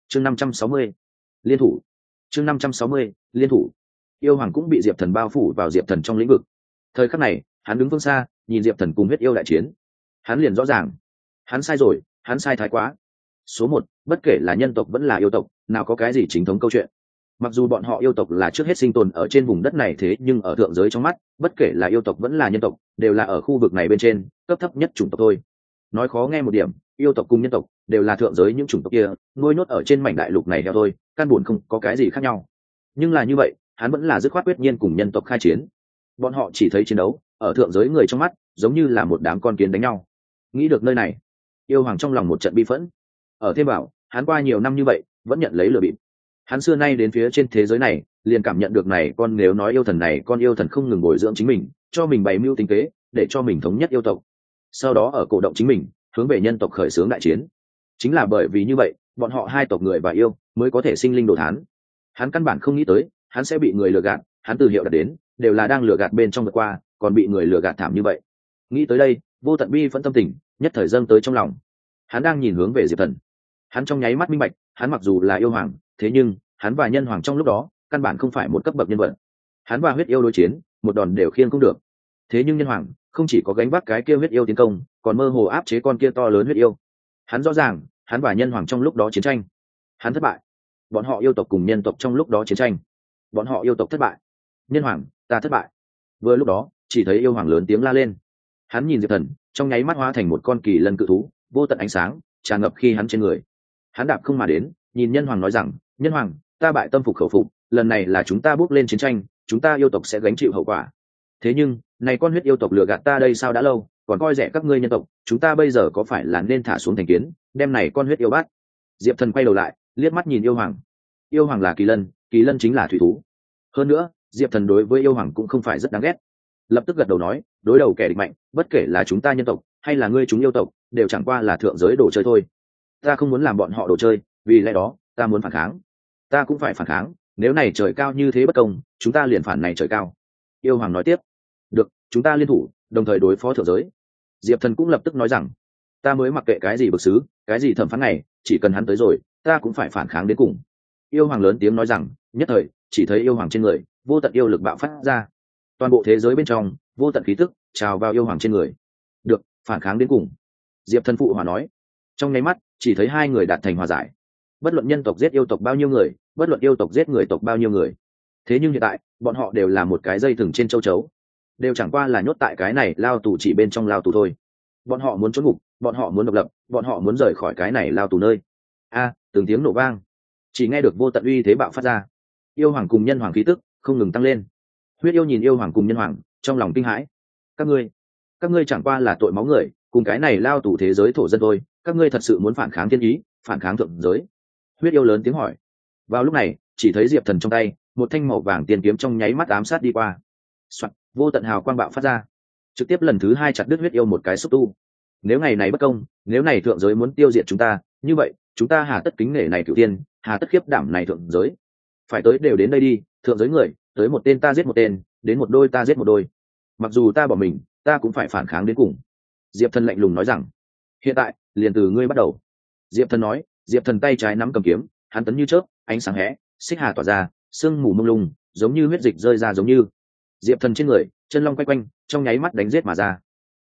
chương 560, liên thủ. chương 560, liên thủ. Yêu hoàng cũng bị diệp thần bao phủ vào diệp thần trong lĩnh vực. Thời khắc này hắn đứng phương xa nhìn diệp thần cùng huyết yêu đại chiến, hắn liền rõ ràng hắn sai rồi, hắn sai thái quá. Số một, bất kể là nhân tộc vẫn là yêu tộc, nào có cái gì chính thống câu chuyện. Mặc dù bọn họ yêu tộc là trước hết sinh tồn ở trên vùng đất này, thế nhưng ở thượng giới trong mắt, bất kể là yêu tộc vẫn là nhân tộc, đều là ở khu vực này bên trên cấp thấp nhất chủng tộc thôi. Nói khó nghe một điểm, yêu tộc cùng nhân tộc đều là thượng giới những chủng tộc kia nuôi nhốt ở trên mảnh đại lục này theo thôi, căn buồn không có cái gì khác nhau. Nhưng là như vậy, hắn vẫn là dứt khoát quyết nhiên cùng nhân tộc khai chiến. Bọn họ chỉ thấy chiến đấu ở thượng giới người trong mắt giống như là một đám con kiến đánh nhau. Nghĩ được nơi này, yêu hoàng trong lòng một trận bi phẫn. Ở thêm bảo, hắn qua nhiều năm như vậy vẫn nhận lấy lừa bịp. Hắn xưa nay đến phía trên thế giới này liền cảm nhận được này con, nếu nói yêu thần này con yêu thần không ngừng bồi dưỡng chính mình, cho mình bày mưu tính kế để cho mình thống nhất yêu tộc, sau đó ở cổ động chính mình hướng về nhân tộc khởi xướng đại chiến. Chính là bởi vì như vậy, bọn họ hai tộc người và yêu mới có thể sinh linh đồ thán. Hắn căn bản không nghĩ tới hắn sẽ bị người lừa gạt, hắn từ hiệu đặt đến đều là đang lừa gạt bên trong vượt qua, còn bị người lừa gạt thảm như vậy. Nghĩ tới đây, vô tận bi phẫn tâm tình nhất thời dâng tới trong lòng. Hắn đang nhìn hướng về diệp thần, hắn trong nháy mắt minh bạch, hắn mặc dù là yêu hoàng, thế nhưng hắn và nhân hoàng trong lúc đó căn bản không phải một cấp bậc nhân vật. Hắn và huyết yêu đối chiến, một đòn đều khiêng không được. Thế nhưng nhân hoàng không chỉ có gánh vác cái kia huyết yêu tiến công, còn mơ hồ áp chế con kia to lớn huyết yêu. Hắn rõ ràng, hắn và nhân hoàng trong lúc đó chiến tranh, hắn thất bại. Bọn họ yêu tộc cùng nhân tộc trong lúc đó chiến tranh, bọn họ yêu tộc thất bại. Nhân hoàng, ta thất bại. Vừa lúc đó, chỉ thấy yêu hoàng lớn tiếng la lên. Hắn nhìn diệp thần, trong nháy mắt hóa thành một con kỳ lân cự thú, vô tận ánh sáng tràn ngập khi hắn trên người. Hắn đạp không mà đến, nhìn nhân hoàng nói rằng, nhân hoàng, ta bại tâm phục khẩu phục, lần này là chúng ta bước lên chiến tranh, chúng ta yêu tộc sẽ gánh chịu hậu quả. Thế nhưng này con huyết yêu tộc lừa gạt ta đây sao đã lâu, còn coi rẻ các ngươi nhân tộc, chúng ta bây giờ có phải là nên thả xuống thành kiến, đem này con huyết yêu bắt? Diệp thần quay đầu lại, liếc mắt nhìn yêu hoàng. Yêu hoàng là kỳ lân, kỳ lân chính là thủy thú. Hơn nữa diệp thần đối với yêu hoàng cũng không phải rất đáng ghét. Lập tức gật đầu nói, đối đầu kẻ địch mạnh, bất kể là chúng ta nhân tộc hay là ngươi chúng yêu tộc, đều chẳng qua là thượng giới đồ chơi thôi. Ta không muốn làm bọn họ đồ chơi, vì lẽ đó ta muốn phản kháng. Ta cũng phải phản kháng, nếu này trời cao như thế bất công, chúng ta liền phản này trời cao. Yêu hoàng nói tiếp, được, chúng ta liên thủ đồng thời đối phó thượng giới. Diệp thần cũng lập tức nói rằng, ta mới mặc kệ cái gì bực xứ, cái gì thẩm phán này, chỉ cần hắn tới rồi, ta cũng phải phản kháng đến cùng. Yêu hoàng lớn tiếng nói rằng, nhất thời chỉ thấy yêu hoàng trên người vô tận yêu lực bạo phát ra, toàn bộ thế giới bên trong vô tận khí tức trào vào yêu hoàng trên người. Được, phản kháng đến cùng. Diệp thần phụ hòa nói. Trong nháy mắt chỉ thấy hai người đạt thành hòa giải. Bất luận nhân tộc giết yêu tộc bao nhiêu người, bất luận yêu tộc giết người tộc bao nhiêu người, thế nhưng hiện tại bọn họ đều là một cái dây thừng trên châu chấu, đều chẳng qua là nhốt tại cái này lao tù chỉ bên trong lao tù thôi. Bọn họ muốn trốn ngục, bọn họ muốn độc lập, bọn họ muốn rời khỏi cái này lao tù nơi. Từng tiếng nổ vang, chỉ nghe được vô tận uy thế bạo phát ra. Yêu hoàng cùng nhân hoàng khí tức không ngừng tăng lên. Huyết yêu nhìn yêu hoàng cùng nhân hoàng, trong lòng kinh hãi. Các ngươi chẳng qua là tội máu người, cùng cái này lao tù thế giới thổ dân thôi, các ngươi thật sự muốn phản kháng thiên ý, phản kháng thượng giới? Huyết yêu lớn tiếng hỏi. Vào lúc này chỉ thấy diệp thần trong tay một thanh màu vàng tiền kiếm trong nháy mắt ám sát đi qua. Soạn, vô tận hào quang bạo phát ra, trực tiếp lần thứ hai chặt đứt huyết yêu một cái xúc tu. Nếu ngày này bất công, nếu này thượng giới muốn tiêu diệt chúng ta, như vậy chúng ta hà tất kính nể này cửu tiên, hà tất khiếp đảm này thượng giới. Phải tới đều đến đây đi, thượng giới người tới một tên ta giết một tên, đến một đôi ta giết một đôi. Mặc dù ta bỏ mình, ta cũng phải phản kháng đến cùng. Diệp thần lạnh lùng nói rằng, hiện tại liền từ ngươi bắt đầu. Diệp thần nói. Diệp thần tay trái nắm cầm kiếm, hắn tấn như chớp, ánh sáng hẽ, xích hà tỏa ra, sương mù mông lung, giống như huyết dịch rơi ra giống như. Diệp thần trên người chân long quay quanh, trong nháy mắt đánh giết mà ra.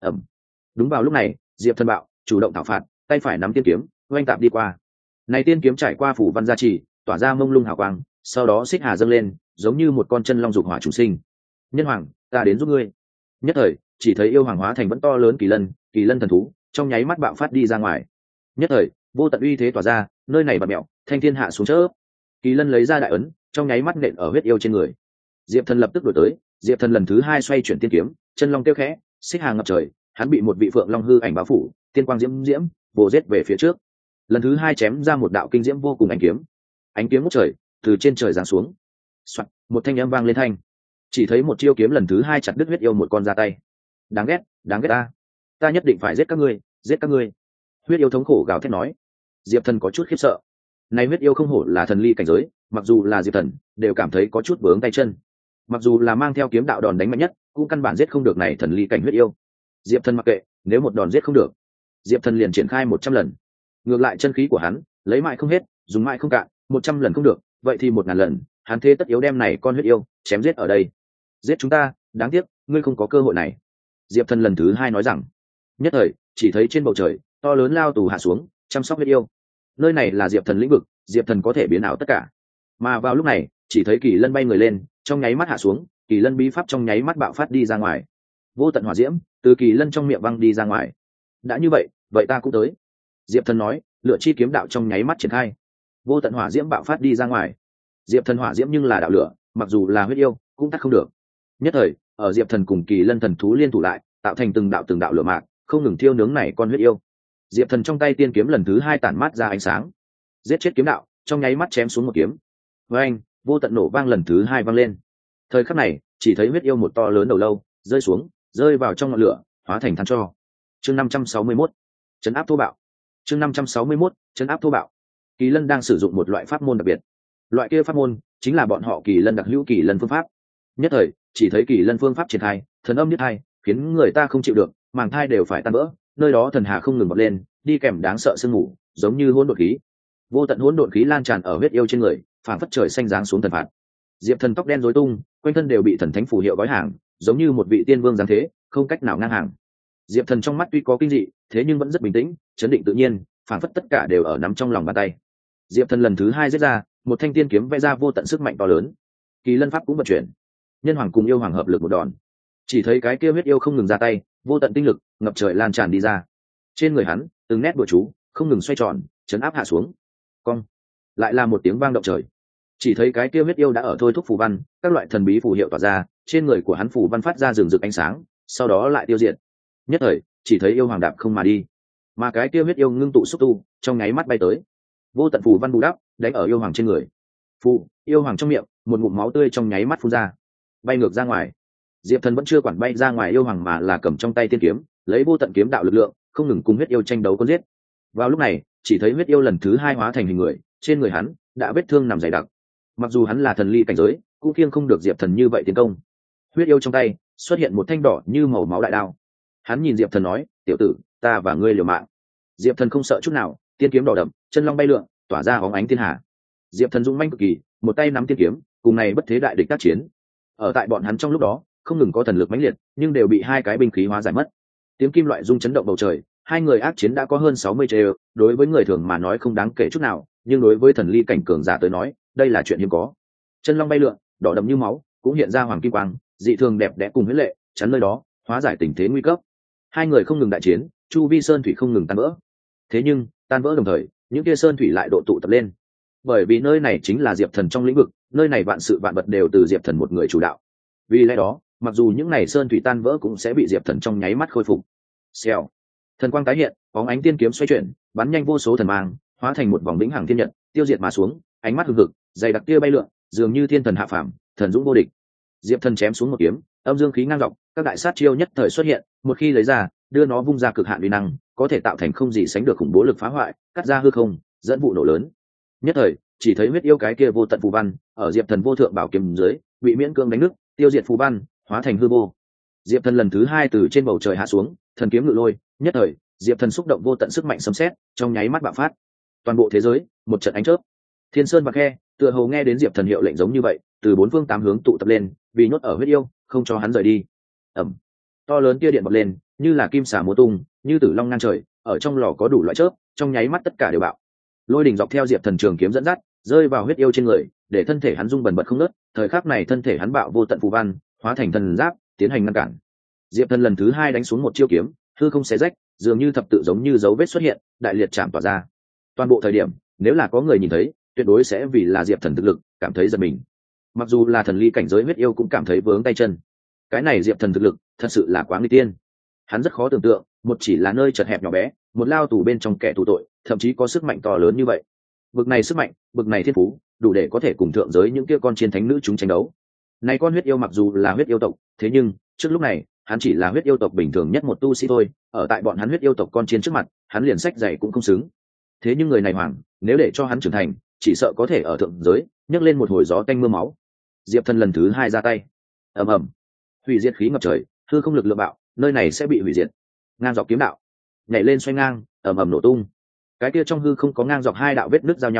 Đúng vào lúc này, Diệp thần bạo chủ động thảo phạt, tay phải nắm tiên kiếm oanh tạm đi qua. Này tiên kiếm trải qua phủ văn gia trì, tỏa ra mông lung hào quang, sau đó xích hà dâng lên, giống như một con chân long dục hỏa chủ sinh. Nhân hoàng, ta đến giúp ngươi. Nhất thời chỉ thấy yêu hoàng hóa thành vẫn to lớn kỳ lân thần thú, trong nháy mắt bạo phát đi ra ngoài. Nhất thời vô tận uy thế tỏa ra, nơi này bạt mẹo, thanh thiên hạ xuống chớp. Kỳ lân lấy ra đại ấn, trong nháy mắt nện ở huyết yêu trên người. Diệp thần lập tức đuổi tới. Diệp thần lần thứ hai xoay chuyển tiên kiếm, chân long kêu khẽ, xích hà ngập trời, hắn bị một vị phượng long hư ảnh bao phủ, tiên quang diễm diễm vồ giết về phía trước. Lần thứ hai chém ra một đạo kinh diễm vô cùng ánh kiếm ngút trời, từ trên trời giáng xuống. Soạn, một thanh âm vang lên thanh. Chỉ thấy một chiêu kiếm lần thứ hai chặt đứt huyết yêu một con ra tay. Đáng ghét ta nhất định phải giết các ngươi. Huyết yêu thống khổ gào thét nói. Diệp thần có chút khiếp sợ. Này huyết yêu không hổ là thần ly cảnh giới, mặc dù là diệp thần đều cảm thấy có chút vướng tay chân. Mặc dù là mang theo kiếm đạo đòn đánh mạnh nhất, cũng căn bản giết không được này thần ly cảnh huyết yêu. Diệp thần mặc kệ, nếu một đòn giết không được, Diệp thần liền triển khai 100 lần. Ngược lại chân khí của hắn lấy mãi không hết, dùng mãi không cạn, 100 lần không được, vậy thì 1000 lần, hắn thế tất yếu đem này con huyết yêu chém giết ở đây. Giết chúng ta, đáng tiếc ngươi không có cơ hội này. Diệp Thần lần thứ hai nói rằng. Nhất thời chỉ thấy trên bầu trời to lớn lao tù hạ xuống, chăm sóc huyết yêu. Nơi này là Diệp Thần lĩnh vực, Diệp Thần có thể biến ảo tất cả. Mà vào lúc này chỉ thấy kỳ lân bay người lên, trong nháy mắt hạ xuống, kỳ lân bí pháp trong nháy mắt bạo phát đi ra ngoài, vô tận hỏa diễm từ kỳ lân trong miệng văng đi ra ngoài. Đã như vậy, vậy ta cũng tới. Diệp Thần nói, lựa chi kiếm đạo trong nháy mắt triển khai, vô tận hỏa diễm bạo phát đi ra ngoài. Diệp Thần hỏa diễm nhưng là đạo lửa, mặc dù là huyết yêu cũng tắt không được. Nhất thời ở Diệp Thần cùng kỳ lân thần thú liên thủ lại, tạo thành từng đạo lửa mạc, không ngừng thiêu nướng này con huyết yêu. Diệp Thần trong tay tiên kiếm lần thứ hai tản mát ra ánh sáng, giết chết kiếm đạo, trong nháy mắt chém xuống một kiếm. Với anh, vô tận nổ vang lần thứ hai vang lên. Thời khắc này chỉ thấy huyết yêu một to lớn đầu lâu rơi xuống, rơi vào trong ngọn lửa, hóa thành than tro. Chương 561, trấn áp thô bạo. Chương 561, trấn áp thô bạo. Kỳ lân đang sử dụng một loại pháp môn đặc biệt. Loại kia pháp môn chính là bọn họ kỳ lân đặc hữu kỳ lân phương pháp. Nhất thời chỉ thấy kỳ lân phương pháp triển khai, thần âm nhất thai, khiến người ta không chịu được, màng thai đều phải tan vỡ. Nơi đó thần hà không ngừng bật lên, đi kèm đáng sợ sương mù, giống như hỗn độn khí. Vô tận hỗn độn khí lan tràn ở huyết yêu trên người, phảng phất trời xanh giáng xuống thần phạt. Diệp Thần tóc đen rối tung, quanh thân đều bị thần thánh phù hiệu gói hàng, giống như một vị tiên vương giáng thế, không cách nào ngang hàng. Diệp Thần trong mắt tuy có kinh dị, thế nhưng vẫn rất bình tĩnh, chấn định tự nhiên, phảng phất tất cả đều ở nắm trong lòng bàn tay. Diệp Thần lần thứ hai giết ra, một thanh tiên kiếm vẽ ra vô tận sức mạnh to lớn. Kỳ lân pháp cũng vận chuyển, nhân hoàng cùng yêu hoàng hợp lực một đòn. Chỉ thấy cái kia huyết yêu không ngừng ra tay, vô tận tinh lực ngập trời lan tràn đi ra. Trên người hắn, từng nét bùa chú không ngừng xoay tròn, chấn áp hạ xuống. Cong, lại là một tiếng vang động trời. Chỉ thấy cái kia huyết yêu đã ở thôi thúc phù văn, các loại thần bí phù hiệu tỏa ra, trên người của hắn phù văn phát ra rừng rực ánh sáng, sau đó lại tiêu diệt. Nhất thời chỉ thấy yêu hoàng đạp không mà đi, mà cái kia huyết yêu ngưng tụ xúc tu, trong nháy mắt bay tới, vô tận phù văn bù đắp đánh ở yêu hoàng trên người. Phù yêu hoàng trong miệng một ngụm máu tươi trong nháy mắt phun ra, bay ngược ra ngoài. Diệp Thần vẫn chưa quản bay ra ngoài yêu hoàng, mà là cầm trong tay tiên kiếm, lấy vô tận kiếm đạo lực lượng không ngừng cùng huyết yêu tranh đấu con giết. Vào lúc này chỉ thấy huyết yêu lần thứ hai hóa thành hình người, trên người hắn đã vết thương nằm dày đặc. Mặc dù hắn là thần ly cảnh giới, cũng kiêng không được Diệp Thần như vậy tiến công. Huyết yêu trong tay xuất hiện một thanh đỏ như màu máu đại đao. Hắn nhìn Diệp Thần nói, tiểu tử, ta và ngươi liều mạng. Diệp Thần không sợ chút nào, tiên kiếm đỏ đậm, chân long bay lượn, tỏa ra óng ánh thiên hà. Diệp Thần dũng mãnh cực kỳ, một tay nắm tiên kiếm, cùng này bất thế đại địch tác chiến. Ở tại bọn hắn trong lúc đó không ngừng có thần lực mãnh liệt, nhưng đều bị hai cái binh khí hóa giải mất. Tiếng kim loại rung chấn động bầu trời, hai người ác chiến đã có hơn 60 trêu, đối với người thường mà nói không đáng kể chút nào, nhưng đối với thần ly cảnh cường giả tới nói, đây là chuyện hiếm có. Chân long bay lượn, đỏ đậm như máu, cũng hiện ra hoàng kim quang, dị thường đẹp đẽ cùng huyết lệ, chắn nơi đó, hóa giải tình thế nguy cấp. Hai người không ngừng đại chiến, chu vi sơn thủy không ngừng tan vỡ. Thế nhưng tan vỡ đồng thời, những kia sơn thủy lại độ tụ tập lên, bởi vì nơi này chính là Diệp Thần trong lĩnh vực, nơi này vạn sự vạn vật đều từ Diệp Thần một người chủ đạo. Vì lẽ đó, mặc dù những này sơn thủy tan vỡ cũng sẽ bị Diệp Thần trong nháy mắt khôi phục. Xèo, thần quang tái hiện, bóng ánh tiên kiếm xoay chuyển, bắn nhanh vô số thần mang, hóa thành một vòng vĩnh hằng thiên nhật, tiêu diệt mà xuống, ánh mắt hừng hực, dày đặc tia bay lượn, dường như thiên thần hạ phàm, thần dũng vô địch. Diệp Thần chém xuống một kiếm, âm dương khí ngang dọc, các đại sát chiêu nhất thời xuất hiện, một khi lấy ra, đưa nó vung ra cực hạn uy năng, có thể tạo thành không gì sánh được khủng bố lực phá hoại, cắt ra hư không, dẫn vụ nổ lớn. Nhất thời chỉ thấy huyết yêu cái kia vô tận phù văn ở Diệp Thần vô thượng bảo kiếm dưới bị miễn cưỡng đánh nứt, tiêu diệt phù văn, hóa thành hư vô. Diệp Thần lần thứ hai từ trên bầu trời hạ xuống, thần kiếm ngự lôi, nhất thời Diệp Thần xúc động vô tận sức mạnh sấm sét, trong nháy mắt bạo phát. Toàn bộ thế giới một trận ánh chớp, thiên sơn và khe tựa hồ nghe đến Diệp Thần hiệu lệnh giống như vậy, từ bốn phương tám hướng tụ tập lên, vì nhốt ở huyết yêu, không cho hắn rời đi. Ầm, to lớn tia điện bật lên, như là kim xà múa tung, như tử long ngang trời, ở trong lò có đủ loại chớp, trong nháy mắt tất cả đều bạo. Lôi đỉnh dọc theo Diệp Thần trường kiếm dẫn dắt, rơi vào huyết yêu trên người, để thân thể hắn rung bần bật không ngớt. Thời khắc này thân thể hắn bạo vô tận phù văn, hóa thành thần giáp, tiến hành ngăn cản. Diệp Thần lần thứ hai đánh xuống một chiêu kiếm, hư không xé rách, dường như thập tự giống như dấu vết xuất hiện, đại liệt chạm tỏa ra. Toàn bộ thời điểm, nếu là có người nhìn thấy, tuyệt đối sẽ vì là Diệp Thần thực lực cảm thấy giật mình. Mặc dù là thần ly cảnh giới huyết yêu cũng cảm thấy vướng tay chân. Cái này Diệp Thần thực lực thật sự là quá nguy tiên. Hắn rất khó tưởng tượng, một chỉ là nơi chật hẹp nhỏ bé, một lao tù bên trong kẻ tù tội, thậm chí có sức mạnh to lớn như vậy. Bực này sức mạnh, bực này thiên phú, đủ để có thể cùng thượng giới những kia con chiến thánh nữ chúng tranh đấu. Này con huyết yêu mặc dù là huyết yêu tộc, thế nhưng trước lúc này hắn chỉ là huyết yêu tộc bình thường nhất một tu sĩ thôi, ở tại bọn hắn huyết yêu tộc con chiến trước mặt, hắn liền sách giày cũng không xứng. Thế nhưng người này hoàng, nếu để cho hắn trưởng thành, chỉ sợ có thể ở thượng giới nhấc lên một hồi gió tanh mưa máu. Diệp Thần lần thứ hai ra tay, ầm ầm, hủy diệt khí ngập trời, hư không lực lượng bạo, nơi này sẽ bị hủy diệt. Ngang dọc kiếm đạo nhảy lên xoay ngang, ầm ầm nổ tung. Cái kia trong hư không có ngang dọc hai đạo vết nứt giao nhau,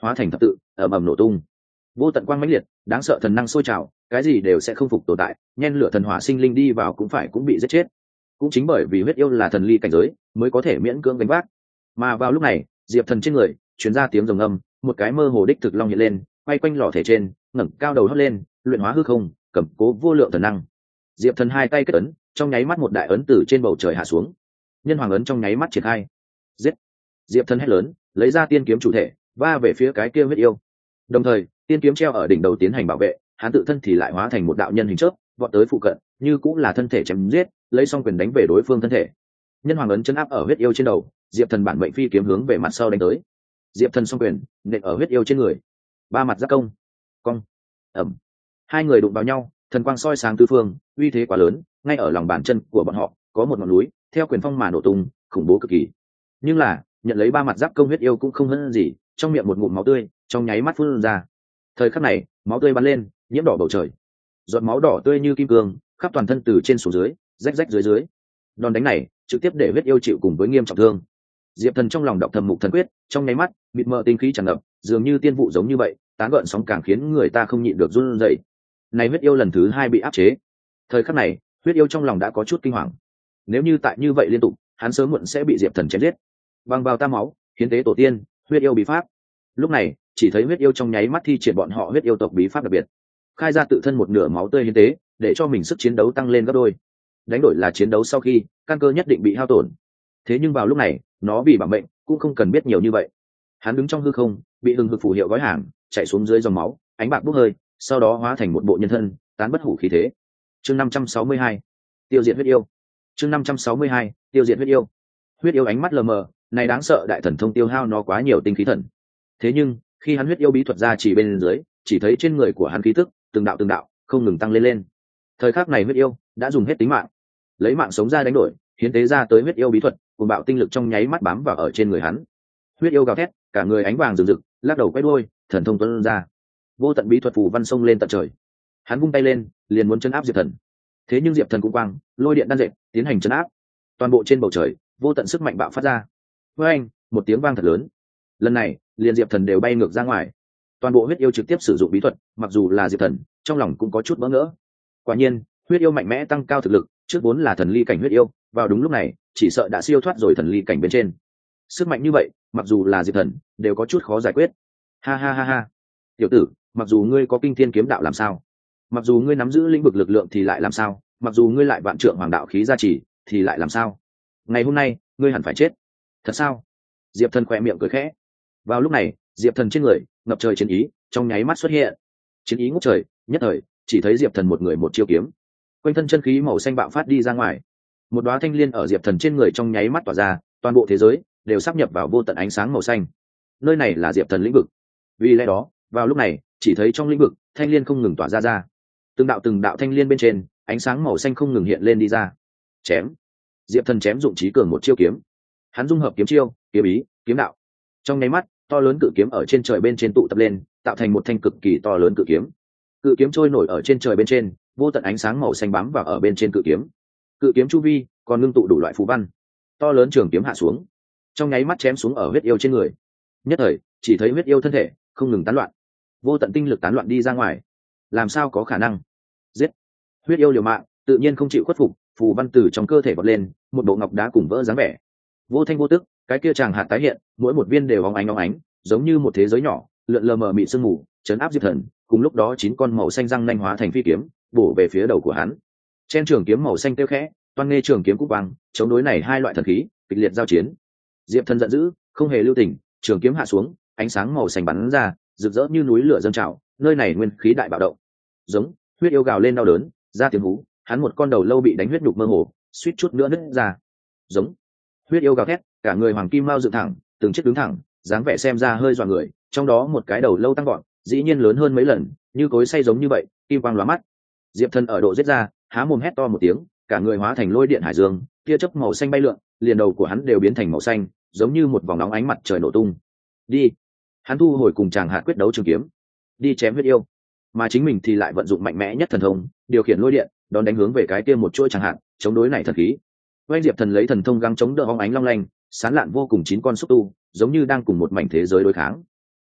hóa thành thập tự ầm ầm nổ tung. Vô tận quang mãnh liệt, đáng sợ thần năng sôi trào, cái gì đều sẽ không phục tồn tại, nhen lửa thần hỏa sinh linh đi vào cũng bị giết chết. Cũng chính bởi vì huyết yêu là thần ly cảnh giới, mới có thể miễn cưỡng gánh vác. Mà vào lúc này, Diệp Thần trên người truyền ra tiếng rồng âm, một cái mơ hồ đích thực long hiện lên, quay quanh lò thể trên, ngẩng cao đầu hót lên, luyện hóa hư không, cầm cố vô lượng thần năng. Diệp Thần hai tay kết ấn, trong nháy mắt một đại ấn từ trên bầu trời hạ xuống. Nhân hoàng ấn trong nháy mắt triển khai. Giết! Diệp Thần hét lớn, lấy ra tiên kiếm chủ thể, va về phía cái kia huyết yêu. Đồng thời, tiên kiếm treo ở đỉnh đầu tiến hành bảo vệ, hắn tự thân thì lại hóa thành một đạo nhân hình chớp, vọt tới phụ cận, như cũng là thân thể chém giết, lấy song quyền đánh về đối phương thân thể. Nhân hoàng ấn chân áp ở huyết yêu trên đầu, Diệp Thần bản mệnh phi kiếm hướng về mặt sau đánh tới. Diệp Thần song quyền nện ở huyết yêu trên người, ba mặt giáp công, cong, ẩm. Hai người đụng vào nhau, thần quang soi sáng tứ phương, uy thế quá lớn, ngay ở lòng bàn chân của bọn họ có một ngọn núi, theo quyền phong mà nổ tung, khủng bố cực kỳ. Nhưng là, nhận lấy ba mặt giáp công huyết yêu cũng không hơn gì, trong miệng một ngụm máu tươi, trong nháy mắt phun ra. Thời khắc này, máu tươi bắn lên, nhiễm đỏ bầu trời. Giọt máu đỏ tươi như kim cương, khắp toàn thân từ trên xuống dưới, rách rách dưới dưới. Đòn đánh này, trực tiếp để huyết yêu chịu cùng với nghiêm trọng thương. Diệp Thần trong lòng đọc thầm mục thần quyết, trong nháy mắt, mịt mờ tinh khí tràn ngập, dường như tiên vụ giống như vậy, tán gợn sóng càng khiến người ta không nhịn được run rẩy. Này huyết yêu lần thứ hai bị áp chế. Thời khắc này, huyết yêu trong lòng đã có chút kinh hoàng. Nếu như tại như vậy liên tục, hắn sớm muộn sẽ bị Diệp Thần chém giết. Bằng vào tam máu, hiến tế tổ tiên, huyết yêu bí pháp. Lúc này, chỉ thấy huyết yêu trong nháy mắt thi triển bọn họ huyết yêu tộc bí pháp đặc biệt, khai ra tự thân một nửa máu tươi hiến tế, để cho mình sức chiến đấu tăng lên gấp đôi. Đánh đổi là chiến đấu sau khi căn cơ nhất định bị hao tổn. Thế nhưng vào lúc này, nó vì bảo mệnh cũng không cần biết nhiều như vậy. Hắn đứng trong hư không, bị hừng hực phù hiệu gói hàng, chạy xuống dưới dòng máu, ánh bạc bốc hơi, sau đó hóa thành một bộ nhân thân, tán bất hủ khí thế. Chương 562, tiêu diệt huyết yêu. Chương 562, tiêu diệt huyết yêu. Huyết yêu ánh mắt lờ mờ, này đáng sợ đại thần thông tiêu hao nó quá nhiều tinh khí thần. Thế nhưng, khi hắn huyết yêu bí thuật ra chỉ bên dưới, chỉ thấy trên người của hắn khí tức từng đạo không ngừng tăng lên lên. Thời khắc này huyết yêu đã dùng hết tính mạng, lấy mạng sống ra đánh đổi, hiến tế ra tới huyết yêu bí thuật, cùng bạo tinh lực trong nháy mắt bám vào ở trên người hắn. Huyết yêu gào thét, cả người ánh vàng rực rực, lắc đầu quay đuôi, thần thông tuôn ra. Vô tận bí thuật phù văn sông lên tận trời. Hắn vung tay lên, liền muốn chấn áp Diệp Thần. Thế nhưng Diệp Thần cũng quang, lôi điện đan dệt, tiến hành chấn áp. Toàn bộ trên bầu trời, vô tận sức mạnh bạo phát ra. Với anh, một tiếng vang thật lớn. Lần này, liền Diệp Thần đều bay ngược ra ngoài. Toàn bộ huyết yêu trực tiếp sử dụng bí thuật, mặc dù là Diệp Thần, trong lòng cũng có chút bỡ ngỡ. Quả nhiên, huyết yêu mạnh mẽ tăng cao thực lực, trước vốn là thần ly cảnh huyết yêu, vào đúng lúc này, chỉ sợ đã siêu thoát rồi thần ly cảnh bên trên. Sức mạnh như vậy, mặc dù là Diệp Thần, đều có chút khó giải quyết. Ha ha ha ha. Tiểu tử, mặc dù ngươi có kinh thiên kiếm đạo làm sao, mặc dù ngươi nắm giữ lĩnh vực lực lượng thì lại làm sao, mặc dù ngươi lại vạn trượng hoàng đạo khí gia trì thì lại làm sao? Ngày hôm nay, ngươi hẳn phải chết. Thật sao? Diệp Thần khỏe miệng cười khẽ. Vào lúc này, Diệp Thần trên người ngập trời chiến ý, trong nháy mắt xuất hiện. Chiến ý ngút trời, nhất thời, chỉ thấy Diệp Thần một người một chiêu kiếm, quanh thân chân khí màu xanh bạo phát đi ra ngoài. Một đóa thanh liên ở Diệp Thần trên người trong nháy mắt tỏa ra, toàn bộ thế giới đều sắp nhập vào vô tận ánh sáng màu xanh. Nơi này là Diệp Thần lĩnh vực. Vì lẽ đó, vào lúc này, chỉ thấy trong lĩnh vực, thanh liên không ngừng tỏa ra. Từng đạo thanh liên bên trên, ánh sáng màu xanh không ngừng hiện lên đi ra. Chém. Diệp Thần chém dụng trí cường một chiêu kiếm. Hắn dung hợp kiếm chiêu, kiếm ý, kiếm đạo. Trong nháy mắt, to lớn cự kiếm ở trên trời bên trên tụ tập lên, tạo thành một thanh cực kỳ to lớn cự kiếm. Cự kiếm trôi nổi ở trên trời bên trên, vô tận ánh sáng màu xanh bám vào ở bên trên cự kiếm. Cự kiếm chu vi còn ngưng tụ đủ loại phù văn. To lớn trường kiếm hạ xuống, trong nháy mắt chém xuống ở huyết yêu trên người. Nhất thời, chỉ thấy huyết yêu thân thể không ngừng tán loạn, vô tận tinh lực tán loạn đi ra ngoài. Làm sao có khả năng? Giết! Huyết yêu liều mạng, tự nhiên không chịu khuất phục, phù văn từ trong cơ thể bật lên, một bộ ngọc đá cùng vỡ dáng vẻ. Vô thanh vô tức, cái kia chàng hạt tái hiện, mỗi một viên đều óng ánh, giống như một thế giới nhỏ, lượn lờ mờ mịt sương mù, chấn áp Diệp Thần. Cùng lúc đó 9 con màu xanh răng nanh hóa thành phi kiếm, bổ về phía đầu của hắn. Trên trường kiếm màu xanh tiêu khẽ, toan nghe trường kiếm cúc vàng, chống đối này hai loại thần khí, kịch liệt giao chiến. Diệp Thần giận dữ, không hề lưu tình, trường kiếm hạ xuống, ánh sáng màu xanh bắn ra, rực rỡ như núi lửa dâng trào, nơi này nguyên khí đại bạo động. Giống, huyết yêu gào lên đau đớn, ra tiếng hú, hắn một con đầu lâu bị đánh huyết nhục mơ hồ, suýt chút nữa nứt ra. Giống, huyết yêu gào thét, cả người hoàng kim mao dựng thẳng, từng chiếc đứng thẳng, dáng vẻ xem ra hơi dọa người, trong đó một cái đầu lâu tăng gọn, dĩ nhiên lớn hơn mấy lần, như cối xay giống như vậy, kim quang lóa mắt. Diệp Thần ở độ giết ra, há mồm hét to một tiếng, cả người hóa thành lôi điện hải dương, tia chớp màu xanh bay lượn, liền đầu của hắn đều biến thành màu xanh, giống như một vòng nóng ánh mặt trời nổ tung. Đi! Hắn thu hồi cùng chàng hạt quyết đấu trường kiếm, đi chém huyết yêu, mà chính mình thì lại vận dụng mạnh mẽ nhất thần thông, điều khiển lôi điện, đón đánh hướng về cái kia một chuỗi chàng hạt, chống đối này thần khí. Oanh Diệp Thần lấy thần thông gắng chống đỡ hóng ánh long lanh, sáng lạn vô cùng 9 con xúc tu, giống như đang cùng một mảnh thế giới đối kháng.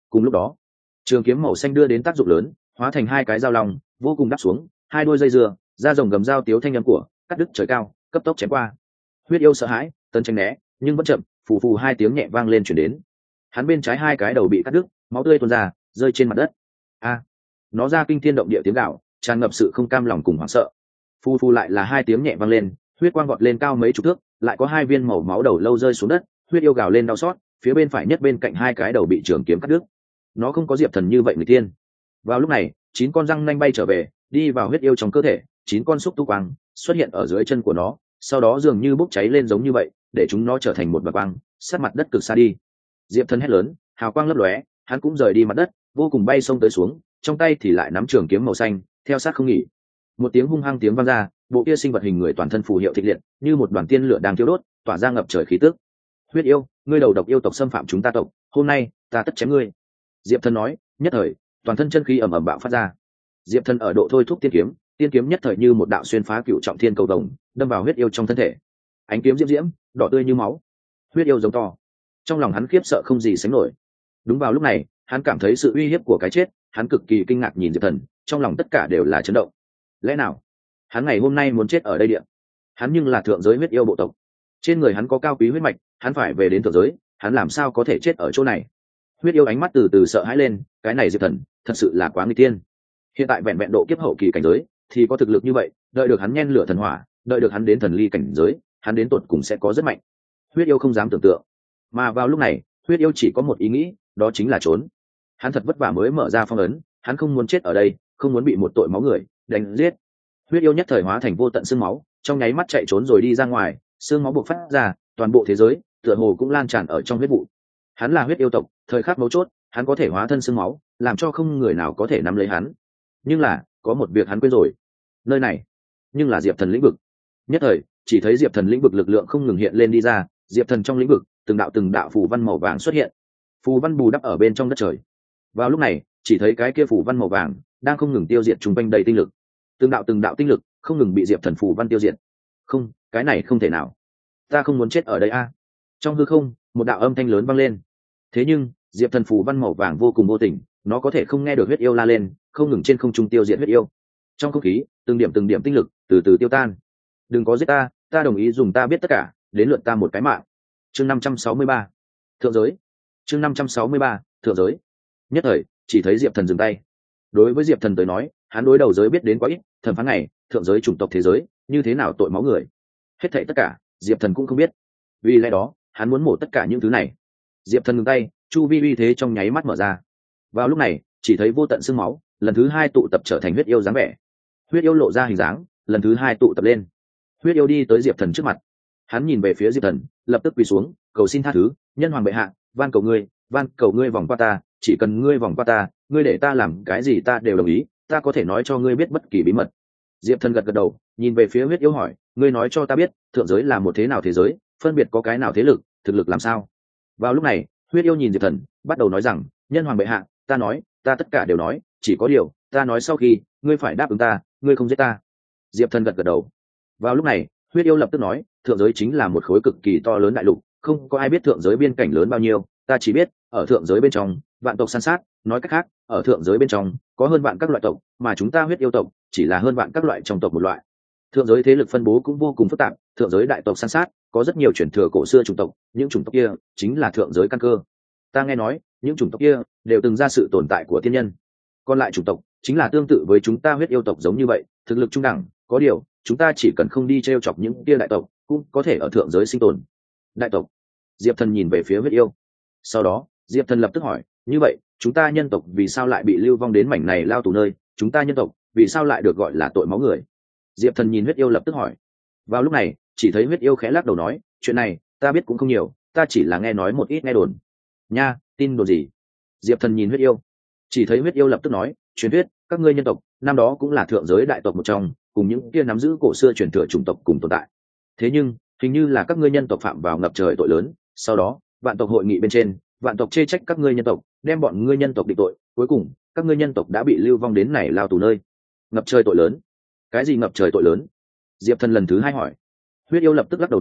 Cùng lúc đó, trường kiếm màu xanh đưa đến tác dụng lớn, hóa thành hai cái dao long vô cùng đắp xuống, hai đôi dây dưa da rồng gầm dao tiếu thanh âm của cắt đứt trời cao, cấp tốc chém qua. Huyết yêu sợ hãi tấn tranh né, nhưng vẫn chậm, phù phù hai tiếng nhẹ vang lên chuyển đến. Hắn bên trái hai cái đầu bị cắt đứt, máu tươi tuôn ra rơi trên mặt đất. A, nó ra kinh thiên động địa tiếng gào, tràn ngập sự không cam lòng cùng hoảng sợ. Phù phù lại là hai tiếng nhẹ vang lên, huyết quang vọt lên cao mấy chục thước, lại có hai viên màu máu đầu lâu rơi xuống đất. Huyết yêu gào lên đau xót, phía bên phải nhất bên cạnh hai cái đầu bị trường kiếm cắt đứt. Nó không có Diệp Thần như vậy người tiên. Vào lúc này, 9 con răng nanh bay trở về, đi vào huyết yêu trong cơ thể, 9 con xúc tu quang xuất hiện ở dưới chân của nó, sau đó dường như bốc cháy lên giống như vậy, để chúng nó trở thành một vật quang, sát mặt đất cực xa đi. Diệp Thần hét lớn, hào quang lấp lóe, hắn cũng rời đi mặt đất, vô cùng bay sông tới xuống, trong tay thì lại nắm trường kiếm màu xanh, theo sát không nghỉ. Một tiếng hung hăng tiếng vang ra, bộ kia sinh vật hình người toàn thân phù hiệu thịt liệt, như một đoàn tiên lửa đang thiêu đốt, tỏa ra ngập trời khí tức. Huyết yêu, ngươi đầu độc yêu tộc xâm phạm chúng ta tộc, hôm nay ta tất chém ngươi. Diệp Thần nói, nhất thời toàn thân chân khí ầm ầm bạo phát ra. Diệp Thần ở độ thôi thúc tiên kiếm nhất thời như một đạo xuyên phá cựu trọng thiên cầu đồng, đâm vào huyết yêu trong thân thể. Ánh kiếm diễm diễm, đỏ tươi như máu. Huyết yêu giống to, trong lòng hắn khiếp sợ không gì sánh nổi. Đúng vào lúc này, hắn cảm thấy sự uy hiếp của cái chết, hắn cực kỳ kinh ngạc nhìn Diệp Thần, trong lòng tất cả đều là chấn động. Lẽ nào hắn ngày hôm nay muốn chết ở đây địa? Hắn nhưng là thượng giới huyết yêu bộ tộc, trên người hắn có cao quý huyết mạch, hắn phải về đến thượng giới, hắn làm sao có thể chết ở chỗ này? Huyết yêu ánh mắt từ từ sợ hãi lên, cái này Diệp Thần thật sự là quá nguy tiên. Hiện tại vẹn vẹn độ kiếp hậu kỳ cảnh giới thì có thực lực như vậy, đợi được hắn nhen lửa thần hỏa, đợi được hắn đến thần ly cảnh giới, hắn đến tột cùng sẽ có rất mạnh. Huyết yêu không dám tưởng tượng, mà vào lúc này huyết yêu chỉ có một ý nghĩ, đó chính là trốn. Hắn thật vất vả mới mở ra phong ấn, hắn không muốn chết ở đây, không muốn bị một tội máu người đánh giết. Huyết yêu nhất thời hóa thành vô tận xương máu, trong nháy mắt chạy trốn rồi đi ra ngoài, xương máu bộc phát ra, toàn bộ thế giới tựa hồ cũng lan tràn ở trong huyết vụ. Hắn là huyết yêu tộc, thời khắc mấu chốt hắn có thể hóa thân xương máu, làm cho không người nào có thể nắm lấy hắn. Nhưng là có một việc hắn quên rồi, nơi này nhưng là Diệp Thần lĩnh vực. Nhất thời chỉ thấy Diệp Thần lĩnh vực lực lượng không ngừng hiện lên đi ra, Diệp Thần trong lĩnh vực từng đạo phù văn màu vàng xuất hiện, phù văn bù đắp ở bên trong đất trời. Vào lúc này chỉ thấy cái kia phù văn màu vàng đang không ngừng tiêu diệt trung quanh đầy tinh lực, từng đạo tinh lực không ngừng bị Diệp Thần phù văn tiêu diệt. Không, cái này không thể nào, ta không muốn chết ở đây a. Trong hư không một đạo âm thanh lớn vang lên. Thế nhưng Diệp Thần phù văn màu vàng vô cùng vô tình, nó có thể không nghe được huyết yêu la lên, không ngừng trên không trung tiêu diệt huyết yêu. Trong không khí từng điểm tinh lực từ từ tiêu tan. Đừng có giết ta, ta đồng ý dùng ta biết tất cả, đến lượt ta một cái mạng. Chương 563, thượng giới. Chương 563, thượng giới. Nhất thời chỉ thấy Diệp Thần dừng tay. Đối với Diệp Thần tới nói, hắn đối đầu giới biết đến quá ít, thẩm phán này thượng giới chủng tộc thế giới như thế nào tội máu người, hết thảy tất cả Diệp Thần cũng không biết. Vì lẽ đó hắn muốn mổ tất cả những thứ này. Diệp Thần ngừng tay, chu vi uy thế trong nháy mắt mở ra. Vào lúc này chỉ thấy vô tận xương máu lần thứ hai tụ tập trở thành huyết yêu dáng vẻ. Huyết yêu lộ ra hình dáng lần thứ hai tụ tập lên. Huyết yêu đi tới Diệp Thần trước mặt, hắn nhìn về phía Diệp Thần, lập tức quỳ xuống, cầu xin tha thứ, nhân hoàng bệ hạ, van cầu ngươi vòng qua ta, chỉ cần ngươi vòng qua ta, ngươi để ta làm cái gì ta đều đồng ý, ta có thể nói cho ngươi biết bất kỳ bí mật. Diệp Thần gật gật đầu, nhìn về phía huyết yêu hỏi, ngươi nói cho ta biết thượng giới là một thế nào thế giới, phân biệt có cái nào thế lực, thực lực làm sao? Vào lúc này huyết yêu nhìn Diệp Thần, bắt đầu nói rằng, nhân hoàng bệ hạ, ta nói, ta tất cả đều nói, chỉ có điều ta nói sau khi ngươi phải đáp ứng ta, ngươi không giết ta. Diệp Thần gật gật đầu. Vào lúc này huyết yêu lập tức nói, thượng giới chính là một khối cực kỳ to lớn đại lục, không có ai biết thượng giới biên cảnh lớn bao nhiêu, ta chỉ biết ở thượng giới bên trong vạn tộc san sát, nói cách khác ở thượng giới bên trong có hơn vạn các loại tộc, mà chúng ta huyết yêu tộc chỉ là hơn vạn các loại trong tộc một loại. Thượng giới thế lực phân bố cũng vô cùng phức tạp, thượng giới đại tộc san sát, có rất nhiều truyền thừa cổ xưa chủng tộc, những chủng tộc kia chính là thượng giới căn cơ. Ta nghe nói những chủng tộc kia đều từng ra sự tồn tại của thiên nhân, còn lại chủng tộc chính là tương tự với chúng ta huyết yêu tộc giống như vậy, thực lực trung đẳng, có điều chúng ta chỉ cần không đi trêu chọc những kia đại tộc cũng có thể ở thượng giới sinh tồn. Đại tộc? Diệp Thần nhìn về phía huyết yêu, sau đó Diệp Thần lập tức hỏi, như vậy chúng ta nhân tộc vì sao lại bị lưu vong đến mảnh này lao tù nơi, chúng ta nhân tộc vì sao lại được gọi là tội máu người? Diệp Thần nhìn huyết yêu lập tức hỏi. Vào lúc này chỉ thấy huyết yêu khẽ lắc đầu nói, chuyện này ta biết cũng không nhiều, ta chỉ là nghe nói một ít nghe đồn. Nha, tin đồn gì? Diệp Thần nhìn huyết yêu, chỉ thấy huyết yêu lập tức nói, truyền thuyết các ngươi nhân tộc năm đó cũng là thượng giới đại tộc một trong, cùng những kia nắm giữ cổ xưa truyền thừa chủng tộc cùng tồn tại. Thế nhưng hình như là các ngươi nhân tộc phạm vào ngập trời tội lớn, sau đó vạn tộc hội nghị bên trên, vạn tộc chê trách các ngươi nhân tộc, đem bọn ngươi nhân tộc định tội, cuối cùng các ngươi nhân tộc đã bị lưu vong đến này lao tù nơi. Ngập trời tội lớn? Cái gì ngập trời tội lớn? Diệp Thần lần thứ hai hỏi. Huyết yêu lập tức lắc đầu nói,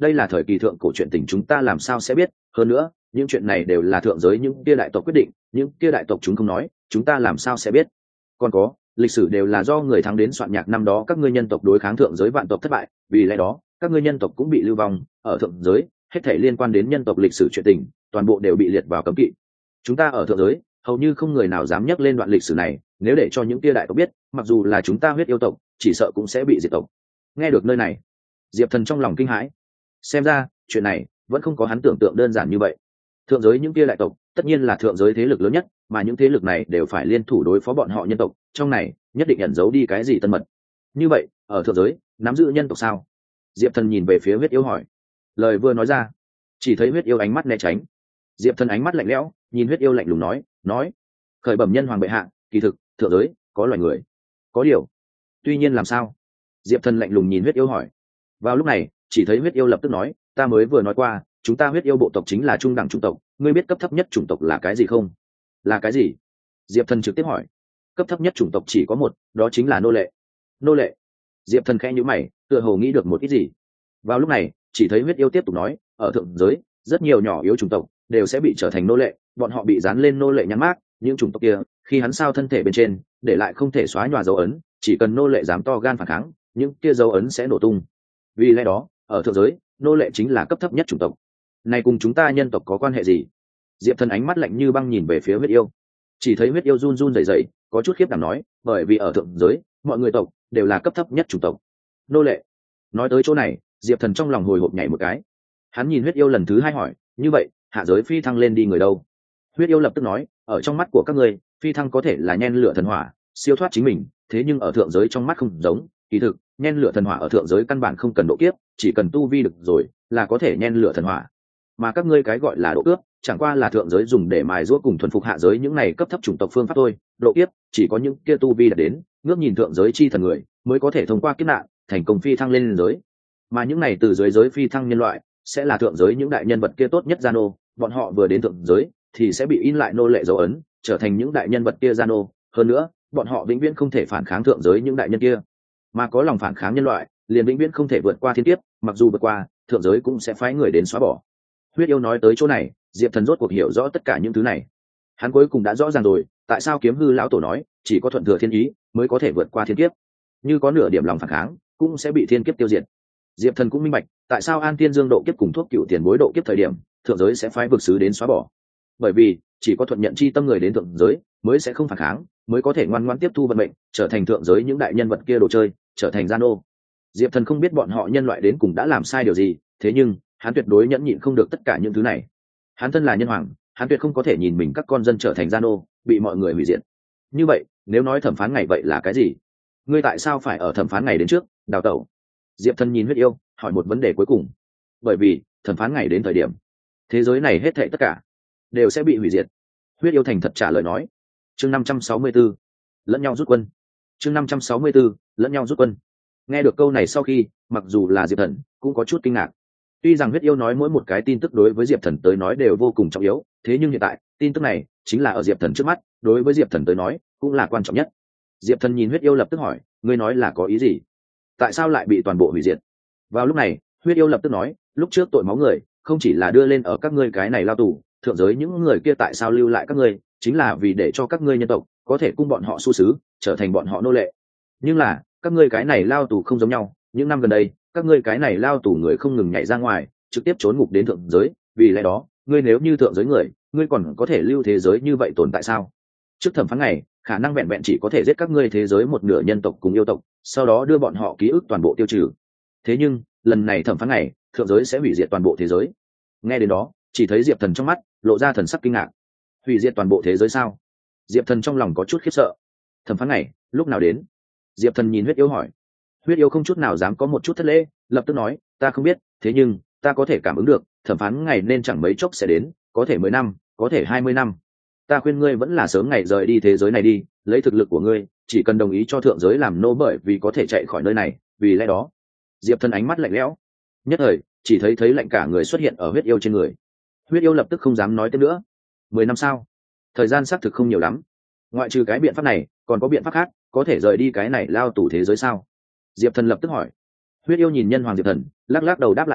đây là thời kỳ thượng cổ chuyện tình, chúng ta làm sao sẽ biết? Hơn nữa những chuyện này đều là thượng giới những kia đại tộc quyết định, những kia đại tộc chúng không nói, chúng ta làm sao sẽ biết? Còn có, lịch sử đều là do người thắng đến soạn nhạc, năm đó các ngươi nhân tộc đối kháng thượng giới vạn tộc thất bại, vì lẽ đó các ngươi nhân tộc cũng bị lưu vong ở thượng giới, hết thảy liên quan đến nhân tộc lịch sử chuyện tình toàn bộ đều bị liệt vào cấm kỵ. Chúng ta ở thượng giới hầu như không người nào dám nhắc lên đoạn lịch sử này, nếu để cho những kia đại tộc biết, mặc dù là chúng ta huyết yêu tộc chỉ sợ cũng sẽ bị diệt tộc. Nghe được nơi này, Diệp Thần trong lòng kinh hãi, xem ra chuyện này vẫn không có hắn tưởng tượng đơn giản như vậy. Thượng giới những kia đại tộc tất nhiên là thượng giới thế lực lớn nhất, mà những thế lực này đều phải liên thủ đối phó bọn họ nhân tộc, trong này nhất định ẩn giấu đi cái gì tân mật. Như vậy ở thượng giới nắm giữ nhân tộc sao? Diệp Thần nhìn về phía huyết yêu hỏi. Lời vừa nói ra, chỉ thấy huyết yêu ánh mắt né tránh. Diệp Thần ánh mắt lạnh lẽo nhìn huyết yêu lạnh lùng nói khởi bẩm nhân hoàng bệ hạ, kỳ thực thượng giới có loài người, có điều tuy nhiên làm sao? Diệp Thần lạnh lùng nhìn huyết yêu hỏi. Vào lúc này chỉ thấy huyết yêu lập tức nói, ta mới vừa nói qua, chúng ta huyết yêu bộ tộc chính là trung đẳng chủng tộc, ngươi biết cấp thấp nhất chủng tộc là cái gì không? Là cái gì? Diệp Thần trực tiếp hỏi. Cấp thấp nhất chủng tộc chỉ có một, đó chính là nô lệ. Nô lệ? Diệp Thần khẽ nhíu mày, tựa hồ nghĩ được một ít gì. Vào lúc này chỉ thấy huyết yêu tiếp tục nói, ở thượng giới rất nhiều nhỏ yếu chủng tộc đều sẽ bị trở thành nô lệ, bọn họ bị dán lên nô lệ nhãn mác, những chủng tộc kia khi hắn sao thân thể bên trên để lại không thể xóa nhòa dấu ấn, chỉ cần nô lệ dám to gan phản kháng, những kia dấu ấn sẽ nổ tung. Vì lẽ đó ở thượng giới nô lệ chính là cấp thấp nhất chủng tộc. Này cùng chúng ta nhân tộc có quan hệ gì? Diệp Thần ánh mắt lạnh như băng nhìn về phía huyết yêu. Chỉ thấy huyết yêu run run rẩy rẩy, có chút khiếp đảm nói, bởi vì ở thượng giới mọi người tộc đều là cấp thấp nhất chủng tộc. Nô lệ? Nói tới chỗ này Diệp Thần trong lòng hồi hộp nhảy một cái. Hắn nhìn huyết yêu lần thứ hai hỏi, như vậy hạ giới phi thăng lên đi người đâu? Huyết yêu lập tức nói, ở trong mắt của các ngươi phi thăng có thể là nhen lửa thần hỏa, siêu thoát chính mình, thế nhưng ở thượng giới trong mắt không giống, kỳ thực nhen lửa thần hỏa ở thượng giới căn bản không cần độ kiếp, chỉ cần tu vi được rồi là có thể nhen lửa thần hỏa. Mà các ngươi cái gọi là độ kiếp chẳng qua là thượng giới dùng để mài giũa cùng thuần phục hạ giới những này cấp thấp chủng tộc phương pháp thôi, độ kiếp chỉ có những kia tu vi đạt đến ngước nhìn thượng giới chi thần người mới có thể thông qua kiếp nạn thành công phi thăng lên giới, mà những này từ dưới giới phi thăng nhân loại sẽ là thượng giới những đại nhân vật kia tốt nhất gia nô, bọn họ vừa đến thượng giới thì sẽ bị in lại nô lệ dấu ấn, trở thành những đại nhân vật kia gia nô, hơn nữa bọn họ vĩnh viễn không thể phản kháng thượng giới những đại nhân kia, mà có lòng phản kháng nhân loại liền vĩnh viễn không thể vượt qua thiên kiếp, mặc dù vượt qua thượng giới cũng sẽ phái người đến xóa bỏ. Huyết yêu nói tới chỗ này Diệp Thần rốt cuộc hiểu rõ tất cả những thứ này. Hắn cuối cùng đã rõ ràng rồi tại sao Kiếm Hư lão tổ nói chỉ có thuận thừa thiên ý mới có thể vượt qua thiên kiếp, như có nửa điểm lòng phản kháng cũng sẽ bị thiên kiếp tiêu diệt. Diệp Thần cũng minh bạch tại sao An Thiên Dương độ kiếp cùng thuốc cựu tiền bối độ kiếp thời điểm thượng giới sẽ phái vực sứ đến xóa bỏ, bởi vì chỉ có thuận nhận chi tâm người đến thượng giới mới sẽ không phản kháng, mới có thể ngoan ngoãn tiếp thu vận mệnh, trở thành thượng giới những đại nhân vật kia đồ chơi, trở thành gian ô. Diệp Thần không biết bọn họ nhân loại đến cùng đã làm sai điều gì, thế nhưng hắn tuyệt đối nhẫn nhịn không được tất cả những thứ này. Hắn thân là nhân hoàng, hắn tuyệt không có thể nhìn mình các con dân trở thành gian ô, bị mọi người hủy diệt. Như vậy nếu nói thẩm phán ngày vậy là cái gì? Ngươi tại sao phải ở thẩm phán ngày đến trước đào tẩu? Diệp Thần nhìn huyết yêu hỏi một vấn đề cuối cùng. Bởi vì thẩm phán ngày đến thời điểm thế giới này hết thảy tất cả đều sẽ bị hủy diệt. Huyết yêu thành thật trả lời nói. Chương 564, lẫn nhau rút quân. Chương 564, lẫn nhau rút quân. Nghe được câu này sau khi, mặc dù là Diệp Thần cũng có chút kinh ngạc. Tuy rằng huyết yêu nói mỗi một cái tin tức đối với Diệp Thần tới nói đều vô cùng trọng yếu, thế nhưng hiện tại tin tức này chính là ở Diệp Thần trước mắt, đối với Diệp Thần tới nói cũng là quan trọng nhất. Diệp Thần nhìn huyết yêu lập tức hỏi, ngươi nói là có ý gì? Tại sao lại bị toàn bộ hủy diệt? Vào lúc này huyết yêu lập tức nói, lúc trước tội máu người không chỉ là đưa lên ở các ngươi cái này lao tù, thượng giới những người kia tại sao lưu lại các ngươi, chính là vì để cho các ngươi nhân tộc có thể cung bọn họ su xứ, trở thành bọn họ nô lệ. Nhưng là các ngươi cái này lao tù không giống nhau, những năm gần đây các ngươi cái này lao tù người không ngừng nhảy ra ngoài, trực tiếp trốn ngục đến thượng giới, vì lẽ đó ngươi nếu như thượng giới người, ngươi còn có thể lưu thế giới như vậy tồn tại sao? Trước thẩm phán này khả năng vẹn vẹn chỉ có thể giết các ngươi thế giới một nửa nhân tộc cùng yêu tộc, sau đó đưa bọn họ ký ức toàn bộ tiêu trừ. Thế nhưng lần này thẩm phán này thượng giới sẽ hủy diệt toàn bộ thế giới. Nghe đến đó chỉ thấy Diệp Thần trong mắt lộ ra thần sắc kinh ngạc. Hủy diệt toàn bộ thế giới sao? Diệp Thần trong lòng có chút khiếp sợ. Thẩm phán này lúc nào đến? Diệp Thần nhìn huyết yêu hỏi. Huyết yêu không chút nào dám có một chút thất lễ, lập tức nói, ta không biết, thế nhưng ta có thể cảm ứng được thẩm phán ngày nên chẳng mấy chốc sẽ đến, có thể 10 năm, có thể 20 năm. Ta khuyên ngươi vẫn là sớm ngày rời đi thế giới này đi, lấy thực lực của ngươi chỉ cần đồng ý cho thượng giới làm nô, bởi vì có thể chạy khỏi nơi này. Vì lẽ đó Diệp Thần ánh mắt lạnh lẽo, nhất thời chỉ thấy lạnh cả người xuất hiện ở huyết yêu trên người. Huyết yêu lập tức không dám nói tiếp nữa. 10 năm sao? Thời gian xác thực không nhiều lắm, ngoại trừ cái biện pháp này còn có biện pháp khác có thể rời đi cái này lao tù thế giới sao? Diệp Thần lập tức hỏi. Huyết yêu nhìn nhân hoàng Diệp Thần lắc lắc đầu đáp lại nói,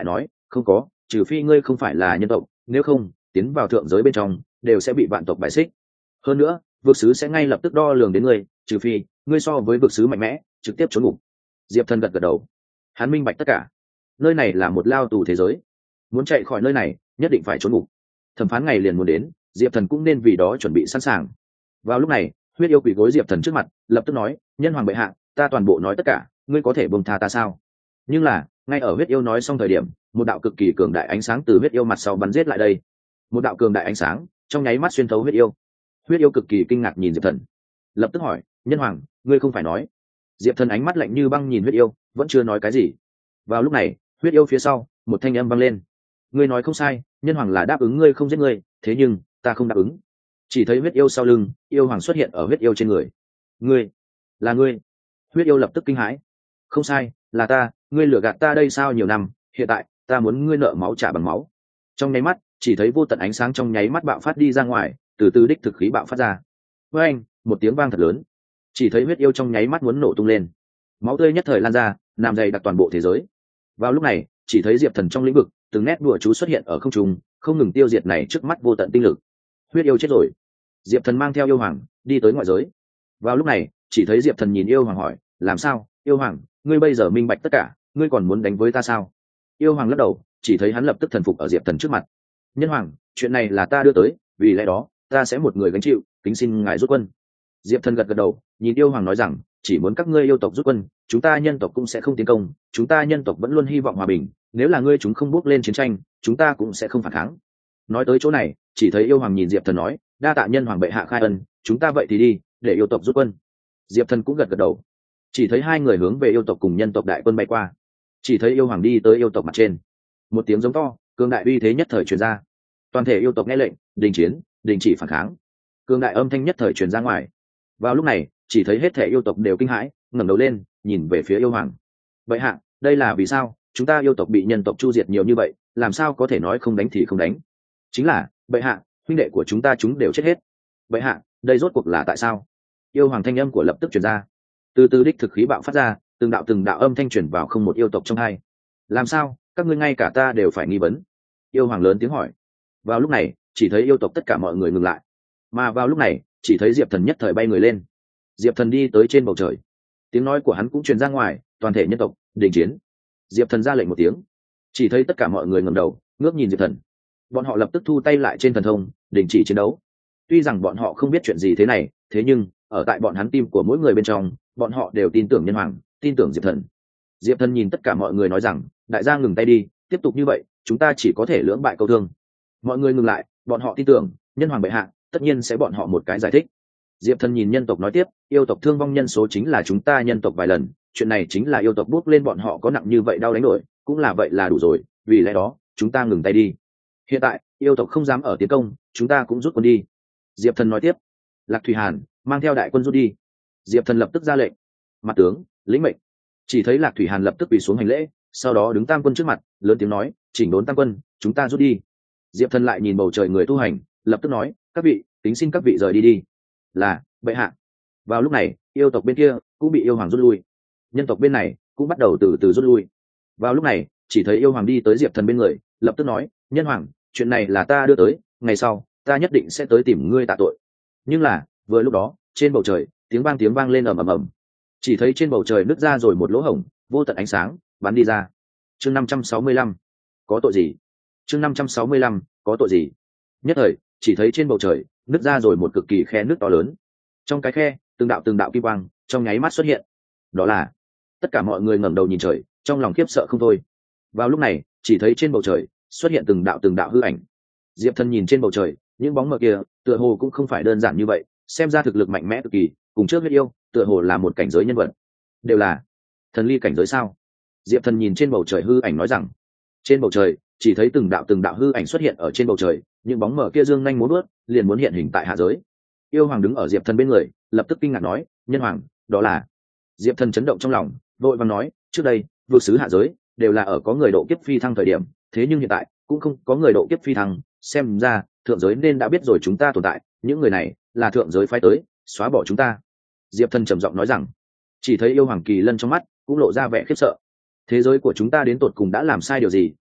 không có, trừ phi ngươi không phải là nhân tộc, nếu không tiến vào thượng giới bên trong đều sẽ bị vạn tộc bài xích. Hơn nữa vực sứ sẽ ngay lập tức đo lường đến ngươi, trừ phi ngươi so với vực sứ mạnh mẽ trực tiếp trốn ngục. Diệp Thần gật gật đầu, hắn minh bạch tất cả. Nơi này là một lao tù thế giới, muốn chạy khỏi nơi này nhất định phải trốn ngục. Thẩm phán ngày liền muốn đến, Diệp Thần cũng nên vì đó chuẩn bị sẵn sàng. Vào lúc này huyết yêu quỳ gối Diệp Thần trước mặt, lập tức nói, nhân hoàng bệ hạ, ta toàn bộ nói tất cả, ngươi có thể buông tha ta sao? Nhưng là ngay ở huyết yêu nói xong thời điểm, một đạo cực kỳ cường đại ánh sáng từ huyết yêu mặt sau bắn giết lại đây. Một đạo cường đại ánh sáng trong nháy mắt xuyên thấu huyết yêu. Huyết yêu cực kỳ kinh ngạc nhìn Diệp Thần, lập tức hỏi, nhân hoàng, ngươi không phải nói? Diệp Thần ánh mắt lạnh như băng nhìn huyết yêu, vẫn chưa nói cái gì. Vào lúc này huyết yêu phía sau một thanh âm vang lên, ngươi nói không sai, nhân hoàng là đáp ứng ngươi không giết ngươi, thế nhưng ta không đáp ứng. Chỉ thấy huyết yêu sau lưng yêu hoàng xuất hiện ở huyết yêu trên người. Ngươi là ngươi? Huyết yêu lập tức kinh hãi. Không sai, là ta, ngươi lừa gạt ta đây sao nhiều năm, hiện tại ta muốn ngươi nợ máu trả bằng máu. Trong nháy mắt chỉ thấy vô tận ánh sáng trong nháy mắt bạo phát đi ra ngoài, từ từ đích thực khí bạo phát ra. Với anh một tiếng vang thật lớn, chỉ thấy huyết yêu trong nháy mắt muốn nổ tung lên, máu tươi nhất thời lan ra, làm dày đặc toàn bộ thế giới. Vào lúc này chỉ thấy Diệp Thần trong lĩnh vực từng nét đùa chú xuất hiện ở không trung, không ngừng tiêu diệt này trước mắt vô tận tinh lực. Huyết yêu chết rồi. Diệp Thần mang theo yêu hoàng đi tới ngoại giới. Vào lúc này chỉ thấy Diệp Thần nhìn yêu hoàng hỏi, làm sao yêu hoàng, ngươi bây giờ minh bạch tất cả, ngươi còn muốn đánh với ta sao? Yêu hoàng lắc đầu, chỉ thấy hắn lập tức thần phục ở Diệp Thần trước mặt. Nhân hoàng, chuyện này là ta đưa tới, vì lẽ đó ta sẽ một người gánh chịu, kính xin ngài rút quân. Diệp Thần gật gật đầu, nhìn yêu hoàng nói rằng, chỉ muốn các ngươi yêu tộc rút quân, chúng ta nhân tộc cũng sẽ không tiến công, chúng ta nhân tộc vẫn luôn hy vọng hòa bình, nếu là ngươi chúng không bước lên chiến tranh, chúng ta cũng sẽ không phản kháng. Nói tới chỗ này chỉ thấy yêu hoàng nhìn Diệp Thần nói, đa tạ nhân hoàng bệ hạ khai ân, chúng ta vậy thì đi, để yêu tộc rút quân. Diệp Thần cũng gật gật đầu. Chỉ thấy hai người hướng về yêu tộc cùng nhân tộc đại quân bay qua. Chỉ thấy yêu hoàng đi tới yêu tộc mặt trên, một tiếng giống to cường đại uy thế nhất thời truyền ra. Toàn thể yêu tộc nghe lệnh, đình chiến, đình chỉ phản kháng. Cường đại âm thanh nhất thời truyền ra ngoài. Vào lúc này chỉ thấy hết thể yêu tộc đều kinh hãi, ngẩng đầu lên nhìn về phía yêu hoàng. Bệ hạ, đây là vì sao? Chúng ta yêu tộc bị nhân tộc chu diệt nhiều như vậy, làm sao có thể nói không đánh thì không đánh? Chính là bệ hạ, huynh đệ của chúng ta chúng đều chết hết. Bệ hạ, đây rốt cuộc là tại sao? Yêu hoàng thanh âm của lập tức truyền ra. Từ từ đích thực khí bạo phát ra, từng đạo âm thanh truyền vào không một yêu tộc trong hai. Làm sao các ngươi ngay cả ta đều phải nghi vấn? Yêu hoàng lớn tiếng hỏi. Vào lúc này chỉ thấy yêu tộc tất cả mọi người ngừng lại, mà vào lúc này chỉ thấy Diệp Thần nhất thời bay người lên. Diệp Thần đi tới trên bầu trời, tiếng nói của hắn cũng truyền ra ngoài, toàn thể nhân tộc đình chiến. Diệp Thần ra lệnh một tiếng, chỉ thấy tất cả mọi người ngẩng đầu ngước nhìn Diệp Thần. Bọn họ lập tức thu tay lại trên thần thông, đình chỉ chiến đấu. Tuy rằng bọn họ không biết chuyện gì thế này, thế nhưng ở tại bọn hắn tim của mỗi người bên trong, bọn họ đều tin tưởng nhân hoàng, tin tưởng Diệp Thần. Diệp Thần nhìn tất cả mọi người nói rằng, đại gia ngừng tay đi, tiếp tục như vậy chúng ta chỉ có thể lưỡng bại câu thương. Mọi người ngừng lại, bọn họ tin tưởng nhân hoàng bệ hạ tất nhiên sẽ bọn họ một cái giải thích. Diệp Thần nhìn nhân tộc nói tiếp, yêu tộc thương vong nhân số chính là chúng ta nhân tộc vài lần, chuyện này chính là yêu tộc bút lên bọn họ có nặng như vậy đau đánh đổi, cũng là vậy là đủ rồi, vì lẽ đó chúng ta ngừng tay đi. Hiện tại yêu tộc không dám ở tiến công, chúng ta cũng rút quân đi. Diệp Thần nói tiếp. Lạc Thủy Hàn mang theo đại quân rút đi. Diệp Thần lập tức ra lệnh, mặt tướng lĩnh mệnh. Chỉ thấy Lạc Thủy Hàn lập tức quỳ xuống hành lễ, sau đó đứng tam quân trước mặt, lớn tiếng nói, chỉnh đốn tam quân, chúng ta rút đi. Diệp Thần lại nhìn bầu trời người tu hành, lập tức nói, các vị, tính xin các vị rời đi đi. Là bệ hạ. Vào lúc này yêu tộc bên kia cũng bị yêu hoàng rút lui, nhân tộc bên này cũng bắt đầu từ từ rút lui. Vào lúc này chỉ thấy yêu hoàng đi tới Diệp Thần bên người, lập tức nói, nhân hoàng, chuyện này là ta đưa tới, ngày sau ta nhất định sẽ tới tìm ngươi tạ tội. Nhưng là vừa lúc đó trên bầu trời tiếng vang lên ầm ầm ầm, chỉ thấy trên bầu trời nứt ra rồi một lỗ hổng, vô tận ánh sáng bắn đi ra. Chương 565, có tội gì? Chương 565, có tội gì? Nhất thời chỉ thấy trên bầu trời nứt ra rồi một cực kỳ khe nước to lớn. Trong cái khe từng đạo kim quang trong nháy mắt xuất hiện. Đó là tất cả mọi người ngẩng đầu nhìn trời, trong lòng khiếp sợ không thôi. Vào lúc này chỉ thấy trên bầu trời xuất hiện từng đạo hư ảnh. Diệp Thần nhìn trên bầu trời những bóng mờ kia, tựa hồ cũng không phải đơn giản như vậy, xem ra thực lực mạnh mẽ cực kỳ, cùng trước huyết yêu tựa hồ là một cảnh giới nhân vật. Đều là thần ly cảnh giới sao? Diệp Thần nhìn trên bầu trời hư ảnh nói rằng. Trên bầu trời chỉ thấy từng đạo hư ảnh xuất hiện ở trên bầu trời, những bóng mờ kia dương nhanh múa vuốt, liền muốn hiện hình tại hạ giới. Yêu hoàng đứng ở Diệp Thần bên người, lập tức kinh ngạc nói, nhân hoàng, đó là... Diệp Thần chấn động trong lòng, vội vàng nói, trước đây vượt xứ hạ giới đều là ở có người độ kiếp phi thăng thời điểm, thế nhưng hiện tại cũng không có người độ kiếp phi thăng, xem ra thượng giới nên đã biết rồi chúng ta tồn tại, những người này là thượng giới phái tới xóa bỏ chúng ta. Diệp Thần trầm giọng nói rằng. Chỉ thấy yêu hoàng kỳ lân trong mắt cũng lộ ra vẻ khiếp sợ. Thế giới của chúng ta đến tột cùng đã làm sai điều gì,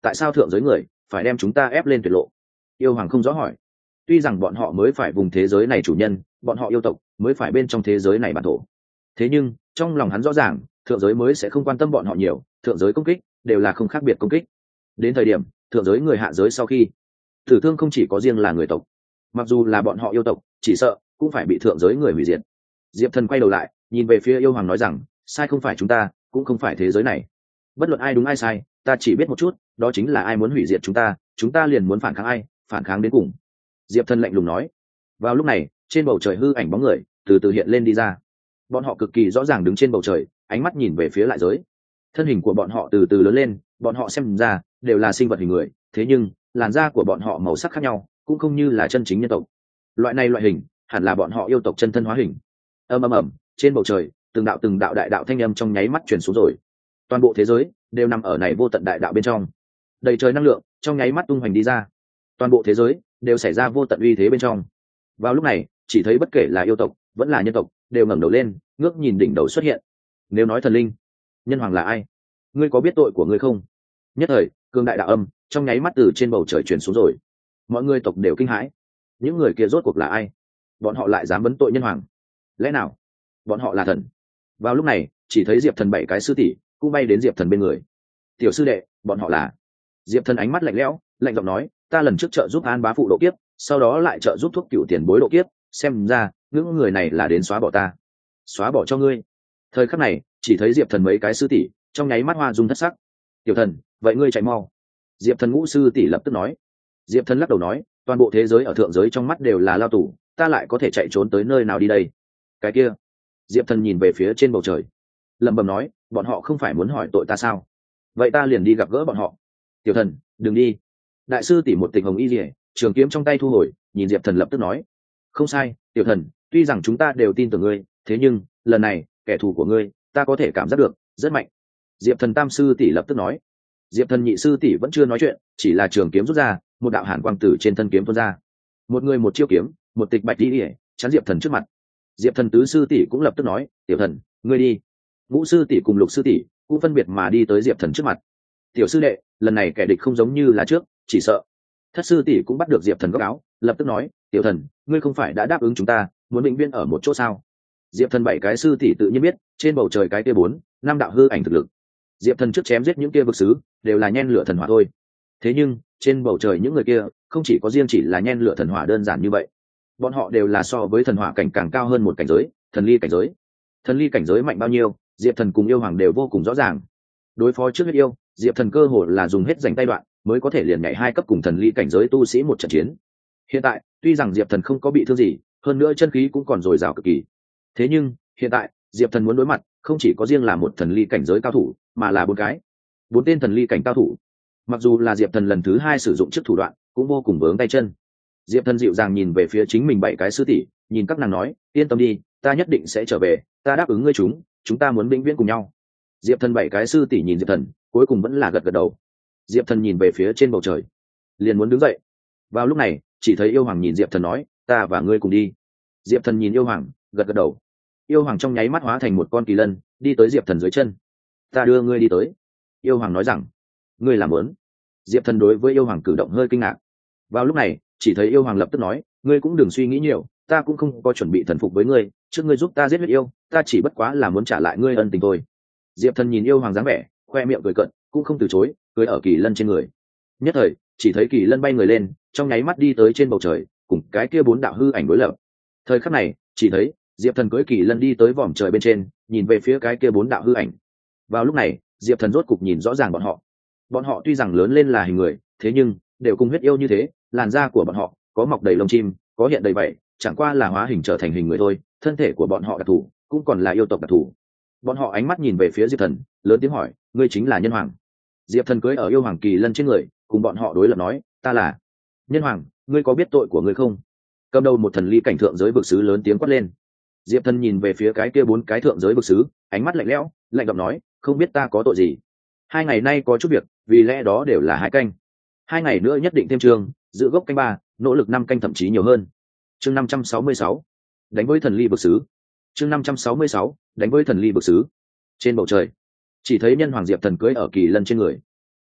tại sao thượng giới người phải đem chúng ta ép lên tuyệt lộ? Yêu hoàng không rõ hỏi. Tuy rằng bọn họ mới phải vùng thế giới này chủ nhân, bọn họ yêu tộc mới phải bên trong thế giới này bản thổ, thế nhưng trong lòng hắn rõ ràng thượng giới mới sẽ không quan tâm bọn họ nhiều, thượng giới công kích đều là không khác biệt công kích. Đến thời điểm thượng giới người hạ giới sau khi tử thương không chỉ có riêng là người tộc, mặc dù là bọn họ yêu tộc chỉ sợ cũng phải bị thượng giới người hủy diệt. Diệp Thần quay đầu lại nhìn về phía yêu hoàng nói rằng, sai không phải chúng ta, cũng không phải thế giới này, bất luận ai đúng ai sai, ta chỉ biết một chút, đó chính là ai muốn hủy diệt chúng ta liền muốn phản kháng ai, phản kháng đến cùng. Diệp Thần lạnh lùng nói. Vào lúc này trên bầu trời hư ảnh bóng người từ từ hiện lên đi ra, bọn họ cực kỳ rõ ràng đứng trên bầu trời, ánh mắt nhìn về phía lại giới. Thân hình của bọn họ từ từ lớn lên, bọn họ xem ra đều là sinh vật hình người, thế nhưng làn da của bọn họ màu sắc khác nhau, cũng không như là chân chính nhân tộc. Loại này loại hình hẳn là bọn họ yêu tộc chân thân hóa hình. Ầm ầm ầm, trên bầu trời từng đạo đại đạo thanh âm trong nháy mắt truyền xuống rồi. Toàn bộ thế giới đều nằm ở này vô tận đại đạo bên trong, đầy trời năng lượng trong nháy mắt tung hoành đi ra, toàn bộ thế giới đều xảy ra vô tận uy thế bên trong. Vào lúc này chỉ thấy bất kể là yêu tộc vẫn là nhân tộc đều ngẩng đầu lên, ngước nhìn đỉnh đầu xuất hiện. Nếu nói thần linh, nhân hoàng là ai? Ngươi có biết tội của ngươi không? Nhất thời cường đại đạo âm trong nháy mắt từ trên bầu trời truyền xuống rồi. Mọi người tộc đều kinh hãi, những người kia rốt cuộc là ai? Bọn họ lại dám vấn tội nhân hoàng? Lẽ nào bọn họ là thần? Vào lúc này chỉ thấy Diệp Thần 7 cái sư tỷ cũng bay đến Diệp Thần bên người. Tiểu sư đệ, bọn họ là? Diệp Thần ánh mắt lạnh lẽo, lạnh giọng nói, ta lần trước trợ giúp An bá phụ độ kiếp, sau đó lại trợ giúp thuốc cựu tiền bối độ kiếp, xem ra những người này là đến xóa bỏ ta. Xóa bỏ cho ngươi? Thời khắc này chỉ thấy Diệp Thần mấy cái sư tỷ trong nháy mắt hoa dung thất sắc. Tiểu Thần, vậy ngươi chạy mau. Diệp Thần ngũ sư tỷ lập tức nói. Diệp Thần lắc đầu nói, toàn bộ thế giới ở thượng giới trong mắt đều là lao tù, ta lại có thể chạy trốn tới nơi nào đi đây? Cái kia. Diệp Thần nhìn về phía trên bầu trời, lẩm bẩm nói, bọn họ không phải muốn hỏi tội ta sao? Vậy ta liền đi gặp gỡ bọn họ. Tiểu Thần, đừng đi. Đại sư tỷ một tình hồng y liễu, trường kiếm trong tay thu hồi, nhìn Diệp Thần lập tức nói, không sai, Tiểu Thần, tuy rằng chúng ta đều tin tưởng ngươi, thế nhưng lần này kẻ thù của ngươi ta có thể cảm giác được rất mạnh. Diệp Thần tam sư tỷ lập tức nói. Diệp Thần nhị sư tỷ vẫn chưa nói chuyện, chỉ là trường kiếm rút ra, một đạo hàn quang tử trên thân kiếm tuôn ra. Một người một chiêu kiếm, một tịch bạch đi chắn Diệp Thần trước mặt. Diệp Thần tứ sư tỷ cũng lập tức nói, Tiểu Thần, ngươi đi. Ngũ sư tỷ cùng lục sư tỷ cũng phân biệt mà đi tới Diệp Thần trước mặt. Tiểu sư đệ, lần này kẻ địch không giống như là trước, chỉ sợ. Thất sư tỷ cũng bắt được Diệp Thần góc áo, lập tức nói, Tiểu Thần, ngươi không phải đã đáp ứng chúng ta muốn định viên ở một chỗ sao? Diệp Thần 7 cái sư tỷ tự nhiên biết, trên bầu trời cái kia 4-5 đạo hư ảnh thực lực. Diệp Thần trước chém giết những kia vực sứ đều là nhen lửa thần hỏa thôi, thế nhưng trên bầu trời những người kia không chỉ có riêng chỉ là nhen lửa thần hỏa đơn giản như vậy, bọn họ đều là so với thần hỏa cảnh càng cao hơn một cảnh giới, thần ly cảnh giới. Thần ly cảnh giới mạnh bao nhiêu, Diệp Thần cùng yêu hoàng đều vô cùng rõ ràng. Đối phó trước huyết yêu, Diệp Thần cơ hồ là dùng hết dành tay đoạn mới có thể liền nhảy 2 cấp cùng thần ly cảnh giới tu sĩ một trận chiến. Hiện tại tuy rằng Diệp Thần không có bị thương gì, hơn nữa chân khí cũng còn dồi dào cực kỳ, thế nhưng hiện tại Diệp Thần muốn đối mặt không chỉ có riêng là một thần ly cảnh giới cao thủ, mà là 4 tên thần ly cảnh cao thủ. Mặc dù là Diệp Thần lần thứ 2 sử dụng chiếc thủ đoạn cũng vô cùng vướng tay chân. Diệp Thần dịu dàng nhìn về phía chính mình 7 cái sư tỷ, nhìn các nàng nói, yên tâm đi, ta nhất định sẽ trở về, ta đáp ứng ngươi chúng ta muốn vĩnh viễn cùng nhau. Diệp Thần 7 cái sư tỷ nhìn Diệp Thần, cuối cùng vẫn là gật gật đầu. Diệp Thần nhìn về phía trên bầu trời, liền muốn đứng dậy. Vào lúc này chỉ thấy yêu hoàng nhìn Diệp Thần nói, ta và ngươi cùng đi. Diệp Thần nhìn yêu hoàng, gật gật đầu. Yêu hoàng trong nháy mắt hóa thành một con kỳ lân, đi tới Diệp Thần dưới chân. Ta đưa ngươi đi tới. Yêu hoàng nói rằng, ngươi làm muốn? Diệp Thần đối với yêu hoàng cử động hơi kinh ngạc. Vào lúc này chỉ thấy yêu hoàng lập tức nói, ngươi cũng đừng suy nghĩ nhiều, ta cũng không có chuẩn bị thần phục với ngươi, trước ngươi giúp ta giết huyết yêu, ta chỉ bất quá là muốn trả lại ngươi ân tình thôi. Diệp Thần nhìn yêu hoàng dáng vẻ, khoe miệng cười cợt, cũng không từ chối, cưỡi ở kỳ lân trên người. Nhất thời chỉ thấy kỳ lân bay người lên, trong nháy mắt đi tới trên bầu trời, cùng cái kia 4 đạo hư ảnh đối lập. Thời khắc này chỉ thấy Diệp Thần cưỡi kỳ lân đi tới vòm trời bên trên, nhìn về phía cái kia 4 đạo hư ảnh. Vào lúc này Diệp Thần rốt cục nhìn rõ ràng bọn họ tuy rằng lớn lên là hình người, thế nhưng đều cùng huyết yêu như thế, làn da của bọn họ có mọc đầy lông chim, có hiện đầy vảy, chẳng qua là hóa hình trở thành hình người thôi, thân thể của bọn họ đặc thù, cũng còn là yêu tộc đặc thù. Bọn họ ánh mắt nhìn về phía Diệp Thần, lớn tiếng hỏi, ngươi chính là nhân hoàng? Diệp Thần cưỡi ở yêu hoàng kỳ lân trên người, cùng bọn họ đối lập nói, ta là nhân hoàng, ngươi có biết tội của ngươi không? Cầm đầu một thần ly cảnh thượng giới vực sứ lớn tiếng quát lên. Diệp Thần nhìn về phía cái kia 4 cái thượng giới vực sứ, ánh mắt lạnh lẽo, lạnh giọng nói, không biết ta có tội gì? 2 ngày nay có chút việc, vì lẽ đó đều là 2 canh. 2 ngày nữa nhất định thêm chương, giữ gốc canh 3, nỗ lực 5 canh thậm chí nhiều hơn. Chương 566, đánh với thần ly vực sứ. Chương 566, đánh với thần ly vực sứ. Trên bầu trời chỉ thấy nhân hoàng Diệp Thần cưỡi ở kỳ lân trên người,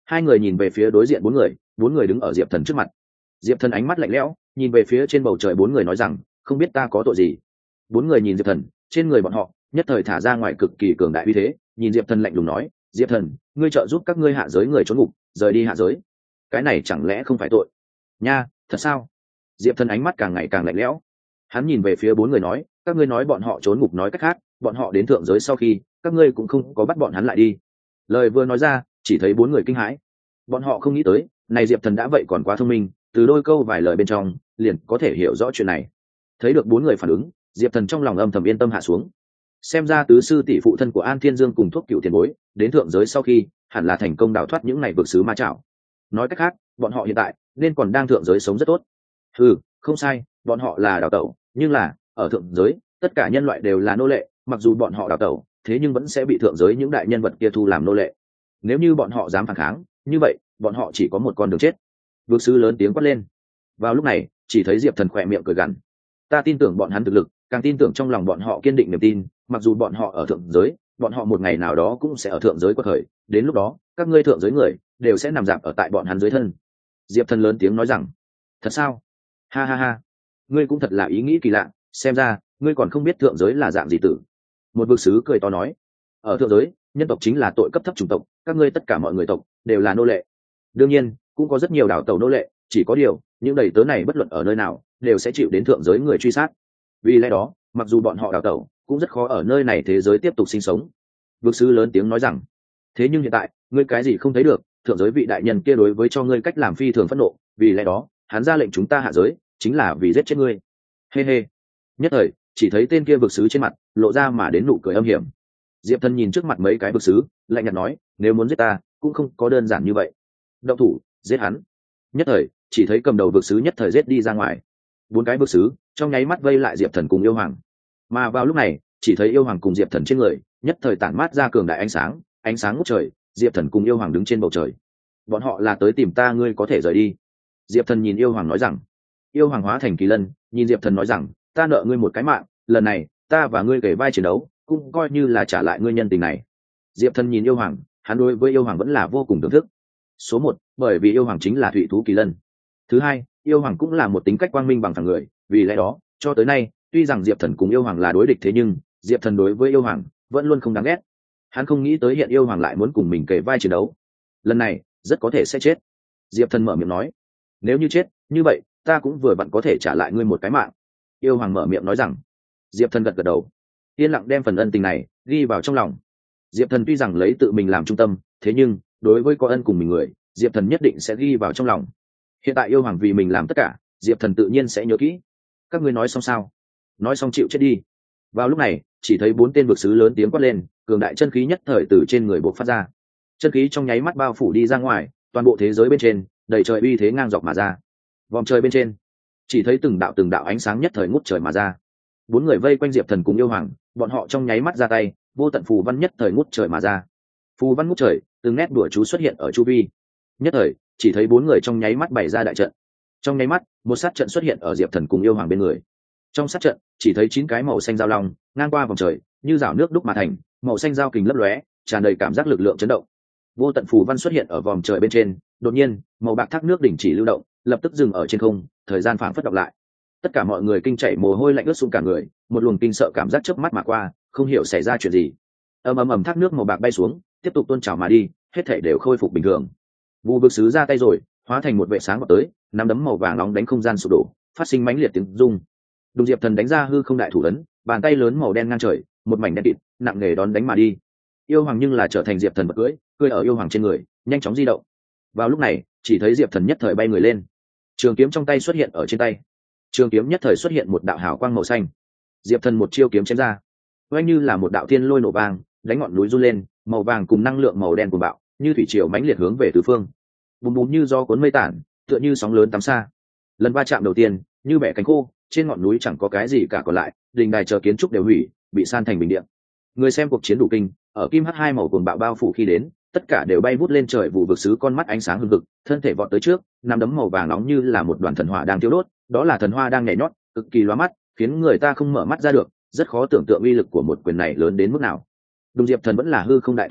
Hai người nhìn về phía đối diện bốn người đứng ở diệp thần trước mặt. Diệp thần ánh mắt lạnh lẽo nhìn về phía trên bầu trời bốn người nói rằng không biết ta có tội gì. Bốn người nhìn diệp thần, trên người bọn họ nhất thời thả ra ngoài cực kỳ cường đại uy thế, nhìn diệp thần lạnh lùng nói, diệp thần, ngươi trợ giúp các ngươi hạ giới người trốn ngục rời đi hạ giới, cái này chẳng lẽ không phải tội nha? Thật sao? Diệp thần ánh mắt càng ngày càng lạnh lẽo, hắn nhìn về phía bốn người nói, các ngươi nói bọn họ trốn ngục, nói cách khác bọn họ đến thượng giới sau khi các ngươi cũng không có bắt bọn hắn lại đi. Lời vừa nói ra chỉ thấy bốn người kinh hãi, bọn họ không nghĩ tới này diệp thần đã vậy còn quá thông minh, từ đôi câu vài lời bên trong liền có thể hiểu rõ chuyện này. Thấy được bốn người phản ứng, diệp thần trong lòng âm thầm yên tâm hạ xuống. Xem ra tứ sư tỷ phụ thân của An Thiên Dương cùng thuốc cựu tiền bối đến thượng giới sau khi hẳn là thành công đào thoát những này vực sứ ma chảo. Nói cách khác bọn họ hiện tại nên còn đang thượng giới sống rất tốt. Không sai, bọn họ là đào tẩu, nhưng là ở thượng giới tất cả nhân loại đều là nô lệ, mặc dù bọn họ đào tẩu thế nhưng vẫn sẽ bị thượng giới những đại nhân vật kia thu làm nô lệ. Nếu như bọn họ dám phản kháng, như vậy bọn họ chỉ có một con đường chết. Vực sứ lớn tiếng quát lên. Vào lúc này chỉ thấy diệp thần khỏe miệng cười gằn, ta tin tưởng bọn hắn thực lực, càng tin tưởng trong lòng bọn họ kiên định niềm tin, mặc dù bọn họ ở thượng giới, bọn họ một ngày nào đó cũng sẽ ở thượng giới quật khởi, đến lúc đó các ngươi thượng giới người đều sẽ nằm dạp ở tại bọn hắn dưới thân. Diệp thần lớn tiếng nói rằng, thật sao? Ha ha ha, ngươi cũng thật là ý nghĩ kỳ lạ, xem ra ngươi còn không biết thượng giới là dạng gì tử. Một vực sứ cười to nói, ở thượng giới nhân tộc chính là tội cấp thấp chủng tộc, các ngươi tất cả mọi người tộc đều là nô lệ. Đương nhiên cũng có rất nhiều đảo tàu nô lệ, chỉ có điều những đầy tớ này bất luận ở nơi nào đều sẽ chịu đến thượng giới người truy sát, vì lẽ đó mặc dù bọn họ đào tẩu cũng rất khó ở nơi này thế giới tiếp tục sinh sống. Vực sứ lớn tiếng nói rằng, thế nhưng hiện tại ngươi cái gì không thấy được, thượng giới vị đại nhân kia đối với cho ngươi cách làm phi thường phẫn nộ, vì lẽ đó hắn ra lệnh chúng ta hạ giới chính là vì giết chết ngươi. Hê hê. Nhất thời chỉ thấy tên kia vực sứ trên mặt lộ ra mà đến nụ cười âm hiểm. Diệp thần nhìn trước mặt mấy cái vực sứ lạnh nhạt nói, nếu muốn giết ta cũng không có đơn giản như vậy, động thủ giết hắn. Nhất thời chỉ thấy cầm đầu vực sứ nhất thời giết đi ra ngoài, bốn cái vực sứ trong nháy mắt vây lại diệp thần cùng yêu hoàng. Mà vào lúc này chỉ thấy yêu hoàng cùng diệp thần trên người nhất thời tản mát ra cường đại ánh sáng ngút trời. Diệp thần cùng yêu hoàng đứng trên bầu trời, bọn họ là tới tìm ta, ngươi có thể rời đi. Diệp thần nhìn yêu hoàng nói rằng. Yêu hoàng hóa thành kỳ lân nhìn diệp thần nói rằng, ta nợ ngươi một cái mạng, lần này ta và ngươi kể vai chiến đấu cũng coi như là trả lại ngươi nhân tình này. Diệp thần nhìn yêu hoàng, hắn đối với yêu hoàng vẫn là vô cùng thưởng thức. Số một, bởi vì yêu hoàng chính là thủy thú kỳ lân. Thứ hai, yêu hoàng cũng là một tính cách quang minh bằng thẳng người, vì lẽ đó cho tới nay tuy rằng diệp thần cùng yêu hoàng là đối địch, thế nhưng diệp thần đối với yêu hoàng vẫn luôn không đáng ghét. Hắn không nghĩ tới hiện yêu hoàng lại muốn cùng mình kể vai chiến đấu, lần này rất có thể sẽ chết. Diệp thần mở miệng nói, nếu như chết như vậy ta cũng vừa vặn có thể trả lại ngươi một cái mạng. Yêu hoàng mở miệng nói rằng. Diệp thần gật gật đầu, yên lặng đem phần ân tình này ghi vào trong lòng. Diệp thần tuy rằng lấy tự mình làm trung tâm, thế nhưng đối với có ân cùng mình người, diệp thần nhất định sẽ ghi vào trong lòng. Hiện tại yêu hoàng vì mình làm tất cả, diệp thần tự nhiên sẽ nhớ kỹ. Các ngươi nói xong sao? Nói xong chịu chết đi. Vào lúc này chỉ thấy bốn tên vực sứ lớn tiếng quát lên, cường đại chân khí nhất thời từ trên người bộc phát ra. Chân khí trong nháy mắt bao phủ đi ra ngoài, toàn bộ thế giới bên trên đầy trời uy thế ngang dọc mà ra. Vòng trời bên trên chỉ thấy từng đạo ánh sáng nhất thời ngút trời mà ra. Bốn người vây quanh diệp thần cùng yêu hoàng, bọn họ trong nháy mắt ra tay, vô tận phù văn nhất thời ngút trời mà ra. Phù văn ngút trời, từng nét đùa chú xuất hiện ở chu vi. Nhất thời chỉ thấy bốn người trong nháy mắt bày ra đại trận. Trong nháy mắt một sát trận xuất hiện ở diệp thần cùng yêu hoàng bên người. Trong sát trận chỉ thấy 9 cái màu xanh dao long ngang qua vòng trời, như rảo nước đúc mà thành, màu xanh dao kình lấp lóe, tràn đầy cảm giác lực lượng chấn động. Vô tận phù văn xuất hiện ở vòng trời bên trên, đột nhiên màu bạc thác nước đình chỉ lưu động, lập tức dừng ở trên không, thời gian phảng phất đọc lại. Tất cả mọi người kinh chảy mồ hôi lạnh ướt sũng cả người, một luồng kinh sợ cảm giác chớp mắt mà qua, không hiểu xảy ra chuyện gì. Ầm thác nước màu bạc bay xuống, tiếp tục tuôn trào mà đi, hết thảy đều khôi phục bình thường. Vu vực sứ ra tay rồi, hóa thành một vệ sáng vọt tới, nắm đấm màu vàng nóng đánh không gian sụp đổ, phát sinh mãnh liệt tiếng rung. Đùng diệp thần đánh ra hư không đại thủ ấn, bàn tay lớn màu đen ngang trời, một mảnh đen kịt, nặng nề đón đánh mà đi. Yêu hoàng nhưng là trở thành diệp thần vật cưỡi, cưỡi ở yêu hoàng trên người, nhanh chóng di động. Vào lúc này chỉ thấy diệp thần nhất thời bay người lên, trường kiếm trong tay xuất hiện ở trên tay. Trường kiếm nhất thời xuất hiện một đạo hào quang màu xanh, diệp thần một chiêu kiếm chém ra, oanh như là một đạo thiên lôi nổ vang, đánh ngọn núi run lên, màu vàng cùng năng lượng màu đen cuồng bạo như thủy triều mãnh liệt hướng về tứ phương. Bùm bùm như do cuốn mây tản, tựa như sóng lớn tắm xa. Lần va chạm đầu tiên như bẻ cánh khô, trên ngọn núi chẳng có cái gì cả còn lại, đình đài chờ kiến trúc đều hủy, bị san thành bình địa. Người xem cuộc chiến đủ kinh, ở kim h2 màu cuồng bạo bao phủ khi đến, tất cả đều bay vút lên trời. Vụ vực sứ con mắt ánh sáng hừng hực, thân thể vọt tới trước, nắm đấm màu vàng nóng như là một đoàn thần hỏa đang thiêu đốt, đó là thần hoa đang nhảy nhót, cực kỳ lóa mắt, khiến người ta không mở mắt ra được, rất khó tưởng tượng uy lực của một quyền này lớn đến mức nào. Đùng diệp thần vẫn là hư không đại thủ ấn,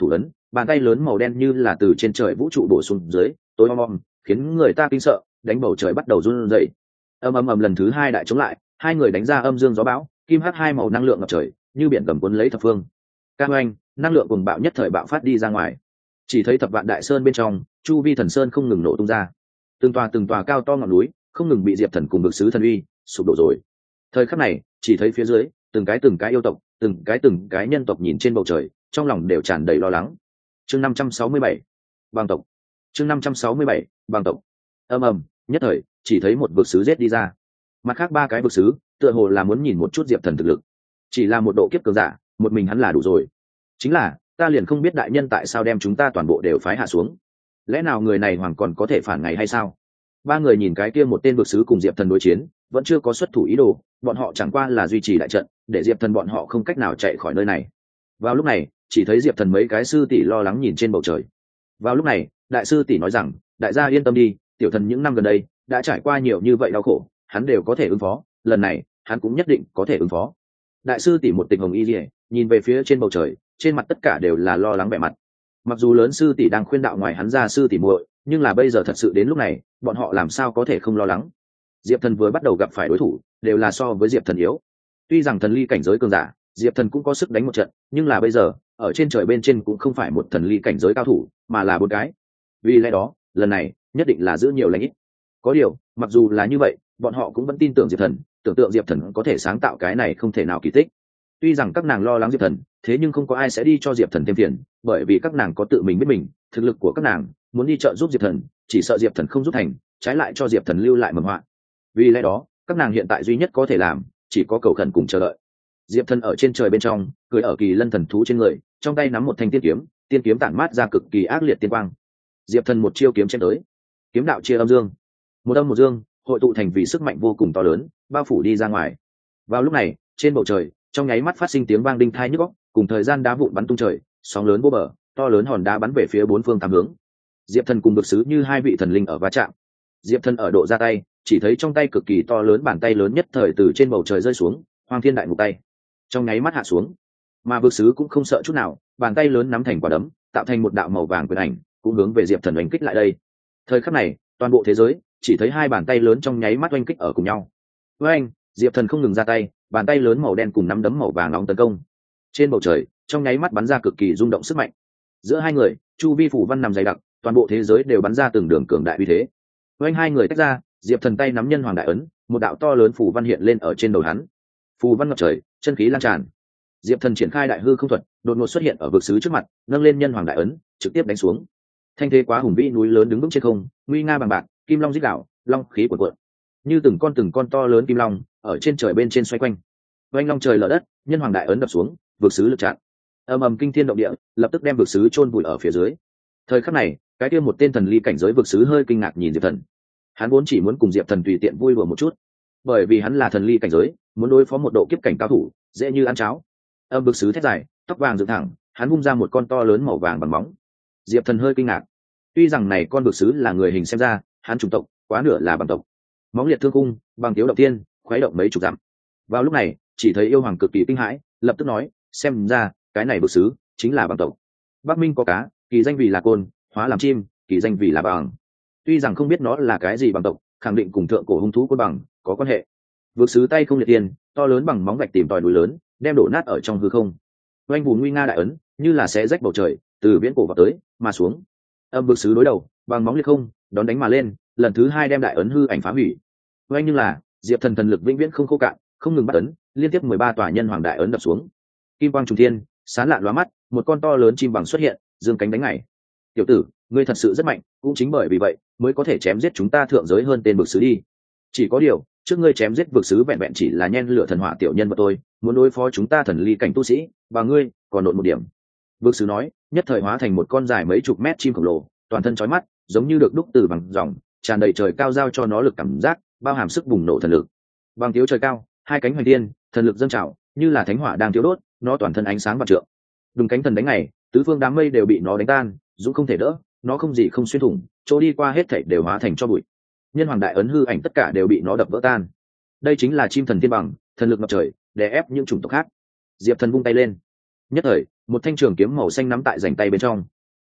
bàn tay lớn màu đen như là từ trên trời vũ trụ đổ xuống dưới, tối om om, khiến người ta kinh sợ, đánh bầu trời bắt đầu run rẩy. Ầm ầm ầm lần thứ hai đại chống lại, hai người đánh ra âm dương gió bão, kim hắc hai màu năng lượng ngập trời, như biển gầm cuốn lấy thập phương. Cam oanh, năng lượng cuồng bạo nhất thời bạo phát đi ra ngoài. Chỉ thấy thập vạn đại sơn bên trong, chu vi thần sơn không ngừng nổ tung ra. Từng tòa cao to ngọn núi, không ngừng bị Diệp Thần cùng Bực Sứ thần uy sụp đổ rồi. Thời khắc này, chỉ thấy phía dưới, từng cái yêu tộc, từng cái nhân tộc nhìn trên bầu trời, trong lòng đều tràn đầy lo lắng. Chương 567, bàng tộc. Chương 567, bàng tộc. Ầm ầm, nhất thời, chỉ thấy một vực sứ giết đi ra. Mặt khác ba cái vực sứ, tựa hồ là muốn nhìn một chút Diệp Thần thực lực. Chỉ là một độ kiếp cường giả, một mình hắn là đủ rồi. Chính là, ta liền không biết đại nhân tại sao đem chúng ta toàn bộ đều phái hạ xuống. Lẽ nào người này hoàng còn có thể phản ngày hay sao? Ba người nhìn cái kia một tên vực sứ cùng Diệp Thần đối chiến, vẫn chưa có xuất thủ ý đồ, bọn họ chẳng qua là duy trì đại trận, để Diệp Thần bọn họ không cách nào chạy khỏi nơi này. Vào lúc này, chỉ thấy Diệp Thần mấy cái sư tỷ lo lắng nhìn trên bầu trời. Vào lúc này, đại sư tỷ nói rằng, đại gia yên tâm đi, tiểu thần những năm gần đây đã trải qua nhiều như vậy đau khổ, hắn đều có thể ứng phó, lần này hắn cũng nhất định có thể ứng phó. Đại sư tỷ một tình hồng y liễu, nhìn về phía trên bầu trời, trên mặt tất cả đều là lo lắng vẻ mặt. Mặc dù lớn sư tỷ đang khuyên đạo ngoài hắn ra sư tỷ muội, nhưng là bây giờ thật sự đến lúc này, bọn họ làm sao có thể không lo lắng. Diệp Thần vừa bắt đầu gặp phải đối thủ, đều là so với Diệp Thần yếu. Tuy rằng thần ly cảnh giới cường giả, Diệp Thần cũng có sức đánh một trận, nhưng là bây giờ, ở trên trời bên trên cũng không phải một thần ly cảnh giới cao thủ, mà là bốn cái. Vì lẽ đó, lần này, nhất định là giữ nhiều lãnh ít. Có điều, mặc dù là như vậy, bọn họ cũng vẫn tin tưởng Diệp Thần, tưởng tượng Diệp Thần có thể sáng tạo cái này không thể nào kỳ tích. Tuy rằng các nàng lo lắng Diệp Thần, thế nhưng không có ai sẽ đi cho Diệp Thần thêm phiền, bởi vì các nàng có tự mình biết mình, thực lực của các nàng, muốn đi trợ giúp Diệp Thần, chỉ sợ Diệp Thần không giúp thành, trái lại cho Diệp Thần lưu lại mầm họa. Vì lẽ đó, các nàng hiện tại duy nhất có thể làm, chỉ có cầu khẩn cùng chờ đợi. Diệp Thần ở trên trời bên trong, cười ở kỳ lân thần thú trên người, trong tay nắm một thanh tiên kiếm tản mát ra cực kỳ ác liệt tiên quang. Diệp Thần một chiêu kiếm chém tới, kiếm đạo chia âm dương, một âm một dương, hội tụ thành vì sức mạnh vô cùng to lớn, bao phủ đi ra ngoài. Vào lúc này, trên bầu trời, trong nháy mắt phát sinh tiếng vang đinh tai nhức óc, cùng thời gian đá vụn bắn tung trời, sóng lớn vô bờ, to lớn hòn đá bắn về phía bốn phương tám hướng. Diệp Thần cùng Bực Sứ như hai vị thần linh ở va chạm. Diệp Thần ở độ ra tay, chỉ thấy trong tay cực kỳ to lớn bàn tay lớn nhất thời từ trên bầu trời rơi xuống, Hoang Thiên Đại Ngục tay, trong nháy mắt hạ xuống. Mà Bực Sứ cũng không sợ chút nào, bàn tay lớn nắm thành quả đấm, tạo thành một đạo màu vàng quyền ảnh, cũng hướng về Diệp Thần oanh kích lại đây. Thời khắc này, toàn bộ thế giới chỉ thấy hai bàn tay lớn trong nháy mắt oanh kích ở cùng nhau. Với anh, Diệp Thần không ngừng ra tay, bàn tay lớn màu đen cùng nắm đấm màu vàng nóng tấn công. Trên bầu trời, trong nháy mắt bắn ra cực kỳ rung động sức mạnh. Giữa hai người, chu vi phủ văn nằm dày đặc, toàn bộ thế giới đều bắn ra từng đường cường đại uy thế. Với anh hai người tách ra, Diệp Thần tay nắm nhân hoàng đại ấn, một đạo to lớn phủ văn hiện lên ở trên đầu hắn. Phù văn ngập trời, chân khí lan tràn. Diệp Thần triển khai đại hư không thuật, đột ngột xuất hiện ở vực sứ trước mặt, nâng lên nhân hoàng đại ấn, trực tiếp đánh xuống. Thanh thế quá hùng vĩ núi lớn đứng vững trên không, nguy nga bằng bạc, kim long rít gào, long khí cuộn cuộn, như từng con to lớn kim long ở trên trời bên trên xoay quanh. Oanh long trời lở đất, nhân hoàng đại ấn đập xuống, vực sứ lực chặn. Ầm ầm kinh thiên động địa, lập tức đem vực sứ chôn vùi ở phía dưới. Thời khắc này, cái kia một tên thần ly cảnh giới vực sứ hơi kinh ngạc nhìn Diệp Thần. Hắn vốn chỉ muốn cùng Diệp Thần tùy tiện vui đùa một chút, bởi vì hắn là thần ly cảnh giới, muốn đối phó một độ kiếp cảnh cao thủ, dễ như ăn cháo. Âm vực sứ thét dài, tóc vàng dựng thẳng, hắn vung ra một con to lớn màu vàng bằng móng. Diệp Thần hơi kinh ngạc. Tuy rằng này con vực sứ là người hình xem ra, hắn chủng tộc, quá nửa là bằng tộc. Móng liệt thương cung, bằng tiếu động tiên, khuấy động mấy chục dặm. Vào lúc này, chỉ thấy yêu hoàng cực kỳ kinh hãi, lập tức nói, xem ra, cái này vực sứ chính là bằng tộc. Bắc Minh có cá, kỳ danh vì là côn, hóa làm chim, kỳ danh vì là bằng. Tuy rằng không biết nó là cái gì bằng tộc, khẳng định cùng thượng cổ hung thú côn bằng có quan hệ. Vực sứ tay không liệt tiên, to lớn bằng móng gạch tìm tòi núi lớn, đem đổ nát ở trong hư không. Oanh vùng nguy nga đại ấn, như là xé rách bầu trời, từ viễn cổ vào tới, mà xuống. Âm vực sứ đối đầu, bằng móng liệt không, đón đánh mà lên, lần thứ hai đem đại ấn hư ảnh phá hủy. Oanh nhưng là, Diệp Thần thần lực vĩnh viễn không khô cạn, không ngừng bắt ấn, liên tiếp 13 tòa nhân hoàng đại ấn đập xuống. Kim quang trùng thiên, sáng lạn lóa mắt, một con to lớn chim bằng xuất hiện, dương cánh đánh ngày. Tiểu tử, ngươi thật sự rất mạnh, cũng chính bởi vì vậy mới có thể chém giết chúng ta thượng giới hơn tên vực sứ đi. Chỉ có điều, trước ngươi chém giết vực sứ vẹn vẹn chỉ là nhen lửa thần hỏa tiểu nhân vật tôi, muốn đối phó chúng ta thần ly cảnh tu sĩ, và ngươi còn nộn một điểm. Vực sứ nói, nhất thời hóa thành một con dài mấy chục mét chim khổng lồ, toàn thân chói mắt, giống như được đúc từ bằng ròng, tràn đầy trời cao giao cho nó lực cảm giác, bao hàm sức bùng nổ thần lực. Bằng thiếu trời cao, hai cánh hoành thiên, thần lực dâng trào, như là thánh hỏa đang thiêu đốt, nó toàn thân ánh sáng vạn trượng. Đùng cánh thần đánh ngày, tứ phương đám mây đều bị nó đánh tan, dũng không thể đỡ, nó không gì không xuyên thủng, chỗ đi qua hết thảy đều hóa thành cho bụi. Nhân hoàng đại ấn hư ảnh tất cả đều bị nó đập vỡ tan. Đây chính là chim thần thiên bằng, thần lực ngập trời, đè ép những chủng tộc khác. Diệp Thần vung tay lên, nhất thời, một thanh trường kiếm màu xanh nắm tại rảnh tay bên trong.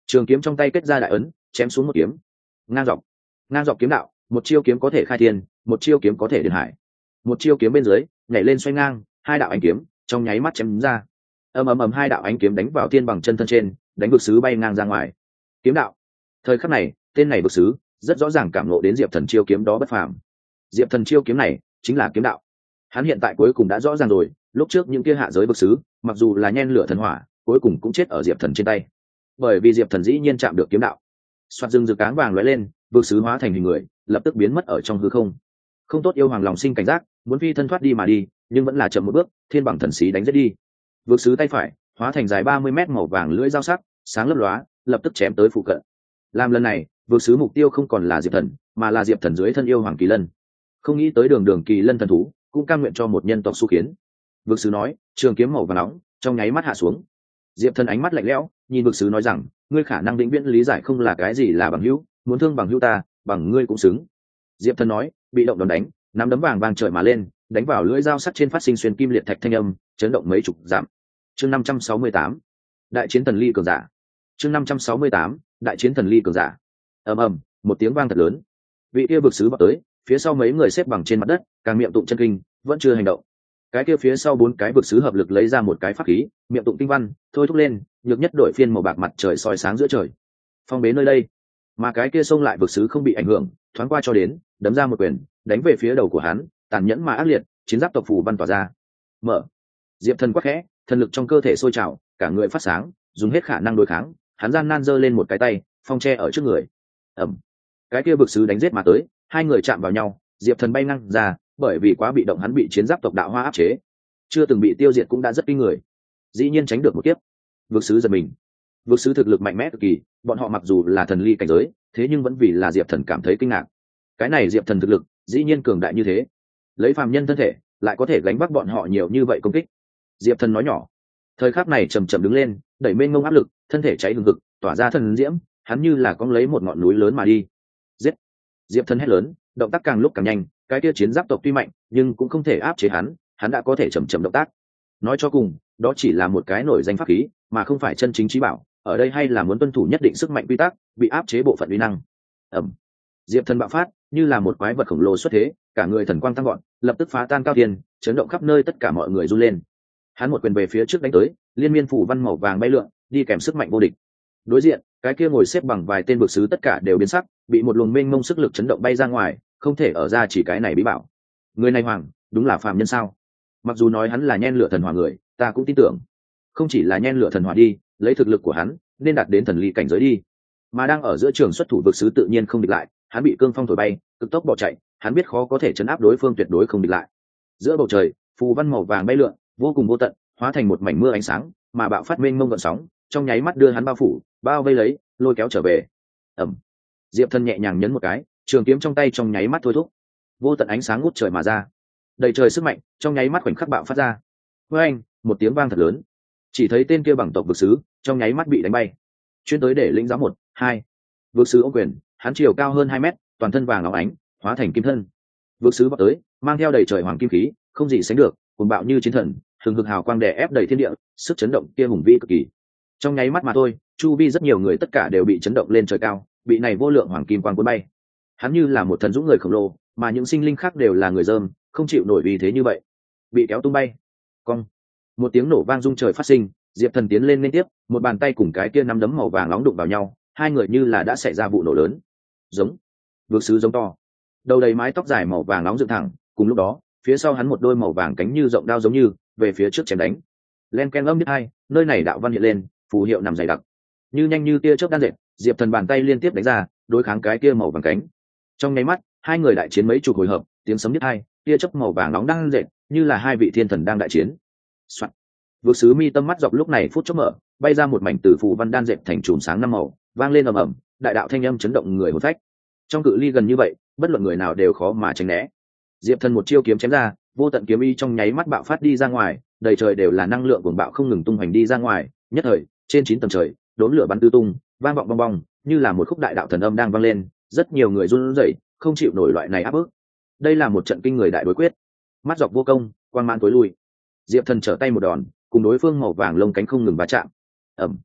trường kiếm trong tay kết ra đại ấn, chém xuống một kiếm. Ngang dọc kiếm đạo, một chiêu kiếm có thể khai thiên, một chiêu kiếm có thể điền hải. Một chiêu kiếm bên dưới nhảy lên xoay ngang, hai đạo ánh kiếm trong nháy mắt chém ra. Ầm ầm, hai đạo ánh kiếm đánh vào thiên bằng chân thân trên, đánh vực sứ bay ngang ra ngoài. Kiếm đạo. Thời khắc này, tên này vực sứ rất rõ ràng cảm ngộ đến diệp thần chiêu kiếm đó bất phàm. Diệp thần chiêu kiếm này chính là kiếm đạo. Hắn hiện tại cuối cùng đã rõ ràng rồi, lúc trước những kia hạ giới vực sứ mặc dù là nhen lửa thần hỏa, cuối cùng cũng chết ở diệp thần trên tay, bởi vì diệp thần dĩ nhiên chạm được kiếm đạo. Soạt rừng rực áng vàng lóe lên, vực sứ hóa thành hình người, lập tức biến mất ở trong hư không. Không tốt, yêu hoàng lòng sinh cảnh giác, muốn phi thân thoát đi mà đi, nhưng vẫn là chậm một bước, thiên bằng thần xí đánh giết đi. Vực sứ tay phải hóa thành dài 30 mét màu vàng lưỡi dao sắc, sáng lấp lóa, lập tức chém tới phụ cận. Làm lần này, vực sứ mục tiêu không còn là diệp thần, mà là diệp thần dưới thân yêu hoàng kỳ lân. Không nghĩ tới đường kỳ lân thần thú cũng cam nguyện cho một nhân tộc su khiến. Vực sứ nói, trường kiếm màu vàng nóng trong nháy mắt hạ xuống. Diệp thần ánh mắt lạnh lẽo, nhìn vực sứ nói rằng, ngươi khả năng vĩnh viễn lý giải không là cái gì là bằng hữu, muốn thương bằng hữu ta, bằng ngươi cũng xứng. Diệp thần nói, bị động đòn đánh, nắm đấm vàng vàng trời mà lên, đánh vào lưỡi dao sắc trên, phát sinh xuyên kim liệt thạch thanh âm, chấn động mấy chục dặm. Chương 568, đại chiến thần ly cường giả. Chương 568, đại chiến thần ly cường giả. Ầm, một tiếng vang thật lớn. Vị kia vực sứ vọt tới, phía sau mấy người xếp bằng trên mặt đất, càng miệng tụng chân kinh, vẫn chưa hành động. Cái kia phía sau 4 cái vực sứ hợp lực lấy ra một cái pháp khí, miệng tụng kinh văn, thôi thúc lên, nhược nhất đổi phiên màu bạc mặt trời soi sáng giữa trời. Phong bế nơi đây. Mà cái kia xông lại vực sứ không bị ảnh hưởng, thoáng qua cho đến, đấm ra một quyền, đánh về phía đầu của hắn, tàn nhẫn mà ác liệt, chiến giáp tộc phù văn tỏa ra. Mở. Diệp thần quát khẽ, thần lực trong cơ thể sôi trào, cả người phát sáng, dùng hết khả năng đối kháng, hắn gian nan giơ lên một cái tay, phong che ở trước người. Ầm. Cái kia vực sứ đánh giết mà tới, hai người chạm vào nhau, Diệp thần bay ngang ra, bởi vì quá bị động hắn bị chiến giáp tộc đạo hoa áp chế, chưa từng bị tiêu diệt cũng đã rất kinh người, dĩ nhiên tránh được một kiếp. Vực sứ giật mình. Vực sứ thực lực mạnh mẽ cực kỳ, bọn họ mặc dù là thần ly cảnh giới, thế nhưng vẫn vì là Diệp thần cảm thấy kinh ngạc. Cái này Diệp thần thực lực dĩ nhiên cường đại như thế, lấy phàm nhân thân thể lại có thể gánh vác bọn họ nhiều như vậy công kích. Diệp thần nói nhỏ. Thời khắc này chầm chậm đứng lên, đẩy mênh mông áp lực, thân thể cháy hừng hực, tỏa ra thần diễm, hắn như là cong lấy một ngọn núi lớn mà đi. Giết. Diệp thần hét lớn, động tác càng lúc càng nhanh, cái kia chiến giáp tộc tuy mạnh nhưng cũng không thể áp chế hắn, hắn đã có thể chậm chậm động tác. Nói cho cùng, đó chỉ là một cái nổi danh pháp khí, mà không phải chân chính trí bảo, ở đây hay là muốn tuân thủ nhất định sức mạnh quy tắc, bị áp chế bộ phận uy năng. Ầm. Diệp thần bạo phát, như là một quái vật khổng lồ xuất thế, cả người thần quang tăng gọn, lập tức phá tan cao thiên, chấn động khắp nơi, tất cả mọi người run lên. Hắn một quyền về phía trước đánh tới, liên miên phủ văn màu vàng bay lượn, đi kèm sức mạnh vô địch. Đối diện, cái kia ngồi xếp bằng vài tên vực sứ tất cả đều biến sắc, bị một luồng mênh mông sức lực chấn động bay ra ngoài, không thể ở ra chỉ cái này bí bảo. Người này hoàng, đúng là phàm nhân sao? Mặc dù nói hắn là nhen lửa thần hỏa người, ta cũng tin tưởng. Không chỉ là nhen lửa thần hỏa đi, lấy thực lực của hắn, nên đạt đến thần ly cảnh giới đi. Mà đang ở giữa trường xuất thủ vực sứ tự nhiên không địch lại, hắn bị cương phong thổi bay, cực tốc bỏ chạy, hắn biết khó có thể chấn áp đối phương, tuyệt đối không địch lại. Giữa bầu trời, phù văn màu vàng bay lượn, vô cùng vô tận, hóa thành một mảnh mưa ánh sáng, mà bạo phát mênh mông gợn sóng, trong nháy mắt đưa hắn bao phủ, bao vây lấy, lôi kéo trở về. Ầm. Diệp thần nhẹ nhàng nhấn một cái, trường kiếm trong tay trong nháy mắt thôi thúc, vô tận ánh sáng ngút trời mà ra, đầy trời sức mạnh trong nháy mắt khoảnh khắc bạo phát ra. Với anh, một tiếng vang thật lớn, chỉ thấy tên kia bằng tộc vực sứ trong nháy mắt bị đánh bay, chuyên tới để lĩnh giáo 1, 2. Vực sứ ô quyền, hắn chiều cao hơn 2 mét, toàn thân vàng óng ánh, hóa thành kim thân. Vực sứ vọt tới, mang theo đầy trời hoàng kim khí, không gì sánh được, cuồng bạo như chiến thần, hừng hực hào quang đè ép đầy thiên địa, sức chấn động kia hùng vĩ cực kỳ. Trong nháy mắt mà thôi, chu vi rất nhiều người tất cả đều bị chấn động lên trời cao, bị này vô lượng hoàng kim quang cuốn bay. Hắn như là một thần dũng người khổng lồ, mà những sinh linh khác đều là người dơm, không chịu nổi vì thế như vậy, bị kéo tung bay. Cong. Một tiếng nổ vang rung trời phát sinh, Diệp thần tiến lên liên tiếp, một bàn tay cùng cái kia nắm đấm màu vàng nóng đụng vào nhau, hai người như là đã xảy ra vụ nổ lớn. Giống. Vực sứ giống to, đầu đầy mái tóc dài màu vàng nóng dựng thẳng, cùng lúc đó phía sau hắn một đôi màu vàng cánh như rộng đao giống như về phía trước chém đánh. Len ken âm biết hai, nơi này đạo văn hiện lên, phù hiệu nằm dày đặc, như nhanh như tia chớp đan dệt. Diệp thần bàn tay liên tiếp đánh ra, đối kháng cái kia màu vàng cánh. Trong nháy mắt, hai người đại chiến mấy chục hồi hợp, tiếng sấm biết hai, tia chớp màu vàng nóng đang dệt, như là hai vị thiên thần đang đại chiến. Soạn. Vực sứ mi tâm mắt dọc lúc này phút chốc mở, bay ra một mảnh từ phù văn đan dệt thành chùm sáng năm màu, vang lên ầm ầm, đại đạo thanh âm chấn động người hồn phách. Trong cự ly gần như vậy, bất luận người nào đều khó mà tránh né. Diệp thần một chiêu kiếm chém ra, vô tận kiếm ý trong nháy mắt bạo phát đi ra ngoài, đầy trời đều là năng lượng cuồng bạo không ngừng tung hoành đi ra ngoài. Nhất thời, trên 9 tầng trời, đốn lửa bắn tứ tung, vang vọng bong bong, như là một khúc đại đạo thần âm đang vang lên. Rất nhiều người run rẩy, không chịu nổi loại này áp bức. Đây là một trận kinh người đại đối quyết. Mắt dọc vô công, quang man tối lui. Diệp thần trở tay một đòn, cùng đối phương màu vàng lông cánh không ngừng va chạm. Ầm.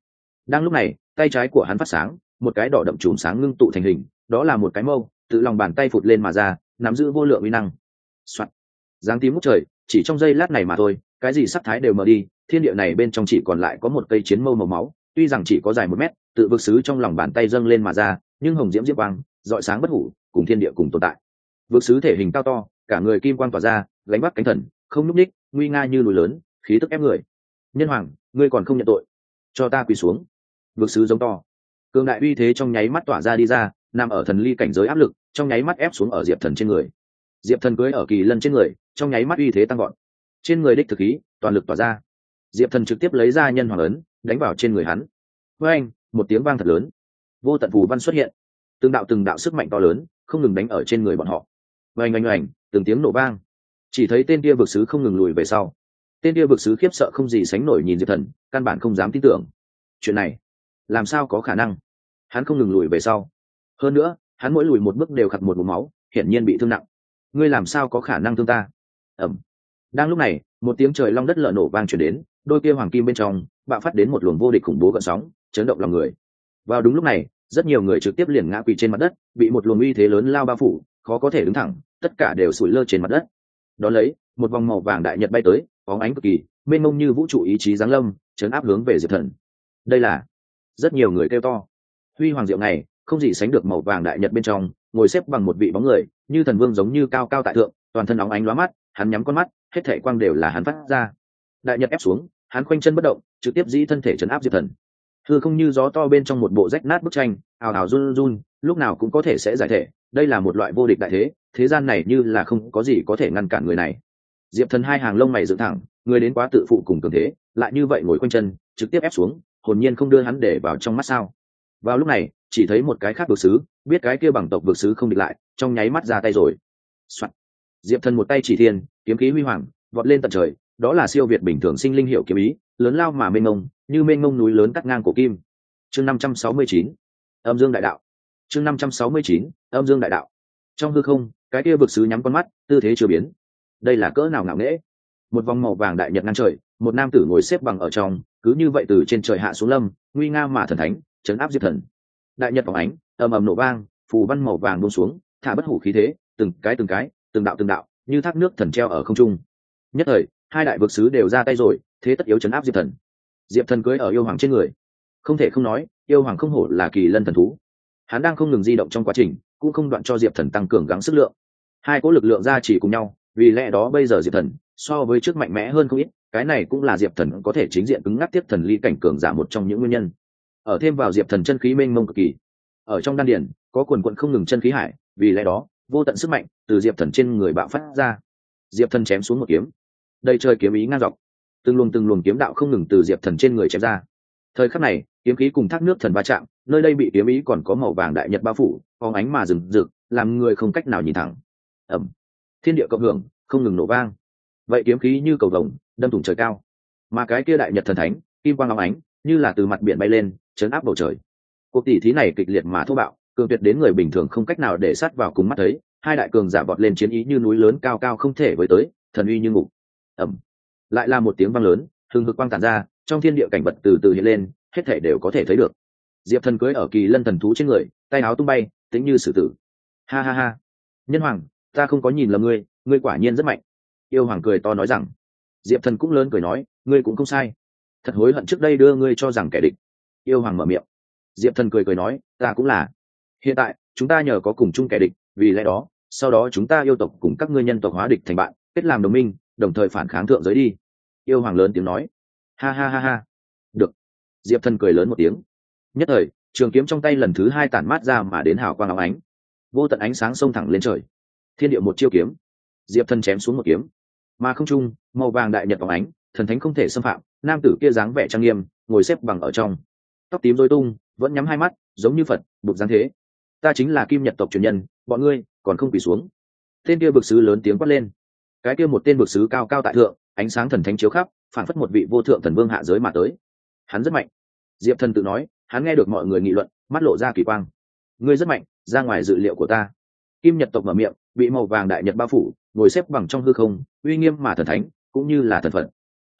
Đang lúc này tay trái của hắn phát sáng, một cái đỏ đậm chùm sáng ngưng tụ thành hình, đó là một cái mâu tự lòng bàn tay phụt lên mà ra, nắm giữ vô lượng uy năng. Soạn. Giáng tím ngút trời, chỉ trong giây lát này mà thôi, cái gì sắc thái đều mờ đi, thiên địa này bên trong chỉ còn lại có một cây chiến mâu màu máu, tuy rằng chỉ có dài 1 mét, tự vực sứ trong lòng bàn tay dâng lên mà ra, nhưng hồng diễm diễm quang, rọi sáng bất hủ, cùng thiên địa cùng tồn tại. Vực sứ thể hình cao to, cả người kim quang tỏa ra, gánh vác cánh thần, không nhúc nhích, nguy nga như núi lớn, khí tức ép người. Nhân hoàng, ngươi còn không nhận tội, cho ta quỳ xuống. Vực sứ giống to, cường đại uy thế trong nháy mắt tỏa ra đi ra, nằm ở thần ly cảnh giới áp lực, trong nháy mắt ép xuống ở diệp thần trên người. Diệp thần cưỡi ở kỳ lân trên người, trong nháy mắt uy thế tăng gọn, trên người đích thực khí toàn lực tỏa ra. Diệp thần trực tiếp lấy ra nhân hoàng ấn đánh vào trên người hắn. Với anh, một tiếng vang thật lớn, vô tận phù văn xuất hiện, từng đạo sức mạnh to lớn không ngừng đánh ở trên người bọn họ. Oanh, từng tiếng nổ vang, chỉ thấy tên kia vực sứ không ngừng lùi về sau. Tên kia vực sứ khiếp sợ không gì sánh nổi nhìn diệp thần, căn bản không dám tin tưởng. Chuyện này làm sao có khả năng? Hắn không ngừng lùi về sau, hơn nữa hắn mỗi lùi một bước đều khặt một vùng máu, hiển nhiên bị thương nặng. Ngươi làm sao có khả năng thương ta? Ẩm. Đang lúc này một tiếng trời long đất lở nổ vang truyền đến, đôi kia hoàng kim bên trong bạo phát đến một luồng vô địch khủng bố gợn sóng, chấn động lòng người. Vào đúng lúc này rất nhiều người trực tiếp liền ngã quỵ trên mặt đất, bị một luồng uy thế lớn lao bao phủ, khó có thể đứng thẳng, tất cả đều sủi lơ trên mặt đất. Đón lấy một vòng màu vàng đại nhật bay tới, bóng ánh cực kỳ, mênh mông như vũ trụ ý chí giáng lâm, chấn áp hướng về diệp thần. Đây là, rất nhiều người kêu to. Huy hoàng diệu này không gì sánh được, màu vàng đại nhật bên trong ngồi xếp bằng một vị bóng người, như thần vương giống như cao cao tại thượng, toàn thân óng ánh lóa mắt, hắn nhắm con mắt, hết thảy quang đều là hắn phát ra. Đại nhật ép xuống, hắn khoanh chân bất động, trực tiếp dĩ thân thể chấn áp diệp thần. Hư không như gió to bên trong một bộ rách nát bức tranh, ào ào run run, lúc nào cũng có thể sẽ giải thể. Đây là một loại vô địch đại thế, thế gian này như là không có gì có thể ngăn cản người này. Diệp thần hai hàng lông mày dựng thẳng, người đến quá tự phụ cùng cường thế, lại như vậy ngồi quanh chân, trực tiếp ép xuống, hồn nhiên không đưa hắn để vào trong mắt sao? Vào lúc này chỉ thấy một cái khác vực sứ, biết cái kia bằng tộc vực sứ không địch lại, trong nháy mắt ra tay rồi. Soạn. Diệp thần một tay chỉ thiên, kiếm khí huy hoàng vọt lên tận trời, đó là siêu việt bình thường sinh linh hiệu kiếm ý, lớn lao mà mênh mông, như mênh mông núi lớn cắt ngang cổ kim. Chương 569, âm dương đại đạo. Chương 569, âm dương đại đạo. Trong hư không, cái kia vực sứ nhắm con mắt, tư thế chưa biến. Đây là cỡ nào ngạo nghễ. Một vòng màu vàng đại nhật ngang trời, một nam tử ngồi xếp bằng ở trong, cứ như vậy từ trên trời hạ xuống lâm, nguy nga mà thần thánh, chấn áp diệp thần. Đại nhật phóng ánh, ầm ầm nổ vang, phù văn màu vàng buông xuống, thả bất hủ khí thế, từng cái, từng đạo, như thác nước thần treo ở không trung. Nhất thời, hai đại vực sứ đều ra tay rồi, thế tất yếu chấn áp diệp thần. Diệp thần cưỡi ở yêu hoàng trên người, không thể không nói, yêu hoàng không hổ là kỳ lân thần thú. Hắn đang không ngừng di động trong quá trình, cũng không đoạn cho diệp thần tăng cường gắng sức lượng. Hai cỗ lực lượng ra chỉ cùng nhau, vì lẽ đó bây giờ diệp thần so với trước mạnh mẽ hơn không ít. Cái này cũng là diệp thần có thể chính diện cứng ngắc tiếp thần ly cảnh cường giả một trong những nguyên nhân. Ở thêm vào diệp thần chân khí mênh mông cực kỳ, ở trong đan điển có quần quận không ngừng chân khí hải, vì lẽ đó vô tận sức mạnh từ diệp thần trên người bạo phát ra. Diệp thần chém xuống một kiếm, đầy trời kiếm ý ngang dọc, từng luồng kiếm đạo không ngừng từ diệp thần trên người chém ra. Thời khắc này kiếm khí cùng thác nước thần va chạm, nơi đây bị kiếm ý còn có màu vàng đại nhật bao phủ, phóng ánh mà rừng rực, làm người không cách nào nhìn thẳng. Ẩm. Thiên địa cộng hưởng, không ngừng nổ vang. Vậy kiếm khí như cầu vồng đâm thủng trời cao, mà cái kia đại nhật thần thánh kim quang óng ánh, như là từ mặt biển bay lên, chấn áp bầu trời. Cuộc tỷ thí này kịch liệt mà thô bạo, cường tuyệt đến người bình thường không cách nào để sát vào cùng mắt thấy. Hai đại cường giả vọt lên chiến ý như núi lớn cao cao không thể với tới, thần uy như ngục. Ẩm. Lại là một tiếng vang lớn, hừng hực quang tản ra, trong thiên địa cảnh vật từ từ hiện lên, hết thể đều có thể thấy được. Diệp thần cưỡi ở kỳ lân thần thú trên người, tay áo tung bay, tính như sử tử. Ha ha ha, nhân hoàng, ta không có nhìn lầm ngươi, ngươi quả nhiên rất mạnh. Yêu hoàng cười to nói rằng. Diệp thần cũng lớn cười nói, ngươi cũng không sai, thật hối hận trước đây đưa ngươi cho rằng kẻ địch. Yêu hoàng mở miệng. Diệp thần cười nói, ta cũng là. Hiện tại chúng ta nhờ có cùng chung kẻ địch, vì lẽ đó sau đó chúng ta yêu tộc cùng các ngươi nhân tộc hóa địch thành bạn, kết làm đồng minh, đồng thời phản kháng thượng giới đi. Yêu hoàng lớn tiếng nói. Ha ha ha ha, được. Diệp thần cười lớn một tiếng. Nhất thời trường kiếm trong tay lần thứ hai tản mát ra mà đến hào quang óng ánh, vô tận ánh sáng xông thẳng lên trời. Thiên địa một chiêu kiếm, Diệp thần chém xuống một kiếm, mà không trung màu vàng đại nhật óng ánh, thần thánh không thể xâm phạm. Nam tử kia dáng vẻ trang nghiêm, ngồi xếp bằng ở trong, tóc tím rối tung, vẫn nhắm hai mắt, giống như Phật bục dáng thế. Ta chính là Kim Nhật tộc truyền nhân, bọn ngươi còn không quỳ xuống. Tên kia vực sứ lớn tiếng quát lên. Cái kia một tên vực sứ cao cao tại thượng, ánh sáng thần thánh chiếu khắp, phản phất một vị vô thượng thần vương hạ giới mà tới. Hắn rất mạnh. Diệp thần tự nói, hắn nghe được mọi người nghị luận, mắt lộ ra kỳ quang. Ngươi rất mạnh, ra ngoài dự liệu của ta. Kim Nhật tộc mở miệng, bị màu vàng đại nhật bao phủ, ngồi xếp bằng trong hư không, uy nghiêm mà thần thánh, cũng như là thần phật.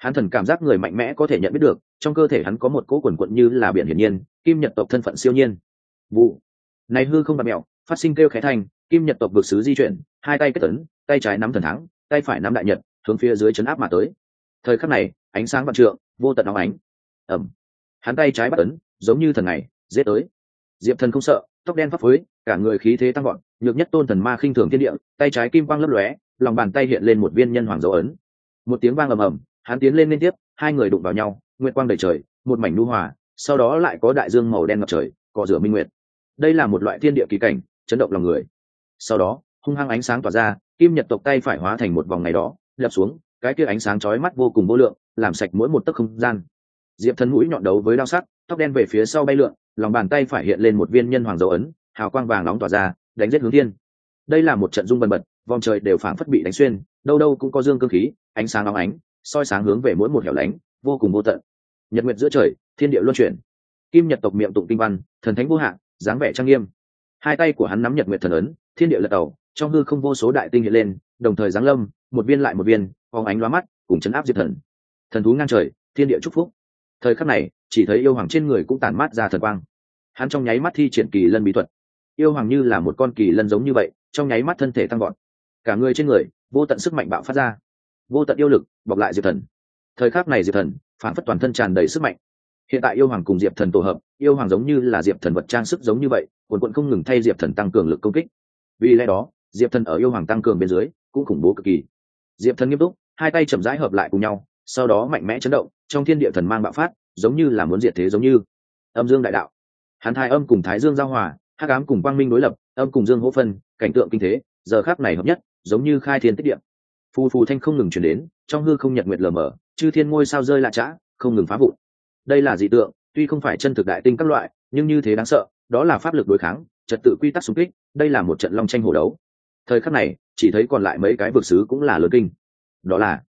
Hắn thần cảm giác người mạnh mẽ có thể nhận biết được, trong cơ thể hắn có một cỗ quần quận như là biển hiển nhiên, kim nhật tộc thân phận siêu nhiên. Vụ này hư không bạt mẹo, phát sinh kêu khẽ thành, kim nhật tộc vực sứ di chuyển, hai tay kết ấn, tay trái nắm thần thắng, tay phải nắm đại nhật, hướng phía dưới chấn áp mà tới. Thời khắc này, ánh sáng vạn trượng, vô tận óng ánh. Ầm. Hắn tay trái bắt ấn, giống như thần ngày, giết tới. Diệp Thần không sợ, tóc đen phấp phới, cả người khí thế tăng vọt, nhược nhất tôn thần ma khinh thường thiên địa, tay trái kim quang lấp lóe, lòng bàn tay hiện lên một viên nhân hoàng dấu ấn. Một tiếng vang ầm ầm, hắn tiến lên liên tiếp, hai người đụng vào nhau, nguyệt quang đầy trời, một mảnh nhu hòa, sau đó lại có đại dương màu đen ngập trời, cọ rửa minh nguyệt. Đây là một loại thiên địa kỳ cảnh, chấn động lòng người. Sau đó, hung hăng ánh sáng tỏa ra, kim nhật tộc tay phải hóa thành một vòng ngày đó, lập xuống, cái kia ánh sáng chói mắt vô cùng vô lượng, làm sạch mỗi một tấc không gian. Diệp Thần mũi nhọn đấu với đao sắc, tóc đen về phía sau bay lượn, lòng bàn tay phải hiện lên một viên nhân hoàng dấu ấn, hào quang vàng nóng tỏa ra, đánh giết hướng thiên. Đây là một trận rung bần bật, vòng trời đều phảng phất bị đánh xuyên, đâu đâu cũng có dương cương khí, ánh sáng óng ánh, soi sáng hướng về mỗi một hẻo lánh, vô cùng vô tận. Nhật nguyệt giữa trời, thiên địa luân chuyển. Kim nhật tộc miệng tụng kinh văn, thần thánh vô hạn, dáng vẻ trang nghiêm. Hai tay của hắn nắm nhật nguyệt thần ấn, thiên địa lật đầu, trong hư không vô số đại tinh hiện lên, đồng thời giáng lâm, một viên lại một viên, phóng ánh lóa mắt, cùng chấn áp Diệp Thần. Thần thú ngang trời, thiên địa chúc phúc. Thời khắc này, chỉ thấy yêu hoàng trên người cũng tản mát ra thần quang. Hắn trong nháy mắt thi triển kỳ lân bí thuật. Yêu hoàng như là một con kỳ lân giống như vậy, trong nháy mắt thân thể tăng vọt, cả người trên người vô tận sức mạnh bạo phát ra, vô tận yêu lực bọc lại Diệp Thần. Thời khắc này Diệp Thần phản phất toàn thân tràn đầy sức mạnh. Hiện tại yêu hoàng cùng Diệp Thần tổ hợp, yêu hoàng giống như là Diệp Thần vật trang sức giống như vậy, quần không ngừng thay Diệp Thần tăng cường lực công kích. Vì lẽ đó, Diệp Thần ở yêu hoàng tăng cường bên dưới cũng khủng bố cực kỳ. Diệp Thần nghiêm túc, hai tay chậm rãi hợp lại cùng nhau, sau đó mạnh mẽ chấn động, trong thiên địa thần mang bạo phát, giống như là muốn diệt thế giống như. Âm dương đại đạo. Hắn thái âm cùng thái dương giao hòa, hắc ám cùng quang minh đối lập, âm cùng dương hỗ phân, cảnh tượng kinh thế, giờ khắc này hợp nhất, giống như khai thiên tích địa. Phù phù thanh không ngừng truyền đến, trong hư không nhật nguyệt lờ mờ, chư thiên ngôi sao rơi lạ chã, không ngừng phá vụn. Đây là dị tượng, tuy không phải chân thực đại tinh các loại, nhưng như thế đáng sợ, đó là pháp lực đối kháng, trật tự quy tắc xung kích, đây là một trận long tranh hổ đấu. Thời khắc này, chỉ thấy còn lại mấy cái vực sứ cũng là lớn kinh. Đó là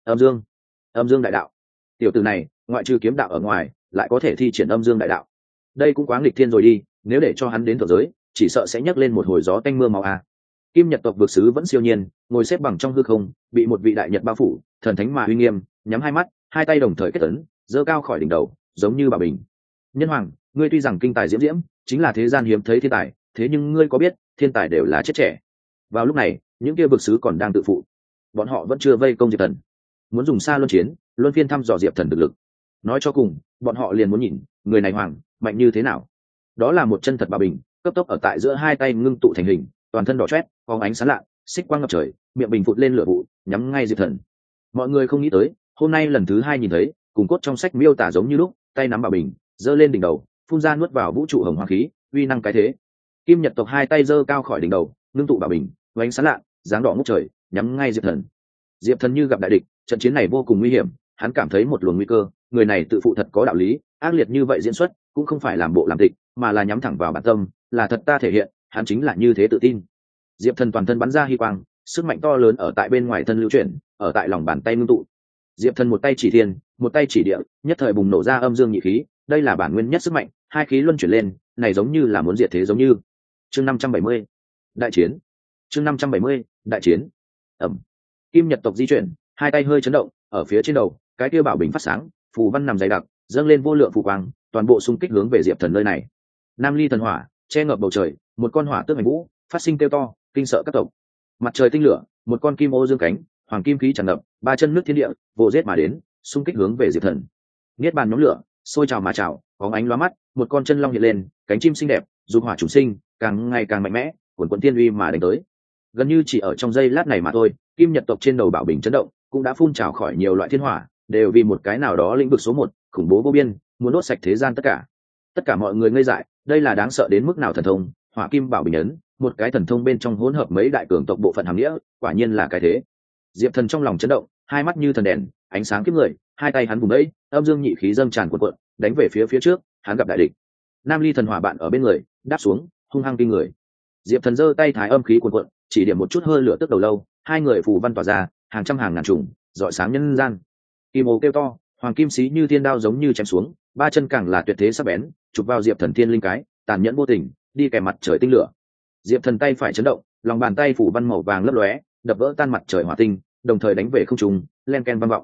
âm dương đại đạo. Tiểu tử này, ngoại trừ kiếm đạo ở ngoài, lại có thể thi triển âm dương đại đạo. Đây cũng quá nghịch thiên rồi đi, nếu để cho hắn đến thượng giới, chỉ sợ sẽ nhấc lên một hồi gió tanh mưa máu a. Kim nhật tộc vực sứ vẫn siêu nhiên, ngồi xếp bằng trong hư không, bị một vị đại nhật bao phủ, thần thánh mà uy nghiêm, nhắm hai mắt, hai tay đồng thời kết ấn, giơ cao khỏi đỉnh đầu, giống như bảo bình. Nhân hoàng, ngươi tuy rằng kinh tài diễm diễm, chính là thế gian hiếm thấy thiên tài, thế nhưng ngươi có biết, thiên tài đều là chết trẻ. Vào lúc này, những kia vực sứ còn đang tự phụ, bọn họ vẫn chưa vây công Diệp Thần, muốn dùng xa luân chiến, luân phiên thăm dò Diệp Thần thực lực. Nói cho cùng, bọn họ liền muốn nhìn, người này hoàng mạnh như thế nào. Đó là một chân thật bảo bình, cấp tốc ở tại giữa hai tay ngưng tụ thành hình, toàn thân đỏ chót, phóng ánh sáng lạ, xích quang ngập trời, miệng bình phụt lên lửa vụ, nhắm ngay Diệp Thần. Mọi người không nghĩ tới, hôm nay lần thứ hai nhìn thấy, cùng cốt trong sách miêu tả giống như lúc, tay nắm bảo bình, giơ lên đỉnh đầu, phun ra nuốt vào vũ trụ hồng hoàng khí, uy năng cái thế. Kim nhật tộc hai tay giơ cao khỏi đỉnh đầu, ngưng tụ bảo bình, ánh sáng lạ, dáng đỏ ngút trời, nhắm ngay Diệp Thần. Diệp Thần như gặp đại địch, trận chiến này vô cùng nguy hiểm, hắn cảm thấy một luồng nguy cơ, người này tự phụ thật có đạo lý, ác liệt như vậy diễn xuất, cũng không phải làm bộ làm tịch, mà là nhắm thẳng vào bản tâm, là thật ta thể hiện, hắn chính là như thế tự tin. Diệp Thần toàn thân bắn ra hy quang, sức mạnh to lớn ở tại bên ngoài thân lưu chuyển, ở tại lòng bàn tay ngưng tụ. Diệp Thần một tay chỉ thiên, một tay chỉ địa, nhất thời bùng nổ ra âm dương nhị khí, đây là bản nguyên nhất sức mạnh, hai khí luân chuyển lên, này giống như là muốn diệt thế giống như. Chương 570, đại chiến. Chương 570, đại chiến. Ầm. Kim nhật tộc di chuyển, hai tay hơi chấn động, ở phía trên đầu, cái kia bảo bình phát sáng, phù văn nằm dày đặc, dâng lên vô lượng phù quang, toàn bộ xung kích hướng về Diệp Thần nơi này. Nam ly thần hỏa, che ngập bầu trời, một con hỏa tước hành vũ, phát sinh kêu to, kinh sợ các tộc. Mặt trời tinh lửa, một con kim ô dương cánh, hoàng kim khí tràn ngập, ba chân nước thiên địa, vồ giết mà đến, xung kích hướng về Diệp Thần. Niết bàn nhóm lửa, sôi trào mà trào, bóng ánh lóa mắt, một con chân long hiện lên, cánh chim xinh đẹp, dục hỏa chủ sinh, càng ngày càng mạnh mẽ, cuồn cuộn thiên uy mà đánh tới. Gần như chỉ ở trong giây lát này mà thôi, kim nhật tộc trên đầu bảo bình chấn động, cũng đã phun trào khỏi nhiều loại thiên hỏa, đều vì một cái nào đó lĩnh vực số một, khủng bố vô biên, muốn đốt sạch thế gian tất cả. Tất cả mọi người ngây dại, đây là đáng sợ đến mức nào thần thông, hỏa kim bảo bình ấn, một cái thần thông bên trong hỗn hợp mấy đại cường tộc bộ phận hàm nghĩa, quả nhiên là cái thế. Diệp Thần trong lòng chấn động, hai mắt như thần đèn, ánh sáng kiếp người, hai tay hắn vùng ấy, âm dương nhị khí dâng tràn cuộn cuộn, đánh về phía trước, hắn gặp đại địch. Nam ly thần hỏa bạn ở bên người, đáp xuống, hung hăng kinh người. Diệp Thần giơ tay thái âm khí cuộn cuộn, chỉ điểm một chút hơi lửa tức đầu lâu, hai người phù văn tỏa ra, hàng trăm hàng ngàn trùng, rọi sáng nhân gian. Kim ô kêu to, hoàng kim xí như thiên đao giống như chém xuống, ba chân càng là tuyệt thế sắc bén, chụp vào Diệp Thần thiên linh cái, tàn nhẫn vô tình, đi kèm mặt trời tinh lửa. Diệp Thần tay phải chấn động, lòng bàn tay phủ văn màu vàng lấp lóe, đập vỡ tan mặt trời hỏa tinh, đồng thời đánh về không trung, len ken vang vọng.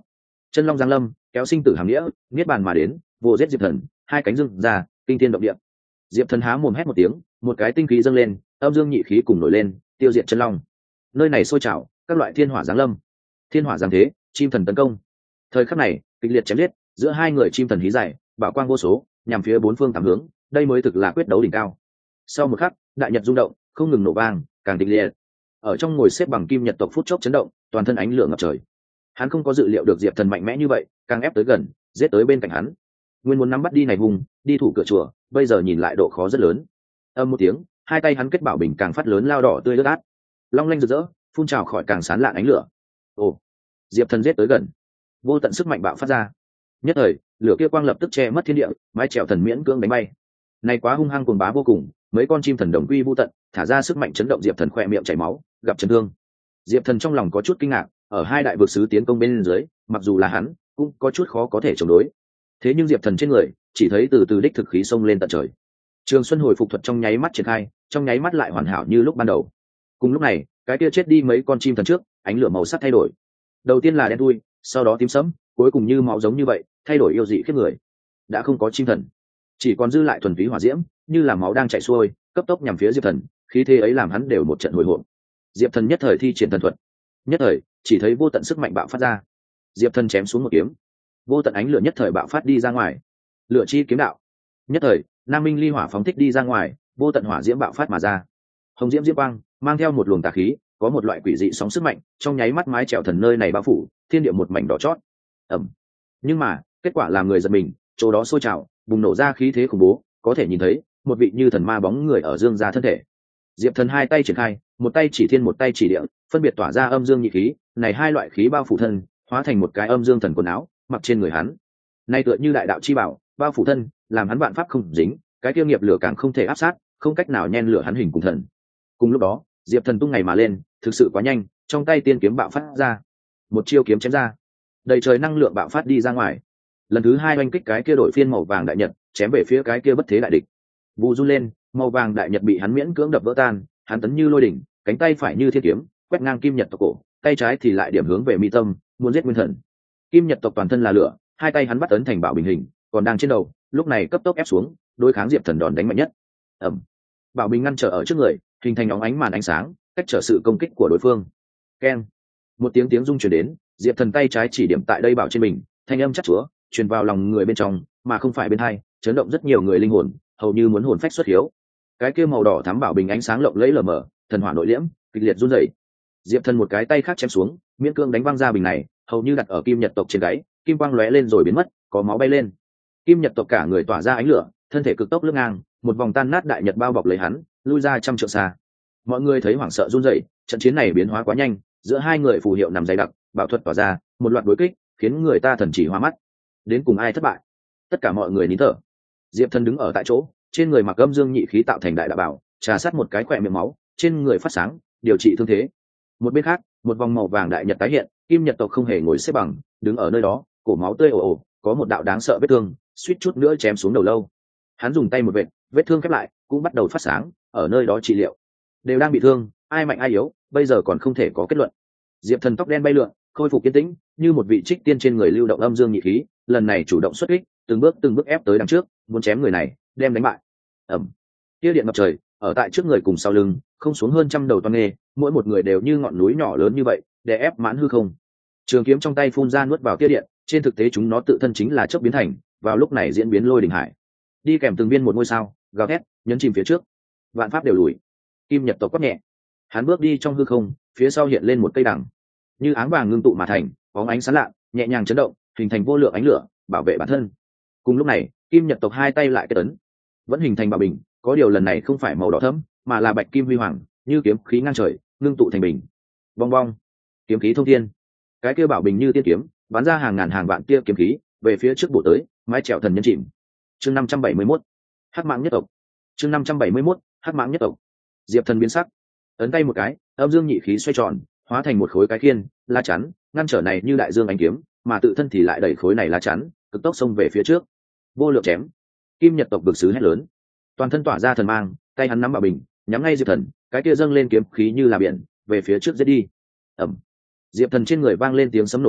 Chân long giáng lâm, kéo sinh tử hàm nghĩa, niết bàn mà đến, vô giết diệp thần, hai cánh dưng ra, kinh thiên động địa. Diệp thần há mồm hét một tiếng, một cái tinh khí dâng lên, âm dương nhị khí cùng nổi lên, tiêu diệt chân long. Nơi này sôi trào, các loại thiên hỏa giáng lâm, thiên hỏa giáng thế, chim thần tấn công. Thời khắc này, kịch liệt chém giết, giữa hai người chim thần hí giải, bảo quang vô số, nhằm phía bốn phương tám hướng, đây mới thực là quyết đấu đỉnh cao. Sau một khắc, đại nhật rung động, không ngừng nổ vang, càng kịch liệt. Ở trong ngồi xếp bằng kim nhật tộc phút chốc chấn động, toàn thân ánh lửa ngập trời. Hắn không có dự liệu được diệp thần mạnh mẽ như vậy, càng ép tới gần, giết tới bên cạnh hắn. Nguyên muốn nắm bắt đi này vùng, đi thủ cửa chùa, bây giờ nhìn lại độ khó rất lớn. Âm một tiếng, hai tay hắn kết bảo bình càng phát lớn lao đỏ tươi ướt át, long lanh rực rỡ, phun trào khỏi càng sán lạn ánh lửa. Ồ, diệp thần giết tới gần, vô tận sức mạnh bạo phát ra. Nhất thời, lửa kia quang lập tức che mất thiên địa, mái chèo thần miễn cưỡng đánh bay. Này quá hung hăng cuồng bá vô cùng, mấy con chim thần đồng quy vô tận, thả ra sức mạnh chấn động diệp thần khỏe miệng chảy máu, gặp chấn thương. Diệp thần trong lòng có chút kinh ngạc, ở hai đại vực sứ tiến công bên dưới, mặc dù là hắn cũng có chút khó có thể chống đối. Thế nhưng diệp thần trên người chỉ thấy từ từ đích thực khí xông lên tận trời. Trường Xuân hồi phục thuật trong nháy mắt triển khai, trong nháy mắt lại hoàn hảo như lúc ban đầu. Cùng lúc này, cái kia chết đi mấy con chim thần trước, ánh lửa màu sắc thay đổi. Đầu tiên là đen thui, sau đó tím sẫm, cuối cùng như máu giống như vậy, thay đổi yêu dị khiếp người. Đã không có chim thần, chỉ còn dư lại thuần túy hỏa diễm, như là máu đang chảy xuôi, cấp tốc nhằm phía diệp thần, khí thế ấy làm hắn đều một trận hồi hộp. Diệp thần nhất thời thi triển thần thuật, nhất thời chỉ thấy vô tận sức mạnh bạo phát ra. Diệp thần chém xuống một kiếm, vô tận ánh lửa nhất thời bạo phát đi ra ngoài. Lửa chi kiếm đạo, nhất thời nam minh ly hỏa phóng thích đi ra ngoài, vô tận hỏa diễm bạo phát mà ra. Hồng diễm diễm quang mang theo một luồng tà khí, có một loại quỷ dị sóng sức mạnh, trong nháy mắt mái chèo thần nơi này bao phủ thiên địa một mảnh đỏ chót. Ẩm. Nhưng mà kết quả làm người giật mình, chỗ đó sôi trào, bùng nổ ra khí thế khủng bố, có thể nhìn thấy một vị như thần ma bóng người ở dương ra thân thể. Diệp thần hai tay triển khai, một tay chỉ thiên một tay chỉ địa, phân biệt tỏa ra âm dương nhị khí, này hai loại khí bao phủ thân, hóa thành một cái âm dương thần quần áo mặc trên người hắn. Nay tựa như đại đạo chi bảo, bao phủ thân, làm hắn vạn pháp không dính, cái tiêu nghiệp lửa càng không thể áp sát, không cách nào nhen lửa hắn hình cùng thần. Cùng lúc đó, diệp thần tung ngày mà lên, thực sự quá nhanh, trong tay tiên kiếm bạo phát ra, một chiêu kiếm chém ra, đầy trời năng lượng bạo phát đi ra ngoài. Lần thứ hai oanh kích cái kia đội phiên màu vàng đại nhật, chém về phía cái kia bất thế đại địch. Vụ run lên, màu vàng đại nhật bị hắn miễn cưỡng đập vỡ tan, hắn tấn như lôi đỉnh, cánh tay phải như thiên kiếm quét ngang kim nhật tộc cổ, tay trái thì lại điểm hướng về mi tâm, muốn giết nguyên thần. Kim nhật tộc toàn thân là lửa, hai tay hắn bắt ấn thành bảo bình hình, còn đang trên đầu, lúc này cấp tốc ép xuống, đối kháng diệp thần đòn đánh mạnh nhất. Ẩm. Bảo bình ngăn trở ở trước người, hình thành óng ánh màn ánh sáng, cách trở sự công kích của đối phương. Keng. Một tiếng tiếng rung truyền đến, diệp thần tay trái chỉ điểm tại đây bảo trên mình, thanh âm chắc chúa truyền vào lòng người bên trong, mà không phải bên hai, chấn động rất nhiều người linh hồn, hầu như muốn hồn phách xuất hiếu. Cái kia màu đỏ thắm bảo bình ánh sáng lộng lẫy lờ mờ, thần hỏa nội liễm, kịch liệt run rẩy. Diệp thần một cái tay khác chém xuống, miễn cương đánh văng ra bình này, hầu như đặt ở kim nhật tộc trên gáy, kim quang lóe lên rồi biến mất, có máu bay lên. Kim nhật tộc cả người tỏa ra ánh lửa, thân thể cực tốc lướt ngang, một vòng tan nát đại nhật bao bọc lấy hắn, lui ra trăm trượng xa. Mọi người thấy hoảng sợ run rẩy, trận chiến này biến hóa quá nhanh, giữa hai người phù hiệu nằm dày đặc, bảo thuật tỏa ra, một loạt đối kích, khiến người ta thần chỉ hoa mắt. Đến cùng ai thất bại? Tất cả mọi người nín thở. Diệp thần đứng ở tại chỗ, trên người mặc âm dương nhị khí tạo thành đại đạo bảo, trà sát một cái quẹ miệng máu, trên người phát sáng, điều trị thương thế. Một bên khác, một vòng màu vàng đại nhật tái hiện, kim nhật tộc không hề ngồi xếp bằng, đứng ở nơi đó, cổ máu tươi ồ ồ, có một đạo đáng sợ vết thương, suýt chút nữa chém xuống đầu lâu. Hắn dùng tay một vệt, vết thương khép lại, cũng bắt đầu phát sáng, ở nơi đó trị liệu. Đều đang bị thương, ai mạnh ai yếu, bây giờ còn không thể có kết luận. Diệp thần tóc đen bay lượn, khôi phục kiên tĩnh, như một vị trích tiên trên người lưu động âm dương nhị khí, lần này chủ động xuất kích, từng bước ép tới đằng trước, muốn chém người này, đem đánh bại. Ẩm. Tia điện ngập trời, ở tại trước người cùng sau lưng, không xuống hơn trăm đầu toan nghê, mỗi một người đều như ngọn núi nhỏ lớn như vậy, để ép mãn hư không. Trường kiếm trong tay phun ra nuốt vào tia điện, trên thực tế chúng nó tự thân chính là chớp biến thành, vào lúc này diễn biến lôi đỉnh hải. Đi kèm từng viên một ngôi sao, gào thét, nhấn chìm phía trước. Vạn pháp đều lùi. Kim nhật tộc quát nhẹ. Hắn bước đi trong hư không, phía sau hiện lên một cây đằng, như áng vàng ngưng tụ mà thành, bóng ánh sáng lạ, nhẹ nhàng chấn động, hình thành vô lượng ánh lửa, bảo vệ bản thân. Cùng lúc này, kim nhật tộc hai tay lại kết ấn, vẫn hình thành bảo bình, có điều lần này không phải màu đỏ thẫm, mà là bạch kim huy hoàng, như kiếm khí ngang trời, ngưng tụ thành bình. Bong bong, kiếm khí thông thiên. Cái kia bảo bình như tiên kiếm, bắn ra hàng ngàn hàng vạn tia kiếm khí, về phía trước bổ tới, mái chèo thần nhân chìm. Chương 571, Hắc Mãng nhất tộc. Chương 571, Hắc Mãng nhất tộc. Diệp thần biến sắc, ấn tay một cái, âm dương nhị khí xoay tròn, hóa thành một khối cái khiên, lá chắn, ngăn trở này như đại dương ánh kiếm, mà tự thân thì lại đẩy khối này lá chắn, cực tốc xông về phía trước. Vô lượng chém. Kim nhật tộc vực sứ hét lớn, toàn thân tỏa ra thần mang, tay hắn nắm bảo bình, nhắm ngay diệp thần, cái kia dâng lên kiếm khí như là biển, về phía trước giết đi. Ẩm. Diệp thần trên người vang lên tiếng sấm nổ thanh,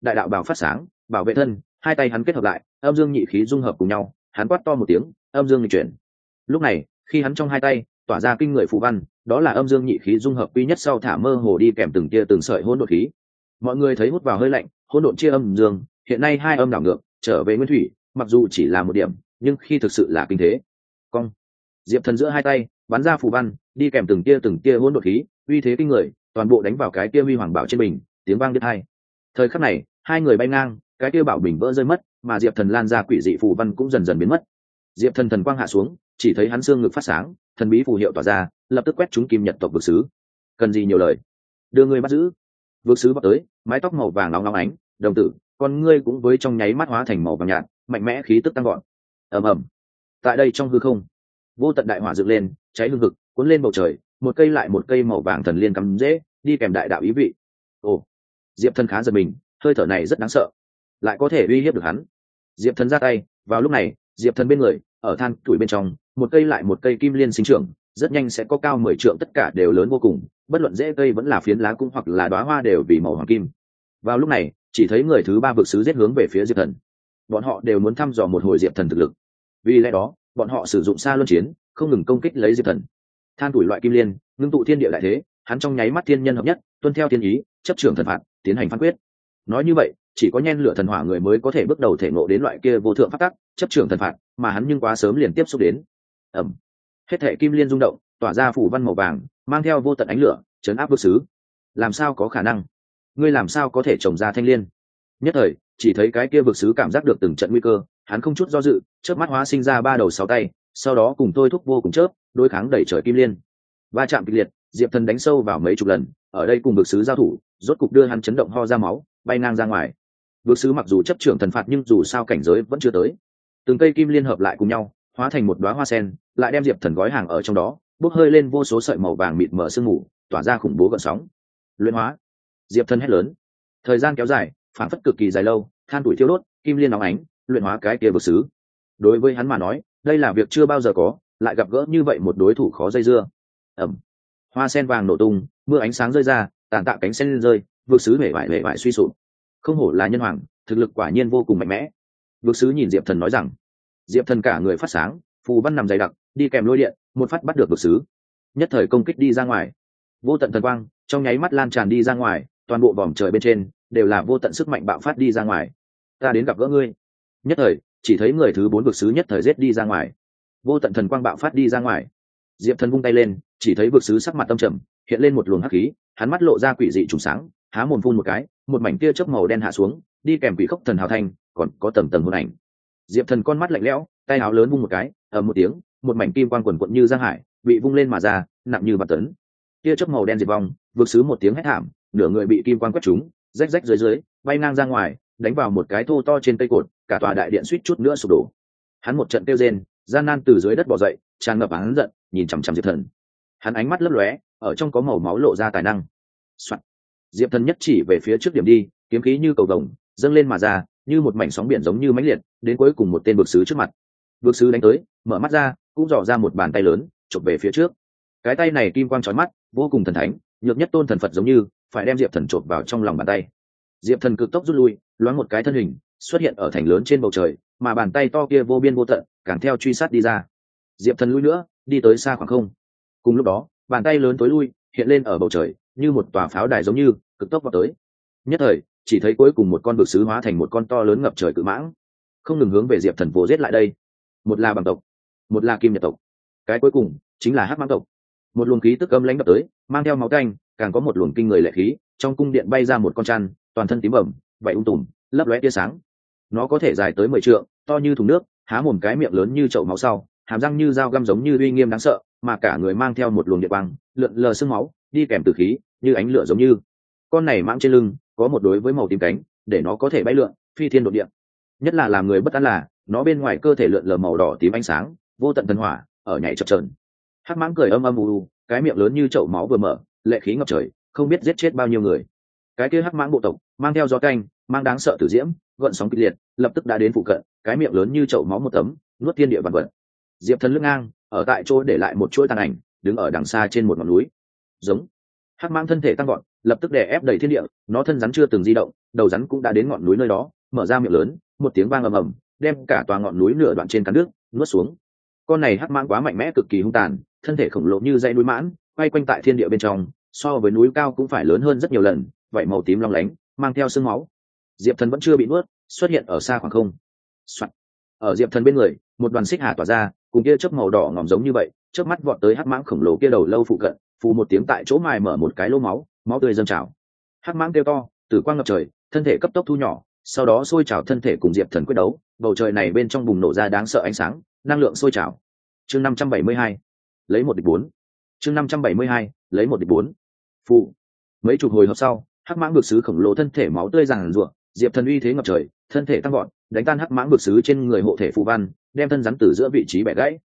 đại đạo bào phát sáng bảo vệ thân, hai tay hắn kết hợp lại, âm dương nhị khí dung hợp cùng nhau, hắn quát to một tiếng, âm dương nghịch chuyển. Lúc này khi hắn trong hai tay tỏa ra kinh người phù văn, đó là âm dương nhị khí dung hợp quy nhất sau thả mơ hồ đi kèm từng tia từng sợi hỗn độn khí. Mọi người thấy hút vào hơi lạnh, hỗn độn chia âm dương, hiện nay hai âm đảo ngược trở về nguyên thủy, mặc dù chỉ là một điểm nhưng khi thực sự là kinh thế. Cong, diệp thần giữa hai tay bắn ra phù văn đi kèm từng tia hỗn độn khí, uy thế kinh người, toàn bộ đánh vào cái kia huy hoàng bảo trên bình, tiếng vang đứt hai. Thời khắc này hai người bay ngang, cái kia bảo bình vỡ rơi mất, mà diệp thần lan ra quỷ dị phù văn cũng dần dần biến mất. Diệp thần thần quang hạ xuống, chỉ thấy hắn xương ngực phát sáng, thần bí phù hiệu tỏa ra, lập tức quét trúng kim nhật tộc vực sứ. Cần gì nhiều lời, đưa người bắt giữ. Vực sứ vào tới, mái tóc màu vàng nóng ánh, đồng tử con ngươi cũng với trong nháy mắt hóa thành màu vàng nhạt, mạnh mẽ khí tức tăng gọn. Ầm ầm. Tại đây trong hư không, vô tận đại hỏa dựng lên, cháy hương hực, cuốn lên bầu trời, một cây lại một cây màu vàng thần liên cắm rễ, đi kèm đại đạo ý vị. Ồ, diệp thần khá giật mình, hơi thở này rất đáng sợ, lại có thể uy hiếp được hắn. Diệp thần ra tay, vào lúc này diệp thần bên người ở than tuổi bên trong, một cây lại một cây kim liên sinh trưởng, rất nhanh sẽ có cao 10 trượng, tất cả đều lớn vô cùng, bất luận rễ cây vẫn là phiến lá cũng hoặc là đóa hoa đều vì màu hoàng kim. Vào lúc này chỉ thấy người thứ ba vực sứ giết hướng về phía diệp thần, bọn họ đều muốn thăm dò một hồi diệp thần thực lực, vì lẽ đó bọn họ sử dụng xa luân chiến, không ngừng công kích lấy diệp thần. Than tuổi loại kim liên ngưng tụ thiên địa đại thế, hắn trong nháy mắt thiên nhân hợp nhất, tuân theo thiên ý, chấp trưởng thần phạt, tiến hành phán quyết. Nói như vậy chỉ có nhen lửa thần hỏa người mới có thể bước đầu thể ngộ đến loại kia vô thượng pháp tắc, chấp trưởng thần phạt, mà hắn nhưng quá sớm liền tiếp xúc đến. Ẩm, hết thảy kim liên rung động, tỏa ra phủ văn màu vàng, mang theo vô tận ánh lửa, chấn áp vực sứ. Làm sao có khả năng? Ngươi làm sao có thể trồng ra thanh liên? Nhất thời chỉ thấy cái kia vực sứ cảm giác được từng trận nguy cơ, hắn không chút do dự, chớp mắt hóa sinh ra ba đầu sáu tay, sau đó cùng tôi thúc vô cùng chớp, đối kháng đẩy trời kim liên. Va chạm kịch liệt, diệp thần đánh sâu vào mấy chục lần, ở đây cùng vực sứ giao thủ, rốt cục đưa hắn chấn động ho ra máu, bay ngang ra ngoài. Vực sứ mặc dù chấp trưởng thần phạt nhưng dù sao cảnh giới vẫn chưa tới, từng cây kim liên hợp lại cùng nhau, hóa thành một đóa hoa sen, lại đem diệp thần gói hàng ở trong đó, bốc hơi lên vô số sợi màu vàng mịt mờ sương mù, tỏa ra khủng bố gợn sóng. Luyện hóa. Diệp thần hét lớn. Thời gian kéo dài, phản phất cực kỳ dài lâu, than tuổi thiêu đốt, kim liên nóng ánh, luyện hóa cái kia vực sứ. Đối với hắn mà nói, đây là việc chưa bao giờ có, lại gặp gỡ như vậy một đối thủ khó dây dưa. Ẩm. Hoa sen vàng nổ tung, mưa ánh sáng rơi ra, tàn tạ cánh sen lên rơi, vực sứ hể vải suy sụp. Không hổ là nhân hoàng, thực lực quả nhiên vô cùng mạnh mẽ. Vực sứ nhìn diệp thần nói rằng. Diệp thần cả người phát sáng, phù văn nằm dày đặc, đi kèm lôi điện, một phát bắt được vực sứ, nhất thời công kích đi ra ngoài. Vô tận thần quang trong nháy mắt lan tràn đi ra ngoài, toàn bộ vòm trời bên trên đều là vô tận sức mạnh bạo phát đi ra ngoài. Ta đến gặp gỡ ngươi. Nhất thời chỉ thấy người thứ 4 vực sứ nhất thời giết đi ra ngoài, vô tận thần quang bạo phát đi ra ngoài. Diệp thần vung tay lên, chỉ thấy vực sứ sắc mặt tâm trầm, hiện lên một luồng hắc khí, hắn mắt lộ ra quỷ dị trùng sáng, há mồm phun một cái, một mảnh tia chớp màu đen hạ xuống, đi kèm quỷ khốc thần hào thanh, còn có tầng tầng hồn ảnh. Diệp thần con mắt lạnh lẽo, tay áo lớn vung một cái, ầm một tiếng, một mảnh kim quang quần quận như giang hải bị vung lên mà ra, nặng như bạt tấn. Tia chớp màu đen diệt vong, vực sứ một tiếng hét thảm, nửa người bị kim quang quét trúng, rách rách dưới, bay ngang ra ngoài, đánh vào một cái thô to trên cây cột, cả tòa đại điện suýt chút nữa sụp đổ. Hắn một trận kêu rên, gian nan từ dưới đất bò dậy, tràn ngập hắn giận, nhìn chằm chằm Diệp thần. Hắn ánh mắt lấp lóe, ở trong có màu máu lộ ra tài năng. Soạn. Diệp thần nhất chỉ về phía trước điểm đi, kiếm khí như cầu vồng dâng lên mà ra, như một mảnh sóng biển giống như mãnh liệt, đến cuối cùng một tên vực sứ trước mặt. Vực sứ đánh tới, mở mắt ra, cũng dò ra một bàn tay lớn, chụp về phía trước. Cái tay này kim quang chói mắt, vô cùng thần thánh, nhược nhất tôn thần Phật giống như, phải đem Diệp thần chộp vào trong lòng bàn tay. Diệp thần cực tốc rút lui, loáng một cái thân hình xuất hiện ở thành lớn trên bầu trời, mà bàn tay to kia vô biên vô tận, càng theo truy sát đi ra. Diệp thần lui nữa, đi tới xa khoảng không. Cùng lúc đó, bàn tay lớn tối lui, hiện lên ở bầu trời, như một tòa pháo đài giống như, cực tốc vào tới. Nhất thời, chỉ thấy cuối cùng một con vực sứ hóa thành một con to lớn ngập trời cự mãng, không ngừng hướng về Diệp thần vồ giết lại đây. Một là bằng tộc, một là kim nhật tộc, cái cuối cùng chính là hắc mãng tộc. Một luồng khí tức âm lãnh đập tới, mang theo máu tanh, càng có một luồng kinh người lệ khí. Trong cung điện bay ra một con chăn, toàn thân tím bầm, vảy tùm, lấp lóe tia sáng. Nó có thể dài tới 10 trượng, to như thùng nước, há mồm cái miệng lớn như chậu máu sau, hàm răng như dao găm giống như uy nghiêm đáng sợ, mà cả người mang theo một luồng điện quang, lượn lờ sương máu, đi kèm tử khí, như ánh lửa giống như. Con này mãng trên lưng có một đối với màu tím cánh, để nó có thể bay lượn, phi thiên độn địa. Nhất là làm người bất an là, nó bên ngoài cơ thể lượn lờ màu đỏ tím ánh sáng, vô tận thần hỏa ở nhảy chập chờn. Hắc mãng cười âm âm u, cái miệng lớn như chậu máu vừa mở, lệ khí ngập trời, không biết giết chết bao nhiêu người. Cái kia hắc mãng bộ tộc mang theo gió canh, mang đáng sợ tử diễm, gợn sóng kịch liệt, lập tức đã đến phụ cận, cái miệng lớn như chậu máu một tấm, nuốt thiên địa vạn vật. Diệp thần lưng ngang ở tại chỗ để lại một chuỗi tàn ảnh, đứng ở đằng xa trên một ngọn núi. Giống. Hắc mãng thân thể tăng gọn, lập tức đè ép đầy thiên địa, nó thân rắn chưa từng di động, đầu rắn cũng đã đến ngọn núi nơi đó, mở ra miệng lớn, một tiếng vang ầm ầm, đem cả tòa ngọn núi nửa đoạn trên cắn nước nuốt xuống. Con này hắc mãng quá mạnh mẽ, cực kỳ hung tàn, thân thể khổng lồ như dãy núi mãn, quay quanh tại thiên địa bên trong, so với núi cao cũng phải lớn hơn rất nhiều lần, vậy màu tím long lánh, mang theo sương máu. Diệp Thần vẫn chưa bị nuốt, xuất hiện ở xa khoảng không. Soạn. Ở Diệp Thần bên người, một đoàn xích hà tỏa ra, cùng kia chớp màu đỏ ngòm giống như vậy, chớp mắt vọt tới hắc mãng khổng lồ kia đầu lâu phụ cận, phù một tiếng tại chỗ mài mở một cái lỗ máu, máu tươi dâng trào. Hắc mãng kêu to, tử quang ngập trời, thân thể cấp tốc thu nhỏ, sau đó sôi trào thân thể cùng Diệp Thần quyết đấu, bầu trời này bên trong bùng nổ ra đáng sợ ánh sáng, năng lượng sôi trào. Chương 572, lấy một địch bốn. Chương 572, lấy một địch bốn. Phụ. Mấy chục hồi hộp sau, hắc mãng vực sứ khổng lồ thân thể máu tươi ràng rụa, Diệp Thần uy thế ngập trời, thân thể tăng gọn, đánh tan hắc mãng vực sứ trên người hộ thể phù văn, đem thân rắn từ giữa vị trí bẻ gãy.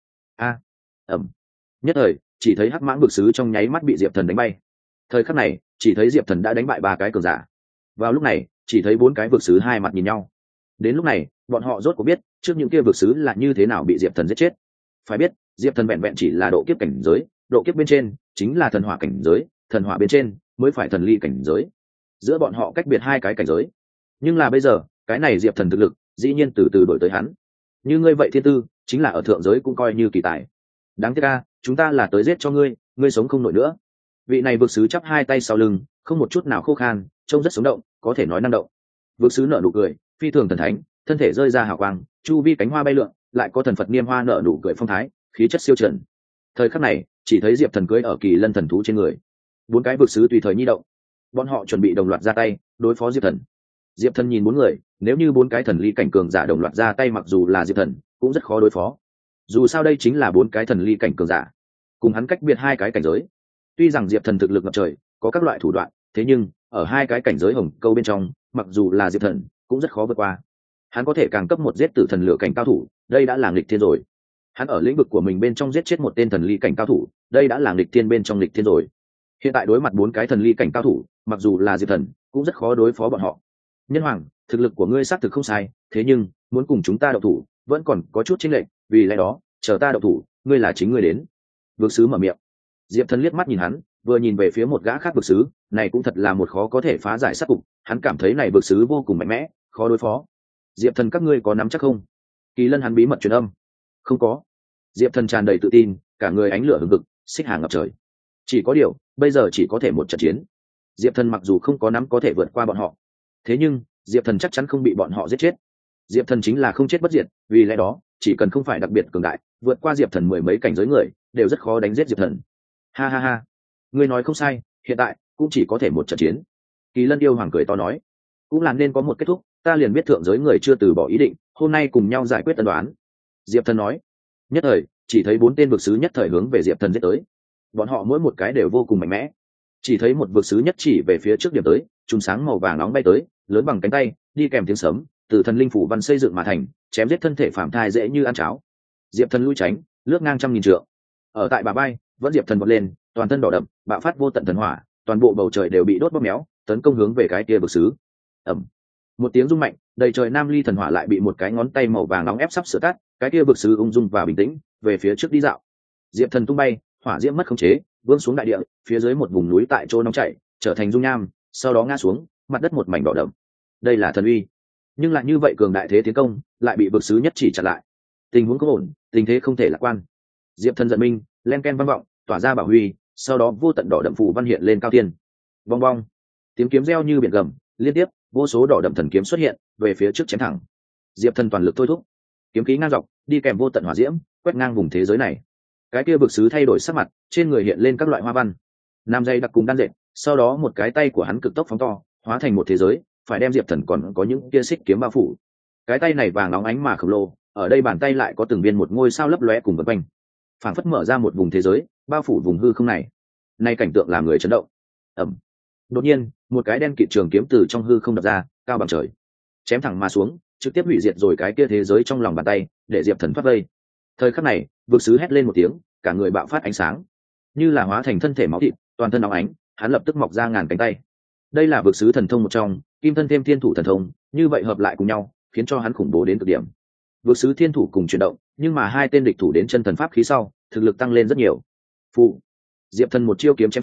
Ẩm. Nhất thời, chỉ thấy hắc mãng vực sứ trong nháy mắt bị Diệp Thần đánh bay. Thời khắc này, chỉ thấy Diệp Thần đã đánh bại 3 cái cường giả. Vào lúc này, chỉ thấy 4 cái vực sứ hai mặt nhìn nhau. Đến lúc này, bọn họ rốt cuộc biết, trước những kia vực sứ là như thế nào bị Diệp Thần giết chết. Phải biết, Diệp Thần vẹn vẹn chỉ là độ kiếp cảnh giới, độ kiếp bên trên chính là thần hỏa cảnh giới, thần hỏa bên trên mới phải thần ly cảnh giới. Giữa bọn họ cách biệt 2 cái cảnh giới. Nhưng là bây giờ, cái này Diệp Thần thực lực, dĩ nhiên từ từ đổi tới hắn. Như ngươi vậy thiên tư, chính là ở thượng giới cũng coi như kỳ tài. Đáng tiếc a, chúng ta là tới giết cho ngươi, ngươi sống không nổi nữa. Vị này vực sứ chắp 2 tay sau lưng, không một chút nào khô khan, trông rất sống động, có thể nói năng động. Vực sứ nở nụ cười, phi thường thần thánh, thân thể rơi ra hào quang, chu vi cánh hoa bay lượn, lại có thần Phật niêm hoa nở nụ cười phong thái, khí chất siêu trần. Thời khắc này, chỉ thấy Diệp Thần cưỡi ở kỳ lân thần thú trên người. 4 cái vực sứ tùy thời nhi động, bọn họ chuẩn bị đồng loạt ra tay đối phó Diệp Thần. Diệp Thần nhìn 4 người, nếu như 4 cái thần ly cảnh cường giả đồng loạt ra tay, mặc dù là Diệp Thần cũng rất khó đối phó. Dù sao đây chính là 4 cái thần ly cảnh cường giả, cùng hắn cách biệt 2 cái cảnh giới. Tuy rằng Diệp Thần thực lực ngập trời, có các loại thủ đoạn, thế nhưng ở 2 cái cảnh giới hồng câu bên trong, mặc dù là Diệp Thần cũng rất khó vượt qua. Hắn có thể càng cấp 1 giết tử thần lửa cảnh cao thủ, đây đã là nghịch thiên rồi. Hắn ở lĩnh vực của mình bên trong giết chết 1 tên thần ly cảnh cao thủ, đây đã là nghịch thiên bên trong nghịch thiên rồi. Hiện tại đối mặt 4 cái thần ly cảnh cao thủ, mặc dù là Diệp Thần cũng rất khó đối phó bọn họ. Nhân Hoàng, thực lực của ngươi xác thực không sai, thế nhưng muốn cùng chúng ta động thủ vẫn còn có chút chênh lệch, vì lẽ đó chờ ta động thủ, ngươi là chính ngươi đến. Vực sứ mở miệng. Diệp Thần liếc mắt nhìn hắn, vừa nhìn về phía một gã khác vực sứ, này cũng thật là một khó có thể phá giải sát cục, hắn cảm thấy này vực sứ vô cùng mạnh mẽ, khó đối phó. Diệp Thần, các ngươi có nắm chắc không? Kỳ Lân hắn bí mật truyền âm. Không có. Diệp Thần tràn đầy tự tin, cả người ánh lửa hừng hực, xích hàng ngập trời. Chỉ có điều, bây giờ chỉ có thể một trận chiến. Diệp Thần mặc dù không có nắm có thể vượt qua bọn họ, thế nhưng Diệp Thần chắc chắn không bị bọn họ giết chết. Diệp Thần chính là không chết bất diệt, vì lẽ đó chỉ cần không phải đặc biệt cường đại, vượt qua Diệp Thần 10 mấy cảnh giới người đều rất khó đánh giết Diệp Thần. Ha ha ha, ngươi nói không sai, hiện tại cũng chỉ có thể một trận chiến. Kỳ Lân yêu hoàng cười to nói, cũng là nên có một kết thúc, ta liền biết thượng giới người chưa từ bỏ ý định, hôm nay cùng nhau giải quyết tân đoán. Diệp Thần nói. Nhất thời, chỉ thấy 4 tên vực sứ nhất thời hướng về Diệp Thần giết tới. Bọn họ mỗi một cái đều vô cùng mạnh mẽ. Chỉ thấy một vực sứ nhất chỉ về phía trước điểm tới, chùm sáng màu vàng nóng bay tới, lớn bằng cánh tay, đi kèm tiếng sấm, từ thần linh phủ văn xây dựng mà thành, chém giết thân thể phàm thai dễ như ăn cháo. Diệp Thần lui tránh, lướt ngang trăm nghìn trượng. Ở tại bà bay, vẫn Diệp Thần vọt lên, toàn thân đỏ đậm, bạo phát vô tận thần hỏa, toàn bộ bầu trời đều bị đốt bóp méo, tấn công hướng về cái kia vực sứ. Ầm. Một tiếng rung mạnh, đầy trời nam ly thần hỏa lại bị một cái ngón tay màu vàng nóng ép sắp sửa tắt, cái kia vực sứ ung dung và bình tĩnh, về phía trước đi dạo. Diệp Thần tung bay, hỏa diễm mất khống chế, vương xuống đại địa, phía dưới một vùng núi tại chỗ nóng chảy, trở thành dung nham, sau đó ngã xuống, mặt đất một mảnh đỏ đậm. Đây là thần uy, nhưng lại như vậy cường đại thế tiến công, lại bị vực sứ nhất chỉ chặn lại. Tình huống có ổn, tình thế không thể lạc quan. Diệp Thần giận minh, len ken vang vọng, tỏa ra bảo huy, sau đó vô tận đỏ đậm phù văn hiện lên cao tiên. Bong bong, tiếng kiếm reo như biển gầm, liên tiếp, vô số đỏ đậm thần kiếm xuất hiện, về phía trước chém thẳng. Diệp Thần toàn lực thôi thúc, kiếm khí ngang dọc, đi kèm vô tận hỏa diễm, quét ngang vùng thế giới này. Cái kia vực sứ thay đổi sắc mặt, trên người hiện lên các loại hoa văn, nam dây đặc cùng đan dệt, sau đó một cái tay của hắn cực tốc phóng to, hóa thành một thế giới, phải đem Diệp Thần còn có những kia xích kiếm bao phủ. Cái tay này vàng óng ánh mà khổng lồ, ở đây bàn tay lại có từng viên một ngôi sao lấp lóe cùng vần quanh, phảng phất mở ra một vùng thế giới, bao phủ vùng hư không này. Nay cảnh tượng làm người chấn động. Ầm. Đột nhiên, một cái đen kịt trường kiếm từ trong hư không đập ra, cao bằng trời, chém thẳng mà xuống, trực tiếp hủy diệt rồi cái kia thế giới trong lòng bàn tay, để Diệp Thần thoát vây. Thời khắc này, vực sứ hét lên một tiếng, cả người bạo phát ánh sáng, như là hóa thành thân thể máu thịt, toàn thân óng ánh, hắn lập tức mọc ra ngàn cánh tay. Đây là vực sứ thần thông một trong, kim thân thêm thiên thủ thần thông, như vậy hợp lại cùng nhau, khiến cho hắn khủng bố đến cực điểm. Vực sứ thiên thủ cùng chuyển động, nhưng mà hai tên địch thủ đến chân thần pháp khí sau, thực lực tăng lên rất nhiều. Phụ. Diệp Thần một chiêu kiếm chém xuống,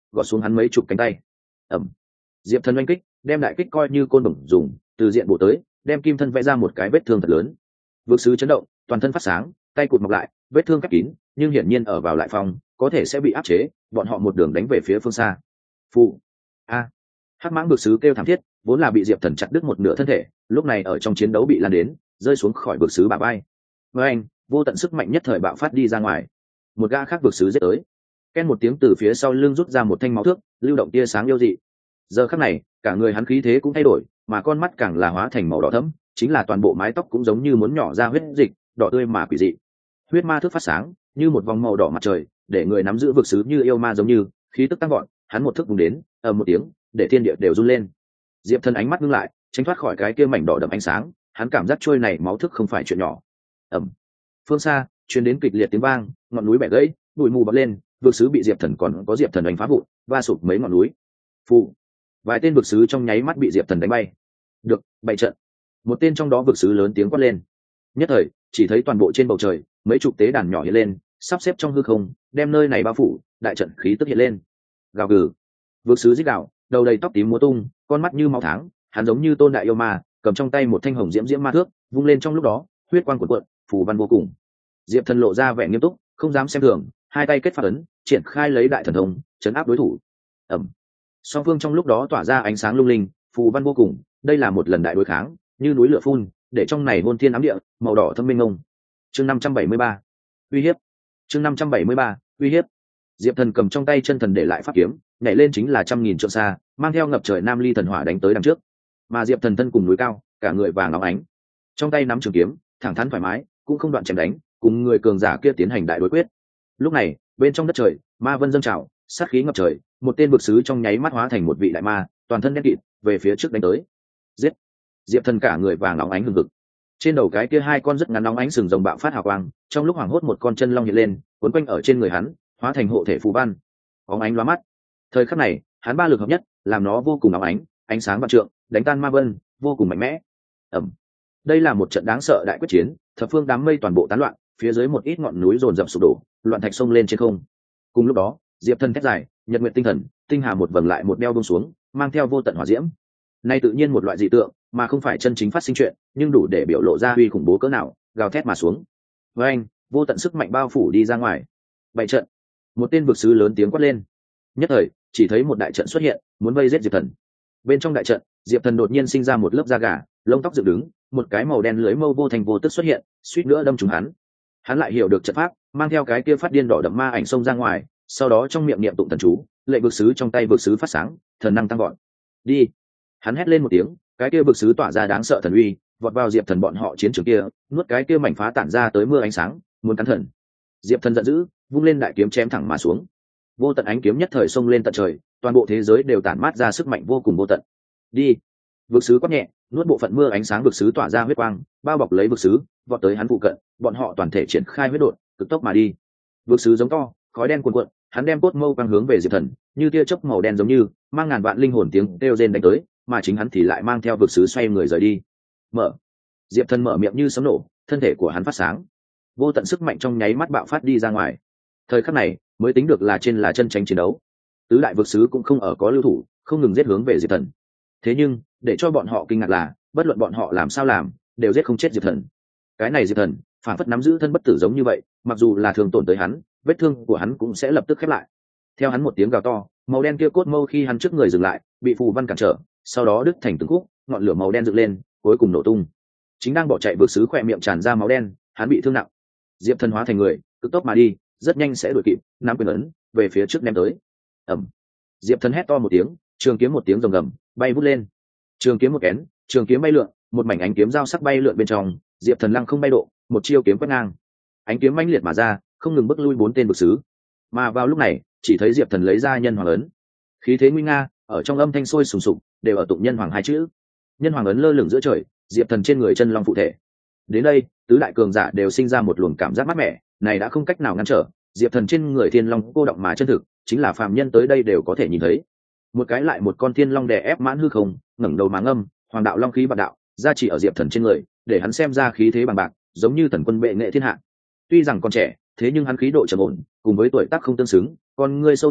gọt xuống hắn mấy chục cánh tay. Ẩm. Diệp Thần oanh kích, đem đại kích coi như côn đồng dùng, từ diện bổ tới, đem kim thân vẽ ra một cái vết thương thật lớn. Vực sứ chấn động, toàn thân phát sáng, tay cụt mọc lại, vết thương khép kín, nhưng hiển nhiên ở vào lại phòng, có thể sẽ bị áp chế, bọn họ một đường đánh về phía phương xa. Phụ. A. Hắc mãng vực sứ kêu thảm thiết, vốn là bị Diệp Thần chặt đứt một nửa thân thể, lúc này ở trong chiến đấu bị lan đến, rơi xuống khỏi vực sứ bả vai. Với anh, vô tận sức mạnh nhất thời bạo phát đi ra ngoài. Một gã khác vực sứ giết tới. Ken một tiếng từ phía sau lưng rút ra một thanh máu thước, lưu động tia sáng yêu dị. Giờ khắc này, cả người hắn khí thế cũng thay đổi, mà con mắt càng là hóa thành màu đỏ thẫm, chính là toàn bộ mái tóc cũng giống như muốn nhỏ ra huyết dịch, đỏ tươi mà quỷ dị. Huyết ma thước phát sáng, như một vòng màu đỏ mặt trời, để người nắm giữ vực sứ như yêu ma giống như, khí tức tăng vọt, hắn một thước vùng đến, một tiếng, để thiên địa đều run lên. Diệp Thần ánh mắt ngưng lại, tránh thoát khỏi cái kia mảnh đỏ đậm ánh sáng, hắn cảm giác trôi này máu thức không phải chuyện nhỏ. Ầm. Phương xa, truyền đến kịch liệt tiếng vang, ngọn núi bẻ gãy, bụi mù bốc lên, vực sứ bị Diệp Thần còn có Diệp Thần đánh phá vụn, va sụp mấy ngọn núi. Phụ. Vài tên vực sứ trong nháy mắt bị Diệp Thần đánh bay. Được, bày trận. Một tên trong đó vực sứ lớn tiếng quát lên. Nhất thời, chỉ thấy toàn bộ trên bầu trời, mấy chục tế đàn nhỏ hiện lên, sắp xếp trong hư không, đem nơi này bao phủ, đại trận khí tức hiện lên. Gào gừ. Vực sứ rít gào, đầu đầy tóc tím múa tung, con mắt như máu tháng, hắn giống như tôn đại yêu ma, cầm trong tay một thanh hồng diễm diễm ma thước, vung lên trong lúc đó, huyết quang cuộn cuộn, phù văn vô cùng. Diệp Thần lộ ra vẻ nghiêm túc, không dám xem thường, hai tay kết phát ấn, triển khai lấy đại thần thông, chấn áp đối thủ. Ầm. Song phương trong lúc đó tỏa ra ánh sáng lung linh, phù văn vô cùng, đây là một lần đại đối kháng, như núi lửa phun, để trong này hôn thiên ám địa, màu đỏ thâm minh ngông. Chương 573. Uy hiếp. Chương 573. Uy hiếp. Diệp Thần cầm trong tay chân thần để lại pháp kiếm, nhảy lên chính là 100.000 trượng xa, mang theo ngập trời nam ly thần hỏa đánh tới đằng trước. Mà Diệp Thần thân cùng núi cao, cả người vàng óng ánh, trong tay nắm trường kiếm, thẳng thắn thoải mái, cũng không đoạn chém đánh, cùng người cường giả kia tiến hành đại đối quyết. Lúc này, bên trong đất trời, ma vân dâng trào, sát khí ngập trời, một tên vực sứ trong nháy mắt hóa thành một vị đại ma, toàn thân đen kịt, về phía trước đánh tới. Giết! Diệp Thần cả người vàng óng ánh hừng hực. Trên đầu cái kia hai con rất ngắn óng ánh sừng rồng bạo phát hào quang, trong lúc hoảng hốt một con chân long hiện lên, cuốn quanh ở trên người hắn, hóa thành hộ thể phù văn, óng ánh lóa mắt. Thời khắc này, hắn ba lực hợp nhất, làm nó vô cùng óng ánh, ánh sáng vạn trượng, đánh tan ma vân, vô cùng mạnh mẽ. Ầm. Đây là một trận đáng sợ đại quyết chiến, thập phương đám mây toàn bộ tán loạn, phía dưới một ít ngọn núi dồn dập sụp đổ, loạn thạch sông lên trên không. Cùng lúc đó, Diệp Thần thét dài, nhật nguyện tinh thần, tinh hà một vầng lại một đeo buông xuống, mang theo vô tận hỏa diễm. Nay tự nhiên một loại dị tượng, mà không phải chân chính phát sinh chuyện, nhưng đủ để biểu lộ ra uy khủng bố cỡ nào, gào thét mà xuống. Với anh, vô tận sức mạnh bao phủ đi ra ngoài. Bảy trận. Một tên vực sứ lớn tiếng quát lên. Nhất thời, chỉ thấy một đại trận xuất hiện, muốn vây giết Diệp Thần. Bên trong đại trận, Diệp Thần đột nhiên sinh ra một lớp da gà, lông tóc dựng đứng, một cái màu đen lưới mâu vô thành vô tức xuất hiện, suýt nữa đâm trúng hắn. Hắn lại hiểu được trận pháp, mang theo cái kia phát điên đỏ đậm ma ảnh xông ra ngoài, sau đó trong miệng niệm tụng thần chú, lệnh vực sứ trong tay vực sứ phát sáng, thần năng tăng vọt. Đi! Hắn hét lên một tiếng, cái kia vực sứ tỏa ra đáng sợ thần uy, vọt vào Diệp Thần bọn họ chiến trường kia, nuốt cái kia mảnh phá tản ra tới mưa ánh sáng, muốn cắn thần. Diệp Thần giận dữ, vung lên đại kiếm chém thẳng mà xuống. Vô tận ánh kiếm nhất thời xông lên tận trời, toàn bộ thế giới đều tản mát ra sức mạnh vô cùng vô tận. Đi! Vực sứ quát nhẹ, nuốt bộ phận mưa ánh sáng vực sứ tỏa ra huyết quang, bao bọc lấy vực sứ, vọt tới hắn phụ cận, bọn họ toàn thể triển khai huyết độn, cực tốc mà đi. Vực sứ giống to, khói đen cuồn cuộn, hắn đem cốt mâu quang hướng về Diệp Thần, như tia chớp màu đen giống như mang ngàn vạn linh hồn tiếng kêu rên đánh tới, mà chính hắn thì lại mang theo vực sứ xoay người rời đi. Mở! Diệp Thần mở miệng như sấm nổ, thân thể của hắn phát sáng, vô tận sức mạnh trong nháy mắt bạo phát đi ra ngoài. Thời khắc này mới tính được là chân tránh chiến đấu. Tứ đại vực sứ cũng không ở có lưu thủ, không ngừng giết hướng về Diệp Thần. Thế nhưng để cho bọn họ kinh ngạc là, bất luận bọn họ làm sao làm, đều giết không chết Diệp Thần. Cái này Diệp Thần phản phất nắm giữ thân bất tử giống như vậy, mặc dù là thương tổn tới hắn, vết thương của hắn cũng sẽ lập tức khép lại. Theo hắn một tiếng gào to, màu đen kia cốt mâu khi hắn trước người dừng lại, bị phù văn cản trở, sau đó đứt thành từng khúc, ngọn lửa màu đen dựng lên, cuối cùng nổ tung. Chính đang bỏ chạy vực sứ khỏe miệng tràn ra máu đen, hắn bị thương nặng. Diệp Thần hóa thành người, cực tốc mà đi, rất nhanh sẽ đuổi kịp, nắm quyền ấn về phía trước ném tới. Ầm. Diệp Thần hét to một tiếng, trường kiếm một tiếng rồng gầm, bay vút lên. Trường kiếm một kén, trường kiếm bay lượn, một mảnh ánh kiếm dao sắc bay lượn bên trong, Diệp Thần lăng không bay độ, một chiêu kiếm quét ngang. Ánh kiếm mãnh liệt mà ra, không ngừng bức lui 4 tên vực sứ. Mà vào lúc này, chỉ thấy Diệp Thần lấy ra nhân hoàng ấn. Khí thế nguy nga, ở trong âm thanh sôi sùng sục, đều ở tụng nhân hoàng hai chữ. Nhân hoàng ấn lơ lửng giữa trời, Diệp Thần trên người chân long phụ thể. Đến đây, tứ đại cường giả đều sinh ra một luồng cảm giác mát mẻ, này đã không cách nào ngăn trở, Diệp Thần trên người thiên long cô động mà chân thực, chính là phàm nhân tới đây đều có thể nhìn thấy. Một cái lại một con thiên long đè ép mãn hư không, ngẩng đầu mà ngâm, hoàng đạo long khí bạc đạo, gia chỉ ở Diệp Thần trên người, để hắn xem ra khí thế bằng bạc, giống như thần quân bệ nghệ thiên hạ. Tuy rằng còn trẻ, thế nhưng hắn khí độ trầm ổn, cùng với tuổi tác không tương xứng, con ngươi sâu thẳm,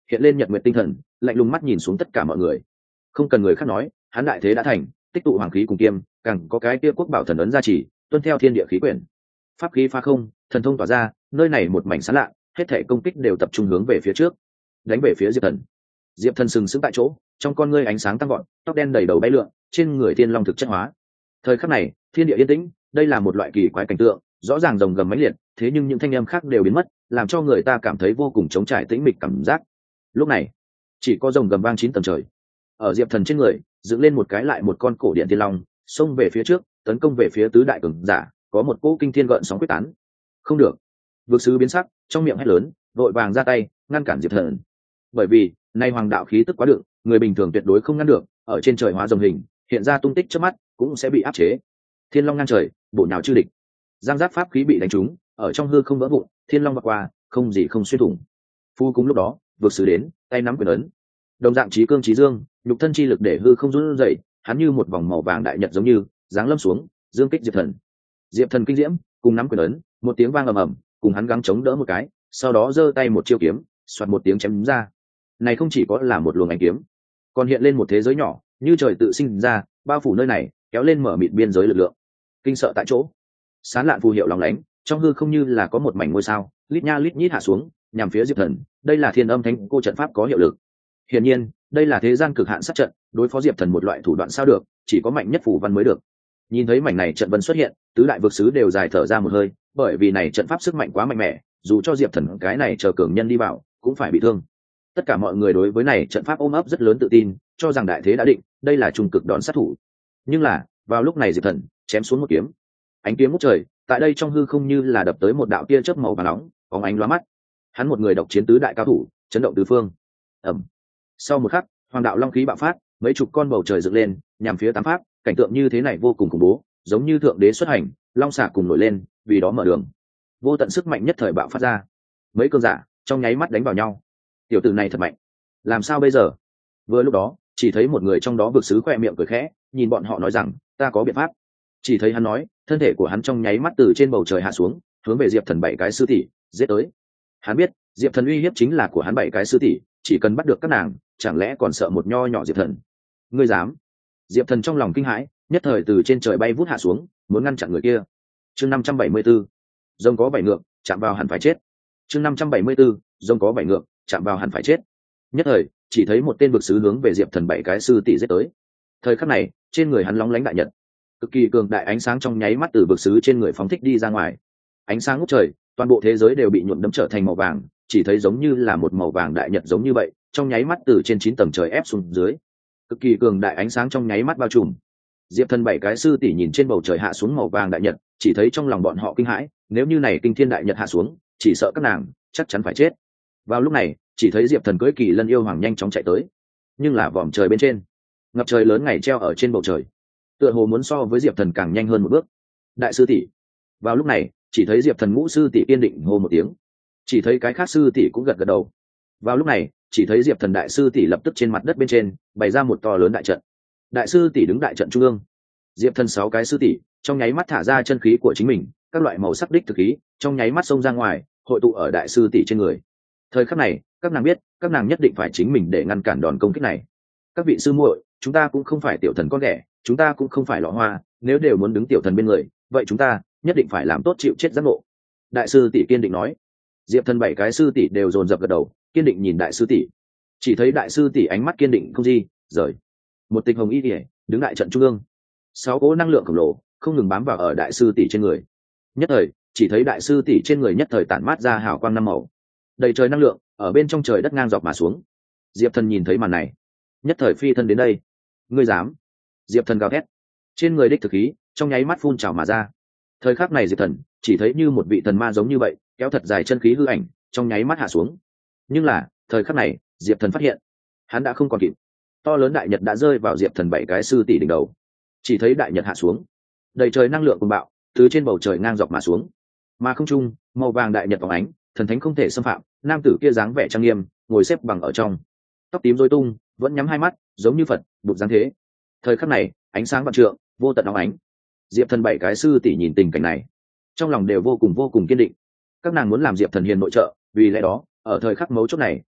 hiện lên nhật nguyệt tinh thần, lạnh lùng mắt nhìn xuống tất cả mọi người. Không cần người khác nói, hắn đại thế đã thành, tích tụ hoàng khí cùng kiêm, càng có cái kia quốc bảo thần ấn gia trì, tuân theo thiên địa khí quyển, pháp khí pha không, thần thông tỏa ra, nơi này một mảnh sáng lạ, hết thể công kích đều tập trung hướng về phía trước, đánh về phía Diệp Thần. Diệp Thần sừng sững tại chỗ, trong con ngươi ánh sáng tăng gọn, tóc đen đầy đầu bay lượn, trên người thiên long thực chất hóa. Thời khắc này, thiên địa yên tĩnh, đây là một loại kỳ quái cảnh tượng, rõ ràng rồng gầm mãnh liệt, thế nhưng những thanh âm khác đều biến mất, làm cho người ta cảm thấy vô cùng trống trải tĩnh mịch cảm giác. Lúc này, chỉ có rồng gầm vang 9 tầng trời. Ở Diệp Thần trên người, dựng lên một cái lại một con cổ điện thiên long, xông về phía trước, tấn công về phía tứ đại cường giả, có một cỗ kinh thiên gợn sóng quyết tán. Không được. Vực sứ biến sắc, trong miệng hét lớn, vội vàng ra tay ngăn cản Diệp Thần. Bởi vì, nay hoàng đạo khí tức quá đựng, người bình thường tuyệt đối không ngăn được, ở trên trời hóa rồng hình, hiện ra tung tích trước mắt, cũng sẽ bị áp chế. Thiên long ngang trời, bộ nhào chư địch. Giang giáp pháp khí bị đánh trúng, ở trong hư không vỡ vụn, thiên long vượt qua, không gì không xuyên thủng. Phu cùng lúc đó, vực sứ đến, tay nắm quyền ấn. Đồng dạng trí cương trí dương, nhục thân chi lực để hư không run rẩy, hắn như một vòng màu vàng đại nhật giống như giáng lâm xuống, dương kích Diệp Thần. Diệp Thần kinh diễm, cùng nắm quyền ấn, một tiếng vang ầm ầm, cùng hắn gắng chống đỡ một cái, sau đó giơ tay một chiêu kiếm, xoạt một tiếng chém đúng ra. Này không chỉ có là một luồng ánh kiếm, còn hiện lên một thế giới nhỏ, như trời tự sinh ra, bao phủ nơi này, kéo lên mở mịt biên giới lực lượng. Kinh sợ tại chỗ, sán lạn phù hiệu lóng lánh, trong hư không như là có một mảnh ngôi sao, lít nha lít nhít hạ xuống, nhằm phía Diệp Thần. Đây là Thiên Âm Thánh Cô trận pháp có hiệu lực. Hiển nhiên, đây là thế gian cực hạn sát trận, đối phó Diệp Thần một loại thủ đoạn sao được, chỉ có mạnh nhất phù văn mới được. Nhìn thấy mảnh này trận vân xuất hiện, tứ đại vực sứ đều dài thở ra một hơi, bởi vì này trận pháp sức mạnh quá mạnh mẽ, dù cho Diệp Thần cái này chờ cường nhân đi vào, cũng phải bị thương. Tất cả mọi người đối với này trận pháp ôm ấp rất lớn tự tin, cho rằng đại thế đã định, đây là trung cực đòn sát thủ. Nhưng là, vào lúc này Diệp Thần chém xuống một kiếm, ánh kiếm ngút trời, tại đây trong hư không như là đập tới một đạo tia chớp màu vàng nóng, bóng ánh lóa mắt. Hắn một người độc chiến tứ đại cao thủ, chấn động tứ phương. Ầm. Sau một khắc, hoàng đạo long khí bạo phát, mấy chục con bầu trời dựng lên, nhằm phía tám pháp, cảnh tượng như thế này vô cùng khủng bố, giống như thượng đế xuất hành, long xà cùng nổi lên, vì đó mở đường. Vô tận sức mạnh nhất thời bạo phát ra. Mấy cường giả trong nháy mắt đánh vào nhau. Tiểu tử này thật mạnh, làm sao bây giờ? Vừa lúc đó, chỉ thấy một người trong đó vực sứ khoe miệng cười khẽ, nhìn bọn họ nói rằng, ta có biện pháp. Chỉ thấy hắn nói, thân thể của hắn trong nháy mắt từ trên bầu trời hạ xuống, hướng về Diệp Thần bảy cái sư tỷ giết tới. Hắn biết, Diệp Thần uy hiếp chính là của hắn bảy cái sư tỷ, chỉ cần bắt được các nàng, chẳng lẽ còn sợ một nho nhỏ Diệp Thần? Ngươi dám? Diệp Thần trong lòng kinh hãi, nhất thời từ trên trời bay vút hạ xuống, muốn ngăn chặn người kia. Chương 574, rồng có bảy ngược, chạm vào hẳn phải chết. Chương 574, rồng có bảy ngược, chạm vào hẳn phải chết. Nhất thời, chỉ thấy một tên vực sứ hướng về Diệp Thần bảy cái sư tỷ giết tới. Thời khắc này, trên người hắn lóng lánh đại nhật, cực kỳ cường đại ánh sáng trong nháy mắt từ vực sứ trên người phóng thích đi ra ngoài. Ánh sáng ngút trời, toàn bộ thế giới đều bị nhuộm đẫm trở thành màu vàng, chỉ thấy giống như là một màu vàng đại nhật giống như vậy, trong nháy mắt từ trên 9 tầng trời ép xuống dưới. Cực kỳ cường đại ánh sáng trong nháy mắt bao trùm. Diệp Thần bảy cái sư tỷ nhìn trên bầu trời hạ xuống màu vàng đại nhật, chỉ thấy trong lòng bọn họ kinh hãi, nếu như này kinh thiên đại nhật hạ xuống, chỉ sợ các nàng chắc chắn phải chết. Vào lúc này, chỉ thấy Diệp Thần cưỡi kỳ lân yêu hoàng nhanh chóng chạy tới, nhưng là vòm trời bên trên, ngập trời lớn ngày treo ở trên bầu trời, tựa hồ muốn so với Diệp Thần càng nhanh hơn một bước. Đại sư tỷ. Vào lúc này, chỉ thấy Diệp Thần ngũ sư tỷ kiên định hô một tiếng, chỉ thấy cái khác sư tỷ cũng gật gật đầu. Vào lúc này, chỉ thấy Diệp Thần đại sư tỷ lập tức trên mặt đất bên trên bày ra một to lớn đại trận. Đại sư tỷ đứng đại trận trung ương, Diệp Thần 6 cái sư tỷ trong nháy mắt thả ra chân khí của chính mình, các loại màu sắc đích thực khí trong nháy mắt xông ra ngoài, hội tụ ở đại sư tỷ trên người. Thời khắc này, các nàng biết, các nàng nhất định phải chính mình để ngăn cản đòn công kích này. Các vị sư muội, chúng ta cũng không phải tiểu thần con ghẻ, chúng ta cũng không phải lọ hoa, nếu đều muốn đứng tiểu thần bên người, vậy chúng ta nhất định phải làm tốt chịu chết giác ngộ. Đại sư tỷ kiên định nói. Diệp Thần bảy cái sư tỷ đều dồn dập gật đầu, kiên định nhìn đại sư tỷ. Chỉ thấy đại sư tỷ ánh mắt kiên định không gì rời. Một tịch hồng y liễu đứng đại trận trung ương, 6 cỗ năng lượng khổng lồ không ngừng bám vào ở đại sư tỷ trên người. Nhất thời, chỉ thấy đại sư tỷ trên người nhất thời tản mát ra hào quang năm màu, đầy trời năng lượng ở bên trong trời đất ngang dọc mà xuống. Diệp Thần nhìn thấy màn này, nhất thời phi thân đến đây. Ngươi dám? Diệp Thần gào thét, trên người đích thực khí trong nháy mắt phun trào mà ra. Thời khắc này Diệp Thần chỉ thấy như một vị thần ma giống như vậy, kéo thật dài chân khí hư ảnh trong nháy mắt hạ xuống. Nhưng là thời khắc này Diệp Thần phát hiện hắn đã không còn kịp. To lớn đại nhật đã rơi vào Diệp Thần bảy cái sư tỷ đỉnh đầu. Chỉ thấy đại nhật hạ xuống, đầy trời năng lượng cuồng bạo từ trên bầu trời ngang dọc mà xuống, mà không trung màu vàng đại nhật phóng ánh, thần thánh không thể xâm phạm. Nam tử kia dáng vẻ trang nghiêm, ngồi xếp bằng ở trong, tóc tím rối tung, vẫn nhắm hai mắt giống như Phật bụt dáng thế. Thời khắc này ánh sáng vạn trượng, vô tận óng ánh. Diệp Thần bảy cái sư tỷ nhìn tình cảnh này, trong lòng đều vô cùng kiên định. Các nàng muốn làm Diệp Thần hiền nội trợ, vì lẽ đó ở thời khắc mấu chốt này,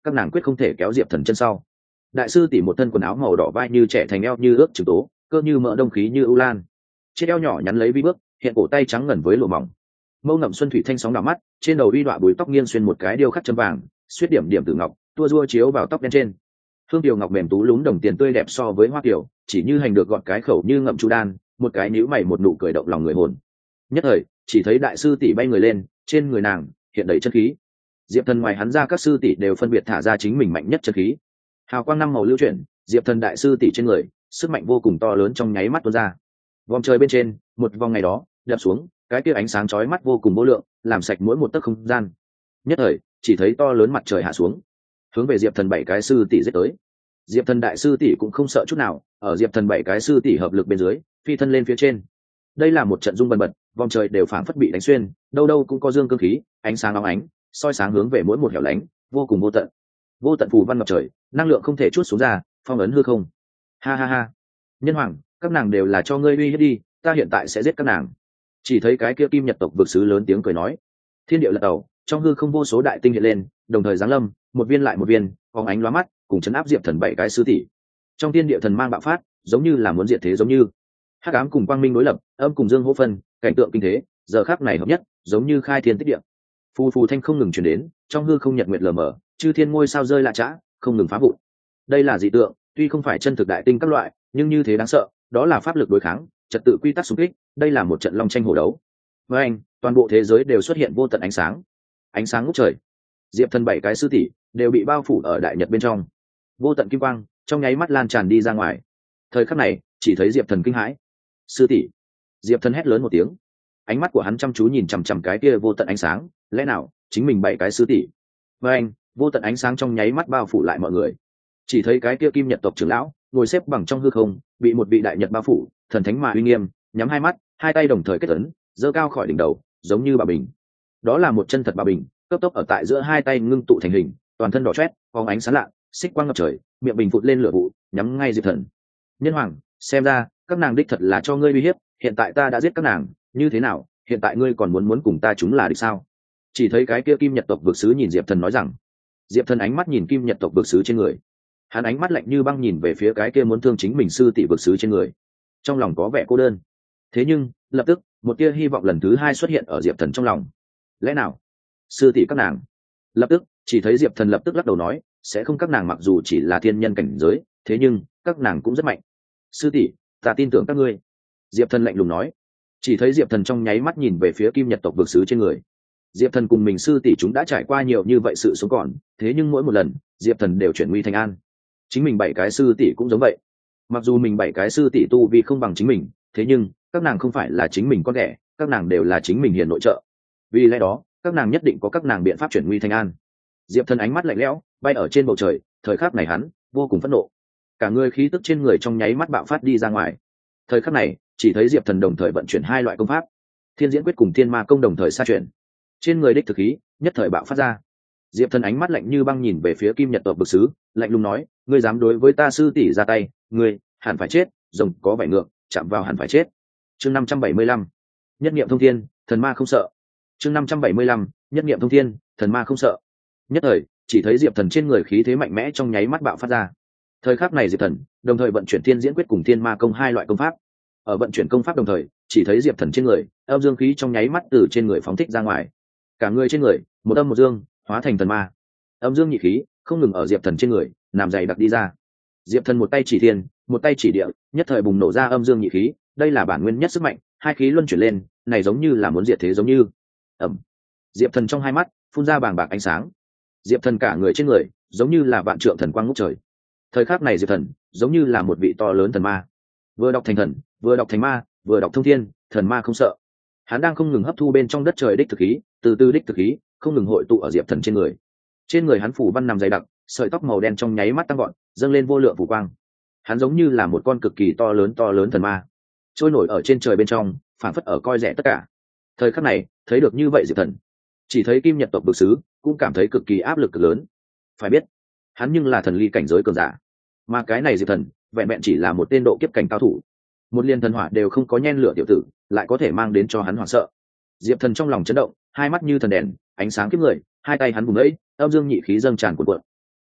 các nàng quyết không thể kéo diệp thần chân sau. Đại sư tỷ một thân quần áo màu đỏ vai như trẻ thành eo như ướt trứng tố, cơ như mỡ đông khí như ưu lan, chiếc eo nhỏ nhắn lấy vi bước, hiện cổ tay trắng ngần với lụa mỏng, mâu ngậm xuân thủy thanh sóng đỏ mắt, trên đầu uy đọa búi tóc nghiêng xuyên một cái điêu khắc chấm vàng, xuyết điểm điểm tử ngọc tua rua chiếu vào tóc đen trên. Hương Kiều ngọc mềm tú lúng đồng tiền tươi đẹp so với hoa kiều, chỉ như hành được gọt cái khẩu như ngậm chu đan, một cái nhíu mày một nụ cười động lòng người hồn. Nhất thời chỉ thấy đại sư tỷ bay người lên, trên người nàng hiện đầy chân khí. Diệp Thần ngoài hắn ra các sư tỷ đều phân biệt thả ra chính mình mạnh nhất chân khí. Hào quang năm màu lưu chuyển, Diệp Thần đại sư tỷ trên người, sức mạnh vô cùng to lớn trong nháy mắt tuôn ra. Vòng trời bên trên, một vòng ngày đó đập xuống, cái kia ánh sáng chói mắt vô cùng vô lượng, làm sạch mỗi một tấc không gian. Nhất thời chỉ thấy to lớn mặt trời hạ xuống, hướng về Diệp Thần bảy cái sư tỷ giết tới. Diệp Thần đại sư tỷ cũng không sợ chút nào, ở Diệp Thần bảy cái sư tỷ hợp lực bên dưới, phi thân lên phía trên. Đây là một trận rung bần bật, vòng trời đều phảng phất bị đánh xuyên, đâu đâu cũng có dương cương khí, ánh sáng óng ánh, soi sáng hướng về mỗi một hẻo lánh, vô cùng vô tận. Vô tận phù văn ngập trời, năng lượng không thể chuốt xuống ra, phong ấn hư không. Ha ha ha. Nhân hoàng, các nàng đều là cho ngươi uy hiếp đi, ta hiện tại sẽ giết các nàng. Chỉ thấy cái kia Kim Nhật tộc vực sứ lớn tiếng cười nói. Thiên địa lật đầu, trong hư không vô số đại tinh hiện lên, đồng thời giáng lâm, một viên lại một viên, phóng ánh lóa mắt, cùng chấn áp Diệp Thần bảy cái sư tỷ. Trong thiên địa thần mang bạo phát, giống như là muốn diệt thế giống như. Hắc ám cùng quang minh đối lập, âm cùng dương hỗ phân, cảnh tượng kinh thế, giờ khắc này hợp nhất, giống như khai thiên tích địa. Phù phù thanh không ngừng truyền đến, trong hư không nhật nguyệt lờ mờ, chư thiên ngôi sao rơi lạ chã, không ngừng phá vụn. Đây là dị tượng, tuy không phải chân thực đại tinh các loại, nhưng như thế đáng sợ, đó là pháp lực đối kháng, trật tự quy tắc xung kích, đây là một trận long tranh hổ đấu. Với anh, toàn bộ thế giới đều xuất hiện vô tận ánh sáng ngút trời. Diệp Thần bảy cái sư tỷ đều bị bao phủ ở đại nhật bên trong, vô tận kim quang trong nháy mắt lan tràn đi ra ngoài. Thời khắc này, chỉ thấy Diệp Thần kinh hãi. Sư tỷ! Diệp Thần hét lớn một tiếng, ánh mắt của hắn chăm chú nhìn chằm chằm cái kia vô tận ánh sáng, lẽ nào chính mình bảy cái sư tỷ? Với anh, vô tận ánh sáng trong nháy mắt bao phủ lại mọi người. Chỉ thấy cái kia Kim Nhật tộc trưởng lão ngồi xếp bằng trong hư không, bị một vị đại nhật bao phủ, thần thánh mà uy nghiêm, nhắm hai mắt, hai tay đồng thời kết ấn, giơ cao khỏi đỉnh đầu, giống như bà bình. Đó là một chân thật bà bình, cấp tốc ở tại giữa hai tay ngưng tụ thành hình, toàn thân đỏ chót, phóng ánh sáng lạ, xích quang ngập trời, miệng bình phụt lên lửa vụ, nhắm ngay Diệp Thần. Nhân hoàng, xem ra các nàng đích thật là cho ngươi uy hiếp, hiện tại ta đã giết các nàng, như thế nào, hiện tại ngươi còn muốn cùng ta chúng là địch sao? Chỉ thấy cái kia Kim Nhật tộc vực sứ nhìn Diệp Thần nói rằng. Diệp Thần ánh mắt nhìn Kim Nhật tộc vực sứ trên người, hắn ánh mắt lạnh như băng nhìn về phía cái kia muốn thương chính mình sư tỷ vực sứ trên người, trong lòng có vẻ cô đơn. Thế nhưng lập tức một tia hy vọng lần thứ hai xuất hiện ở Diệp Thần trong lòng. Lẽ nào sư tỷ các nàng? Lập tức chỉ thấy Diệp Thần lập tức lắc đầu nói, sẽ không, các nàng mặc dù chỉ là thiên nhân cảnh giới, thế nhưng các nàng cũng rất mạnh. Sư tỷ, ta tin tưởng các ngươi. Diệp Thần lạnh lùng nói. Chỉ thấy Diệp Thần trong nháy mắt nhìn về phía Kim Nhật tộc vực sứ trên người. Diệp Thần cùng mình sư tỷ chúng đã trải qua nhiều như vậy sự sống còn, thế nhưng mỗi một lần Diệp Thần đều chuyển nguy thành an. Chính mình bảy cái sư tỷ cũng giống vậy. Mặc dù mình bảy cái sư tỷ tu vì không bằng chính mình, thế nhưng các nàng không phải là chính mình con ghẻ, các nàng đều là chính mình hiền nội trợ. Vì lẽ đó các nàng nhất định có các nàng biện pháp chuyển nguy thành an. Diệp Thần ánh mắt lạnh lẽo, bay ở trên bầu trời, thời khắc này hắn vô cùng phẫn nộ, cả người khí tức trên người trong nháy mắt bạo phát đi ra ngoài. Thời khắc này chỉ thấy Diệp Thần đồng thời vận chuyển hai loại công pháp, Thiên Diễn Quyết cùng Thiên Ma Công đồng thời sa chuyển, trên người đích thực khí nhất thời bạo phát ra. Diệp Thần ánh mắt lạnh như băng nhìn về phía Kim Nhật tộc bực sứ, lạnh lùng nói, ngươi dám đối với ta sư tỷ ra tay, ngươi hẳn phải chết, rồng có vảy ngược, chạm vào hẳn phải chết. Chương 575, nhất niệm thông thiên, thần ma không sợ. Chương 575, nhất niệm thông thiên, thần ma không sợ. Nhất thời chỉ thấy Diệp Thần trên người khí thế mạnh mẽ trong nháy mắt bạo phát ra. Thời khắc này Diệp Thần đồng thời vận chuyển Thiên Diễn Quyết cùng Thiên Ma Công hai loại công pháp. Ở vận chuyển công pháp đồng thời, chỉ thấy Diệp Thần trên người âm dương khí trong nháy mắt từ trên người phóng thích ra ngoài, cả người trên người một âm một dương hóa thành thần ma, âm dương nhị khí không ngừng ở Diệp Thần trên người làm dày đặc đi ra. Diệp Thần một tay chỉ thiên, một tay chỉ địa, nhất thời bùng nổ ra âm dương nhị khí, đây là bản nguyên nhất sức mạnh, hai khí luân chuyển lên, này giống như là muốn diệt thế giống như. Ẩm. Diệp Thần trong hai mắt phun ra bàng bạc ánh sáng. Diệp Thần cả người trên người giống như là vạn trượng thần quang ngút trời. Thời khắc này Diệp Thần giống như là một vị to lớn thần ma, vừa đọc thành thần, vừa đọc thành ma, vừa đọc thông thiên, thần ma không sợ. Hắn đang không ngừng hấp thu bên trong đất trời đích thực khí, từ từ đích thực khí không ngừng hội tụ ở Diệp Thần trên người. Trên người hắn phủ văn nằm dày đặc, sợi tóc màu đen trong nháy mắt tăng gọn, dâng lên vô lượng phủ quang. Hắn giống như là một con cực kỳ to lớn thần ma, trôi nổi ở trên trời bên trong, phảng phất ở coi rẻ tất cả. Thời khắc này thấy được như vậy Diệp Thần, chỉ thấy Kim Nhật tộc bực sứ cũng cảm thấy cực kỳ áp lực cực lớn. Phải biết hắn nhưng là thần ly cảnh giới cường giả, mà cái này Diệp Thần vẹn vẹn chỉ là một tên độ kiếp cảnh cao thủ, một liên thần hỏa đều không có nhen lửa tiểu tử, lại có thể mang đến cho hắn hoảng sợ. Diệp Thần trong lòng chấn động, hai mắt như thần đèn, ánh sáng kiếp người, hai tay hắn vùng ấy, âm dương nhị khí dâng tràn cuộn cuộn.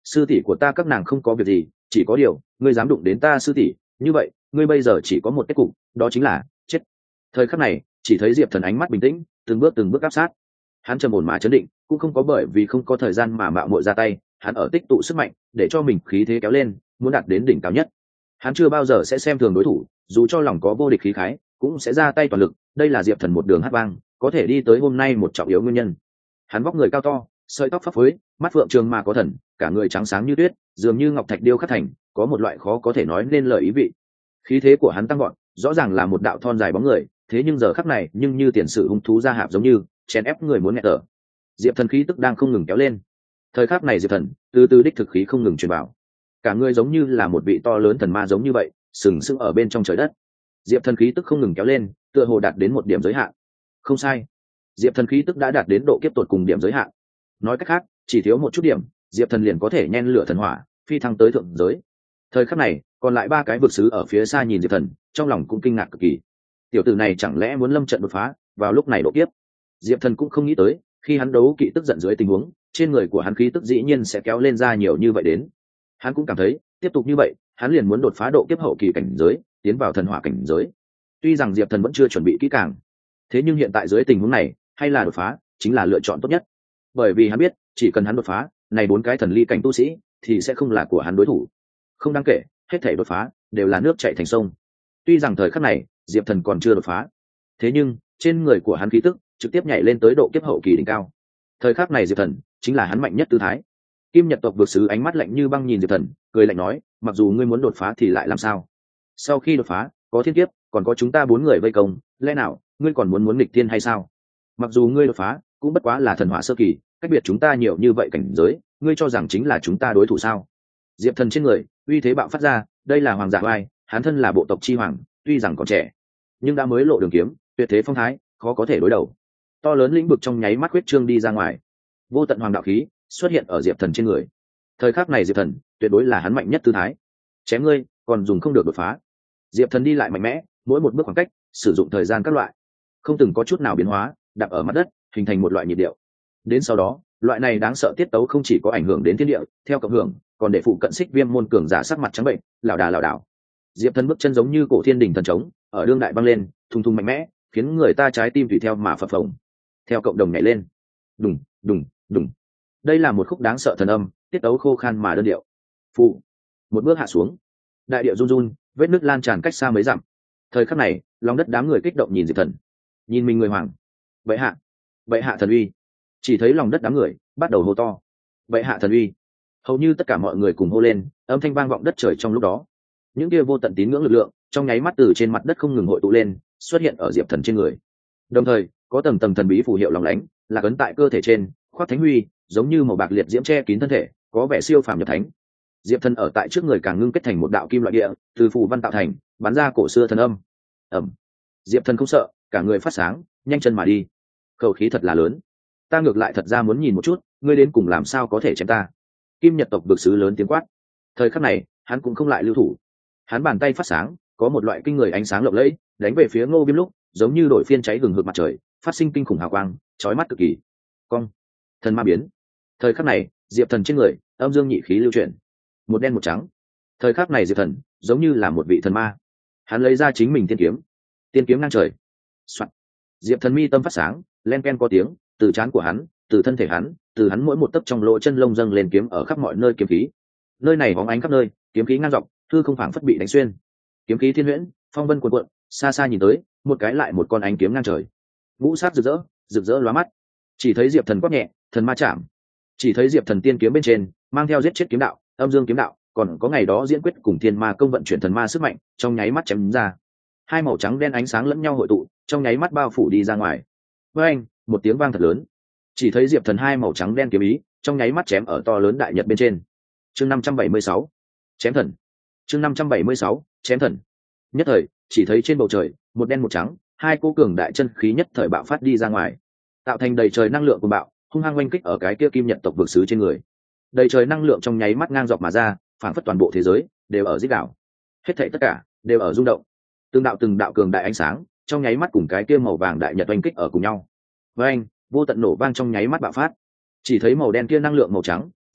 sư tỷ của ta các nàng không có việc gì, chỉ có điều ngươi dám đụng đến ta sư tỷ, như vậy ngươi bây giờ chỉ có một kết cục, đó chính là chết. Thời khắc này chỉ thấy Diệp Thần ánh mắt bình tĩnh, từng bước áp sát. Hắn trầm ổn mà chấn định, cũng không có bởi vì không có thời gian mà mạo muội ra tay, hắn ở tích tụ sức mạnh để cho mình khí thế kéo lên, muốn đạt đến đỉnh cao nhất. Hắn chưa bao giờ sẽ xem thường đối thủ, dù cho lòng có vô địch khí khái cũng sẽ ra tay toàn lực. Đây là Diệp Thần một đường hát vang có thể đi tới hôm nay một trọng yếu nguyên nhân. Hắn vóc người cao to, sợi tóc phấp phới, mắt phượng trường mà có thần, cả người trắng sáng như tuyết, dường như ngọc thạch điêu khắc thành, có một loại khó có thể nói nên lời ý vị. Khí thế của hắn tăng gọn, rõ ràng là một đạo thon dài bóng người, thế nhưng giờ khắc này nhưng như tiền sử hung thú ra hạp, giống như chèn ép người muốn nghẹt thở. Diệp Thần khí tức đang không ngừng kéo lên. Thời khắc này Diệp Thần từ từ đích thực khí không ngừng truyền vào, cả người giống như là một vị to lớn thần ma giống như vậy, sừng sững ở bên trong trời đất. Diệp Thần khí tức không ngừng kéo lên, tựa hồ đạt đến một điểm giới hạn. Không sai, Diệp Thần khí tức đã đạt đến độ kiếp tột cùng điểm giới hạn. Nói cách khác, chỉ thiếu một chút điểm, Diệp Thần liền có thể nhen lửa thần hỏa, phi thăng tới thượng giới. Thời khắc này, còn lại ba cái vực sứ ở phía xa nhìn Diệp Thần, trong lòng cũng kinh ngạc cực kỳ. Tiểu tử này chẳng lẽ muốn lâm trận đột phá, vào lúc này độ kiếp? Diệp Thần cũng không nghĩ tới, khi hắn đấu kỵ tức giận dưới tình huống, trên người của hắn khí tức dĩ nhiên sẽ kéo lên ra nhiều như vậy đến. Hắn cũng cảm thấy, tiếp tục như vậy, hắn liền muốn đột phá độ kiếp hậu kỳ cảnh giới, tiến vào thần hỏa cảnh giới. Tuy rằng Diệp Thần vẫn chưa chuẩn bị kỹ càng, thế nhưng hiện tại dưới tình huống này, hay là đột phá chính là lựa chọn tốt nhất. Bởi vì hắn biết, chỉ cần hắn đột phá, này 4 cái thần ly cảnh tu sĩ thì sẽ không là của hắn đối thủ. Không đáng kể, hết thảy đột phá đều là nước chảy thành sông. Tuy rằng thời khắc này, Diệp Thần còn chưa đột phá, thế nhưng trên người của hắn khí tức trực tiếp nhảy lên tới độ kiếp hậu kỳ đỉnh cao. Thời khắc này Diệp Thần chính là hắn mạnh nhất tư thái. Kim Nhật tộc vượt sứ ánh mắt lạnh như băng nhìn Diệp Thần, cười lạnh nói, mặc dù ngươi muốn đột phá thì lại làm sao? Sau khi đột phá, có thiên kiếp, còn có chúng ta 4 người vây công, lẽ nào ngươi còn muốn nghịch tiên hay sao? Mặc dù ngươi đột phá, cũng bất quá là thần hỏa sơ kỳ, cách biệt chúng ta nhiều như vậy cảnh giới, ngươi cho rằng chính là chúng ta đối thủ sao? Diệp Thần trên người uy thế bạo phát ra, đây là hoàng giả oai, hắn thân là bộ tộc chi hoàng, tuy rằng còn trẻ, nhưng đã mới lộ đường kiếm, tuyệt thế phong thái, khó có thể đối đầu. To lớn lĩnh vực trong nháy mắt huyết trương đi ra ngoài, vô tận hoàng đạo khí xuất hiện ở Diệp Thần trên người. Thời khắc này Diệp Thần tuyệt đối là hắn mạnh nhất tư thái. Chém ngươi, còn dùng không được đột phá. Diệp Thần đi lại mạnh mẽ, mỗi một bước khoảng cách, sử dụng thời gian các loại, không từng có chút nào biến hóa, đạp ở mặt đất, hình thành một loại nhịp điệu. Đến sau đó, loại này đáng sợ tiết tấu không chỉ có ảnh hưởng đến thiên địa, theo cộng hưởng, còn để phụ cận xích viêm môn cường giả sắc mặt trắng bệnh, lảo đảo. Diệp Thần bước chân giống như cổ thiên đình thần trống, ở đương đại băng lên, thùng thùng mạnh mẽ, khiến người ta trái tim tùy theo mà phập phồng. Theo cộng đồng nhảy lên, đùng đùng đùng. Đây là một khúc đáng sợ thần âm, tiết tấu khô khan mà đơn điệu. Phụ, một bước hạ xuống, đại địa run run, vết nứt lan tràn cách xa mấy dặm. Thời khắc này, lòng đất đám người kích động nhìn Diệp Thần, nhìn mình người hoàng. Bệ hạ thần uy. Chỉ thấy lòng đất đám người bắt đầu hô to, bệ hạ thần uy. Hầu như tất cả mọi người cùng hô lên, âm thanh vang vọng đất trời. Trong lúc đó, những kia vô tận tín ngưỡng lực lượng trong nháy mắt từ trên mặt đất không ngừng hội tụ lên, xuất hiện ở Diệp Thần trên người. Đồng thời, có tầng tầng thần bí phù hiệu lóng lánh, là ấn tại cơ thể trên, khoác thánh huy, giống như màu bạc liệt diễm che kín thân thể, có vẻ siêu phàm nhập thánh. Diệp Thần ở tại trước người càng ngưng kết thành một đạo kim loại địa, từ phù văn tạo thành, bắn ra cổ xưa thần âm. Ầm. Diệp Thần không sợ, cả người phát sáng, nhanh chân mà đi. Khẩu khí thật là lớn, ta ngược lại thật ra muốn nhìn một chút, ngươi đến cùng làm sao có thể chém ta. Kim Nhật tộc vực sứ lớn tiếng quát. Thời khắc này, hắn cũng không lại lưu thủ, hắn bàn tay phát sáng, có một loại kinh người ánh sáng lộng lẫy, đánh về phía Ngô Viêm lúc, giống như đổi phiên cháy hừng hực mặt trời, phát sinh kinh khủng hào quang, chói mắt cực kỳ. Cong, thần ma biến. Thời khắc này, Diệp Thần trên người, âm dương nhị khí lưu chuyển, một đen một trắng. Thời khắc này Diệp Thần giống như là một vị thần ma, hắn lấy ra chính mình tiên kiếm ngang trời. Soạn. Diệp Thần mi tâm phát sáng, len ken có tiếng, từ trán của hắn, từ thân thể hắn, từ hắn mỗi một tấc trong lỗ chân lông dâng lên kiếm ở khắp mọi nơi kiếm khí. Nơi này bóng ánh khắp nơi, kiếm khí ngang dọc, hư không phảng phất bị đánh xuyên. Kiếm khí thiên huyễn, phong vân cuồn cuộn, xa xa nhìn tới, một cái lại một con ánh kiếm ngang trời. Ngũ sắc rực rỡ lóa mắt. Chỉ thấy Diệp Thần quát nhẹ, thần ma chạm. Chỉ thấy Diệp Thần tiên kiếm bên trên, mang theo giết chết kiếm đạo, âm dương kiếm đạo, còn có ngày đó diễn quyết cùng thiên ma công vận chuyển thần ma sức mạnh, trong nháy mắt chém ra. Hai màu trắng đen ánh sáng lẫn nhau hội tụ, trong nháy mắt bao phủ đi ra ngoài. Với anh, một tiếng vang thật lớn. Chỉ thấy Diệp Thần hai màu trắng đen kiếm ý, trong nháy mắt chém ở to lớn đại nhật bên trên. Chương 576, chém thần. Chương 576, chém thần. Nhất thời, chỉ thấy trên bầu trời, một đen một trắng, hai cô cường đại chân khí nhất thời bạo phát đi ra ngoài, tạo thành đầy trời năng lượng của bạo, hung hăng oanh kích ở cái kia Kim Nhật tộc vực sứ trên người. Đầy trời năng lượng trong nháy mắt ngang dọc mà ra, phản phất toàn bộ thế giới đều ở rít đảo. Hết thảy tất cả đều ở rung động. Từng đạo cường đại ánh sáng, trong nháy mắt cùng cái kia màu vàng đại nhật oanh kích ở cùng nhau. Với anh, vô tận nổ vang trong nháy mắt bạo phát. Chỉ thấy màu đen kia năng lượng màu trắng,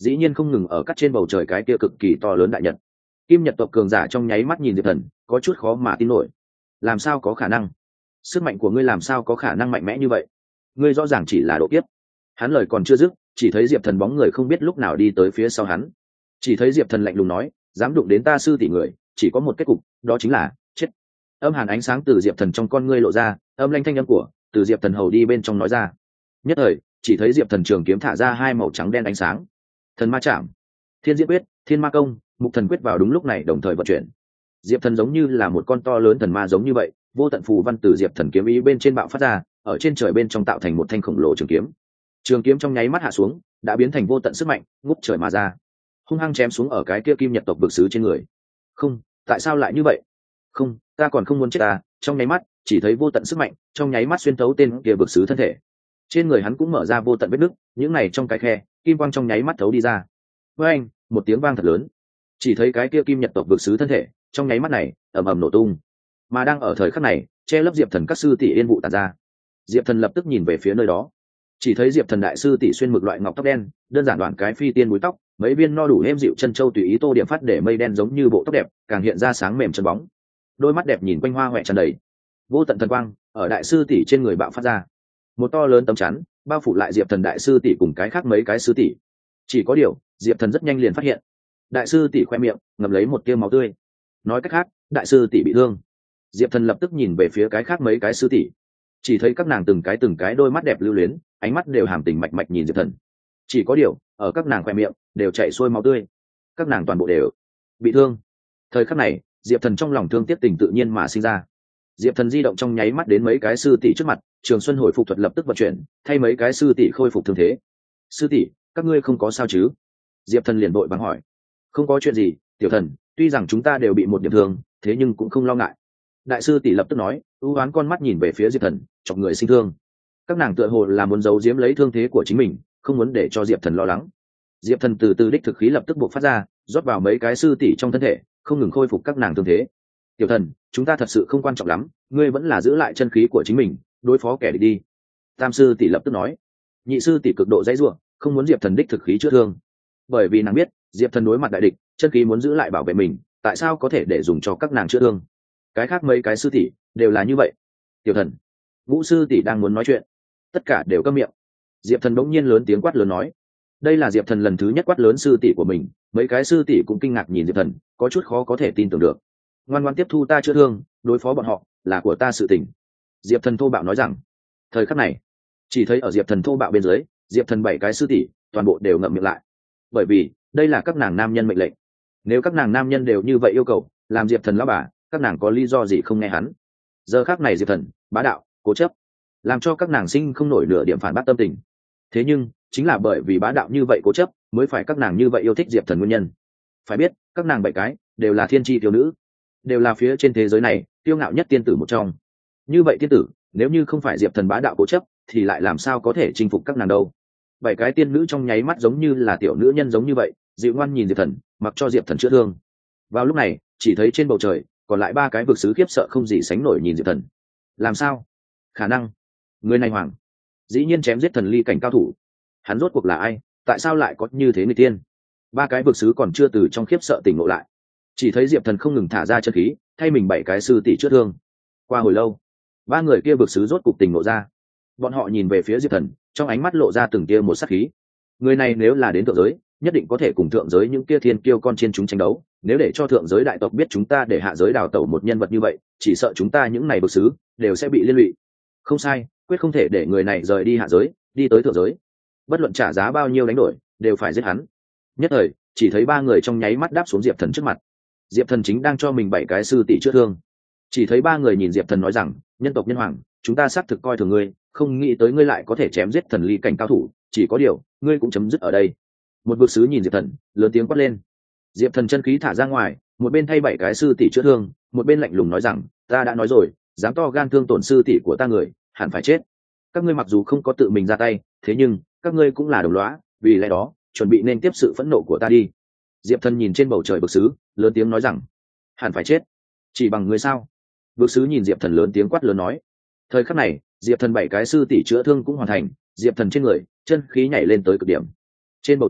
dĩ nhiên không ngừng ở cắt trên bầu trời cái kia cực kỳ to lớn đại nhật. Kim Nhật tộc cường giả trong nháy mắt nhìn Diệp Thần, có chút khó mà tin nổi. Làm sao có khả năng? Sức mạnh của ngươi làm sao có khả năng mạnh mẽ như vậy? Ngươi rõ ràng chỉ là độ kiếp. Hắn lời còn chưa dứt, chỉ thấy Diệp Thần bóng người không biết lúc nào đi tới phía sau hắn. Chỉ thấy Diệp Thần lạnh lùng nói, dám đụng đến ta sư tỷ người, chỉ có một kết cục, đó chính là chết. Âm hàn ánh sáng từ Diệp Thần trong con ngươi lộ ra, âm lanh thanh âm của từ Diệp Thần hầu đi bên trong nói ra. Nhất thời, chỉ thấy Diệp Thần trường kiếm thả ra hai màu trắng đen ánh sáng. Thần ma chạm, Thiên Diễn quyết, Thiên Ma công, Mục Thần quyết vào đúng lúc này đồng thời vận chuyển. Diệp Thần giống như là một con to lớn thần ma giống như vậy, vô tận phù văn từ Diệp Thần kiếm ý bên trên bạo phát ra, ở trên trời bên trong tạo thành một thanh khổng lồ trường kiếm. Trường kiếm trong nháy mắt hạ xuống, đã biến thành vô tận sức mạnh, ngút trời mà ra, hung hăng chém xuống ở cái kia Kim Nhật tộc vực sứ trên người. Không, tại sao lại như vậy? Không, ta còn không muốn chết ta. Trong nháy mắt, chỉ thấy vô tận sức mạnh trong nháy mắt xuyên thấu tên kia vực sứ thân thể. Trên người hắn cũng mở ra vô tận vết nứt, những này trong cái khe, kim quang trong nháy mắt thấu đi ra. Với anh, một tiếng vang thật lớn, chỉ thấy cái kia Kim Nhật tộc vực sứ thân thể trong nháy mắt này ầm ầm nổ tung. Mà đang ở thời khắc này, che lấp Diệp Thần các sư tỷ yên vụ tàn ra. Diệp Thần lập tức nhìn về phía nơi đó, chỉ thấy Diệp Thần đại sư tỷ xuyên mực loại ngọc tóc đen, đơn giản đoạn cái phi tiên búi tóc, mấy viên no đủ êm dịu chân châu tùy ý tô điểm phát để mây đen giống như bộ tóc đẹp, càng hiện ra sáng mềm chân bóng. Đôi mắt đẹp nhìn quanh hoa hoẹ tràn đầy, vô tận thần quang ở đại sư tỷ trên người bạo phát ra. Một to lớn tấm chắn bao phủ lại Diệp Thần đại sư tỷ cùng cái khác mấy cái sư tỷ. Chỉ có điều, Diệp Thần rất nhanh liền phát hiện, đại sư tỷ khoe miệng ngậm lấy một tia máu tươi. Nói cách khác, đại sư tỷ bị thương. Diệp Thần lập tức nhìn về phía cái khác mấy cái sư tỷ, chỉ thấy các nàng từng cái đôi mắt đẹp lưu luyến, ánh mắt đều hàm tình mạch mạch nhìn Diệp Thần. Chỉ có điều, ở các nàng khoe miệng đều chảy xuôi máu tươi, các nàng toàn bộ đều bị thương. Thời khắc này, Diệp Thần trong lòng thương tiếc tình tự nhiên mà sinh ra. Diệp Thần di động trong nháy mắt đến mấy cái sư tỷ trước mặt, Trường Xuân hồi phục thuật lập tức vận chuyển, thay mấy cái sư tỷ khôi phục thương thế. Sư tỷ, các ngươi không có sao chứ? Diệp Thần liền vội vàng hỏi. Không có chuyện gì, tiểu thần, tuy rằng chúng ta đều bị một điểm thương, thế nhưng cũng không lo ngại. Đại sư tỷ lập tức nói, ưu oán con mắt nhìn về phía Diệp Thần, chọc người sinh thương. Các nàng tựa hồ là muốn giấu giếm lấy thương thế của chính mình, không muốn để cho Diệp Thần lo lắng. Diệp Thần từ từ đích thực khí lập tức buộc phát ra, rót vào mấy cái sư tỷ trong thân thể, không ngừng khôi phục các nàng thương thế. Tiểu thần, chúng ta thật sự không quan trọng lắm, ngươi vẫn là giữ lại chân khí của chính mình, đối phó kẻ địch đi. Tam sư tỷ lập tức nói. Nhị sư tỷ cực độ dãy rủa, không muốn Diệp Thần đích thực khí chữa thương, bởi vì nàng biết Diệp Thần đối mặt đại địch, chân khí muốn giữ lại bảo vệ mình, tại sao có thể để dùng cho các nàng chữa thương. Cái khác mấy cái sư tỷ đều là như vậy. Tiểu thần, Ngũ sư tỷ đang muốn nói chuyện, tất cả đều câm miệng. Diệp Thần bỗng nhiên lớn tiếng quát lớn nói. Đây là Diệp Thần lần thứ nhất quát lớn sư tỷ của mình, mấy cái sư tỷ cũng kinh ngạc nhìn Diệp Thần, có chút khó có thể tin tưởng được. Ngoan ngoãn tiếp thu ta chữa thương, đối phó bọn họ là của ta sự tình. Diệp Thần thô bạo nói rằng. Thời khắc này, chỉ thấy ở Diệp Thần thô bạo bên dưới, Diệp Thần bảy cái sư tỷ toàn bộ đều ngậm miệng lại, bởi vì đây là các nàng nam nhân mệnh lệnh. Nếu các nàng nam nhân đều như vậy yêu cầu, làm Diệp Thần lão bà, các nàng có lý do gì không nghe hắn. Giờ khắc này Diệp Thần bá đạo cố chấp, làm cho các nàng sinh không nổi nửa điểm phản bác tâm tình. Thế nhưng chính là bởi vì bá đạo như vậy cố chấp, mới phải các nàng như vậy yêu thích Diệp Thần nguyên nhân. Phải biết, các nàng bảy cái đều là thiên tri tiểu nữ, đều là phía trên thế giới này tiêu ngạo nhất tiên tử một trong. Như vậy tiên tử, nếu như không phải Diệp Thần bá đạo cố chấp, thì lại làm sao có thể chinh phục các nàng đâu. Bảy cái tiên nữ trong nháy mắt giống như là tiểu nữ nhân giống như vậy, dịu ngoan nhìn Diệp Thần, mặc cho Diệp Thần chữa thương. Vào lúc này, chỉ thấy trên bầu trời còn lại ba cái vực sứ khiếp sợ không gì sánh nổi nhìn Diệp Thần. Làm sao? Khả năng người này hoàng dĩ nhiên chém giết thần ly cảnh cao thủ, hắn rốt cuộc là ai, tại sao lại có như thế người tiên? Ba cái vực sứ còn chưa từ trong khiếp sợ tỉnh ngộ lại, chỉ thấy Diệp Thần không ngừng thả ra chân khí, thay mình bảy cái sư tỷ chữa thương. Qua hồi lâu, ba người kia vực sứ rốt cục tỉnh ngộ ra, bọn họ nhìn về phía Diệp Thần, trong ánh mắt lộ ra từng tia một sát khí. Người này nếu là đến thượng giới, nhất định có thể cùng thượng giới những kia thiên kiêu con trên chúng tranh đấu. Nếu để cho thượng giới đại tộc biết chúng ta để hạ giới đào tẩu một nhân vật như vậy, chỉ sợ chúng ta những này vực sứ đều sẽ bị liên lụy. Không sai, quyết không thể để người này rời đi hạ giới, đi tới thượng giới. Bất luận trả giá bao nhiêu đánh đổi, đều phải giết hắn. Nhất thời, chỉ thấy ba người trong nháy mắt đáp xuống Diệp Thần trước mặt. Diệp Thần chính đang cho mình bảy cái sư tỷ chữa thương. Chỉ thấy ba người nhìn Diệp Thần nói rằng, nhân tộc nhân hoàng, chúng ta xác thực coi thường ngươi, không nghĩ tới ngươi lại có thể chém giết thần ly cảnh cao thủ, chỉ có điều ngươi cũng chấm dứt ở đây. Một vực sứ nhìn Diệp Thần, lớn tiếng quát lên. Diệp Thần chân khí thả ra ngoài, một bên thay bảy cái sư tỷ chữa thương, một bên lạnh lùng nói rằng, ta đã nói rồi, dám to gan thương tổn sư tỷ của ta người, hẳn phải chết. Các ngươi mặc dù không có tự mình ra tay, thế nhưng các ngươi cũng là đồng lõa, vì lẽ đó chuẩn bị nên tiếp sự phẫn nộ của ta đi. Diệp Thần nhìn trên bầu trời vực sứ, lớn tiếng nói rằng, hẳn phải chết. Chỉ bằng ngươi sao? Vực sứ nhìn Diệp Thần lớn tiếng quát lớn nói. Thời khắc này, Diệp Thần bảy cái sư tỷ chữa thương cũng hoàn thành, Diệp Thần trên người chân khí nhảy lên tới cực điểm. Trên bầu trời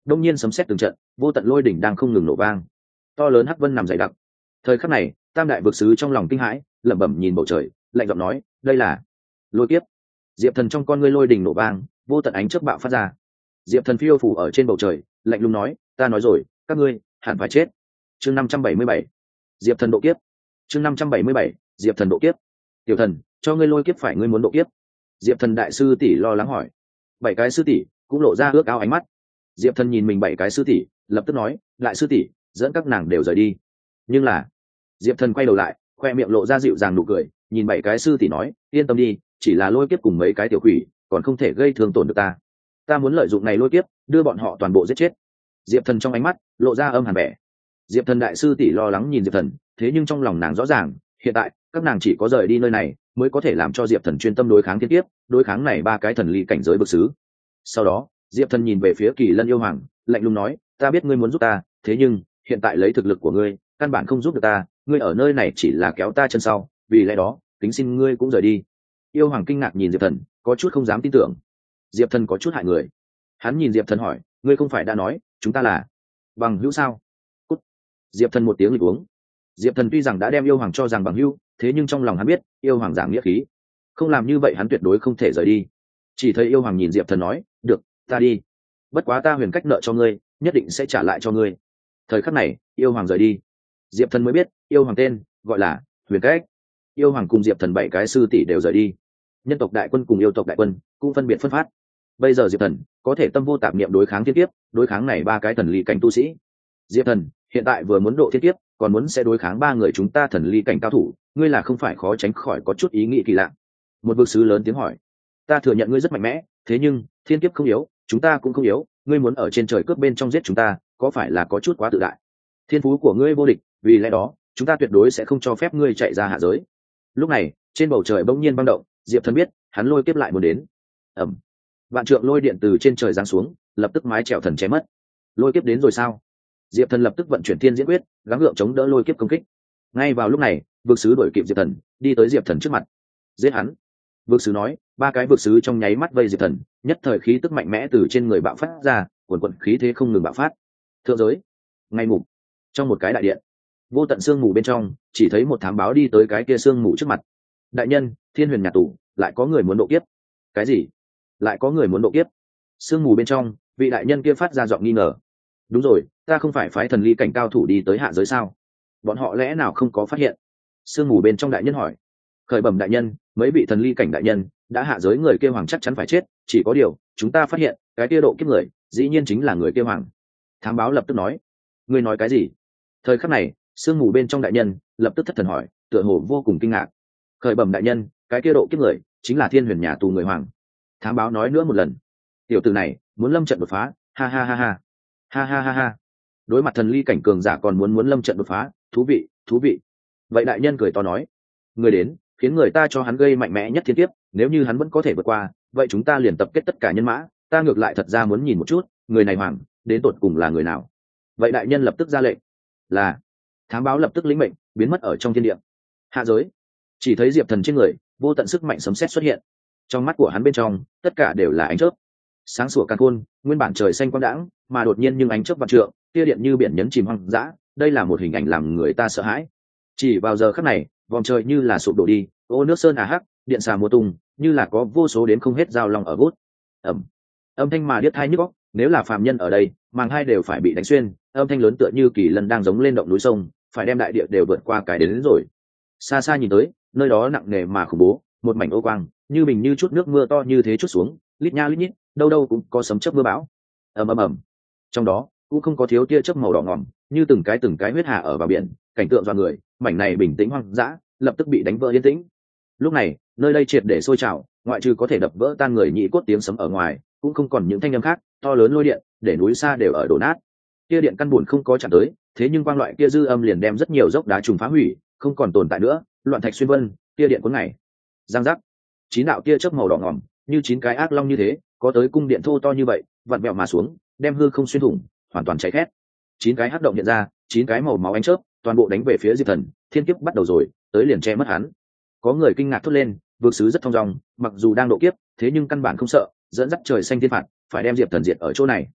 đông nhiên sấm sét từng trận, vô tận lôi đỉnh đang không ngừng nổ vang, to lớn hắc vân nằm dày đặc. Thời khắc này, tam đại vực sứ trong lòng kinh hãi, lẩm bẩm nhìn bầu trời, lạnh giọng nói, đây là lôi kiếp. Diệp Thần trong con ngươi lôi đỉnh nổ vang, vô tận ánh chớp bạo phát ra. Diệp Thần phiêu phủ ở trên bầu trời, lạnh lùng nói, ta nói rồi, các ngươi hẳn phải chết. Chương 577, Diệp Thần độ kiếp. Chương 577, Diệp Thần độ kiếp. Tiểu Thần, cho ngươi lôi kiếp phải ngươi muốn độ kiếp? Diệp Thần đại sư tỷ lo lắng hỏi. Bảy cái sư tỷ cũng lộ ra ước ao ánh mắt. Diệp Thần nhìn mình bảy cái sư tỷ, lập tức nói, lại sư tỷ, dẫn các nàng đều rời đi. Nhưng là, Diệp Thần quay đầu lại, khoe miệng lộ ra dịu dàng nụ cười, nhìn bảy cái sư tỷ nói, yên tâm đi, chỉ là lôi kiếp cùng mấy cái tiểu quỷ, còn không thể gây thương tổn được ta. Ta muốn lợi dụng này lôi kiếp, đưa bọn họ toàn bộ giết chết. Diệp Thần trong ánh mắt lộ ra âm hàn vẻ. Diệp Thần đại sư tỷ lo lắng nhìn Diệp Thần, thế nhưng trong lòng nàng rõ ràng, hiện tại các nàng chỉ có rời đi nơi này mới có thể làm cho Diệp Thần chuyên tâm đối kháng thiên kiếp, đối kháng này ba cái thần ly cảnh giới bậc sứ. Sau đó, Diệp Thần nhìn về phía Kỳ Lân yêu hoàng, lạnh lùng nói, ta biết ngươi muốn giúp ta, thế nhưng hiện tại lấy thực lực của ngươi, căn bản không giúp được ta, ngươi ở nơi này chỉ là kéo ta chân sau, vì lẽ đó, kính xin ngươi cũng rời đi. Yêu hoàng kinh ngạc nhìn Diệp Thần, có chút không dám tin tưởng. Diệp Thần có chút hại người. Hắn nhìn Diệp Thần hỏi, ngươi không phải đã nói chúng ta là bằng hữu sao? Cút. Diệp Thần một tiếng lịch uống. Diệp Thần tuy rằng đã đem yêu hoàng cho rằng bằng hữu, thế nhưng trong lòng hắn biết yêu hoàng giảng nghĩa khí, không làm như vậy hắn tuyệt đối không thể rời đi. Chỉ thấy yêu hoàng nhìn Diệp Thần nói, được, ta đi, bất quá ta huyền cách nợ cho ngươi, nhất định sẽ trả lại cho ngươi. Thời khắc này yêu hoàng rời đi, Diệp Thần mới biết yêu hoàng tên gọi là huyền cách. Yêu hoàng cùng Diệp Thần bảy cái sư tỷ đều rời đi, nhân tộc đại quân cùng yêu tộc đại quân cũng phân biệt phân phát. Bây giờ Diệp Thần có thể tâm vô tạp niệm đối kháng thiên kiếp, đối kháng này ba cái thần ly cảnh tu sĩ. Diệp Thần hiện tại vừa muốn độ thiên kiếp, còn muốn sẽ đối kháng ba người chúng ta thần ly cảnh cao thủ, ngươi là không phải khó tránh khỏi có chút ý nghĩ kỳ lạ. Một vực sứ lớn tiếng hỏi. Ta thừa nhận ngươi rất mạnh mẽ, thế nhưng thiên kiếp không yếu, chúng ta cũng không yếu, ngươi muốn ở trên trời cướp bên trong giết chúng ta, có phải là có chút quá tự đại? Thiên phú của ngươi vô địch, vì lẽ đó chúng ta tuyệt đối sẽ không cho phép ngươi chạy ra hạ giới. Lúc này trên bầu trời bỗng nhiên băng động, Diệp Thần biết hắn lôi kiếp lại muốn đến. Ẩm. Vạn trượng lôi điện từ trên trời giáng xuống, lập tức mái chèo thần chém mất. Lôi kiếp đến rồi sao? Diệp Thần lập tức vận chuyển thiên diễn quyết, gắng gượng chống đỡ lôi kiếp công kích. Ngay vào lúc này, vực sứ đuổi kịp Diệp Thần, đi tới Diệp Thần trước mặt. Giết hắn. Vực sứ nói. Ba cái vực sứ trong nháy mắt vây Diệp Thần, nhất thời khí tức mạnh mẽ từ trên người bạo phát ra, cuồn cuộn khí thế không ngừng bạo phát. Thượng giới, ngay mục, trong một cái đại điện, vô tận sương mù bên trong, chỉ thấy một thám báo đi tới cái kia sương mù trước mặt. Đại nhân, Thiên Huyền nhà tù lại có người muốn độ kiếp. Cái gì? Lại có người muốn độ kiếp? Sương mù bên trong, vị đại nhân kia phát ra giọng nghi ngờ. Đúng rồi, ta không phải phái thần ly cảnh cao thủ đi tới hạ giới sao? Bọn họ lẽ nào không có phát hiện? Sương mù bên trong đại nhân hỏi. Khởi bẩm đại nhân, mấy vị thần ly cảnh đại nhân đã hạ giới, người kia hoàng chắc chắn phải chết, chỉ có điều chúng ta phát hiện cái kia độ kiếp người dĩ nhiên chính là người kia hoàng. Thám báo lập tức nói. Ngươi nói cái gì? Thời khắc này sương mù bên trong đại nhân lập tức thất thần hỏi, tựa hồ vô cùng kinh ngạc. Khởi bẩm đại nhân, cái kia độ kiếp người chính là Thiên Huyền nhà tù người hoàng. Thám báo nói nữa một lần. Tiểu tử này muốn lâm trận đột phá, ha ha ha ha, ha ha ha ha. Đối mặt thần ly cảnh cường giả còn muốn lâm trận đột phá, thú vị, thú vị. Vậy đại nhân cười to nói, người đến, khiến người ta cho hắn gây mạnh mẽ nhất thiên kiếp, nếu như hắn vẫn có thể vượt qua, vậy chúng ta liền tập kết tất cả nhân mã, ta ngược lại thật ra muốn nhìn một chút, người này hoàng đến tột cùng là người nào. Vậy đại nhân lập tức ra lệnh. Là. Thám báo lập tức lĩnh mệnh, biến mất ở trong thiên địa. Hạ giới, chỉ thấy Diệp Thần trên người vô tận sức mạnh sấm sét xuất hiện, trong mắt của hắn bên trong tất cả đều là ánh chớp, sáng sủa càn khôn, nguyên bản trời xanh quang đãng, mà đột nhiên nhưng ánh chớp vạn trượng, tia điện như biển nhấn chìm hoang dã, đây là một hình ảnh làm người ta sợ hãi. Chỉ vào giờ khắc này, vòng trời như là sụp đổ đi, ô nước sơn hà hắc, điện xà mùa tung, như là có vô số đến không hết dao long ở vút. Ầm. Âm thanh mà điếc tai nhức óc, nếu là phàm nhân ở đây, màng hai đều phải bị đánh xuyên, âm thanh lớn tựa như kỳ lân đang giống lên động núi sông, phải đem đại địa đều vượt qua cái đến rồi. Xa xa nhìn tới, nơi đó nặng nề mà khủng bố, một mảnh ô quang, như bình như chút nước mưa to như thế chút xuống, lít nha lít nhít, đâu đâu cũng có sấm chớp mưa bão. Ầm ầm ầm. Trong đó cũng không có thiếu tia chớp màu đỏ ngòm, như từng cái huyết hà ở vào biển, cảnh tượng do người, mảnh này bình tĩnh hoang dã, lập tức bị đánh vỡ yên tĩnh. Lúc này, nơi đây triệt để sôi trào, ngoại trừ có thể đập vỡ tan người nhị cốt tiếng sấm ở ngoài, cũng không còn những thanh âm khác, to lớn lôi điện, để núi xa đều ở đổ nát. Kia điện căn buồn không có chạm tới, thế nhưng quang loại kia dư âm liền đem rất nhiều dốc đá trùng phá hủy, không còn tồn tại nữa, loạn thạch xuyên vân, kia điện cuốn ngày. Giang giác. Chín đạo kia chớp màu đỏ ngòm, như chín cái ác long như thế, có tới cung điện thô to như vậy, vặn vẹo mà xuống, đem hư không xuyên thủng, hoàn toàn cháy khét. Chín cái hắc động hiện ra, chín cái màu máu ánh chớp, toàn bộ đánh về phía Diệp Thần, thiên kiếp bắt đầu rồi, tới liền che mất hắn. Có người kinh ngạc thốt lên, vực sứ rất thong dong, mặc dù đang độ kiếp, thế nhưng căn bản không sợ, dẫn dắt trời xanh thiên phạt, phải đem Diệp Thần diệt ở chỗ này.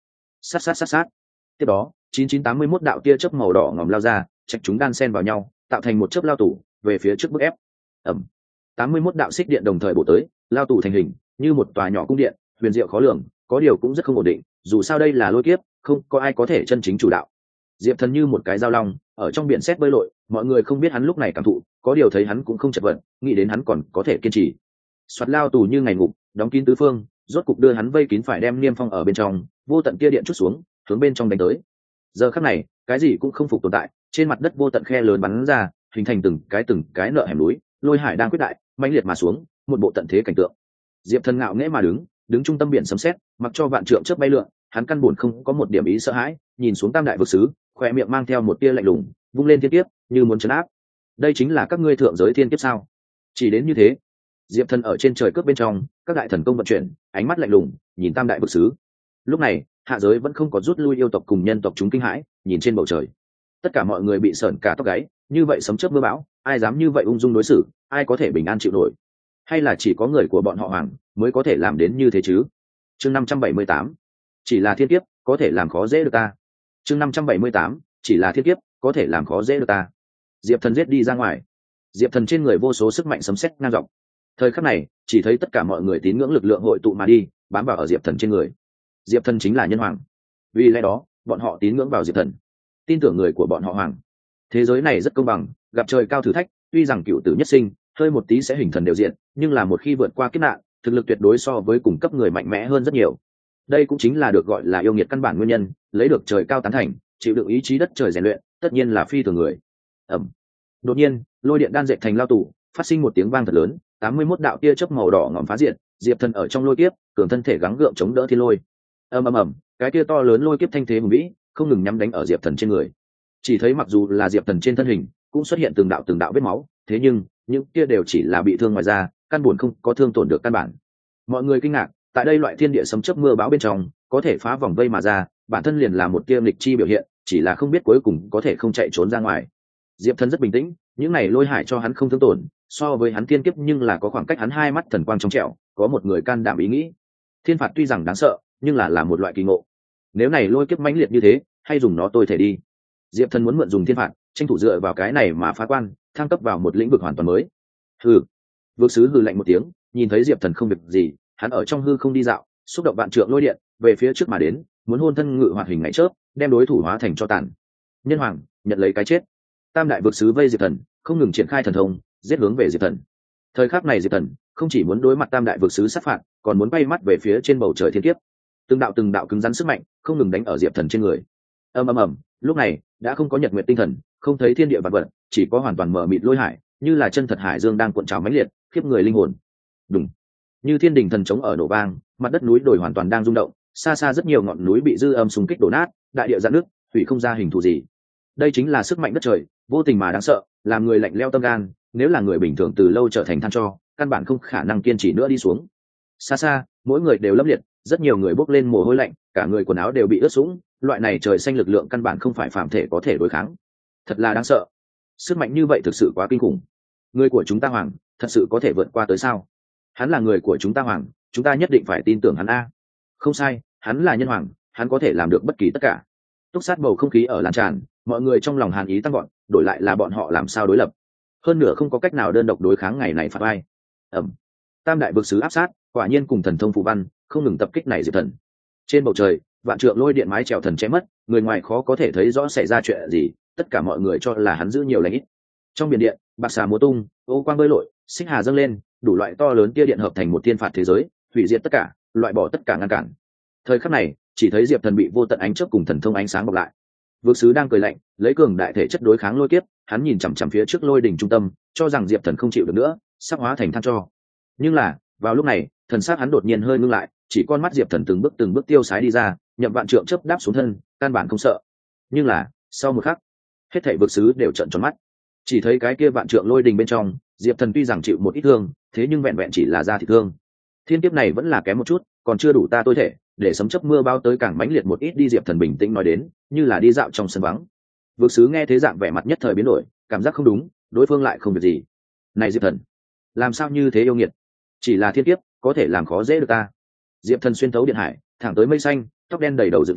sát. Tiếp đó 9981 đạo tia chớp màu đỏ ngòm lao ra, chạch chúng đan xen vào nhau tạo thành một chớp lao tủ về phía trước bức ép. 81 đạo xích điện đồng thời bổ tới, lao tủ thành hình như một tòa nhỏ cung điện, huyền diệu khó lường, có điều cũng rất không ổn định, dù sao đây là lôi kiếp, không có ai có thể chân chính chủ đạo. Diệp Thần như một cái dao long ở trong biển sét bơi lội, mọi người không biết hắn lúc này cảm thụ, có điều thấy hắn cũng không chật vật, nghĩ đến hắn còn có thể kiên trì. Soạt lao tù như ngày ngục, đóng kín tứ phương, rốt cục đưa hắn vây kín phải đem niêm phong ở bên trong, vô tận kia điện chút xuống, hướng bên trong đánh tới. Giờ khắc này, cái gì cũng không phục tồn tại, trên mặt đất vô tận khe lớn bắn ra, hình thành từng cái nợ hẻm núi, lôi hải đang quyết đại, mãnh liệt mà xuống, một bộ tận thế cảnh tượng. Diệp Thần ngạo nghễ mà đứng trung tâm biển sấm sét, mặc cho vạn trượng chớp bay lượn, hắn căn buồn không có một điểm ý sợ hãi, nhìn xuống tam đại vực sứ, khỏe miệng mang theo một tia lạnh lùng, vung lên thiên kiếp, như muốn trấn áp. Đây chính là các ngươi thượng giới thiên kiếp sao? Chỉ đến như thế. Diệp Thần ở trên trời cướp bên trong, các đại thần công vận chuyển, ánh mắt lạnh lùng, nhìn tam đại vực sứ. Lúc này, hạ giới vẫn không có rút lui yêu tộc cùng nhân tộc chúng kinh hãi, nhìn trên bầu trời. Tất cả mọi người bị sởn cả tóc gáy, như vậy sấm chớp mưa bão, ai dám như vậy ung dung đối xử, ai có thể bình an chịu nổi? Hay là chỉ có người của bọn họ hoàng mới có thể làm đến như thế chứ? Chương 578, chỉ là thiên kiếp, có thể làm khó dễ được ta. Chương 578, chỉ là thiên kiếp, có thể làm khó dễ được ta. Diệp Thần giết đi ra ngoài. Diệp Thần trên người vô số sức mạnh sấm sét ngang dọc. Thời khắc này, chỉ thấy tất cả mọi người tín ngưỡng lực lượng hội tụ mà đi, bám vào ở Diệp Thần trên người. Diệp Thần chính là nhân hoàng, vì lẽ đó bọn họ tín ngưỡng vào Diệp Thần, tin tưởng người của bọn họ hoàng. Thế giới này rất công bằng, gặp trời cao thử thách, tuy rằng cựu tử nhất sinh, hơi một tí sẽ hình thần đều diện, nhưng là một khi vượt qua kiếp nạn, thực lực tuyệt đối so với cùng cấp người mạnh mẽ hơn rất nhiều. Đây cũng chính là được gọi là yêu nghiệt căn bản nguyên nhân, lấy được trời cao tán thành, chịu đựng ý chí đất trời rèn luyện, tất nhiên là phi thường người. Đột nhiên, lôi điện đan dệt thành lao tù, phát sinh một tiếng vang thật lớn, 81 đạo tia chớp màu đỏ ngòm phá diện, Diệp Thần ở trong lôi kiếp, cường thân thể gắng gượng chống đỡ thiên lôi. Ầm, cái kia to lớn lôi kiếp thanh thế hùng vĩ, không ngừng nhắm đánh ở Diệp Thần trên người. Chỉ thấy mặc dù là Diệp Thần trên thân hình, cũng xuất hiện từng đạo vết máu, thế nhưng những kia đều chỉ là bị thương ngoài da, căn buồn không có thương tổn được căn bản. Mọi người kinh ngạc, tại đây loại thiên địa sấm chớp mưa bão bên trong, có thể phá vòng vây mà ra, bản thân liền là một tia nghịch chi biểu hiện, chỉ là không biết cuối cùng có thể không chạy trốn ra ngoài. Diệp Thần rất bình tĩnh, những này lôi hải cho hắn không thương tổn, so với hắn thiên kiếp nhưng là có khoảng cách hắn hai mắt thần quang trong trẻo, có một người can đảm ý nghĩ. Thiên phạt tuy rằng đáng sợ, nhưng là một loại kỳ ngộ. Nếu này lôi kiếp mãnh liệt như thế, hay dùng nó tôi thể đi. Diệp Thần muốn mượn dùng thiên phạt, tranh thủ dựa vào cái này mà phá quan, thăng cấp vào một lĩnh vực hoàn toàn mới. Hừ. Vực sứ hừ lạnh một tiếng, nhìn thấy Diệp Thần không việc gì, hắn ở trong hư không đi dạo, xúc động vạn trượng lôi điện, về phía trước mà đến, muốn hôn thân ngự hoạt hình ngày chớp, đem đối thủ hóa thành cho tàn. Nhân hoàng, nhận lấy cái chết. Tam đại vực sứ vây Diệp Thần, không ngừng triển khai thần thông, giết hướng về Diệp Thần. Thời khắc này Diệp Thần không chỉ muốn đối mặt tam đại vực sứ sát phạt, còn muốn bay mắt về phía trên bầu trời thiên kiếp. Từng đạo cứng rắn sức mạnh, không ngừng đánh ở Diệp Thần trên người. Ầm, lúc này đã không có nhật nguyệt tinh thần, không thấy thiên địa vạn vật, chỉ có hoàn toàn mở mịt lôi hải, như là chân thật hải dương đang cuộn trào mãnh liệt, khiếp người linh hồn. Đùng, như thiên đình thần trống ở nổ vang, mặt đất núi đồi hoàn toàn đang rung động, xa xa rất nhiều ngọn núi bị dư âm xung kích đổ nát, đại địa rạn nước, hủy không ra hình thù gì. Đây chính là sức mạnh đất trời, vô tình mà đáng sợ, làm người lạnh lẽo tâm gan, nếu là người bình thường từ lâu trở thành than tro, căn bản không khả năng kiên trì nữa đi xuống. Xa xa, mỗi người đều lâm liệt, rất nhiều người bốc lên mồ hôi lạnh, cả người quần áo đều bị ướt sũng, loại này trời xanh lực lượng căn bản không phải phàm thể có thể đối kháng. Thật là đáng sợ. Sức mạnh như vậy thực sự quá kinh khủng. Người của chúng ta hoàng, thật sự có thể vượt qua tới sao? Hắn là người của chúng ta hoàng, chúng ta nhất định phải tin tưởng hắn a. Không sai, hắn là nhân hoàng, hắn có thể làm được bất kỳ tất cả. Túc sát bầu không khí ở lan tràn, mọi người trong lòng hàn ý tăng gọn, đổi lại là bọn họ làm sao đối lập. Hơn nữa không có cách nào đơn độc đối kháng ngày này phạt ai. Tam đại vực sứ áp sát, quả nhiên cùng thần thông phù văn, không ngừng tập kích này Diệp Thần. Trên bầu trời, vạn trượng lôi điện mái chèo thần chém mất, người ngoài khó có thể thấy rõ xảy ra chuyện gì, tất cả mọi người cho là hắn giữ nhiều lãnh ít. Trong biển điện, bạc xà múa tung, ô quang bơi lội, xích hà dâng lên, đủ loại to lớn tia điện hợp thành một thiên phạt thế giới, hủy diệt tất cả, loại bỏ tất cả ngăn cản. Thời khắc này, chỉ thấy Diệp Thần bị vô tận ánh chớp cùng thần thông ánh sáng bọc lại. Vực sứ đang cười lạnh, lấy cường đại thể chất đối kháng lôi kiếp, hắn nhìn chằm chằm phía trước lôi đỉnh trung tâm, cho rằng Diệp Thần không chịu được nữa, sắp hóa thành than tro. Nhưng là, vào lúc này, thần sắc hắn đột nhiên hơi ngưng lại, chỉ con mắt Diệp Thần từng bước tiêu sái đi ra, nhậm vạn trượng chớp đáp xuống thân, căn bản không sợ. Nhưng là, sau một khắc, hết thảy vực sứ đều trợn tròn mắt. Chỉ thấy cái kia vạn trượng lôi đình bên trong, Diệp Thần tuy rằng chịu một ít thương, thế nhưng vẹn vẹn chỉ là da thịt thương. Thiên kiếp này vẫn là kém một chút, còn chưa đủ ta tôi thể, để sấm chớp mưa bao tới càng mãnh liệt một ít đi. Diệp Thần bình tĩnh nói đến, như là đi dạo trong sân vắng. Vực sứ nghe thế dạng vẻ mặt nhất thời biến đổi, cảm giác không đúng, đối phương lại không việc gì. Này Diệp Thần, làm sao như thế yêu nghiệt? Chỉ là thiên kiếp, có thể làm khó dễ được ta. Diệp Thần xuyên thấu điện hải, thẳng tới mây xanh, tóc đen đầy đầu dựng thẳng,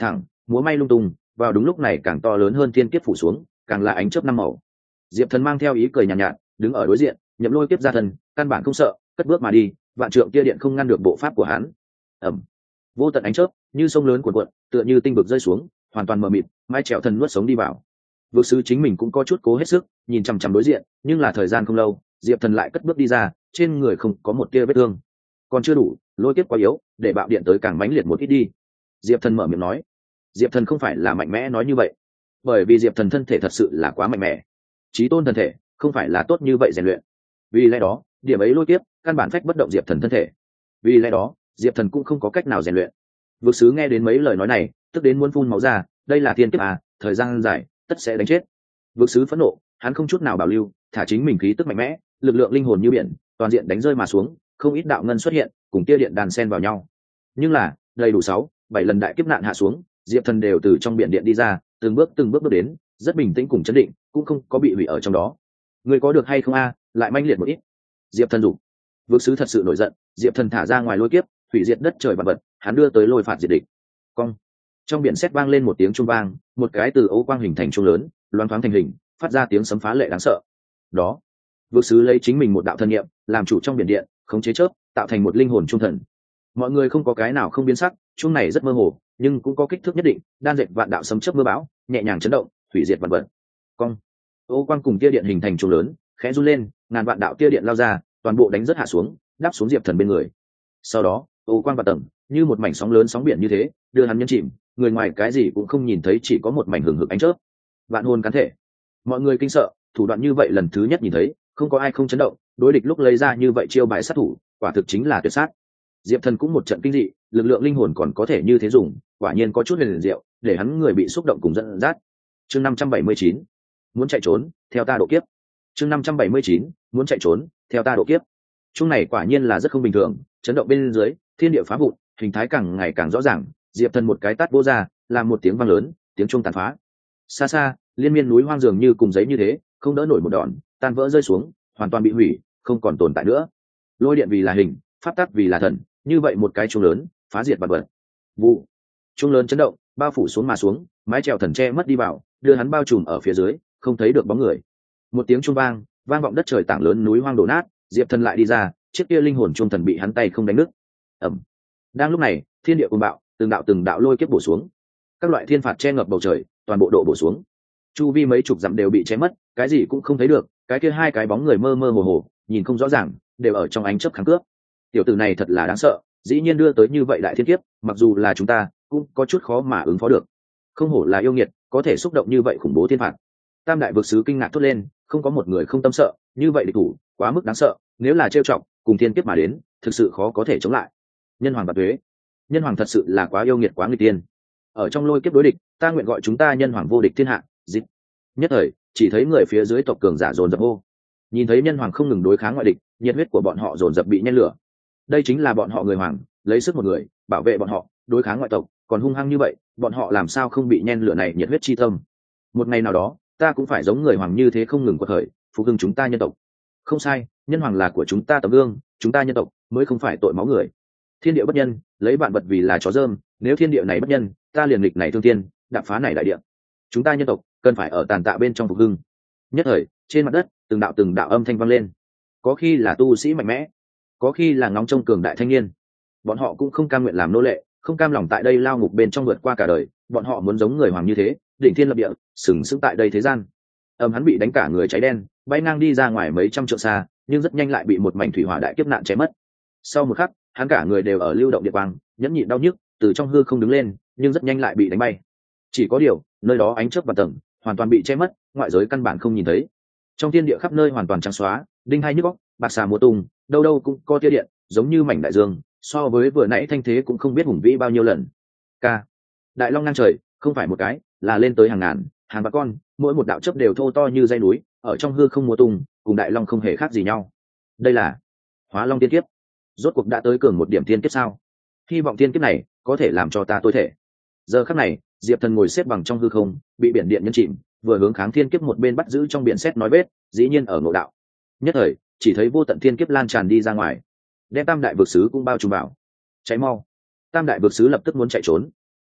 múa may lung tung. Vào đúng lúc này càng to lớn hơn thiên kiếp phủ xuống, càng là ánh chớp năm màu. Diệp Thần mang theo ý cười nhàn nhạt, đứng ở đối diện, Nhậm Lôi kiếp ra thân, căn bản không sợ, cất bước mà đi, vạn trượng tia điện không ngăn được bộ pháp của hắn. Ầm, vô tận ánh chớp như sông lớn cuộn cuộn, tựa như tinh vực rơi xuống, hoàn toàn mờ mịt, mái trèo thần nuốt sống đi vào. Vực sứ chính mình cũng có chút cố hết sức, nhìn chằm chằm đối diện, nhưng là thời gian không lâu, Diệp Thần lại cất bước đi ra, trên người không có một tia vết thương. Còn chưa đủ, lôi kiếp quá yếu, để bạo điện tới càng mãnh liệt một ít đi. Diệp Thần mở miệng nói. Diệp Thần không phải là mạnh mẽ nói như vậy, bởi vì Diệp Thần thân thể thật sự là quá mạnh mẽ. Chí tôn thân thể không phải là tốt như vậy rèn luyện. Vì lẽ đó, điểm ấy lôi kiếp căn bản phách bất động Diệp Thần thân thể. Vì lẽ đó, Diệp Thần cũng không có cách nào rèn luyện. Vực sứ nghe đến mấy lời nói này, tức đến muốn phun máu ra, đây là thiên kiếp à, thời gian dài, tất sẽ đánh chết. Vực sứ phẫn nộ, hắn không chút nào bảo lưu, thả chính mình khí tức mạnh mẽ, lực lượng linh hồn như biển, toàn diện đánh rơi mà xuống, không ít đạo ngân xuất hiện, cùng tia điện đàn xen vào nhau. Nhưng là, đầy đủ 6-7 lần đại kiếp nạn hạ xuống, Diệp Thần đều từ trong biển điện đi ra, từng bước bước đến, rất bình tĩnh cùng chấn định, cũng không có bị hủy ở trong đó. Người có được hay không a? Lại manh liệt một ít. Diệp Thần rủ. Vực sứ thật sự nổi giận, Diệp Thần thả ra ngoài lôi kiếp, hủy diệt đất trời vạn vật, hắn đưa tới lôi phạt diệt địch. Cong. Trong biển sét vang lên một tiếng chuông vang, một cái từ ấu quang hình thành chuông lớn, loáng thoáng thành hình, phát ra tiếng sấm phá lệ đáng sợ. Đó, vực sứ lấy chính mình một đạo thân niệm, làm chủ trong biển điện, khống chế chớp, tạo thành một linh hồn trung thần. Mọi người không có cái nào không biến sắc, chuông này rất mơ hồ, nhưng cũng có kích thước nhất định, đan dệt vạn đạo sấm chớp mưa bão, nhẹ nhàng chấn động, hủy diệt vạn vật. Cong. Ấu quang cùng tia điện hình thành chuông lớn, khẽ run lên, ngàn vạn đạo tia điện lao ra, toàn bộ đánh rất hạ xuống, đáp xuống Diệp Thần bên người. Sau đó, ấu quang và tầng như một mảnh sóng lớn sóng biển như thế, đưa hắn nhấn chìm, người ngoài cái gì cũng không nhìn thấy, chỉ có một mảnh hừng hực ánh chớp. Vạn hồn cắn thể. Mọi người kinh sợ, thủ đoạn như vậy lần thứ nhất nhìn thấy, không có ai không chấn động, đối địch lúc lấy ra như vậy chiêu bài sát thủ, quả thực chính là tuyệt sát. Diệp Thần cũng một trận kinh dị, lực lượng linh hồn còn có thể như thế dùng, quả nhiên có chút huyền diệu, để hắn người bị xúc động cùng dẫn dắt. Chương 579, muốn chạy trốn, theo ta độ kiếp. Chương 579, muốn chạy trốn, theo ta độ kiếp. Chung này quả nhiên là rất không bình thường, chấn động bên dưới, thiên địa phá vụn, hình thái càng ngày càng rõ ràng, Diệp Thần một cái tát vỗ ra, làm một tiếng vang lớn, tiếng chuông tàn phá. Xa xa, liên miên núi hoang dường như cùng giấy như thế, không đỡ nổi một đòn, tan vỡ rơi xuống, hoàn toàn bị hủy, không còn tồn tại nữa. Lôi điện vì là hình, pháp tắc vì là thần, như vậy một cái chuông lớn, phá diệt vật vật. Vụ. Chuông lớn chấn động, bao phủ xuống mà xuống, mái chèo thần che mất đi vào, đưa hắn bao trùm ở phía dưới, không thấy được bóng người. Một tiếng chuông vang, vang vọng đất trời, tảng lớn núi hoang đổ nát, Diệp Thần lại đi ra, chiếc kia linh hồn chuông thần bị hắn tay không đánh nứt. Ầm. Đang lúc này, thiên địa cuồng bạo, từng đạo lôi kiếp bổ xuống. Các loại thiên phạt che ngập bầu trời, toàn bộ độ bổ xuống. Chu vi mấy chục dặm đều bị chém mất, cái gì cũng không thấy được, cái kia hai cái bóng người mơ mơ hồ hồ, nhìn không rõ ràng, đều ở trong ánh chớp kháng cướp. Tiểu tử này thật là đáng sợ, dĩ nhiên đưa tới như vậy đại thiên kiếp, mặc dù là chúng ta cũng có chút khó mà ứng phó được. Không hổ là yêu nghiệt, có thể xúc động như vậy khủng bố thiên phạt. Tam đại vực sứ kinh ngạc thốt lên, không có một người không tâm sợ, như vậy địch thủ quá mức đáng sợ, nếu là trêu chọc cùng thiên kiếp mà đến, thực sự khó có thể chống lại. Nhân hoàng và tuế, nhân hoàng thật sự là quá yêu nghiệt, quá nguy tiên. Ở trong lôi kiếp đối địch, ta nguyện gọi chúng ta nhân hoàng vô địch thiên hạ. Dịch. Nhất thời, chỉ thấy người phía dưới tộc cường giả dồn dập hô. Nhìn thấy nhân hoàng không ngừng đối kháng ngoại địch, nhiệt huyết của bọn họ dồn dập bị nhen lửa. Đây chính là bọn họ người hoàng, lấy sức một người bảo vệ bọn họ, đối kháng ngoại tộc, còn hung hăng như vậy, bọn họ làm sao không bị nhen lửa này nhiệt huyết chi tâm. Một ngày nào đó, ta cũng phải giống người hoàng như thế không ngừng quật khởi, phục hưng chúng ta nhân tộc. Không sai, nhân hoàng là của chúng ta tấm gương, chúng ta nhân tộc mới không phải tội máu người. Thiên địa bất nhân, lấy vạn vật vì là chó dơm, nếu thiên địa này bất nhân, ta liền nghịch này thương tiên, đạp phá này đại địa. Chúng ta nhân tộc cần phải ở tàn tạ bên trong phục hưng. Nhất thời, trên mặt đất, từng đạo âm thanh vang lên. Có khi là tu sĩ mạnh mẽ, có khi là ngóng trông cường đại thanh niên. Bọn họ cũng không cam nguyện làm nô lệ, không cam lòng tại đây lao ngục bên trong vượt qua cả đời, bọn họ muốn giống người hoàng như thế, đỉnh thiên lập địa, sừng sững tại đây thế gian. Hắn bị đánh cả người cháy đen, bay ngang đi ra ngoài mấy trăm trượng xa, nhưng rất nhanh lại bị một mảnh thủy hỏa đại kiếp nạn cháy mất. Sau một khắc, hắn cả người đều ở lưu động địa quang, nhẫn nhịn đau nhức, từ trong hư không đứng lên, nhưng rất nhanh lại bị đánh bay. Chỉ có điều, nơi đó ánh chớp và tầng hoàn toàn bị che mất, ngoại giới căn bản không nhìn thấy. Trong thiên địa khắp nơi hoàn toàn trắng xóa, đinh hai nhức óc, bạc xà múa tung, đâu đâu cũng có tia điện, giống như mảnh đại dương, so với vừa nãy thanh thế cũng không biết hùng vĩ bao nhiêu lần. Đại long ngang trời, không phải một cái, là lên tới hàng ngàn, hàng vạn con, mỗi một đạo chớp đều thô to như dây núi, ở trong hư không múa tung, cùng đại long không hề khác gì nhau. Đây là Hóa Long tiên kiếp. Rốt cuộc đã tới cường một điểm tiên kiếp sao? Hy vọng tiên kiếp này có thể làm cho ta tối thể. Giờ khắc này, Diệp Thần ngồi xếp bằng trong hư không, bị biển điện nhấn chìm, vừa hướng kháng thiên kiếp một bên bắt giữ trong biển sét nói bết, dĩ nhiên ở ngộ đạo. Nhất thời, chỉ thấy vô tận thiên kiếp lan tràn đi ra ngoài, đem tam đại vực sứ cũng bao trùm vào. Cháy mau! Tam đại vực sứ lập tức muốn chạy trốn.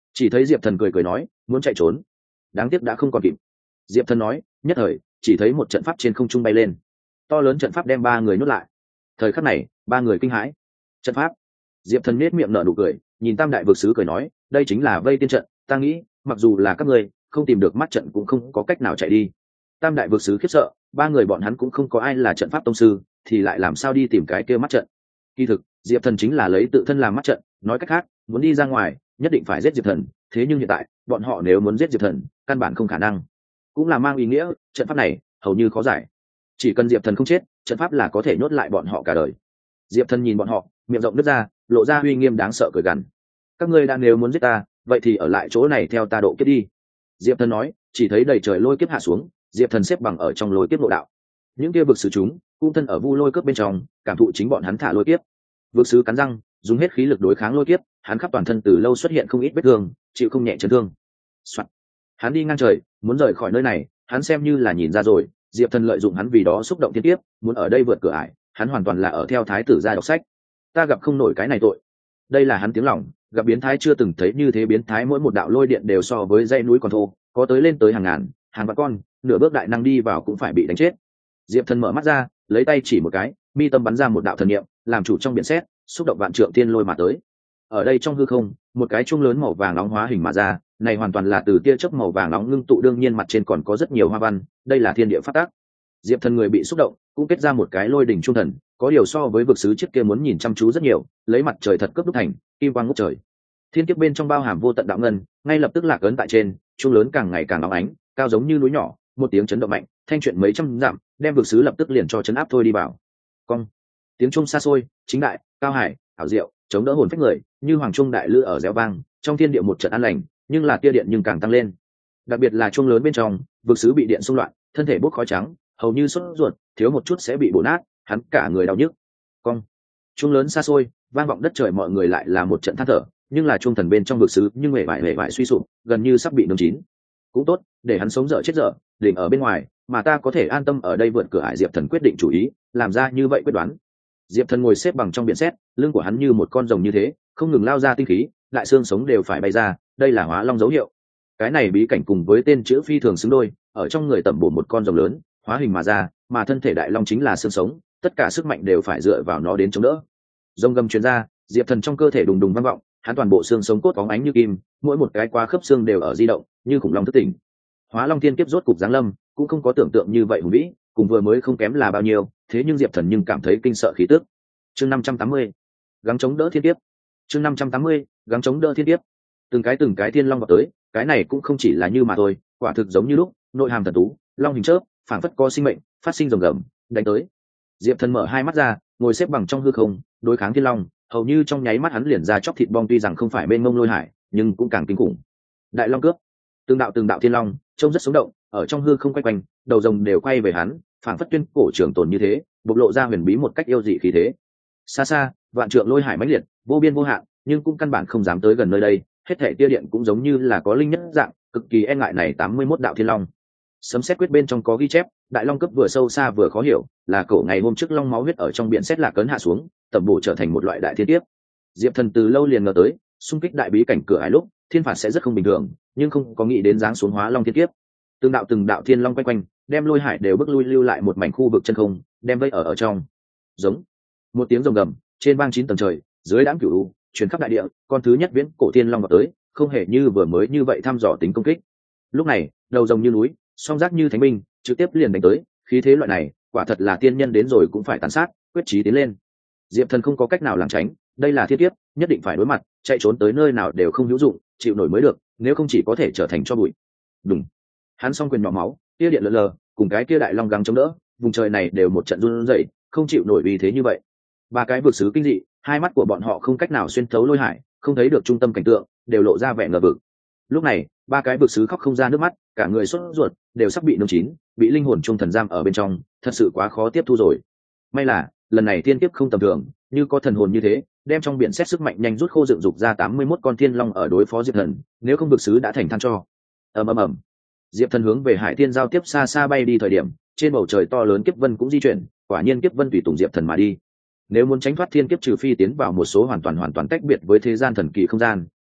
Chỉ thấy diệp thần cười cười nói muốn chạy trốn, đáng tiếc đã không còn kịp. Diệp thần nói, nhất thời chỉ thấy một trận pháp trên không trung bay lên, to lớn trận pháp đem ba người nuốt lại. Thời khắc này ba người kinh hãi. Trận pháp? Diệp thần nết miệng nở nụ cười, nhìn tam đại vực sứ cười nói, đây chính là vây tiên trận, ta nghĩ mặc dù là các ngươi không tìm được mắt trận cũng không có cách nào chạy đi. Tam đại vực sứ khiếp sợ, ba người bọn hắn cũng không có ai là trận pháp tông sư, thì lại làm sao đi tìm cái kia mắt trận. Kỳ thực diệp thần chính là lấy tự thân làm mắt trận, nói cách khác muốn đi ra ngoài nhất định phải giết diệp thần, thế nhưng hiện tại bọn họ nếu muốn giết diệp thần căn bản không khả năng, cũng là mang ý nghĩa trận pháp này hầu như khó giải. Chỉ cần diệp thần không chết, trận pháp là có thể nhốt lại bọn họ cả đời. Diệp thần nhìn bọn họ, miệng rộng nứt ra, lộ ra uy nghiêm đáng sợ cười gằn. Các ngươi đã nếu muốn giết ta, vậy thì ở lại chỗ này theo ta độ kiếp đi. Diệp thần nói, chỉ thấy đầy trời lôi kiếp hạ xuống, diệp thần xếp bằng ở trong lôi kiếp nội đạo. Những kia vực sứ chúng cung thân ở vu lôi cướp bên trong, cảm thụ chính bọn hắn thả lôi kiếp. Vực sứ cắn răng dùng hết khí lực đối kháng lôi kiếp, hắn khắp toàn thân từ lâu xuất hiện không ít vết thương, chịu không nhẹ chấn thương. Soạn. Hắn đi ngang trời muốn rời khỏi nơi này, hắn xem như là nhìn ra rồi, diệp thần lợi dụng hắn vì đó xúc động thiên tiếp, muốn ở đây vượt cửa ải, hắn hoàn toàn là ở theo thái tử ra đọc sách. Ta gặp không nổi cái này tội. Đây là hắn tiếng lòng, gặp biến thái chưa từng thấy như thế biến thái, mỗi một đạo lôi điện đều so với dãy núi còn thô, có tới lên tới hàng ngàn hàng vạn con, nửa bước đại năng đi vào cũng phải bị đánh chết. Diệp thần mở mắt ra, lấy tay chỉ một cái, mi tâm bắn ra một đạo thần niệm, làm chủ trong biển sét, xúc động vạn trượng thiên lôi mà tới. Ở đây trong hư không, một cái chuông lớn màu vàng nóng hóa hình mà ra, này hoàn toàn là từ tia chớp màu vàng nóng ngưng tụ, đương nhiên mặt trên còn có rất nhiều hoa văn, đây là thiên địa pháp tắc. Diệp thần người bị xúc động, cũng kết ra một cái lôi đỉnh trung thần, có điều so với vực sứ trước kia muốn nhìn chăm chú rất nhiều, lấy mặt trời thật cấp đúc thành, kim quang ngút trời. Thiên kiếp bên trong bao hàm vô tận đạo ngân, ngay lập tức lạc ấn tại trên, chuông lớn càng ngày càng óng ánh, cao giống như núi nhỏ, một tiếng chấn động mạnh, thanh chuyện mấy trăm dặm, đem vực sứ lập tức liền cho chấn áp thôi đi vào. Cong. Tiếng chuông xa xôi, chính đại, cao hải, hảo diệu, chống đỡ hồn phách người, như hoàng trung đại lư ở réo vang, trong thiên địa một trận an lành, nhưng là tia điện nhưng càng tăng lên. Đặc biệt là chuông lớn bên trong, vực sứ bị điện xung loạn, thân thể bốc khói trắng, hầu như sốt ruột, thiếu một chút sẽ bị bổ nát, hắn cả người đau nhức. Cong. Chuông lớn xa xôi, vang vọng đất trời, mọi người lại là một trận than thở, nhưng là chuông thần bên trong vực sứ nhưng hề vải suy sụp, gần như sắp bị nung chín. Cũng tốt, để hắn sống dở chết dở, đỉnh ở bên ngoài, mà ta có thể an tâm ở đây vượt cửa ải. Diệp thần quyết định chủ ý, làm ra như vậy quyết đoán. Diệp thần ngồi xếp bằng trong biển sét, lưng của hắn như một con rồng như thế, không ngừng lao ra tinh khí, lại xương sống đều phải bay ra, đây là hóa long dấu hiệu. Cái này bí cảnh cùng với tên chữ phi thường xứng đôi, ở trong người tẩm bổ một con rồng lớn, hóa hình mà ra, mà thân thể đại long chính là xương sống, tất cả sức mạnh đều phải dựa vào nó đến chống đỡ. Rồng gầm truyền ra, diệp thần trong cơ thể đùng đùng vang vọng, hắn toàn bộ xương sống cốt phóng ánh như kim, mỗi một cái qua khớp xương đều ở di động, như khủng long thức tỉnh. Hóa long thiên kiếp rốt cục giáng lâm, cũng không có tưởng tượng như vậy hùng vĩ, cùng vừa mới không kém là bao nhiêu, thế nhưng diệp thần nhưng cảm thấy kinh sợ khí tức. Chương 580, gắng chống đỡ thiên kiếp. Chương 580, gắng chống đỡ thiên kiếp. Từng cái thiên long vào tới, cái này cũng không chỉ là như mà thôi, quả thực giống như lúc nội hàm thần tú, long hình chớp, phảng phất có sinh mệnh, phát sinh rồng gầm, đánh tới. Diệp thần mở hai mắt ra, ngồi xếp bằng trong hư không, đối kháng thiên long, hầu như trong nháy mắt hắn liền ra chóc thịt bong, tuy rằng không phải bên ngông lôi hải, nhưng cũng càng kinh khủng. Đại long cướp, từng đạo thiên long, trông rất sống động, ở trong hư không quay quanh, đầu rồng đều quay về hắn, phảng phất tuyên cổ trường tồn như thế, bộc lộ ra huyền bí một cách yêu dị khí thế. Xa xa, vạn trượng lôi hải mãnh liệt, vô biên vô hạn, nhưng cũng căn bản không dám tới gần nơi đây, hết thảy tia điện cũng giống như là có linh nhất dạng, cực kỳ e ngại này 81 đạo thiên long. Sấm sét quyết bên trong có ghi chép, đại long cấp vừa sâu xa vừa khó hiểu, là cổ ngày hôm trước long máu huyết ở trong biển sét lạc cấn hạ xuống, tẩm bổ trở thành một loại đại thiên kiếp. Diệp thần từ lâu liền ngờ tới, xung kích đại bí cảnh cửa ải lúc, thiên phạt sẽ rất không bình thường, nhưng không có nghĩ đến giáng xuống hóa long thiên kiếp. Từng đạo thiên long quanh quanh, đem lôi hải đều bước lui, lưu lại một mảnh khu vực chân không, đem vây ở trong. Giống một tiếng rồng gầm, trên vang 9 tầng trời, dưới đãng cửu u, truyền khắp đại địa, con thứ nhất viễn cổ thiên long vào tới, không hề như vừa mới như vậy thăm dò tính công kích. Lúc này, đầu rồng như núi, song giác như thánh binh, trực tiếp liền đánh tới, khí thế loại này, quả thật là tiên nhân đến rồi cũng phải tàn sát, quyết chí tiến lên. Diệp thần không có cách nào lảng tránh, đây là thiên kiếp, nhất định phải đối mặt, chạy trốn tới nơi nào đều không hữu dụng, chịu nổi mới được, nếu không chỉ có thể trở thành tro bụi. Đùng, hắn song quyền nhỏ máu, tia điện lờ lờ, cùng cái kia đại long gắng chống đỡ, vùng trời này đều một trận run rẩy, không chịu nổi vì thế như vậy. Ba cái vực sứ kinh dị, hai mắt của bọn họ không cách nào xuyên thấu lôi hải, không thấy được trung tâm cảnh tượng, đều lộ ra vẻ ngờ vực. Lúc này, ba cái vực sứ khóc không ra nước mắt, cả người sốt ruột, đều sắp bị nung chín, bị linh hồn trung thần giam ở bên trong, thật sự quá khó tiếp thu rồi. May là lần này thiên kiếp không tầm thường, như có thần hồn như thế, đem trong biển xét sức mạnh nhanh rút khô, dựng dục ra 81 con thiên long ở đối phó diệp thần, nếu không vực sứ đã thành than cho. Ầm. Diệp thần hướng về hải thiên giao tiếp xa xa bay đi thời điểm, trên bầu trời to lớn kiếp vân cũng di chuyển, quả nhiên kiếp vân tùy tùng diệp thần mà đi. Nếu muốn tránh thoát thiên kiếp, trừ phi tiến vào một số hoàn toàn tách biệt với thế gian thần kỳ không gian,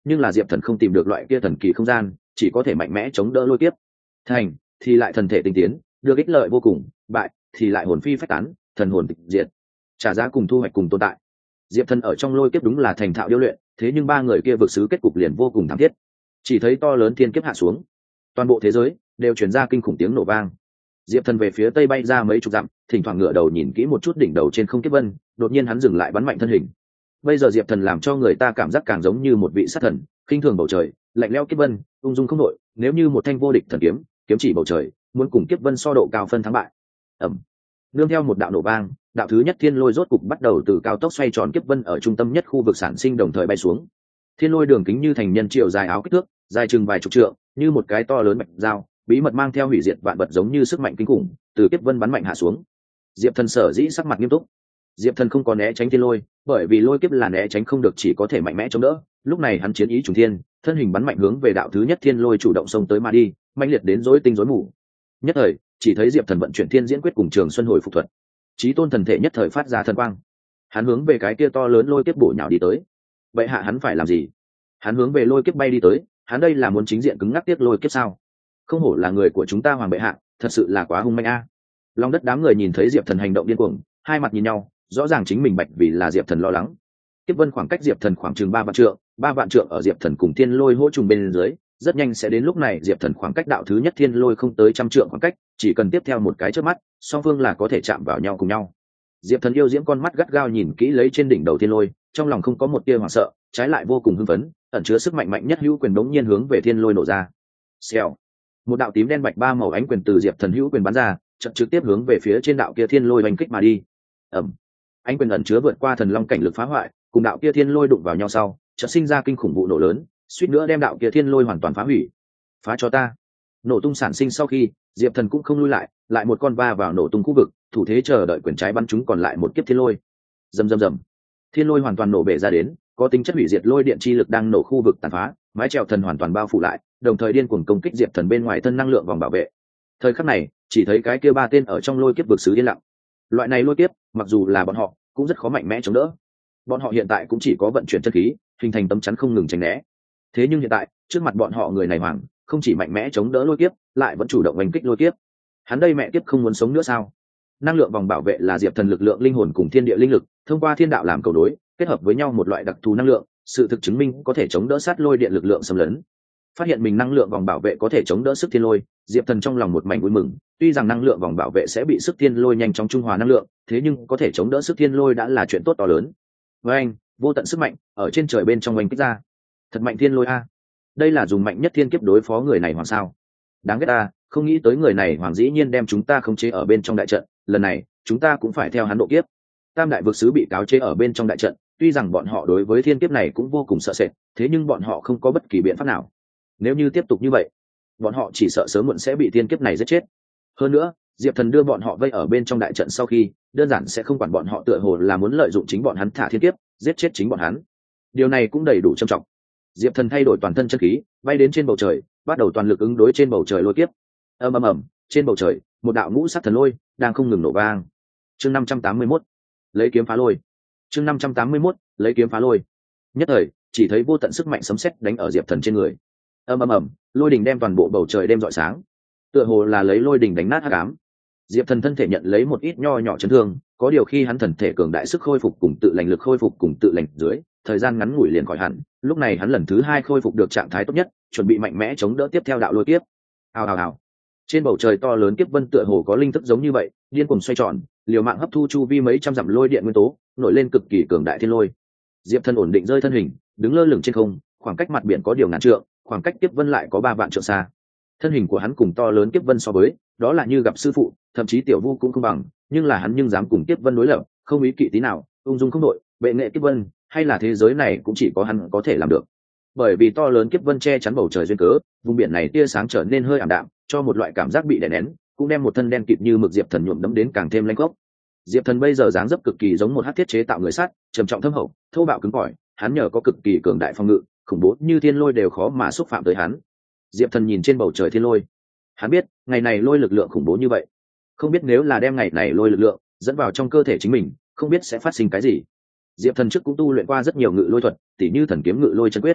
nhưng là diệp thần không tìm được loại kia thần kỳ không gian, chỉ có thể mạnh mẽ chống đỡ lôi kiếp. Thành thì lại thần thể tinh tiến, được ích lợi vô cùng, bại thì lại hồn phi phách tán, thần hồn tịch diệt, trả giá cùng thu hoạch cùng tồn tại. Diệp thần ở trong lôi kiếp đúng là thành thạo điêu luyện, thế nhưng ba người kia vực sứ kết cục liền vô cùng thảm thiết. Chỉ thấy to lớn thiên kiếp hạ xuống, toàn bộ thế giới đều chuyển ra kinh khủng tiếng nổ vang. Diệp thần về phía tây bay ra mấy chục dặm, thỉnh thoảng ngửa đầu nhìn kỹ một chút đỉnh đầu trên không kiếp vân, đột nhiên hắn dừng lại bắn mạnh thân hình. Bây giờ Diệp thần làm cho người ta cảm giác càng giống như một vị sát thần, khinh thường bầu trời, lạnh lẽo kiếp vân, ung dung không đội. Nếu như một thanh vô địch thần kiếm, kiếm chỉ bầu trời, muốn cùng kiếp vân so độ cao phân thắng bại. Ầm. Nương theo một đạo nổ vang, đạo thứ nhất thiên lôi rốt cục bắt đầu từ cao tốc xoay tròn kiếp vân ở trung tâm nhất khu vực sản sinh đồng thời bay xuống. Thiên lôi đường kính như thành nhân triệu dài áo kích thước, dài chừng vài chục trượng, như một cái to lớn bạch dao, bí mật mang theo hủy diệt vạn vật giống như sức mạnh kinh khủng, từ kiếp vân bắn mạnh hạ xuống. Diệp thần sở dĩ sắc mặt nghiêm túc. Diệp thần không có né tránh thiên lôi, bởi vì lôi kiếp là né tránh không được, chỉ có thể mạnh mẽ chống đỡ. Lúc này hắn chiến ý trùng thiên, thân hình bắn mạnh hướng về đạo thứ nhất thiên lôi chủ động xông tới mà đi, mạnh liệt đến rối tinh rối mù. Nhất thời, chỉ thấy Diệp thần vận chuyển thiên diễn quyết cùng trường xuân hồi phục thuật, chí tôn thần thể nhất thời phát ra thần quang. Hắn hướng về cái kia to lớn lôi kiếp bổ nhào đi tới. Vậy hạ hắn phải làm gì? Hắn hướng về lôi kiếp bay đi tới, hắn đây là muốn chính diện cứng ngắc tiếp lôi kiếp sao? Không hổ là người của chúng ta hoàng bệ hạ, thật sự là quá hung manh a. Long đất đám người nhìn thấy Diệp thần hành động điên cuồng, hai mặt nhìn nhau, rõ ràng chính mình bạch vì là Diệp thần lo lắng. Kiếp vân khoảng cách Diệp thần khoảng chừng 3 vạn trượng ở Diệp thần cùng thiên lôi hỗ trùng bên dưới, rất nhanh sẽ đến. Lúc này Diệp thần khoảng cách đạo thứ nhất thiên lôi không tới 100 trượng khoảng cách, chỉ cần tiếp theo một cái chớp mắt, song phương là có thể chạm vào nhau cùng nhau. Diệp thần yêu diễm con mắt gắt gao nhìn kỹ lấy trên đỉnh đầu thiên lôi, trong lòng không có một tia hoảng sợ, trái lại vô cùng hưng phấn, ẩn chứa sức mạnh mạnh nhất hữu quyền đống nhiên hướng về thiên lôi nổ ra. Xèo, một đạo tím đen bạch ba màu ánh quyền từ Diệp thần hữu quyền bắn ra, trực tiếp hướng về phía trên đạo kia thiên lôi đánh kích mà đi. Ầm, ánh quyền ẩn chứa vượt qua thần long cảnh lực phá hoại, cùng đạo kia thiên lôi đụng vào nhau sau, chợt sinh ra kinh khủng vụ nổ lớn, suýt nữa đem đạo kia thiên lôi hoàn toàn phá hủy. Phá cho ta! Nổ tung sản sinh sau khi, Diệp thần cũng không lui lại, lại một con va vào nổ tung khu vực, thủ thế chờ đợi quyền trái bắn chúng còn lại một kiếp thiên lôi. Rầm rầm rầm, thiên lôi hoàn toàn nổ bể ra đến, có tính chất hủy diệt lôi điện chi lực đang nổ khu vực tàn phá, mái chèo thần hoàn toàn bao phủ lại, đồng thời điên cuồng công kích Diệp thần bên ngoài thân năng lượng vòng bảo vệ. Thời khắc này, chỉ thấy cái kia ba tên ở trong lôi kiếp vực sứ yên lặng. Loại này lôi kiếp, mặc dù là bọn họ, cũng rất khó mạnh mẽ chống đỡ. Bọn họ hiện tại cũng chỉ có vận chuyển chân khí, hình thành tấm chắn không ngừng tránh né. Thế nhưng hiện tại, trước mặt bọn họ người này hoàng, không chỉ mạnh mẽ chống đỡ lôi kiếp, lại vẫn chủ động đánh kích lôi kiếp. Hắn đây mẹ kiếp không muốn sống nữa sao? Năng lượng vòng bảo vệ là Diệp thần lực lượng linh hồn cùng thiên địa linh lực, thông qua thiên đạo làm cầu đối, kết hợp với nhau một loại đặc thù năng lượng, sự thực chứng minh có thể chống đỡ sát lôi điện lực lượng xâm lấn. Phát hiện mình năng lượng vòng bảo vệ có thể chống đỡ sức thiên lôi, Diệp thần trong lòng một mảnh vui mừng. Tuy rằng năng lượng vòng bảo vệ sẽ bị sức thiên lôi nhanh chóng trung hòa năng lượng, thế nhưng có thể chống đỡ sức thiên lôi đã là chuyện tốt to lớn. Với anh, vô tận sức mạnh ở trên trời bên trong oanh kích ra. Thật mạnh thiên lôi a! Đây là dùng mạnh nhất thiên kiếp đối phó người này hoàng sao? Đáng ghét ta, không nghĩ tới người này hoàng dĩ nhiên đem chúng ta khống chế ở bên trong đại trận, lần này chúng ta cũng phải theo hắn độ kiếp. Tam đại vực sứ bị cáo chế ở bên trong đại trận, tuy rằng bọn họ đối với thiên kiếp này cũng vô cùng sợ sệt, thế nhưng bọn họ không có bất kỳ biện pháp nào. Nếu như tiếp tục như vậy, bọn họ chỉ sợ sớm muộn sẽ bị thiên kiếp này giết chết. Hơn nữa, Diệp thần đưa bọn họ vây ở bên trong đại trận sau khi, đơn giản sẽ không quản bọn họ, tựa hồ là muốn lợi dụng chính bọn hắn thả thiên kiếp, giết chết chính bọn hắn. Điều này cũng đầy đủ trầm trọng. Diệp thần thay đổi toàn thân chân khí, bay đến trên bầu trời, bắt đầu toàn lực ứng đối trên bầu trời lôi kiếp. Ầm ầm ầm, trên bầu trời, một đạo ngũ sắc thần lôi đang không ngừng nổ vang. Chương 581, lấy kiếm phá lôi. Chương 581, lấy kiếm phá lôi. Nhất thời, chỉ thấy vô tận sức mạnh sấm sét đánh ở Diệp thần trên người. Ầm ầm ầm, lôi đình đem toàn bộ bầu trời đêm rọi sáng, tựa hồ là lấy lôi đình đánh nát hắc ám. Diệp thần thân thể nhận lấy một ít nho nhỏ chấn thương, có điều khi hắn thần thể cường đại sức khôi phục cùng tự lành lực khôi phục cùng tự lành dưới, thời gian ngắn ngủi liền khỏi hẳn. Lúc này hắn lần thứ hai khôi phục được trạng thái tốt nhất, chuẩn bị mạnh mẽ chống đỡ tiếp theo đạo lôi kiếp. Ào ào ào, trên bầu trời to lớn kiếp vân tựa hồ có linh thức giống như vậy, điên cuồng xoay tròn, liều mạng hấp thu chu vi mấy trăm dặm lôi điện nguyên tố, nổi lên cực kỳ cường đại thiên lôi. Diệp thần ổn định rơi thân hình, đứng lơ lửng trên không, khoảng cách mặt biển có điều ngàn trượng, khoảng cách kiếp vân lại có 3 vạn trượng xa. Thân hình của hắn cùng to lớn kiếp vân so với, đó là như gặp sư phụ, thậm chí tiểu vu cũng không bằng, nhưng là hắn nhưng dám cùng kiếp vân đối lập, không ý kỵ tí nào, ung dung không đội, bệ nghệ kiếp vân, hay là thế giới này cũng chỉ có hắn có thể làm được. Bởi vì to lớn kiếp vân che chắn bầu trời duyên cớ, vùng biển này tia sáng trở nên hơi ảm đạm, cho một loại cảm giác bị đè nén, cũng đem một thân đen kịt như mực Diệp thần nhuộm đẫm đến càng thêm lanh khốc. Diệp thần bây giờ dáng dấp cực kỳ giống một hắc thiết chế tạo người sắt, trầm trọng thâm hậu, thô bạo cứng cỏi, hắn nhờ có cực kỳ cường đại phòng ngự, khủng bố như thiên lôi đều khó mà xúc phạm tới hắn. Diệp thần nhìn trên bầu trời thiên lôi, hắn biết ngày này lôi lực lượng khủng bố như vậy, không biết nếu là đem ngày này lôi lực lượng dẫn vào trong cơ thể chính mình, không biết sẽ phát sinh cái gì. Diệp thần trước cũng tu luyện qua rất nhiều ngự lôi thuật, tỉ như thần kiếm ngự lôi chân quyết.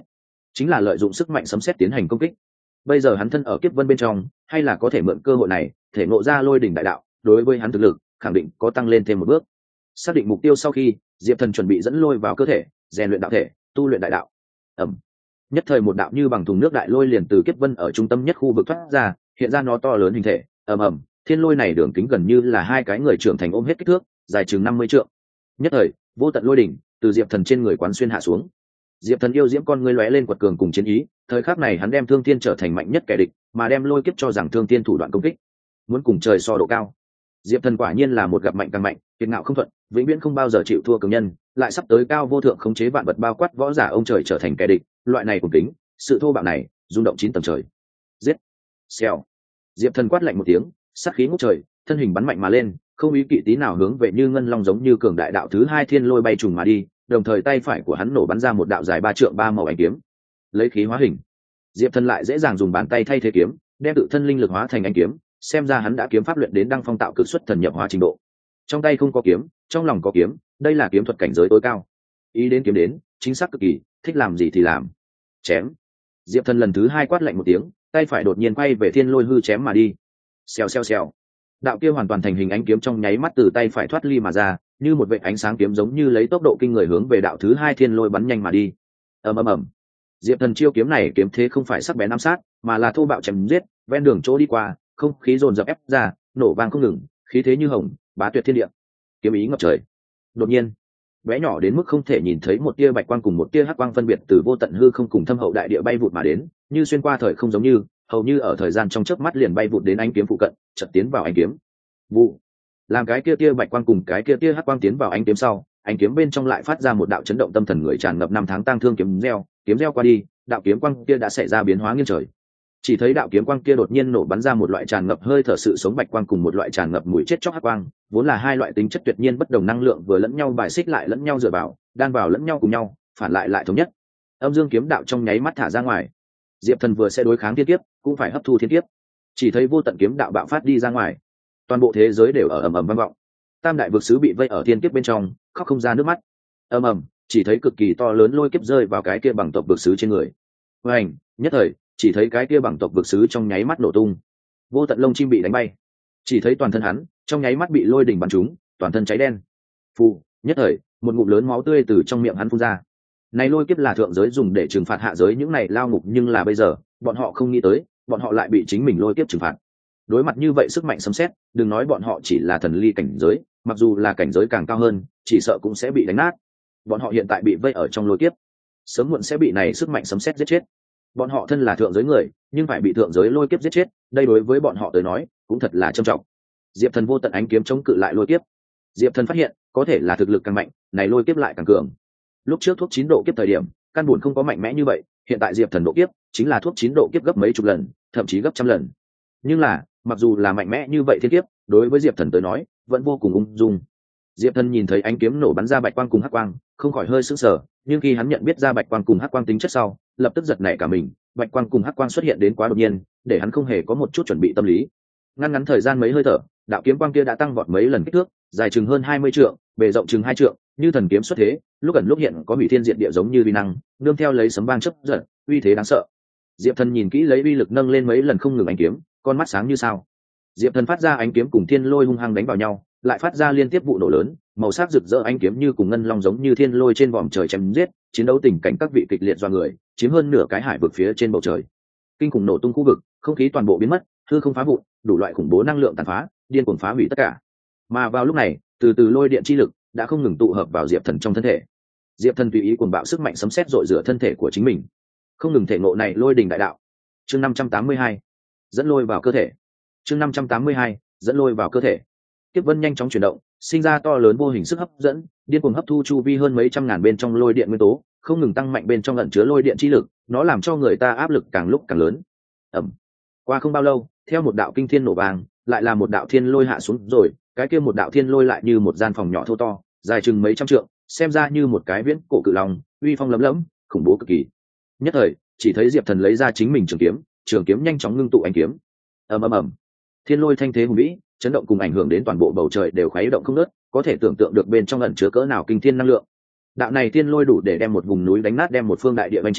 chính là lợi dụng sức mạnh sấm sét tiến hành công kích. Bây giờ hắn thân ở kiếp vân bên trong, hay là có thể mượn cơ hội này thể ngộ ra lôi đỉnh đại đạo, đối với hắn thực lực khẳng định có tăng lên thêm một bước. Xác định mục tiêu sau khi, Diệp Thần chuẩn bị dẫn lôi vào cơ thể, rèn luyện đạo thể, tu luyện đại đạo. Ầm. Nhất thời một đạo như bằng thùng nước đại lôi liền từ kiếp vân ở trung tâm nhất khu vực thoát ra, hiện ra nó to lớn hình thể. Ầm ầm, thiên lôi này đường kính gần như là hai cái người trưởng thành ôm hết kích thước, dài chừng 50 trượng. Nhất thời, vô tận lôi đỉnh từ Diệp Thần trên người quán xuyên hạ xuống. Diệp Thần yêu diễm con ngươi lóe lên quật cường cùng chiến ý, thời khắc này hắn đem Thương Thiên trở thành mạnh nhất kẻ địch, mà đem lôi kiếp cho rằng Thương Thiên thủ đoạn công kích. Muốn cùng trời so độ cao. Diệp Thần quả nhiên là một gặp mạnh càng mạnh, kiệt ngạo không thuận, vĩnh viễn không bao giờ chịu thua cường nhân, lại sắp tới cao vô thượng khống chế vạn vật bao quát võ giả ông trời trở thành kẻ địch, loại này cùng tính, sự thô bạo này, rung động 9 tầng trời. Giết! Xèo! Diệp Thần quát lạnh một tiếng, sát khí ngút trời, thân hình bắn mạnh mà lên, không ý kỵ tí nào hướng về như ngân long giống như cường đại đạo thứ hai thiên lôi bay trùng mà đi, đồng thời tay phải của hắn nổ bắn ra một đạo dài 3 trượng 3 màu ánh kiếm. Lấy khí hóa hình, Diệp Thần lại dễ dàng dùng bàn tay thay thế kiếm, đem tự thân linh lực hóa thành ánh kiếm, xem ra hắn đã kiếm pháp luyện đến đăng phong tạo cực xuất thần nhập hóa trình độ. Trong tay không có kiếm, trong lòng có kiếm, đây là kiếm thuật cảnh giới tối cao. Ý đến kiếm đến, chính xác cực kỳ, thích làm gì thì làm. Chém. Diệp Thần lần thứ hai quát lạnh một tiếng, tay phải đột nhiên quay về thiên lôi hư chém mà đi. Xèo xèo xèo. Đạo kia hoàn toàn thành hình ánh kiếm trong nháy mắt từ tay phải thoát ly mà ra, như một vệt ánh sáng kiếm giống như lấy tốc độ kinh người hướng về đạo thứ hai thiên lôi bắn nhanh mà đi. Ầm ầm ầm. Diệp Thần chiêu kiếm này kiếm thế không phải sắc bén ám sát, mà là thô bạo chém giết, ven đường chỗ đi qua, không khí dồn dập ép ra, nổ vang không ngừng, khí thế như hồng, bá tuyệt thiên địa. Kiếm ý ngập trời. Đột nhiên, bé nhỏ đến mức không thể nhìn thấy một tia bạch quang cùng một tia hắc quang phân biệt từ vô tận hư không cùng thâm hậu đại địa bay vụt mà đến, như xuyên qua thời không giống như, hầu như ở thời gian trong chớp mắt liền bay vụt đến ánh kiếm phụ cận, chợt tiến vào ánh kiếm. Vụ. Làm cái kia tia bạch quang cùng cái kia tia hắc quang tiến vào ánh kiếm sau, ánh kiếm bên trong lại phát ra một đạo chấn động tâm thần người tràn ngập năm tháng tang thương kiếm reo qua đi, đạo kiếm quang kia đã xảy ra biến hóa nghiêng trời. Chỉ thấy đạo kiếm quang kia đột nhiên nổ bắn ra một loại tràn ngập hơi thở sự sống bạch quang cùng một loại tràn ngập mùi chết chóc hắc quang, vốn là hai loại tính chất tuyệt nhiên bất đồng năng lượng vừa lẫn nhau bài xích lại lẫn nhau dựa vào, đan vào lẫn nhau cùng nhau, phản lại thống nhất. Âm dương kiếm đạo trong nháy mắt thả ra ngoài. Diệp Thần vừa sẽ đối kháng thiên kiếp, cũng phải hấp thu thiên kiếp. Chỉ thấy vô tận kiếm đạo bạo phát đi ra ngoài, toàn bộ thế giới đều ở ầm ầm vang vọng. Tam đại vực sứ bị vây ở thiên kiếp bên trong, khóc không ra nước mắt. Ầm ầm, chỉ thấy cực kỳ to lớn lôi kiếp rơi vào cái kia bằng tộc vực sứ trên người. Oanh, nhất thời, chỉ thấy cái kia bằng tộc vực sứ trong nháy mắt nổ tung, vô tận lông chim bị đánh bay. Chỉ thấy toàn thân hắn trong nháy mắt bị lôi đỉnh bắn trúng, toàn thân cháy đen. Phù, nhất thời, một ngụm lớn máu tươi từ trong miệng hắn phun ra. Này lôi kiếp là thượng giới dùng để trừng phạt hạ giới những này lao ngục, nhưng là bây giờ, bọn họ không nghĩ tới, bọn họ lại bị chính mình lôi kiếp trừng phạt. Đối mặt như vậy sức mạnh sấm sét, đừng nói bọn họ chỉ là thần ly cảnh giới, mặc dù là cảnh giới càng cao hơn, chỉ sợ cũng sẽ bị đánh nát. Bọn họ hiện tại bị vây ở trong lôi kiếp, sớm muộn sẽ bị này sức mạnh sấm sét giết chết. Bọn họ thân là thượng giới người, nhưng phải bị thượng giới lôi kiếp giết chết, đây đối với bọn họ tới nói cũng thật là trầm trọng. Diệp Thần vô tận ánh kiếm chống cự lại lôi kiếp. Diệp Thần phát hiện, có thể là thực lực càng mạnh, này lôi kiếp lại càng cường. Lúc trước thuốc 9 độ kiếp thời điểm, căn buồn không có mạnh mẽ như vậy, hiện tại Diệp Thần độ kiếp chính là thuốc 9 độ kiếp gấp mấy chục lần, thậm chí gấp trăm lần. Nhưng là, mặc dù là mạnh mẽ như vậy thiên kiếp, đối với Diệp Thần tới nói, vẫn vô cùng ung dung. Diệp Thần nhìn thấy ánh kiếm nổ bắn ra bạch quang cùng hắc quang, không khỏi hơi sững sờ, nhưng khi hắn nhận biết ra bạch quang cùng hắc quang tính chất sau, lập tức giật nảy cả mình, bạch quang cùng hắc quang xuất hiện đến quá đột nhiên, để hắn không hề có một chút chuẩn bị tâm lý. Ngắn thời gian mấy hơi thở, đạo kiếm quang kia đã tăng vọt mấy lần kích thước, dài chừng hơn 20 trượng, bề rộng chừng 2 trượng, như thần kiếm xuất thế, lúc ẩn lúc hiện có hủy thiên diệt địa giống như uy năng, nương theo lấy sấm vang chớp giật, uy thế đáng sợ. Diệp Thần nhìn kỹ lấy uy lực nâng lên mấy lần không ngừng ánh kiếm, con mắt sáng như sao. Diệp Thần phát ra ánh kiếm cùng thiên lôi hung hăng đánh vào nhau, lại phát ra liên tiếp vụ nổ lớn, màu sắc rực rỡ ánh kiếm như cùng ngân long giống như thiên lôi trên vòm trời chém giết, chiến đấu tình cảnh các vị kịch liệt do người, chiếm hơn nửa cái hải vực phía trên bầu trời. Kinh khủng nổ tung khu vực, không khí toàn bộ biến mất, hư không phá vụn, đủ loại khủng bố năng lượng tàn phá, điên cuồng phá hủy tất cả. Mà vào lúc này, từ từ lôi điện chi lực đã không ngừng tụ hợp vào Diệp Thần trong thân thể. Diệp Thần tùy ý cuồng bạo sức mạnh sấm sét dội rửa thân thể của chính mình, không ngừng thể ngộ này lôi đình đại đạo. Chương 582, dẫn lôi vào cơ thể. Chương 582, dẫn lôi vào cơ thể. Kiếp vân nhanh chóng chuyển động, sinh ra to lớn vô hình sức hấp dẫn, điên cuồng hấp thu chu vi hơn mấy trăm ngàn bên trong lôi điện nguyên tố, không ngừng tăng mạnh bên trong ẩn chứa lôi điện chi lực, nó làm cho người ta áp lực càng lúc càng lớn. Ầm. Qua không bao lâu, theo một đạo kinh thiên nổ vang, lại là một đạo thiên lôi hạ xuống rồi, cái kia một đạo thiên lôi lại như một gian phòng nhỏ thô to, dài chừng mấy trăm trượng, xem ra như một cái viễn cổ cự long, uy phong lấm lẫm, khủng bố cực kỳ. Nhất thời, chỉ thấy Diệp Thần lấy ra chính mình trường kiếm nhanh chóng ngưng tụ ánh kiếm. Ầm ầm ầm. Thiên lôi thanh thế hùng vĩ, chấn động cùng ảnh hưởng đến toàn bộ bầu trời đều khuấy động không ngớt, có thể tưởng tượng được bên trong ẩn chứa cỡ nào kinh thiên năng lượng. Đạo này thiên lôi đủ để đem một vùng núi đánh nát, đem một phương đại địa vành chìm,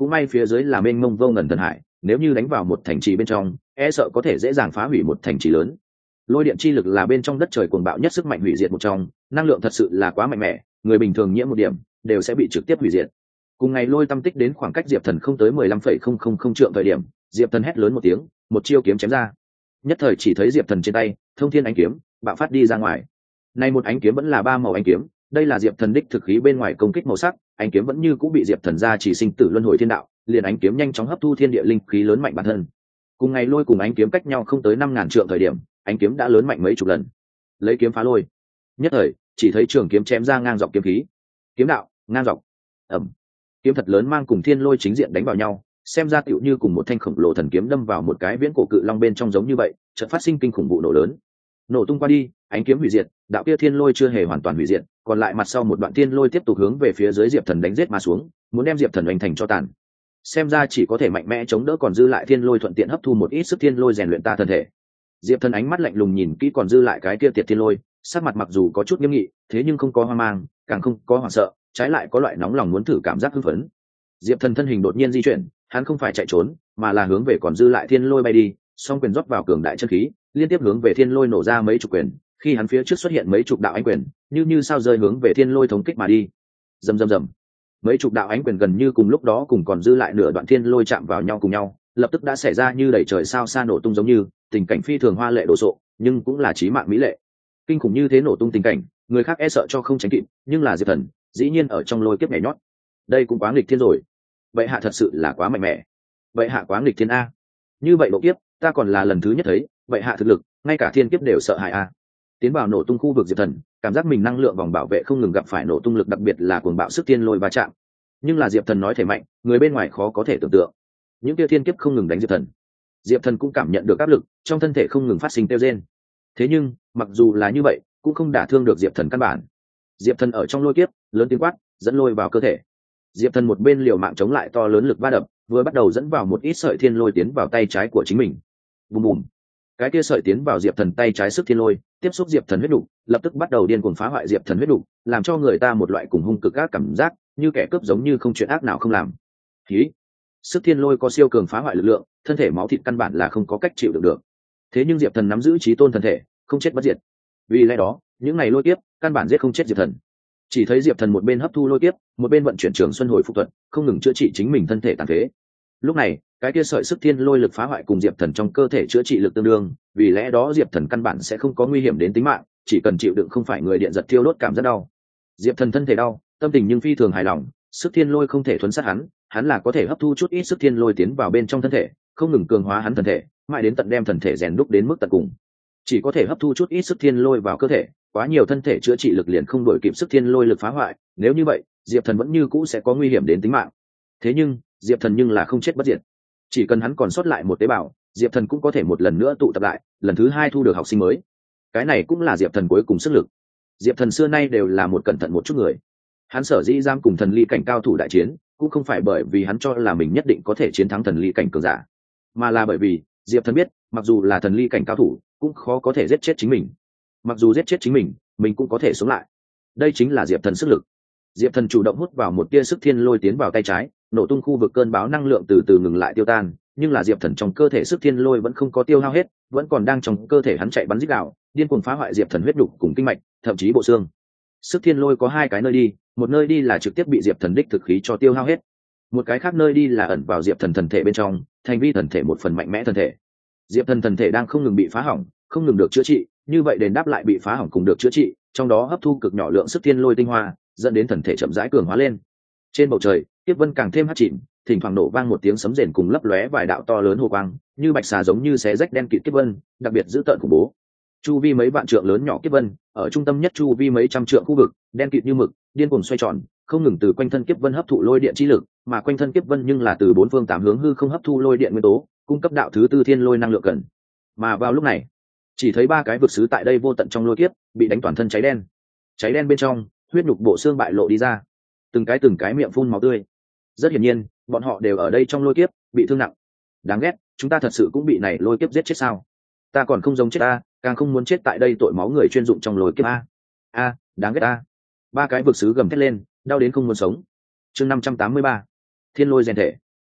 cũng may phía dưới là mênh mông vô ngần thần hải, nếu như đánh vào một thành trì bên trong e sợ có thể dễ dàng phá hủy một thành trì lớn. Lôi điện chi lực là bên trong đất trời cuồng bạo nhất sức mạnh hủy diệt một trong, năng lượng thật sự là quá mạnh mẽ, người bình thường nhiễm một điểm đều sẽ bị trực tiếp hủy diệt. Cùng ngày lôi tâm tích đến khoảng cách Diệp Thần không tới 15,000 trượng thời điểm, Diệp Thần hét lớn một tiếng, một chiêu kiếm chém ra. Nhất thời chỉ thấy Diệp Thần trên tay thông thiên ánh kiếm bạo phát đi ra ngoài. Nay một ánh kiếm vẫn là ba màu ánh kiếm, đây là Diệp Thần đích thực khí bên ngoài công kích màu sắc, ánh kiếm vẫn như cũng bị Diệp Thần ra chỉ sinh tử luân hồi thiên đạo, liền ánh kiếm nhanh chóng hấp thu thiên địa linh khí lớn mạnh bản thân. Cùng ngày lôi cùng ánh kiếm cách nhau không tới 5.000 trượng thời điểm, ánh kiếm đã lớn mạnh mấy chục lần. Lấy kiếm phá lôi. Nhất thời, chỉ thấy trường kiếm chém ra ngang dọc kiếm khí. Kiếm đạo, ngang dọc. Ầm. Kiếm thật lớn mang cùng thiên lôi chính diện đánh vào nhau, xem ra tựu như cùng một thanh khổng lồ thần kiếm đâm vào một cái viễn cổ cự long bên trong giống như vậy, chợt phát sinh kinh khủng vụ nổ lớn. Nổ tung qua đi, ánh kiếm hủy diệt, đạo kia thiên lôi chưa hề hoàn toàn hủy diệt, còn lại mặt sau một đoạn thiên lôi tiếp tục hướng về phía dưới Diệp Thần đánh giết mà xuống, muốn đem Diệp Thần đánh thành cho tàn. Xem ra chỉ có thể mạnh mẽ chống đỡ, còn dư lại thiên lôi thuận tiện hấp thu một ít sức thiên lôi rèn luyện ta thân thể. Diệp Thần ánh mắt lạnh lùng nhìn kỹ còn dư lại cái kia tiệt thiên lôi, sắc mặt mặc dù có chút nghiêm nghị, thế nhưng không có hoang mang, càng không có hoảng sợ, trái lại có loại nóng lòng muốn thử cảm giác hưng phấn. Diệp Thần thân hình đột nhiên di chuyển, hắn không phải chạy trốn, mà là hướng về còn dư lại thiên lôi bay đi, song quyền rót vào cường đại chân khí, liên tiếp hướng về thiên lôi nổ ra mấy chục quyền, khi hắn phía trước xuất hiện mấy chục đạo ánh quyền, như sao rơi hướng về thiên lôi thống kích mà đi. Rầm rầm rầm. Mấy chục đạo ánh quyền gần như cùng lúc đó cùng còn dư lại nửa đoạn thiên lôi chạm vào nhau cùng nhau, lập tức đã xảy ra như đầy trời sao xa nổ tung giống như, tình cảnh phi thường hoa lệ đồ sộ, nhưng cũng là chí mạng mỹ lệ. Kinh khủng như thế nổ tung tình cảnh, người khác e sợ cho không tránh kịp, nhưng là Diệp Thần, dĩ nhiên ở trong lôi kiếp nhảy nhót. Đây cũng quá nghịch thiên rồi. Vậy hạ thật sự là quá mạnh mẽ. Vậy hạ quá nghịch thiên a. Như vậy độ kiếp, ta còn là lần thứ nhất thấy, vậy hạ thực lực, ngay cả thiên kiếp đều sợ hãi a. Tiến vào nổ tung khu vực Diệp Thần, cảm giác mình năng lượng vòng bảo vệ không ngừng gặp phải nổ tung lực, đặc biệt là cuồng bạo sức thiên lôi va chạm. Nhưng là Diệp Thần nói thể mạnh, người bên ngoài khó có thể tưởng tượng. Những tia thiên kiếp không ngừng đánh Diệp Thần. Diệp Thần cũng cảm nhận được áp lực, trong thân thể không ngừng phát sinh tiêu rên. Thế nhưng, mặc dù là như vậy, cũng không đả thương được Diệp Thần căn bản. Diệp Thần ở trong lôi kiếp, lớn tiếng quát, dẫn lôi vào cơ thể. Diệp Thần một bên liều mạng chống lại to lớn lực va đập, vừa bắt đầu dẫn vào một ít sợi thiên lôi tiến vào tay trái của chính mình. Bùm bùm. Cái kia sợi tiến vào Diệp Thần tay trái sức thiên lôi, tiếp xúc Diệp Thần huyết đủ, lập tức bắt đầu điên cuồng phá hoại Diệp Thần huyết đủ, làm cho người ta một loại cùng hung cực ác cảm giác, như kẻ cướp giống như không chuyện ác nào không làm. Khí. Sức thiên lôi có siêu cường phá hoại lực lượng, thân thể máu thịt căn bản là không có cách chịu đựng được. Thế nhưng Diệp Thần nắm giữ chí tôn thân thể, không chết bất diệt. Vì lẽ đó, những ngày lôi kiếp, căn bản giết không chết Diệp Thần. Chỉ thấy Diệp Thần một bên hấp thu lôi kiếp, một bên vận chuyển Trường Xuân hồi phục thuật, không ngừng chữa trị chính mình thân thể tàn phế. Lúc này, cái kia sợi sức thiên lôi lực phá hoại cùng Diệp Thần trong cơ thể chữa trị lực tương đương, vì lẽ đó Diệp Thần căn bản sẽ không có nguy hiểm đến tính mạng, chỉ cần chịu đựng không phải người điện giật thiêu đốt cảm giác đau. Diệp Thần thân thể đau, tâm tình nhưng phi thường hài lòng, sức thiên lôi không thể thuấn sát hắn, hắn là có thể hấp thu chút ít sức thiên lôi tiến vào bên trong thân thể, không ngừng cường hóa hắn thân thể, mãi đến tận đem thân thể rèn đúc đến mức tận cùng. Chỉ có thể hấp thu chút ít sức thiên lôi vào cơ thể, quá nhiều thân thể chữa trị lực liền không đổi kịp sức thiên lôi lực phá hoại, nếu như vậy, Diệp Thần vẫn như cũ sẽ có nguy hiểm đến tính mạng. Thế nhưng, Diệp Thần nhưng là không chết bất diệt. Chỉ cần hắn còn sót lại một tế bào, Diệp Thần cũng có thể một lần nữa tụ tập lại, lần thứ hai thu được học sinh mới. Cái này cũng là Diệp Thần cuối cùng sức lực. Diệp Thần xưa nay đều là một cẩn thận một chút người. Hắn sở dĩ dám cùng thần ly cảnh cao thủ đại chiến, cũng không phải bởi vì hắn cho là mình nhất định có thể chiến thắng thần ly cảnh cường giả, mà là bởi vì Diệp Thần biết, mặc dù là thần ly cảnh cao thủ, cũng khó có thể giết chết chính mình. Mặc dù giết chết chính mình cũng có thể sống lại. Đây chính là Diệp Thần sức lực. Diệp Thần chủ động hút vào một tia sức thiên lôi tiến vào tay trái, nổ tung khu vực cơn bão năng lượng từ từ ngừng lại tiêu tan, nhưng là Diệp Thần trong cơ thể sức thiên lôi vẫn không có tiêu hao hết, vẫn còn đang trong cơ thể hắn chạy bắn rít gào, điên cuồng phá hoại Diệp Thần huyết nhục cùng kinh mạch, thậm chí bộ xương. Sức thiên lôi có hai cái nơi đi, một nơi đi là trực tiếp bị Diệp Thần đích thực khí cho tiêu hao hết, một cái khác nơi đi là ẩn vào Diệp Thần thần thể bên trong, thành vi thần thể một phần mạnh mẽ thần thể. Diệp Thần thần thể đang không ngừng bị phá hỏng, không ngừng được chữa trị, như vậy đền đáp lại bị phá hỏng cùng được chữa trị, trong đó hấp thu cực nhỏ lượng sức thiên lôi tinh hoa, dẫn đến thần thể chậm rãi cường hóa lên. Trên bầu trời, kiếp vân càng thêm hắt chìm, thỉnh thoảng nổ vang một tiếng sấm rền cùng lấp lóe vài đạo to lớn hồ quang, như bạch xà giống như xé rách đen kịt kiếp vân, đặc biệt dữ tợn khủng bố. Chu vi mấy vạn trượng lớn nhỏ kiếp vân, ở trung tâm nhất chu vi mấy trăm trượng khu vực, đen kịt như mực, điên cuồng xoay tròn, không ngừng từ quanh thân kiếp vân hấp thụ lôi điện chi lực, mà quanh thân kiếp vân nhưng là từ bốn phương tám hướng hư không hấp thu lôi điện nguyên tố, cung cấp đạo thứ tư thiên lôi năng lượng cần. Mà vào lúc này, chỉ thấy ba cái vực sứ tại đây vô tận trong lôi kiếp, bị đánh toàn thân cháy đen. Cháy đen bên trong, huyết nhục bộ xương bại lộ đi ra, từng cái miệng phun máu tươi. Rất hiển nhiên, bọn họ đều ở đây trong lôi kiếp, bị thương nặng. Đáng ghét, chúng ta thật sự cũng bị này lôi kiếp giết chết sao? Ta còn không giống chết ta, càng không muốn chết tại đây tội máu người chuyên dụng trong lôi kiếp a. Đáng ghét ta. Ba cái vực sứ gầm thét lên, đau đến không muốn sống. Chương 583. Thiên lôi rèn thể.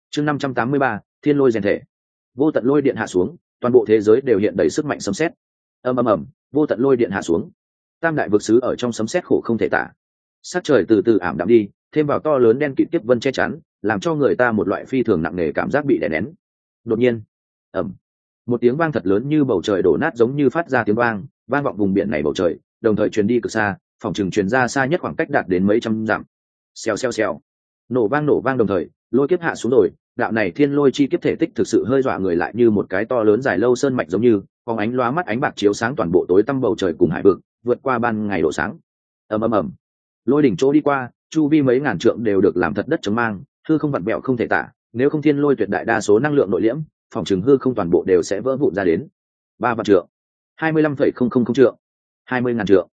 Chương 583, thiên lôi rèn thể. Vô tận lôi điện hạ xuống, toàn bộ thế giới đều hiện đầy sức mạnh sấm sét. Ầm ầm ầm, vô tận lôi điện hạ xuống. Tam đại vực sứ ở trong sấm sét khổ không thể tả. Sắc trời từ từ ảm đạm đi, thêm vào to lớn đen kịt tiếp vân che chắn, làm cho người ta một loại phi thường nặng nề cảm giác bị đè nén. Đột nhiên, ầm, một tiếng vang thật lớn như bầu trời đổ nát giống như phát ra tiếng vang, vang vọng vùng biển này bầu trời, đồng thời truyền đi cực xa, phòng trường truyền ra xa nhất khoảng cách đạt đến mấy trăm dặm. Xèo xèo xèo, nổ vang đồng thời, lôi kiếp hạ xuống rồi. Đạo này thiên lôi chi kiếp thể tích thực sự hơi dọa người, lại như một cái to lớn dài lâu sơn mạch giống như phóng ánh lóa mắt ánh bạc chiếu sáng toàn bộ tối tăm bầu trời cùng hải vực, vượt qua ban ngày độ sáng. Ầm ầm ầm, lôi đỉnh chỗ đi qua, chu vi mấy ngàn trượng đều được làm thật đất chống mang, hư không vặn vẹo không thể tả. Nếu không thiên lôi tuyệt đại đa số năng lượng nội liễm, phòng trường hư không toàn bộ đều sẽ vỡ vụn ra đến. 3 vạn trượng, 25,000 trượng, 20.000 trượng,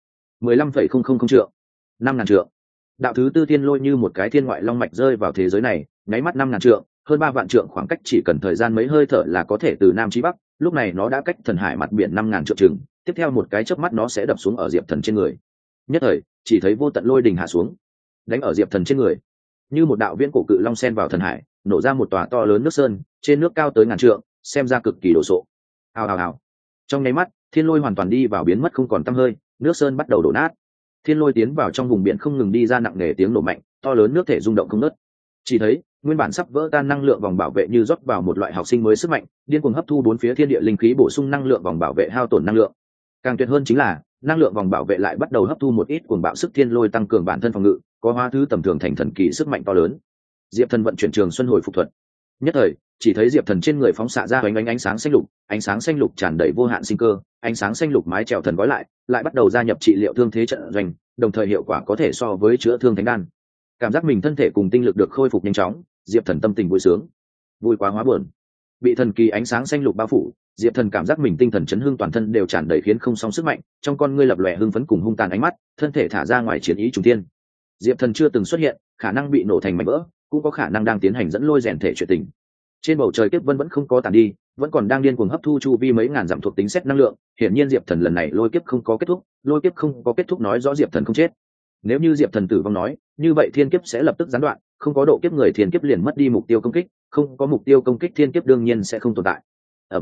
15,000 trượng, 5.000 trượng. Đạo thứ tư thiên lôi như một cái thiên ngoại long mạch rơi vào thế giới này, nháy mắt 5.000 trượng, hơn 3 vạn trượng khoảng cách chỉ cần thời gian mấy hơi thở là có thể từ nam chí bắc. Lúc này nó đã cách thần hải mặt biển 5.000 trượng chừng, tiếp theo một cái chớp mắt nó sẽ đập xuống ở Diệp Thần trên người. Nhất thời, chỉ thấy vô tận lôi đình hạ xuống, đánh ở Diệp Thần trên người, như một đạo viễn cổ cự long sen vào thần hải, nổ ra một tòa to lớn nước sơn, trên nước cao tới ngàn trượng, xem ra cực kỳ đồ sộ. Hào hào hào. Trong nháy mắt, thiên lôi hoàn toàn đi vào biến mất không còn tăm hơi, nước sơn bắt đầu đổ nát. Thiên lôi tiến vào trong vùng biển không ngừng đi ra nặng nề tiếng nổ mạnh, to lớn nước thể rung động không ngớt. Chỉ thấy nguyên bản sắp vỡ tan năng lượng vòng bảo vệ như rót vào một loại học sinh mới sức mạnh, điên cuồng hấp thu bốn phía thiên địa linh khí, bổ sung năng lượng vòng bảo vệ hao tổn năng lượng. Càng tuyệt hơn chính là năng lượng vòng bảo vệ lại bắt đầu hấp thu một ít cuồng bạo sức thiên lôi, tăng cường bản thân phòng ngự, có hóa thứ tầm thường thành thần kỳ sức mạnh to lớn. Diệp Thần vận chuyển trường xuân hồi phục thuật, nhất thời chỉ thấy Diệp Thần trên người phóng xạ ra ánh sáng xanh lục, ánh sáng xanh lục tràn đầy vô hạn sinh cơ, ánh sáng xanh lục mái chèo thần gói lại bắt đầu gia nhập trị liệu thương thế trận doanh, đồng thời hiệu quả có thể so với chữa thương thánh đan. Cảm giác mình thân thể cùng tinh lực được khôi phục nhanh chóng, Diệp Thần tâm tình vui sướng, vui quá hóa buồn. Bị thần kỳ ánh sáng xanh lục bao phủ, Diệp Thần cảm giác mình tinh thần chấn hưng, toàn thân đều tràn đầy khiến không song sức mạnh, trong con ngươi lập lòe hưng phấn cùng hung tàn ánh mắt, thân thể thả ra ngoài chiến ý trùng thiên. Diệp Thần chưa từng xuất hiện, khả năng bị nổ thành mảnh vỡ, cũng có khả năng đang tiến hành dẫn lôi rèn thể chuyện tình. Trên bầu trời kiếp vân vẫn không có tàn đi, vẫn còn đang điên cuồng hấp thu chu vi mấy ngàn dặm thuộc tính xét năng lượng. Hiển nhiên Diệp Thần lần này lôi kiếp không có kết thúc, lôi kiếp không có kết thúc nói rõ Diệp Thần không chết. Nếu như Diệp Thần tử vong nói, như vậy thiên kiếp sẽ lập tức gián đoạn, không có độ kiếp người thiên kiếp liền mất đi mục tiêu công kích, không có mục tiêu công kích thiên kiếp đương nhiên sẽ không tồn tại.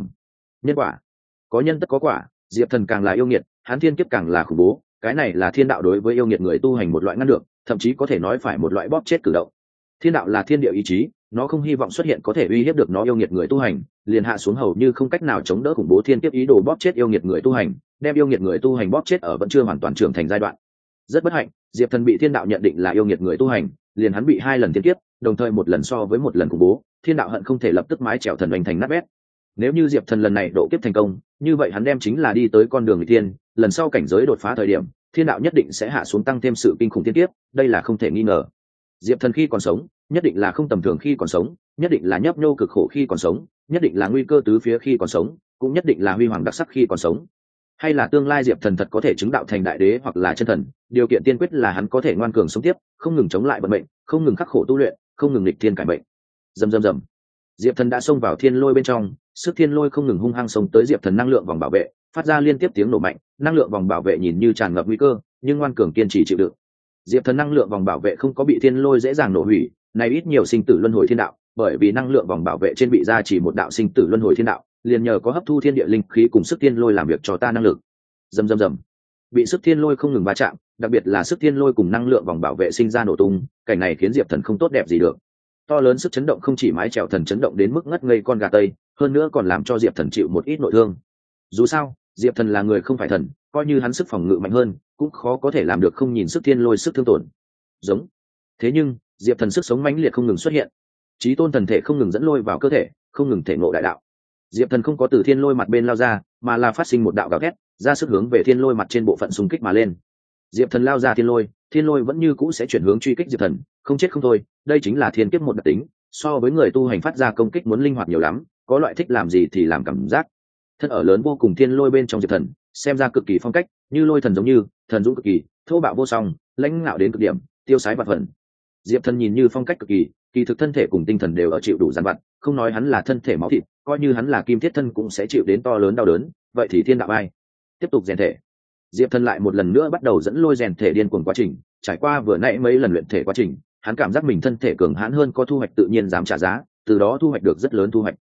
Nhân quả, có nhân tất có quả, Diệp Thần càng là yêu nghiệt, hắn thiên kiếp càng là khủng bố, cái này là thiên đạo đối với yêu nghiệt người tu hành một loại ngăn được, thậm chí có thể nói phải một loại bóp chết cử động. Thiên đạo là thiên địa ý chí, nó không hy vọng xuất hiện có thể uy hiếp được nó yêu nghiệt người tu hành, liền hạ xuống hầu như không cách nào chống đỡ khủng bố thiên kiếp ý đồ bóp chết yêu nghiệt người tu hành, đem yêu nghiệt người tu hành bóp chết ở vẫn chưa hoàn toàn trưởng thành giai đoạn. Rất bất hạnh, Diệp Thần bị thiên đạo nhận định là yêu nghiệt người tu hành, liền hắn bị 2 lần thiên kiếp, đồng thời một lần so với một lần khủng bố, thiên đạo hận không thể lập tức mái chèo thần oanh thành nát bét. Nếu như Diệp Thần lần này độ kiếp thành công, như vậy hắn đem chính là đi tới con đường nghịch thiên, lần sau cảnh giới đột phá thời điểm, thiên đạo nhất định sẽ hạ xuống tăng thêm sự kinh khủng thiên kiếp, đây là không thể nghi ngờ. Diệp Thần khi còn sống, nhất định là không tầm thường khi còn sống, nhất định là nhấp nhô cực khổ khi còn sống, nhất định là nguy cơ tứ phía khi còn sống, cũng nhất định là huy hoàng đặc sắc khi còn sống. Hay là tương lai Diệp Thần thật có thể chứng đạo thành đại đế hoặc là chân thần, điều kiện tiên quyết là hắn có thể ngoan cường sống tiếp, không ngừng chống lại vận mệnh, không ngừng khắc khổ tu luyện, không ngừng nghịch thiên cải mệnh. Rầm rầm rầm. Diệp Thần đã xông vào thiên lôi bên trong, sức thiên lôi không ngừng hung hăng xông tới Diệp Thần năng lượng vòng bảo vệ, phát ra liên tiếp tiếng nổ mạnh, năng lượng vòng bảo vệ nhìn như tràn ngập nguy cơ, nhưng ngoan cường kiên trì chịu đựng. Diệp Thần năng lượng vòng bảo vệ không có bị thiên lôi dễ dàng nổ hủy, này ít nhiều sinh tử luân hồi thiên đạo, bởi vì năng lượng vòng bảo vệ trên bị ra chỉ một đạo sinh tử luân hồi thiên đạo, liền nhờ có hấp thu thiên địa linh khí cùng sức thiên lôi làm việc cho ta năng lực. Rầm rầm rầm. Bị sức thiên lôi không ngừng va chạm, đặc biệt là sức thiên lôi cùng năng lượng vòng bảo vệ sinh ra nổ tung, cảnh này khiến Diệp Thần không tốt đẹp gì được. To lớn sức chấn động không chỉ mái chèo thần chấn động đến mức ngất ngây con gà tây, hơn nữa còn làm cho Diệp Thần chịu một ít nội thương. Dù sao, Diệp Thần là người không phải thần, coi như hắn sức phòng ngự mạnh hơn, cũng khó có thể làm được không nhìn sức thiên lôi sức thương tổn. Giống. Thế nhưng, Diệp Thần sức sống mãnh liệt không ngừng xuất hiện, chí tôn thần thể không ngừng dẫn lôi vào cơ thể, không ngừng thể ngộ đại đạo. Diệp Thần không có từ thiên lôi mặt bên lao ra, mà là phát sinh một đạo gào thét, ra sức hướng về thiên lôi mặt trên bộ phận xung kích mà lên. Diệp Thần lao ra thiên lôi vẫn như cũ sẽ chuyển hướng truy kích Diệp Thần, không chết không thôi, đây chính là thiên kiếp một đặc tính, so với người tu hành phát ra công kích muốn linh hoạt nhiều lắm, có loại thích làm gì thì làm cảm giác. Thân ở lớn vô cùng thiên lôi bên trong Diệp Thần, xem ra cực kỳ phong cách, như lôi thần giống như, thần dũng cực kỳ, thô bạo vô song, lãnh ngạo đến cực điểm, tiêu sái vạn phần. Diệp Thần nhìn như phong cách cực kỳ, kỳ thực thân thể cùng tinh thần đều ở chịu đủ giàn vặt, không nói hắn là thân thể máu thịt, coi như hắn là kim thiết thân cũng sẽ chịu đến to lớn đau đớn, vậy thì thiên đạo ai? Tiếp tục rèn thể. Diệp Thần lại một lần nữa bắt đầu dẫn lôi rèn thể điên cuồng quá trình, trải qua vừa nãy mấy lần luyện thể quá trình, hắn cảm giác mình thân thể cường hãn hơn, có thu hoạch tự nhiên dám trả giá, từ đó thu hoạch được rất lớn thu hoạch.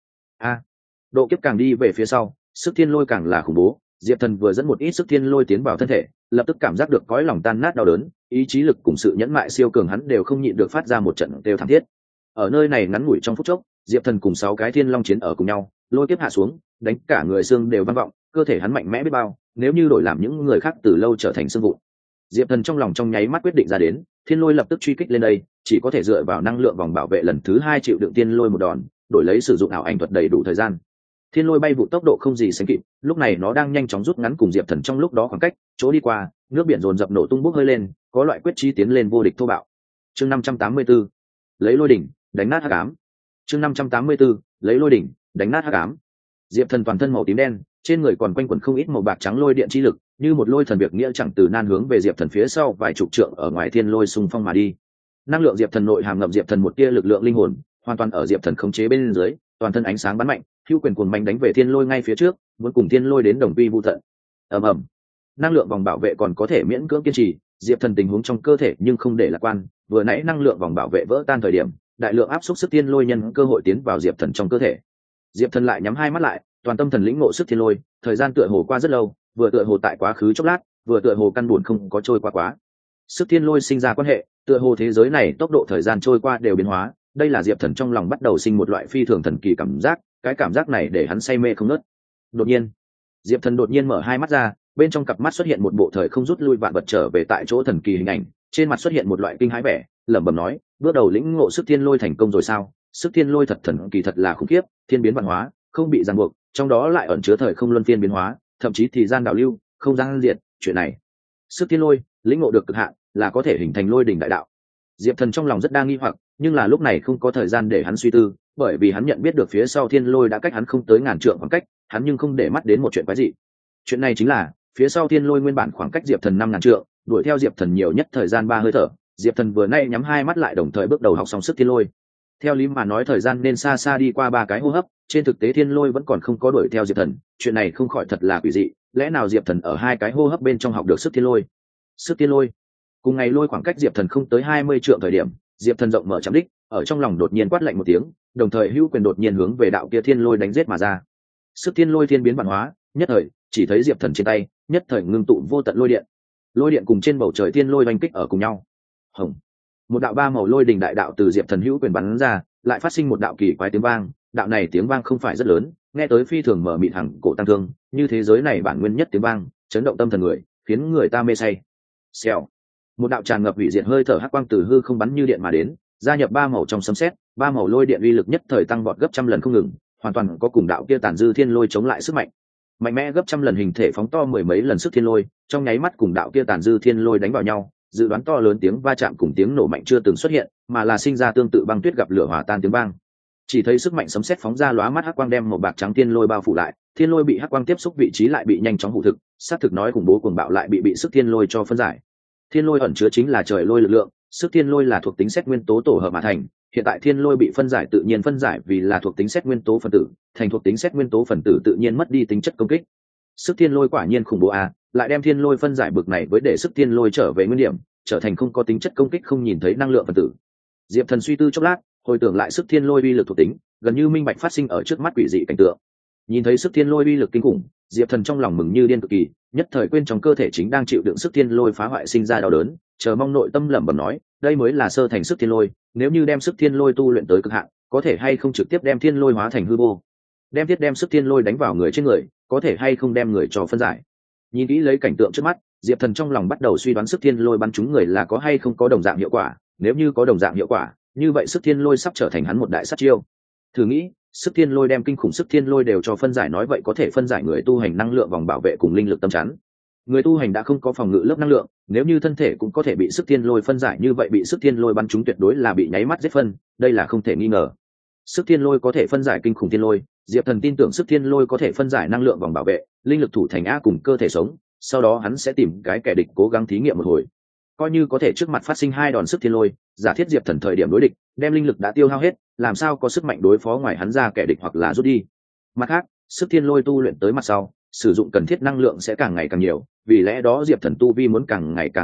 Độ kiếp càng đi về phía sau, sức thiên lôi càng là khủng bố. Diệp Thần vừa dẫn một ít sức thiên lôi tiến vào thân thể, lập tức cảm giác được cõi lòng tan nát đau đớn, ý chí lực cùng sự nhẫn mại siêu cường hắn đều không nhịn được phát ra một trận kêu thảm thiết. Ở nơi này ngắn ngủi trong phút chốc, Diệp Thần cùng 6 cái thiên long chiến ở cùng nhau, lôi kiếp hạ xuống, đánh cả người xương đều vang vọng, cơ thể hắn mạnh mẽ biết bao, nếu như đổi làm những người khác từ lâu trở thành xương vụn. Diệp Thần trong lòng trong nháy mắt quyết định ra đến, thiên lôi lập tức truy kích lên đây, chỉ có thể dựa vào năng lượng vòng bảo vệ lần thứ 2 chịu đựng thiên lôi một đòn, đổi lấy sử dụng ảo ảnh thuật đầy đủ thời gian. Thiên lôi bay vụ tốc độ không gì sánh kịp, lúc này nó đang nhanh chóng rút ngắn cùng Diệp Thần trong lúc đó khoảng cách, chỗ đi qua, nước biển dồn dập nổ tung bốc hơi lên, có loại quyết chí tiến lên vô địch thô bạo. Chương 584, lấy lôi đỉnh đánh nát hắc ám. Chương 584, lấy lôi đỉnh đánh nát hắc ám. Diệp Thần toàn thân màu tím đen, trên người còn quanh quẩn không ít màu bạc trắng lôi điện chi lực, như một lôi thần việc nghĩa chẳng từ nan hướng về Diệp Thần phía sau vài chục trượng ở ngoài thiên lôi xung phong mà đi. Năng lượng Diệp Thần nội hàm ngậm Diệp Thần một tia lực lượng linh hồn, hoàn toàn ở Diệp Thần khống chế bên dưới, toàn thân ánh sáng bắn mạnh, hữu quyền cuồng mạnh đánh về thiên lôi ngay phía trước, muốn cùng thiên lôi đến đồng vi vu tận. Ầm ầm. Năng lượng vòng bảo vệ còn có thể miễn cưỡng kiên trì, Diệp Thần tình huống trong cơ thể nhưng không để lạc quan, vừa nãy năng lượng vòng bảo vệ vỡ tan thời điểm, đại lượng áp xúc sức thiên lôi nhân cơ hội tiến vào Diệp Thần trong cơ thể. Diệp Thần lại nhắm hai mắt lại, toàn tâm thần lĩnh ngộ sức thiên lôi, thời gian tựa hồ qua rất lâu, vừa tựa hồ tại quá khứ chốc lát, vừa tựa hồ căn buồn không có trôi qua quá. Sức thiên lôi sinh ra quan hệ, tựa hồ thế giới này tốc độ thời gian trôi qua đều biến hóa, đây là Diệp Thần trong lòng bắt đầu sinh một loại phi thường thần kỳ cảm giác, cái cảm giác này để hắn say mê không ngớt. Đột nhiên, Diệp Thần đột nhiên mở hai mắt ra, bên trong cặp mắt xuất hiện một bộ thời không rút lui vạn vật trở về tại chỗ thần kỳ hình ảnh, trên mặt xuất hiện một loại kinh hãi vẻ, lẩm bẩm nói, bước đầu lĩnh ngộ sức thiên lôi thành công rồi sao? Sức thiên lôi thật thần kỳ thật là khủng khiếp, thiên biến vạn hóa, không bị ràng buộc, trong đó lại ẩn chứa thời không luân phiên biến hóa, thậm chí thì gian đảo lưu, không gian diệt, chuyện này. Sức thiên lôi, lĩnh ngộ được cực hạn, là có thể hình thành lôi đỉnh đại đạo. Diệp Thần trong lòng rất đang nghi hoặc, nhưng là lúc này không có thời gian để hắn suy tư, bởi vì hắn nhận biết được phía sau thiên lôi đã cách hắn không tới ngàn trượng khoảng cách, hắn nhưng không để mắt đến một chuyện quái dị. Chuyện này chính là, phía sau thiên lôi nguyên bản khoảng cách Diệp Thần 5.000 trượng, đuổi theo Diệp Thần nhiều nhất thời gian 3 hơi thở, Diệp Thần vừa nay nhắm hai mắt lại đồng thời bước đầu học xong sức thiên lôi. Theo lý mà nói thời gian nên xa xa đi qua 3 cái hô hấp, trên thực tế thiên lôi vẫn còn không có đuổi theo Diệp Thần, chuyện này không khỏi thật là quỷ dị, lẽ nào Diệp Thần ở 2 cái hô hấp bên trong học được sức thiên lôi? Sức thiên lôi. Cùng ngày lôi khoảng cách Diệp Thần không tới 20 trượng thời điểm, Diệp Thần rộng mở chạm đích, ở trong lòng đột nhiên quát lạnh một tiếng, đồng thời hữu quyền đột nhiên hướng về đạo kia thiên lôi đánh giết mà ra. Sức thiên lôi thiên biến vạn hóa, nhất thời, chỉ thấy Diệp Thần trên tay, nhất thời ngưng tụ vô tận lôi điện. Lôi điện cùng trên bầu trời thiên lôi oanh kích ở cùng nhau. Hồng. Một đạo 3 màu lôi đình đại đạo từ Diệp Thần hữu quyền bắn ra, lại phát sinh một đạo kỳ quái tiếng vang, đạo này tiếng vang không phải rất lớn, nghe tới phi thường mở mịt hằng cổ tăng thương, như thế giới này bản nguyên nhất tiếng vang, chấn động tâm thần người, khiến người ta mê say. Xèo. Một đạo tràn ngập hủy diệt hơi thở hắc quang từ hư không bắn như điện mà đến, gia nhập 3 màu trong sấm sét, 3 màu lôi điện uy lực nhất thời tăng vọt gấp trăm lần không ngừng, hoàn toàn có cùng đạo kia tàn dư thiên lôi chống lại sức mạnh. Mạnh mẽ gấp trăm lần hình thể phóng to mười mấy lần sức thiên lôi, trong nháy mắt cùng đạo kia tàn dư thiên lôi đánh vào nhau, dự đoán to lớn tiếng va chạm cùng tiếng nổ mạnh chưa từng xuất hiện, mà là sinh ra tương tự băng tuyết gặp lửa hòa tan tiếng vang. Chỉ thấy sức mạnh sấm sét phóng ra lóa mắt hắc quang đem màu bạc trắng thiên lôi bao phủ lại, thiên lôi bị hắc quang tiếp xúc vị trí lại bị nhanh chóng hủ thực, sát thực nói khủng bố cuồng bạo lại bị sức thiên lôi cho phân giải. Thiên lôi ẩn chứa chính là trời lôi lực lượng, sức thiên lôi là thuộc tính sét nguyên tố tổ hợp mà thành, hiện tại thiên lôi bị phân giải tự nhiên phân giải vì là thuộc tính sét nguyên tố phân tử, thành thuộc tính sét nguyên tố phân tử tự nhiên mất đi tính chất công kích. Sức thiên lôi quả nhiên khủng bố à, lại đem thiên lôi phân giải bực này với để sức thiên lôi trở về nguyên điểm, trở thành không có tính chất công kích không nhìn thấy năng lượng phân tử. Diệp Thần suy tư chốc lát, hồi tưởng lại sức thiên lôi uy lực thuộc tính, gần như minh bạch phát sinh ở trước mắt quỷ dị cảnh tượng. Nhìn thấy sức thiên lôi uy lực kinh khủng, Diệp Thần trong lòng mừng như điên cực kỳ, nhất thời quên trong cơ thể chính đang chịu đựng sức thiên lôi phá hoại sinh ra đau đớn, chờ mong nội tâm lẩm bẩm nói, đây mới là sơ thành sức thiên lôi, nếu như đem sức thiên lôi tu luyện tới cực hạn, có thể hay không trực tiếp đem thiên lôi hóa thành hư vô. Đem sức thiên lôi đánh vào người trên người, có thể hay không đem người cho phân giải. Nhìn kỹ lấy cảnh tượng trước mắt, Diệp Thần trong lòng bắt đầu suy đoán sức thiên lôi bắn trúng người là có hay không có đồng dạng hiệu quả, nếu như có đồng dạng hiệu quả, như vậy sức thiên lôi sắp trở thành hắn một đại sát chiêu. Thử nghĩ, sức thiên lôi đem kinh khủng sức thiên lôi đều cho phân giải, nói vậy có thể phân giải người tu hành năng lượng vòng bảo vệ cùng linh lực tâm chắn. Người tu hành đã không có phòng ngự lớp năng lượng, nếu như thân thể cũng có thể bị sức thiên lôi phân giải, như vậy bị sức thiên lôi bắn trúng tuyệt đối là bị nháy mắt giết phân, đây là không thể nghi ngờ. Sức thiên lôi có thể phân giải kinh khủng thiên lôi, Diệp Thần tin tưởng sức thiên lôi có thể phân giải năng lượng vòng bảo vệ, linh lực thủ thành a cùng cơ thể sống, sau đó hắn sẽ tìm cái kẻ địch cố gắng thí nghiệm một hồi. Coi như có thể trước mặt phát sinh 2 đòn sức thiên lôi, giả thiết Diệp Thần thời điểm đối địch, đem linh lực đã tiêu hao hết, làm sao có sức mạnh đối phó ngoài hắn ra kẻ địch hoặc là rút đi. Mặt khác, sức thiên lôi tu luyện tới mặt sau, sử dụng cần thiết năng lượng sẽ càng ngày càng nhiều, vì lẽ đó Diệp Thần tu vi muốn càng ngày càng lớn mạnh,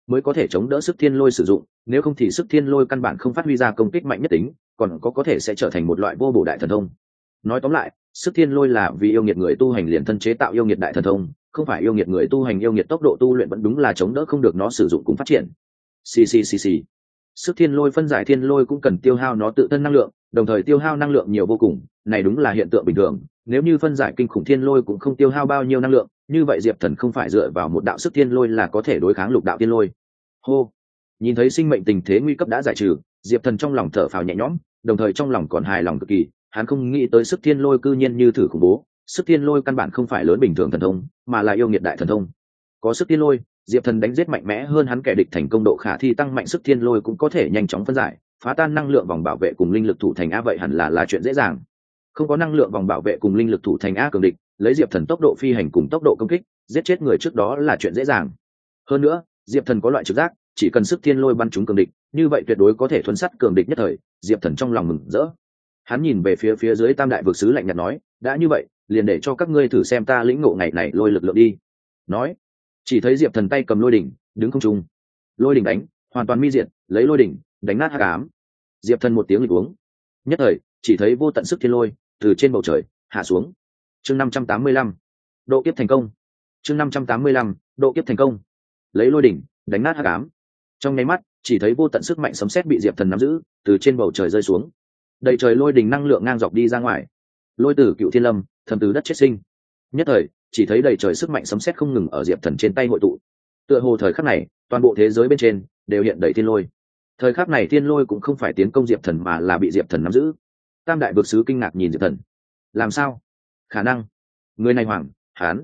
mới có thể chống đỡ sức thiên lôi sử dụng, nếu không thì sức thiên lôi căn bản không phát huy ra công kích mạnh nhất tính, còn có thể sẽ trở thành một loại vô bổ đại thần thông. Nói tóm lại, sức thiên lôi là vì yêu nghiệt người tu hành liền thân chế tạo yêu nghiệt đại thần thông, không phải yêu nghiệt người tu hành yêu nghiệt tốc độ tu luyện vẫn đúng là chống đỡ không được nó sử dụng cùng phát triển. Xì. Sức thiên lôi phân giải thiên lôi cũng cần tiêu hao nó tự thân năng lượng, đồng thời tiêu hao năng lượng nhiều vô cùng, này đúng là hiện tượng bình thường. Nếu như phân giải kinh khủng thiên lôi cũng không tiêu hao bao nhiêu năng lượng, như vậy Diệp Thần không phải dựa vào một đạo sức thiên lôi là có thể đối kháng lục đạo thiên lôi. Hô, nhìn thấy sinh mệnh tình thế nguy cấp đã giải trừ, Diệp Thần trong lòng thở phào nhẹ nhõm, đồng thời trong lòng còn hài lòng cực kỳ. Hắn không nghĩ tới sức thiên lôi cư nhiên như thử khủng bố, sức thiên lôi căn bản không phải lớn bình thường thần thông, mà là yêu nghiệt đại thần thông. Có sức thiên lôi, Diệp Thần đánh giết mạnh mẽ hơn hắn kẻ địch thành công độ khả thi tăng mạnh, sức thiên lôi cũng có thể nhanh chóng phân giải, phá tan năng lượng vòng bảo vệ cùng linh lực thủ thành a, vậy hẳn là chuyện dễ dàng. Không có năng lượng vòng bảo vệ cùng linh lực thủ thành a cường địch, lấy Diệp Thần tốc độ phi hành cùng tốc độ công kích, giết chết người trước đó là chuyện dễ dàng. Hơn nữa, Diệp Thần có loại trực giác, chỉ cần sức thiên lôi bắn trúng cường địch, như vậy tuyệt đối có thể thuần sát cường địch nhất thời. Diệp Thần trong lòng mừng rỡ. Hắn nhìn về phía dưới Tam đại vực sứ lạnh nhạt nói, đã như vậy, liền để cho các ngươi thử xem ta lĩnh ngộ ngày này lôi lực lượng đi. Nói, chỉ thấy Diệp Thần tay cầm lôi đỉnh, đứng không trung. Lôi đỉnh đánh, hoàn toàn mi diệt, lấy lôi đỉnh đánh nát hắc ám. Diệp Thần một tiếng lịch uống, nhất thời chỉ thấy vô tận sức thiên lôi từ trên bầu trời hạ xuống. Chương 585, độ kiếp thành công. Chương 585, độ kiếp thành công. Lấy lôi đỉnh đánh nát hắc ám. Trong nháy mắt, chỉ thấy vô tận sức mạnh sấm sét bị Diệp Thần nắm giữ, từ trên bầu trời rơi xuống. Đầy trời lôi đỉnh năng lượng ngang dọc đi ra ngoài. Lôi tử cựu thiên lâm, thầm từ đất chết sinh. Nhất thời, chỉ thấy đầy trời sức mạnh sấm sét không ngừng ở Diệp Thần trên tay hội tụ. Tựa hồ thời khắc này, toàn bộ thế giới bên trên đều hiện đầy thiên lôi. Thời khắc này thiên lôi cũng không phải tiến công Diệp Thần mà là bị Diệp Thần nắm giữ. Tam đại vực sứ kinh ngạc nhìn Diệp Thần. Làm sao? Khả năng người này hoàng,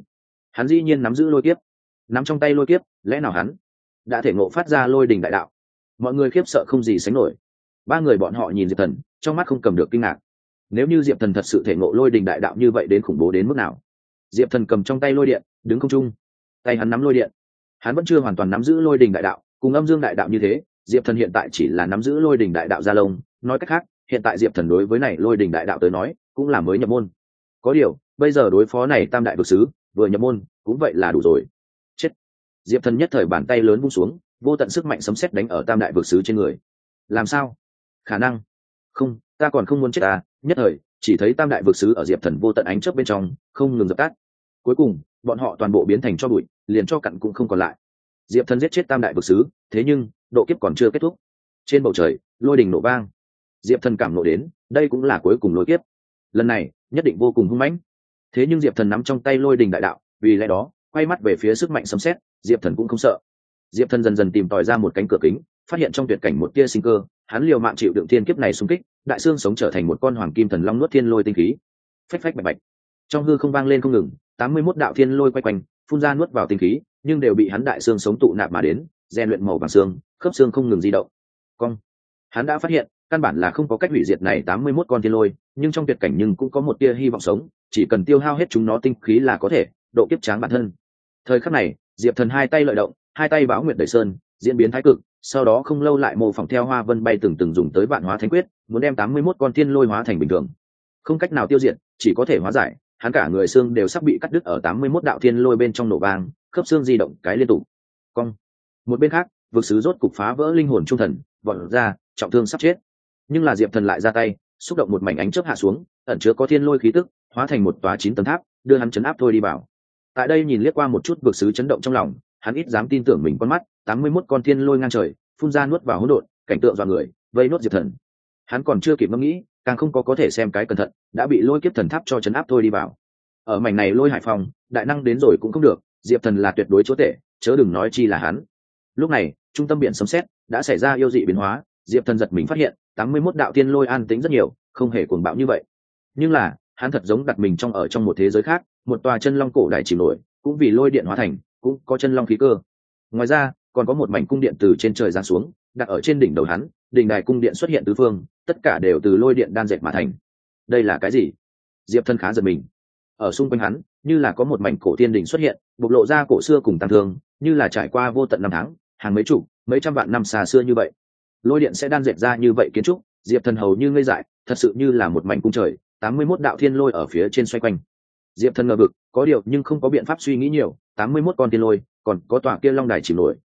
hắn dĩ nhiên nắm giữ lôi kiếp, nắm trong tay lôi kiếp, lẽ nào hắn đã thể ngộ phát ra lôi đình đại đạo? Mọi người khiếp sợ không gì sánh nổi. Ba người bọn họ nhìn Diệp Thần, trong mắt không cầm được kinh ngạc. Nếu như Diệp Thần thật sự thể ngộ lôi đình đại đạo như vậy đến khủng bố đến mức nào? Diệp Thần cầm trong tay lôi điện, đứng không trung, tay hắn nắm lôi điện. Hắn vẫn chưa hoàn toàn nắm giữ lôi đình đại đạo, cùng âm dương đại đạo như thế, Diệp Thần hiện tại chỉ là nắm giữ lôi đình đại đạo gia lông. Nói cách khác, hiện tại Diệp Thần đối với này lôi đình đại đạo tới nói, cũng là mới nhập môn. Có điều, bây giờ đối phó này tam đại vực sứ, vừa nhập môn, cũng vậy là đủ rồi. Chết! Diệp Thần nhất thời bàn tay lớn vung xuống, vô tận sức mạnh sấm sét đánh ở tam đại vực sứ trên người. Làm sao? Khả năng? Không, ta còn không muốn chết à? Nhất thời, chỉ thấy tam đại vực sứ ở Diệp Thần vô tận ánh chớp bên trong, không ngừng dập tắt. Cuối cùng, bọn họ toàn bộ biến thành tro bụi, liền cho cặn cũng không còn lại. Diệp Thần giết chết tam đại vực sứ, thế nhưng độ kiếp còn chưa kết thúc. Trên bầu trời, lôi đình nổ vang. Diệp Thần cảm nộ đến, đây cũng là cuối cùng lôi kiếp. Lần này, nhất định vô cùng hung mãnh. Thế nhưng Diệp Thần nắm trong tay lôi đình đại đạo, vì lẽ đó, quay mắt về phía sức mạnh sấm sét, Diệp Thần cũng không sợ. Diệp Thần dần dần tìm tòi ra một cánh cửa kính, phát hiện trong tuyệt cảnh một tia sinh cơ, hắn liều mạng chịu đựng thiên kiếp này xung kích, đại xương sống trở thành một con hoàng kim thần long nuốt thiên lôi tinh khí. Phách phách bạch bạch. Trong hư không vang lên không ngừng, 81 đạo thiên lôi quay quanh, phun ra nuốt vào tinh khí, nhưng đều bị hắn đại xương sống tụ nạp mà đến, rèn luyện màu vàng xương, khớp xương không ngừng di động. Cong. Hắn đã phát hiện, căn bản là không có cách hủy diệt này 81 con thiên lôi, nhưng trong tuyệt cảnh nhưng cũng có một tia hy vọng sống, chỉ cần tiêu hao hết chúng nó tinh khí là có thể độ kiếp tráng bản thân. Thời khắc này, Diệp Thần hai tay lợi động, hai tay báo nguyệt đẩy sơn, diễn biến thái cực, sau đó không lâu lại mô phỏng theo hoa vân bay từng dùng tới vạn hóa thánh quyết, muốn đem 81 con thiên lôi hóa thành bình thường. Không cách nào tiêu diệt, chỉ có thể hóa giải, hắn cả người xương đều sắp bị cắt đứt ở 81 đạo thiên lôi bên trong nổ vang, khớp xương di động cái liên tục. Cong. Một bên khác, vực sứ rốt cục phá vỡ linh hồn trung thần, vọt ra, trọng thương sắp chết. Nhưng là Diệp Thần lại ra tay, xúc động một mảnh ánh chớp hạ xuống, ẩn chứa có thiên lôi khí tức, hóa thành một tòa 9 tầng tháp, đưa hắn chấn áp thôi đi vào. Tại đây nhìn liếc qua một chút, vực sứ chấn động trong lòng, hắn ít dám tin tưởng mình con mắt, 81 con thiên lôi ngang trời, phun ra nuốt vào hỗn độn, cảnh tượng dọa người, vây nuốt Diệp Thần. Hắn còn chưa kịp ngẫm nghĩ, càng không có thể xem cái cẩn thận, đã bị lôi kiếp thần tháp cho chấn áp thôi đi vào. Ở mảnh này lôi hải phòng, đại năng đến rồi cũng không được, Diệp Thần là tuyệt đối chúa tể, chớ đừng nói chi là hắn. Lúc này, trung tâm biển sấm sét đã xảy ra yêu dị biến hóa, Diệp Thần giật mình phát hiện, 81 đạo thiên lôi an tĩnh rất nhiều, không hề cuồng bạo như vậy. Nhưng là, hắn thật giống đặt mình trong một thế giới khác, một tòa chân long cổ đại chìm nổi, cũng vì lôi điện hóa thành, cũng có chân long khí cơ. Ngoài ra, còn có một mảnh cung điện từ trên trời giáng xuống, đặt ở trên đỉnh đầu hắn, đỉnh đài cung điện xuất hiện tứ phương, tất cả đều từ lôi điện đan dệt mà thành. Đây là cái gì? Diệp Thần khá giật mình. Ở xung quanh hắn, như là có một mảnh cổ tiên đỉnh xuất hiện, bộc lộ ra cổ xưa cùng tàng thương, như là trải qua vô tận năm tháng, hàng mấy chục, mấy trăm vạn năm xa xưa như vậy. Lôi điện sẽ đan dệt ra như vậy kiến trúc, Diệp Thần hầu như ngây dại, thật sự như là một mảnh cung trời, 81 đạo thiên lôi ở phía trên xoay quanh. Diệp Thần ngờ vực, có điều nhưng không có biện pháp suy nghĩ nhiều, 81 con thiên lôi, còn có tòa kia long đài chìm nổi,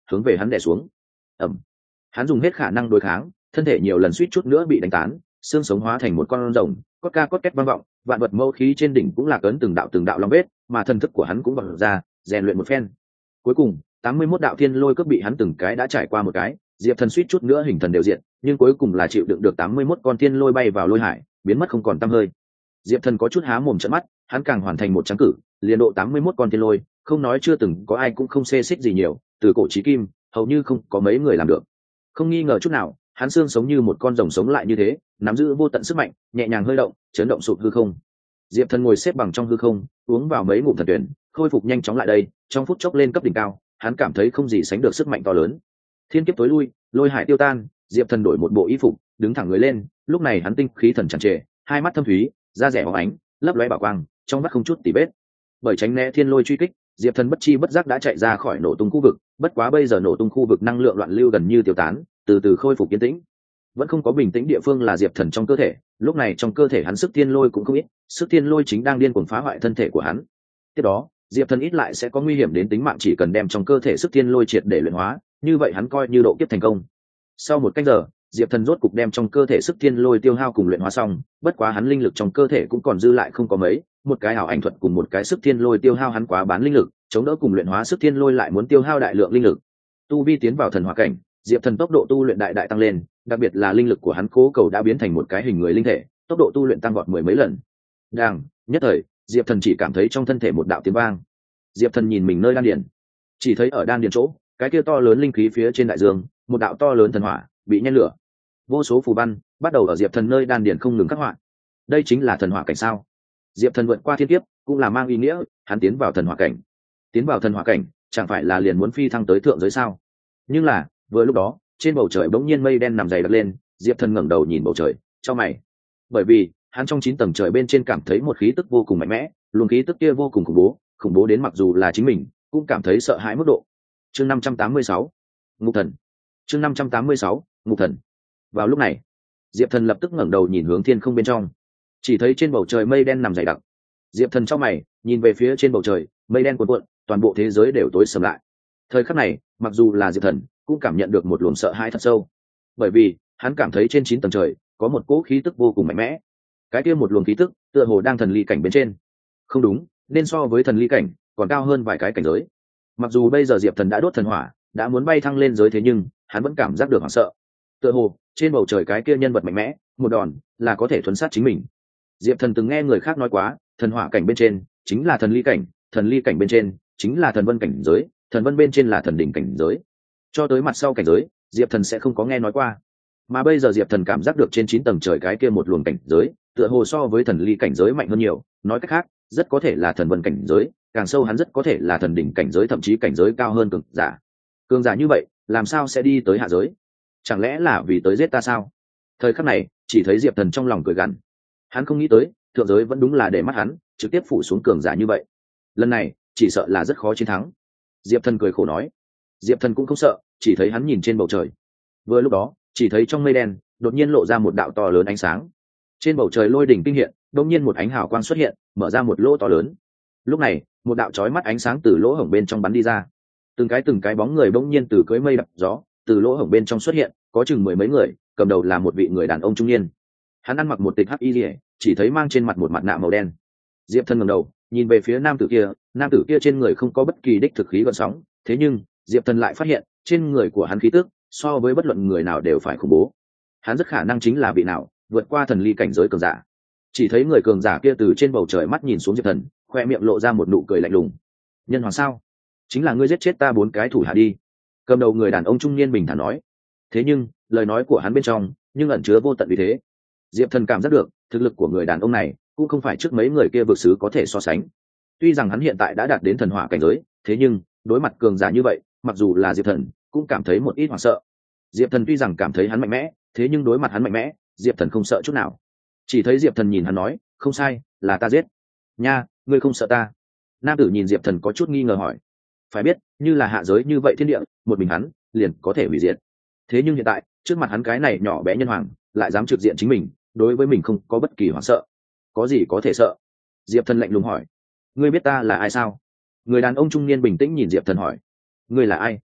hướng về hắn đè xuống. Ẩm. Hắn dùng hết khả năng đối kháng, thân thể nhiều lần suýt chút nữa bị đánh tán, xương sống hóa thành một con rồng, cốt ca cốt két vang vọng, vạn vật mâu khí trên đỉnh cũng là cấn từng đạo long vết, mà thần thức của hắn cũng bật ra, rèn luyện một phen. Cuối cùng, 81 đạo thiên lôi cướp bị hắn từng cái đã trải qua một cái, Diệp Thần suýt chút nữa hình thần đều diện, nhưng cuối cùng là chịu đựng được 81 con thiên lôi bay vào lôi hải, biến mất không còn tăm hơi. Diệp Thần có chút há mồm trợn mắt, hắn càng hoàn thành một trắng cử, liền độ 81 con thiên lôi, không nói chưa từng có ai cũng không xê xích gì nhiều, từ cổ chí kim, hầu như không có mấy người làm được. Không nghi ngờ chút nào, hắn xương sống như một con rồng sống lại như thế, nắm giữ vô tận sức mạnh, nhẹ nhàng hơi động, chấn động sụp hư không. Diệp Thần ngồi xếp bằng trong hư không, uống vào mấy ngụm thần tuyển, khôi phục nhanh chóng lại đây, trong phút chốc lên cấp đỉnh cao, hắn cảm thấy không gì sánh được sức mạnh to lớn. Thiên kiếp tối lui, lôi hải tiêu tan, Diệp Thần đổi một bộ y phục, đứng thẳng người lên, lúc này hắn tinh khí thần tràn trề, hai mắt thâm thúy, da rẻ óng ánh, lấp lóe bảo quang, trong mắt không chút tì vết. Bởi tránh né thiên lôi truy kích, Diệp Thần bất chi bất giác đã chạy ra khỏi nổ tung khu vực, bất quá bây giờ nổ tung khu vực năng lượng loạn lưu gần như tiêu tán, từ từ khôi phục yên tĩnh. Vẫn không có bình tĩnh địa phương là Diệp Thần trong cơ thể, lúc này trong cơ thể hắn sức thiên lôi cũng không ít, sức thiên lôi chính đang điên cuồng phá hoại thân thể của hắn. Tiếp đó, Diệp Thần ít lại sẽ có nguy hiểm đến tính mạng, chỉ cần đem trong cơ thể sức thiên lôi triệt để luyện hóa, như vậy hắn coi như độ kiếp thành công. Sau một canh giờ, Diệp Thần rốt cục đem trong cơ thể sức thiên lôi tiêu hao cùng luyện hóa xong, bất quá hắn linh lực trong cơ thể cũng còn dư lại không có mấy, một cái ảo ảnh thuật cùng một cái sức thiên lôi tiêu hao hắn quá bán linh lực, chống đỡ cùng luyện hóa sức thiên lôi lại muốn tiêu hao đại lượng linh lực. Tu vi tiến vào thần hỏa cảnh, Diệp Thần tốc độ tu luyện đại đại tăng lên, đặc biệt là linh lực của hắn cố cầu đã biến thành một cái hình người linh thể, tốc độ tu luyện tăng vọt mười mấy lần. Đang, nhất thời, Diệp Thần chỉ cảm thấy trong thân thể một đạo tiếng vang. Diệp Thần nhìn mình nơi đan điền, chỉ thấy ở đan điền chỗ, cái kia to lớn linh khí phía trên đại dương, một đạo to lớn thần hỏa bị nhen lửa. Vô số phù văn bắt đầu ở Diệp Thần nơi đan điền không ngừng khắc họa. Đây chính là thần hỏa cảnh sao? Diệp Thần vượt qua thiên kiếp, cũng là mang ý nghĩa hắn tiến vào thần hỏa cảnh. Tiến vào thần hỏa cảnh, chẳng phải là liền muốn phi thăng tới thượng giới sao? Nhưng là, vừa lúc đó, trên bầu trời bỗng nhiên mây đen nằm dày đặc lên, Diệp Thần ngẩng đầu nhìn bầu trời, chau mày. Bởi vì, hắn trong 9 tầng trời bên trên cảm thấy một khí tức vô cùng mạnh mẽ, luồng khí tức kia vô cùng khủng bố đến mặc dù là chính mình cũng cảm thấy sợ hãi mức độ. Chương 586, Ngục Thần. Chương 586, Ngục Thần. Vào lúc này, Diệp Thần lập tức ngẩng đầu nhìn hướng thiên không bên trong, chỉ thấy trên bầu trời mây đen nằm dày đặc. Diệp Thần chau mày, nhìn về phía trên bầu trời, mây đen cuồn cuộn, toàn bộ thế giới đều tối sầm lại. Thời khắc này, mặc dù là Diệp Thần cũng cảm nhận được một luồng sợ hãi thật sâu, bởi vì hắn cảm thấy trên 9 tầng trời có một cỗ khí tức vô cùng mạnh mẽ. Cái kia một luồng khí tức tựa hồ đang thần ly cảnh bên trên. Không đúng, nên so với thần ly cảnh còn cao hơn vài cái cảnh giới. Mặc dù bây giờ Diệp Thần đã đốt thần hỏa, đã muốn bay thăng lên giới, thế nhưng hắn vẫn cảm giác được hoảng sợ. Tựa hồ trên bầu trời cái kia nhân vật mạnh mẽ, một đòn là có thể thuấn sát chính mình. Diệp Thần từng nghe người khác nói quá, thần hỏa cảnh bên trên chính là thần ly cảnh bên trên chính là thần vân cảnh giới, thần vân bên trên là thần đỉnh cảnh giới. Cho tới mặt sau cảnh giới, Diệp Thần sẽ không có nghe nói qua. Mà bây giờ Diệp Thần cảm giác được trên 9 tầng trời cái kia một luồng cảnh giới, tựa hồ so với thần ly cảnh giới mạnh hơn nhiều, nói cách khác, rất có thể là thần vân cảnh giới, càng sâu hắn rất có thể là thần đỉnh cảnh giới, thậm chí cảnh giới cao hơn cường giả. Cường giả như vậy, làm sao sẽ đi tới hạ giới? Chẳng lẽ là vì tới giết ta sao? Thời khắc này, chỉ thấy Diệp Thần trong lòng cười gằn. Hắn không nghĩ tới, thượng giới vẫn đúng là để mắt hắn, trực tiếp phủ xuống cường giả như vậy. Lần này, chỉ sợ là rất khó chiến thắng. Diệp Thần cười khổ nói. Diệp Thần cũng không sợ, chỉ thấy hắn nhìn trên bầu trời. Vừa lúc đó, chỉ thấy trong mây đen đột nhiên lộ ra một đạo to lớn ánh sáng. Trên bầu trời lôi đỉnh tinh hiện, đột nhiên một ánh hào quang xuất hiện, mở ra một lỗ to lớn. Lúc này, một đạo chói mắt ánh sáng từ lỗ hổng bên trong bắn đi ra. Từng cái bóng người bỗng nhiên từ cưỡi mây đập gió, từ lỗ hổng bên trong xuất hiện, có chừng mười mấy người, cầm đầu là một vị người đàn ông trung niên. Hắn ăn mặc một tịch hắc y liễu, chỉ thấy mang trên mặt một mặt nạ màu đen. Diệp Thần ngẩng đầu, nhìn về phía nam tử kia trên người không có bất kỳ đích thực khí gợn sóng, thế nhưng Diệp Thần lại phát hiện trên người của hắn khí tức so với bất luận người nào đều phải khủng bố. Hắn rất khả năng chính là vị nào vượt qua thần ly cảnh giới cường giả. Chỉ thấy người cường giả kia từ trên bầu trời mắt nhìn xuống Diệp Thần, khoe miệng lộ ra một nụ cười lạnh lùng. Nhân hoàng sao? Chính là ngươi giết chết ta 4 cái thủ hạ đi. Cầm đầu người đàn ông trung niên bình thản nói. Thế nhưng lời nói của hắn bên trong nhưng ẩn chứa vô tận uy thế. Diệp Thần cảm giác được thực lực của người đàn ông này cũng không phải trước mấy người kia vực xứ có thể so sánh. Tuy rằng hắn hiện tại đã đạt đến thần hỏa cảnh giới, thế nhưng đối mặt cường giả như vậy, mặc dù là Diệp Thần cũng cảm thấy một ít hoảng sợ. Diệp Thần tuy rằng cảm thấy hắn mạnh mẽ, thế nhưng đối mặt hắn mạnh mẽ, Diệp Thần không sợ chút nào. Chỉ thấy Diệp Thần nhìn hắn nói, không sai, là ta giết. Nha, ngươi không sợ ta? Nam tử nhìn Diệp Thần có chút nghi ngờ hỏi. Phải biết, như là hạ giới như vậy thiên địa, một mình hắn liền có thể hủy diệt. Thế nhưng hiện tại, trước mặt hắn cái này nhỏ bé nhân hoàng, lại dám trực diện chính mình, đối với mình không có bất kỳ hoảng sợ. Có gì có thể sợ? Diệp Thần lạnh lùng hỏi. Ngươi biết ta là ai sao? Người đàn ông trung niên bình tĩnh nhìn Diệp Thần hỏi. Ngươi là ai?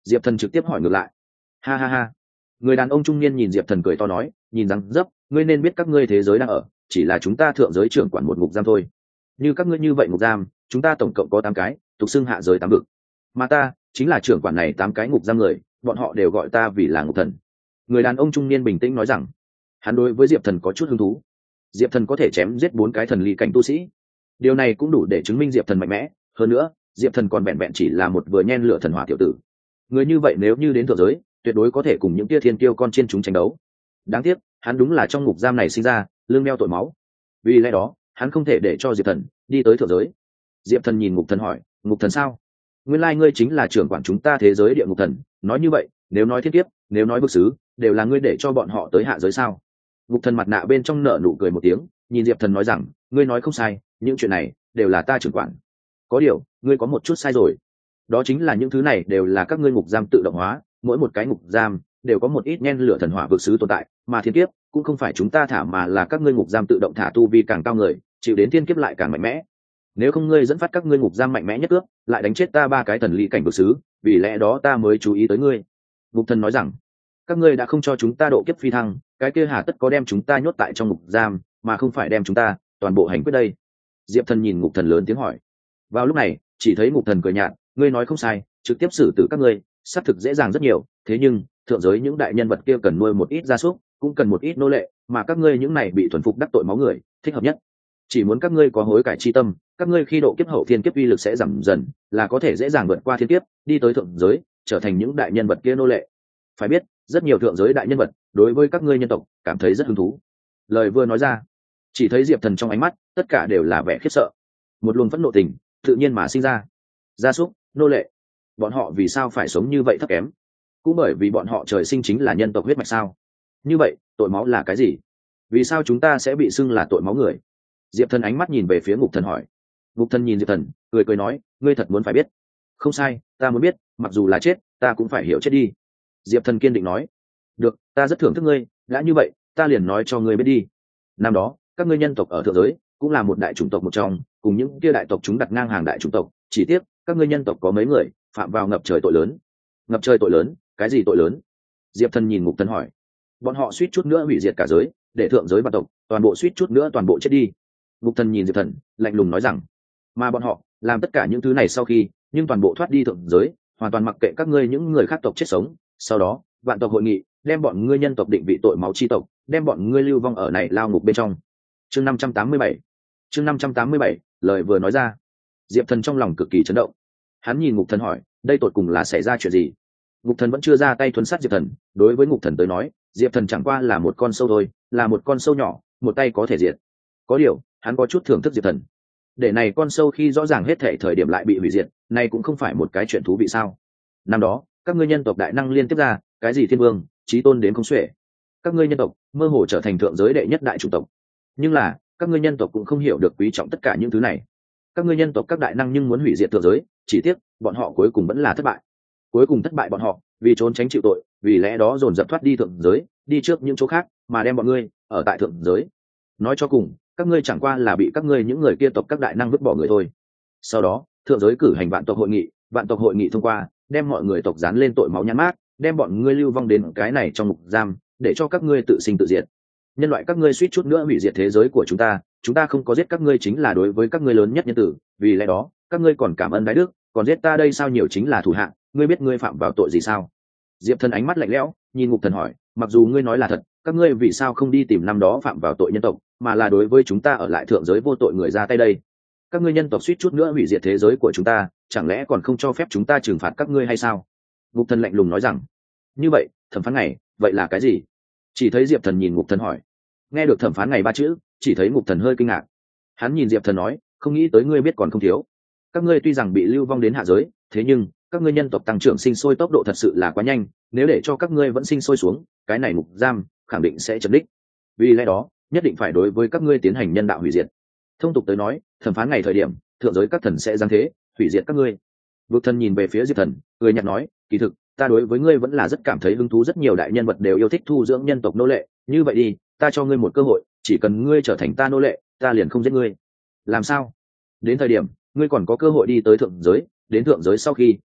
Diệp Thần trực tiếp hỏi ngược lại. Ha ha ha. Người đàn ông trung niên nhìn Diệp Thần cười to nói, nhìn rằng dấp, ngươi nên biết các ngươi thế giới đang ở chỉ là chúng ta thượng giới trưởng quản một ngục giam thôi. Như các ngươi như vậy ngục giam, chúng ta tổng cộng có 8 cái, tục xưng hạ giới 8 vực. Mà ta chính là trưởng quản này 8 cái ngục giam người, bọn họ đều gọi ta vì là ngục thần. Người đàn ông trung niên bình tĩnh nói rằng, hắn đối với Diệp Thần có chút hứng thú. Diệp Thần có thể chém giết 4 cái thần ly cảnh tu sĩ, điều này cũng đủ để chứng minh Diệp Thần mạnh mẽ. Hơn nữa, Diệp Thần còn vẹn vẹn chỉ là một vừa nhen lửa thần hỏa tiểu tử. Người như vậy nếu như đến thượng giới, tuyệt đối có thể cùng những tia thiên kiêu con trên chúng tranh đấu. Đáng tiếc, hắn đúng là trong ngục giam này sinh ra, lương đeo tội máu. Vì lẽ đó, hắn không thể để cho Diệp Thần đi tới thượng giới. Diệp Thần nhìn ngục thần hỏi, ngục thần sao? Nguyên lai ngươi chính là trưởng quản chúng ta thế giới địa ngục thần. Nói như vậy, nếu nói thiên kiếp, nếu nói bức xứ, đều là ngươi để cho bọn họ tới hạ giới sao? Ngục thần mặt nạ bên trong nở nụ cười một tiếng, nhìn Diệp Thần nói rằng, ngươi nói không sai, những chuyện này đều là ta trưởng quản. Có điều, ngươi có một chút sai rồi. Đó chính là những thứ này đều là các ngươi ngục giam tự động hóa, mỗi một cái ngục giam đều có một ít nhen lửa thần hỏa vực xứ tồn tại, mà thiên kiếp cũng không phải chúng ta thả mà là các ngươi ngục giam tự động thả, tu vi càng cao người, chịu đến thiên kiếp lại càng mạnh mẽ. Nếu không ngươi dẫn phát các ngươi ngục giam mạnh mẽ nhất cướp, lại đánh chết ta 3 cái thần lý cảnh vực xứ, vì lẽ đó ta mới chú ý tới ngươi. Ngục thần nói rằng, các ngươi đã không cho chúng ta độ kiếp phi thăng, cái kia hà tất có đem chúng ta nhốt tại trong ngục giam, mà không phải đem chúng ta toàn bộ hành quyết đây? Diệp Thần nhìn ngục thần lớn tiếng hỏi. Vào lúc này, chỉ thấy ngục thần cười nhạt, ngươi nói không sai, trực tiếp xử tử các ngươi xác thực dễ dàng rất nhiều, thế nhưng thượng giới những đại nhân vật kia cần nuôi một ít gia súc, cũng cần một ít nô lệ, mà các ngươi những này bị thuần phục đắc tội máu người, thích hợp nhất. Chỉ muốn các ngươi có hối cải chi tâm, các ngươi khi độ kiếp hậu thiên kiếp uy lực sẽ giảm dần, là có thể dễ dàng vượt qua thiên kiếp, đi tới thượng giới, trở thành những đại nhân vật kia nô lệ. Phải biết, rất nhiều thượng giới đại nhân vật đối với các ngươi nhân tộc cảm thấy rất hứng thú. Lời vừa nói ra, chỉ thấy Diệp Thần trong ánh mắt tất cả đều là vẻ khiếp sợ, một luồng phẫn nộ tình tự nhiên mà sinh ra. Gia súc, nô lệ, bọn họ vì sao phải sống như vậy thấp kém? Cũng bởi vì bọn họ trời sinh chính là nhân tộc huyết mạch sao? Như vậy tội máu là cái gì? Vì sao chúng ta sẽ bị xưng là tội máu người? Diệp Thần ánh mắt nhìn về phía ngục thần hỏi. Ngục thần nhìn Diệp Thần, cười cười nói, ngươi thật muốn phải biết? Không sai, ta muốn biết, mặc dù là chết, ta cũng phải hiểu chết đi. Diệp Thần kiên định nói. Được, ta rất thưởng thức ngươi, đã như vậy, ta liền nói cho ngươi biết đi. Năm đó, các ngươi nhân tộc ở thượng giới cũng là một đại chủng tộc một trong, cùng những kia đại tộc chúng đặt ngang hàng đại chủng tộc, chỉ tiếc các ngươi nhân tộc có mấy người phạm vào ngập trời tội lớn. Ngập trời tội lớn? Cái gì tội lớn? Diệp Thần nhìn ngục thần hỏi. Bọn họ suýt chút nữa hủy diệt cả giới, để thượng giới vạn tộc toàn bộ suýt chút nữa toàn bộ chết đi. Ngục thần nhìn Diệp Thần, lạnh lùng nói rằng, mà bọn họ làm tất cả những thứ này sau khi, nhưng toàn bộ thoát đi thượng giới, hoàn toàn mặc kệ các ngươi những người khác tộc chết sống. Sau đó, vạn tộc hội nghị, đem bọn ngươi nhân tộc định vị tội máu chi tộc, đem bọn ngươi lưu vong ở này lao ngục bên trong. Chương 587. Chương 587, lời vừa nói ra, Diệp Thần trong lòng cực kỳ chấn động. Hắn nhìn ngục thần hỏi, đây tột cùng là xảy ra chuyện gì? Ngục thần vẫn chưa ra tay thuấn sát Diệp Thần, đối với ngục thần tới nói, Diệp Thần chẳng qua là một con sâu thôi, là một con sâu nhỏ, một tay có thể diệt. Có điều, hắn có chút thưởng thức Diệp Thần. Để này con sâu khi rõ ràng hết thể thời điểm lại bị hủy diệt, này cũng không phải một cái chuyện thú vị sao? Năm đó, các ngươi nhân tộc đại năng liên tiếp ra, cái gì thiên vương, chí tôn đến không xuể. Các ngươi nhân tộc mơ hồ trở thành thượng giới đệ nhất đại chủng tộc. Nhưng là, các ngươi nhân tộc cũng không hiểu được quý trọng tất cả những thứ này. Các ngươi nhân tộc các đại năng nhưng muốn hủy diệt thượng giới, chỉ tiếc bọn họ cuối cùng vẫn là thất bại. Cuối cùng thất bại bọn họ, vì trốn tránh chịu tội, vì lẽ đó dồn dập thoát đi thượng giới, đi trước những chỗ khác, mà đem bọn ngươi ở tại thượng giới. Nói cho cùng, các ngươi chẳng qua là bị các ngươi những người kia tộc các đại năng vứt bỏ người thôi. Sau đó, thượng giới cử hành vạn tộc hội nghị thông qua, đem mọi người tộc dán lên tội máu nhãn mác, đem bọn ngươi lưu vong đến cái này trong ngục giam, để cho các ngươi tự sinh tự diệt. Nhân loại các ngươi suýt chút nữa hủy diệt thế giới của chúng ta không có giết các ngươi chính là đối với các ngươi lớn nhất nhân tử, vì lẽ đó các ngươi còn cảm ơn đái đức, còn giết ta đây sao nhiều chính là thủ hạ, ngươi biết ngươi phạm vào tội gì sao? Diệp Thần ánh mắt lạnh lẽo, nhìn ngục thần hỏi, mặc dù ngươi nói là thật, các ngươi vì sao không đi tìm năm đó phạm vào tội nhân tộc, mà là đối với chúng ta ở lại thượng giới vô tội người ra tay đây? Các ngươi nhân tộc suýt chút nữa hủy diệt thế giới của chúng ta, chẳng lẽ còn không cho phép chúng ta trừng phạt các ngươi hay sao? Ngục thần lạnh lùng nói rằng. Như vậy, thẩm phán này, vậy là cái gì? Chỉ thấy Diệp Thần nhìn ngục thần hỏi. Nghe được thẩm phán ngày 3 chữ, chỉ thấy ngục thần hơi kinh ngạc. Hắn nhìn Diệp Thần nói, không nghĩ tới ngươi biết còn không thiếu. Các ngươi tuy rằng bị lưu vong đến hạ giới, thế nhưng các ngươi nhân tộc tăng trưởng sinh sôi tốc độ thật sự là quá nhanh, nếu để cho các ngươi vẫn sinh sôi xuống, cái này ngục giam khẳng định sẽ chấm đích. Vì lẽ đó, nhất định phải đối với các ngươi tiến hành nhân đạo hủy diệt. Thông tục tới nói, thẩm phán ngày thời điểm, thượng giới các thần sẽ giáng thế, hủy diệt các ngươi. Vực thần nhìn về phía Diệp Thần, cười nhạt nói, kỳ thực, ta đối với ngươi vẫn là rất cảm thấy hứng thú, rất nhiều đại nhân vật đều yêu thích thu dưỡng nhân tộc nô lệ, như vậy đi, ta cho ngươi một cơ hội, chỉ cần ngươi trở thành ta nô lệ, ta liền không giết ngươi. Làm sao? Đến thời điểm, ngươi còn có cơ hội đi tới thượng giới, đến thượng giới sau khi,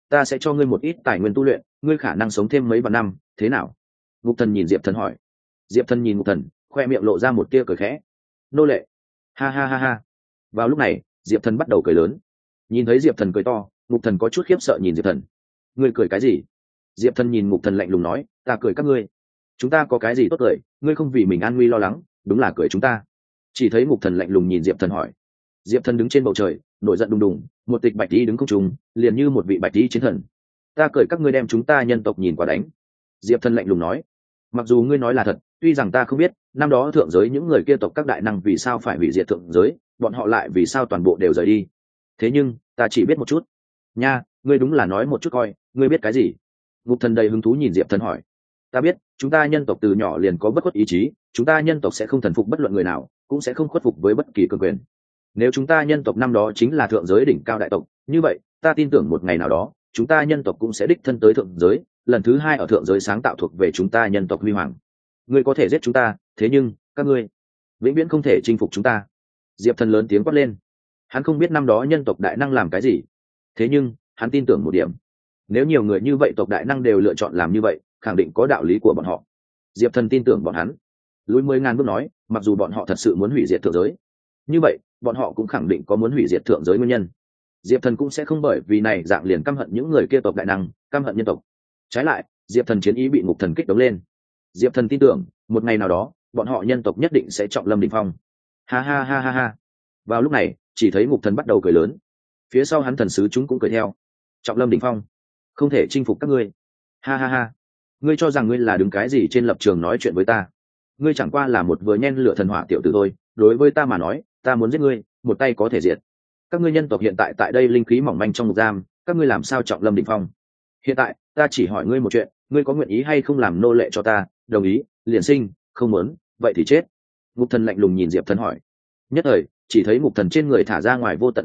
ta sẽ cho ngươi một ít tài nguyên tu luyện, ngươi khả năng sống thêm mấy vạn năm, thế nào? Ngục thần nhìn diệp thần hỏi. Diệp thần nhìn ngục thần, khoe miệng lộ ra một tia cười khẽ. Nô lệ. Ha ha ha ha. Vào lúc này diệp thần bắt đầu cười lớn. Nhìn thấy diệp thần cười to, ngục thần có chút khiếp sợ nhìn diệp thần. Ngươi cười cái gì? Diệp thần nhìn ngục thần lạnh lùng nói, ta cười các ngươi. Chúng ta có cái gì tốt cười, ngươi không vì mình an nguy lo lắng, đúng là cười chúng ta. Chỉ thấy ngục thần lạnh lùng nhìn diệp thần hỏi. Diệp thần đứng trên bầu trời, nổi giận đùng đùng, một tịch bạch tí đứng không trùng, liền như một vị bạch tí chiến thần. Ta cười các ngươi đem chúng ta nhân tộc nhìn qua đánh. Diệp thần lạnh lùng nói. Mặc dù ngươi nói là thật, tuy rằng ta không biết năm đó thượng giới những người kia tộc các đại năng vì sao phải hủy diệt thượng giới, bọn họ lại vì sao toàn bộ đều rời đi. Thế nhưng ta chỉ biết một chút. Nha, ngươi đúng là nói một chút coi, ngươi biết cái gì? Ngục thần đầy hứng thú nhìn diệp thần hỏi. Ta biết, chúng ta nhân tộc từ nhỏ liền có bất khuất ý chí, chúng ta nhân tộc sẽ không thần phục bất luận người nào, cũng sẽ không khuất phục với bất kỳ cường quyền. Nếu chúng ta nhân tộc năm đó chính là thượng giới đỉnh cao đại tộc, như vậy ta tin tưởng một ngày nào đó chúng ta nhân tộc cũng sẽ đích thân tới thượng giới, lần thứ hai ở thượng giới sáng tạo thuộc về chúng ta nhân tộc huy hoàng. Ngươi có thể giết chúng ta, thế nhưng các ngươi vĩnh viễn không thể chinh phục chúng ta. Diệp thần lớn tiếng quát lên. Hắn không biết năm đó nhân tộc đại năng làm cái gì, thế nhưng hắn tin tưởng một điểm, nếu nhiều người như vậy tộc đại năng đều lựa chọn làm như vậy, khẳng định có đạo lý của bọn họ. Diệp thần tin tưởng bọn hắn. Lùi 10.000 bước nói, mặc dù bọn họ thật sự muốn hủy diệt thượng giới, như vậy bọn họ cũng khẳng định có muốn hủy diệt thượng giới nguyên nhân. Diệp thần cũng sẽ không bởi vì này dạng liền căm hận những người kia tộc đại năng, căm hận nhân tộc. Trái lại, diệp thần chiến ý bị ngục thần kích động lên. Diệp thần tin tưởng một ngày nào đó bọn họ nhân tộc nhất định sẽ trọng lâm đỉnh phong. Ha ha ha ha ha. Vào lúc này chỉ thấy ngục thần bắt đầu cười lớn, phía sau hắn thần sứ chúng cũng cười theo. Trọng lâm đỉnh phong, không thể chinh phục các ngươi. Ha ha ha. Ngươi cho rằng ngươi là đứng cái gì trên lập trường nói chuyện với ta? Ngươi chẳng qua là một vừa nhen lửa thần hỏa tiểu tử thôi, đối với ta mà nói, ta muốn giết ngươi một tay có thể diệt. Các ngươi nhân tộc hiện tại tại đây linh khí mỏng manh trong ngục giam, các ngươi làm sao trọng lâm đỉnh phong? Hiện tại ta chỉ hỏi ngươi một chuyện, ngươi có nguyện ý hay không làm nô lệ cho ta? Đồng ý liền sinh, không muốn vậy thì chết. Ngục thần lạnh lùng nhìn diệp thần hỏi. Nhất thời chỉ thấy ngục thần trên người thả ra ngoài vô tận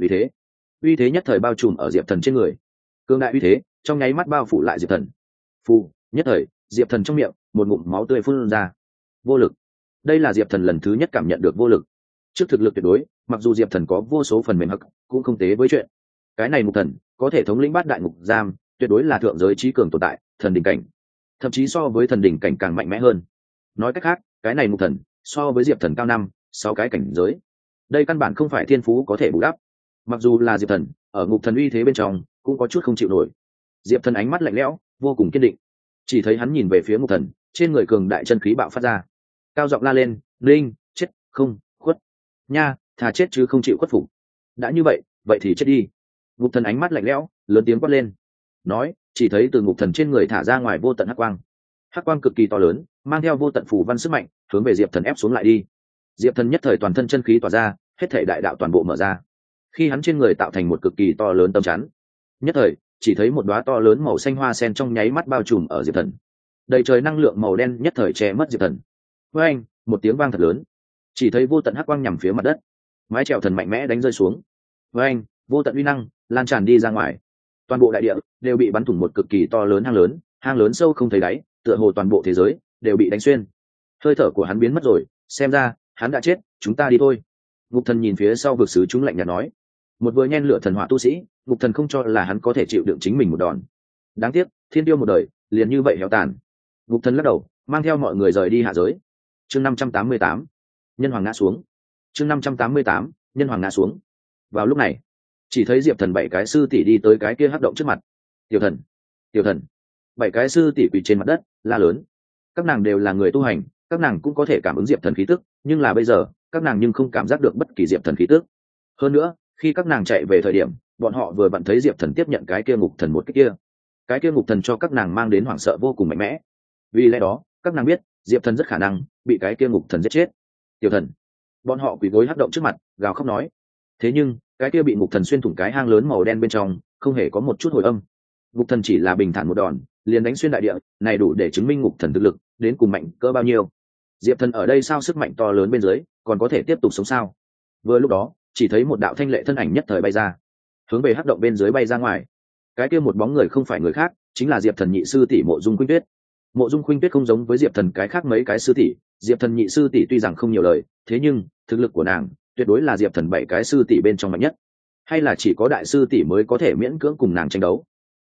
uy thế nhất thời bao trùm ở diệp thần trên người. Cương đại uy thế trong nháy mắt bao phủ lại diệp thần. Phù, nhất thời diệp thần trong miệng một ngụm máu tươi phun ra. Vô lực. Đây là diệp thần lần thứ nhất cảm nhận được vô lực. Trước thực lực tuyệt đối, mặc dù diệp thần có vô số phần mềm hắc, cũng không tế với chuyện. Cái này ngục thần có thể thống lĩnh bát đại ngục giam, tuyệt đối là thượng giới trí cường tồn tại, thần đỉnh cảnh, thậm chí so với thần đỉnh cảnh càng mạnh mẽ hơn. Nói cách khác, cái này ngục thần so với diệp thần cao 5-6 cái cảnh giới. Đây căn bản không phải thiên phú có thể bù đắp. Mặc dù là diệp thần ở ngục thần uy thế bên trong cũng có chút không chịu nổi. Diệp thần ánh mắt lạnh lẽo, vô cùng kiên định. Chỉ thấy hắn nhìn về phía ngục thần, trên người cường đại chân khí bạo phát ra, cao giọng la lên, linh chết không khuất nha, thà chết chứ không chịu khuất phục. Đã như vậy vậy thì chết đi. Ngục thần ánh mắt lạnh lẽo, lớn tiếng quát lên. Nói chỉ thấy từ ngục thần trên người thả ra ngoài vô tận hắc quang. Hắc quang cực kỳ to lớn, mang theo vô tận phù văn sức mạnh, hướng về diệp thần ép xuống lại đi. Diệp thần nhất thời toàn thân chân khí tỏa ra, hết thể đại đạo toàn bộ mở ra. Khi hắn trên người tạo thành một cực kỳ to lớn tấm chắn, nhất thời chỉ thấy một đóa to lớn màu xanh hoa sen trong nháy mắt bao trùm ở diệp thần. Đầy trời năng lượng màu đen nhất thời che mất diệp thần. Với anh một tiếng vang thật lớn, chỉ thấy vô tận hắc quang nhằm phía mặt đất, mái chèo thần mạnh mẽ đánh rơi xuống. Với anh vô tận uy năng lan tràn đi ra ngoài, toàn bộ đại địa đều bị bắn thủng một cực kỳ to lớn, hang lớn sâu không thấy đáy, tựa hồ toàn bộ thế giới đều bị đánh xuyên. Hơi thở của hắn biến mất rồi, xem ra hắn đã chết, chúng ta đi thôi. Ngục thần nhìn phía sau vực sứ chúng lạnh nhạt nói. Một vừa nhen lửa thần hỏa tu sĩ, ngục thần không cho là hắn có thể chịu đựng chính mình một đòn. Đáng tiếc thiên tiêu một đời liền như vậy héo tàn. Ngục thần lắc đầu, mang theo mọi người rời đi hạ giới. Chương 588, nhân hoàng ngã xuống. Chương 588, nhân hoàng ngã xuống. Vào lúc này chỉ thấy diệp thần 7 cái sư tỷ đi tới cái kia hắc động trước mặt. Tiểu thần, tiểu thần. 7 cái sư tỷ quỳ trên mặt đất la lớn. Các nàng đều là người tu hành, các nàng cũng có thể cảm ứng diệp thần khí tức, nhưng là bây giờ các nàng nhưng không cảm giác được bất kỳ diệp thần khí tức. Hơn nữa khi các nàng chạy về thời điểm, bọn họ vừa vặn thấy diệp thần tiếp nhận cái kia ngục thần một cái kia ngục thần cho các nàng mang đến hoảng sợ vô cùng mạnh mẽ. Vì lẽ đó các nàng biết diệp thần rất khả năng bị cái kia ngục thần giết chết. Tiểu thần. Bọn họ quỳ gối hắc động trước mặt gào khóc nói. Thế nhưng cái kia bị ngục thần xuyên thủng cái hang lớn màu đen bên trong không hề có một chút hồi âm. Ngục thần chỉ là bình thản một đòn liền đánh xuyên đại địa, này đủ để chứng minh ngục thần thực lực đến cùng mạnh cỡ bao nhiêu. Diệp thần ở đây sao sức mạnh to lớn bên dưới còn có thể tiếp tục sống sao? Vừa lúc đó chỉ thấy một đạo thanh lệ thân ảnh nhất thời bay ra, hướng về hắc động bên dưới bay ra ngoài. Cái kia một bóng người không phải người khác, chính là diệp thần nhị sư tỷ Mộ Dung Khuynh Tuyết. Mộ Dung Khuynh Tuyết không giống với diệp thần cái khác mấy cái sư tỷ, diệp thần nhị sư tỷ tuy rằng không nhiều lời, thế nhưng thực lực của nàng tuyệt đối là diệp thần 7 cái sư tỷ bên trong mạnh nhất, hay là chỉ có đại sư tỷ mới có thể miễn cưỡng cùng nàng tranh đấu.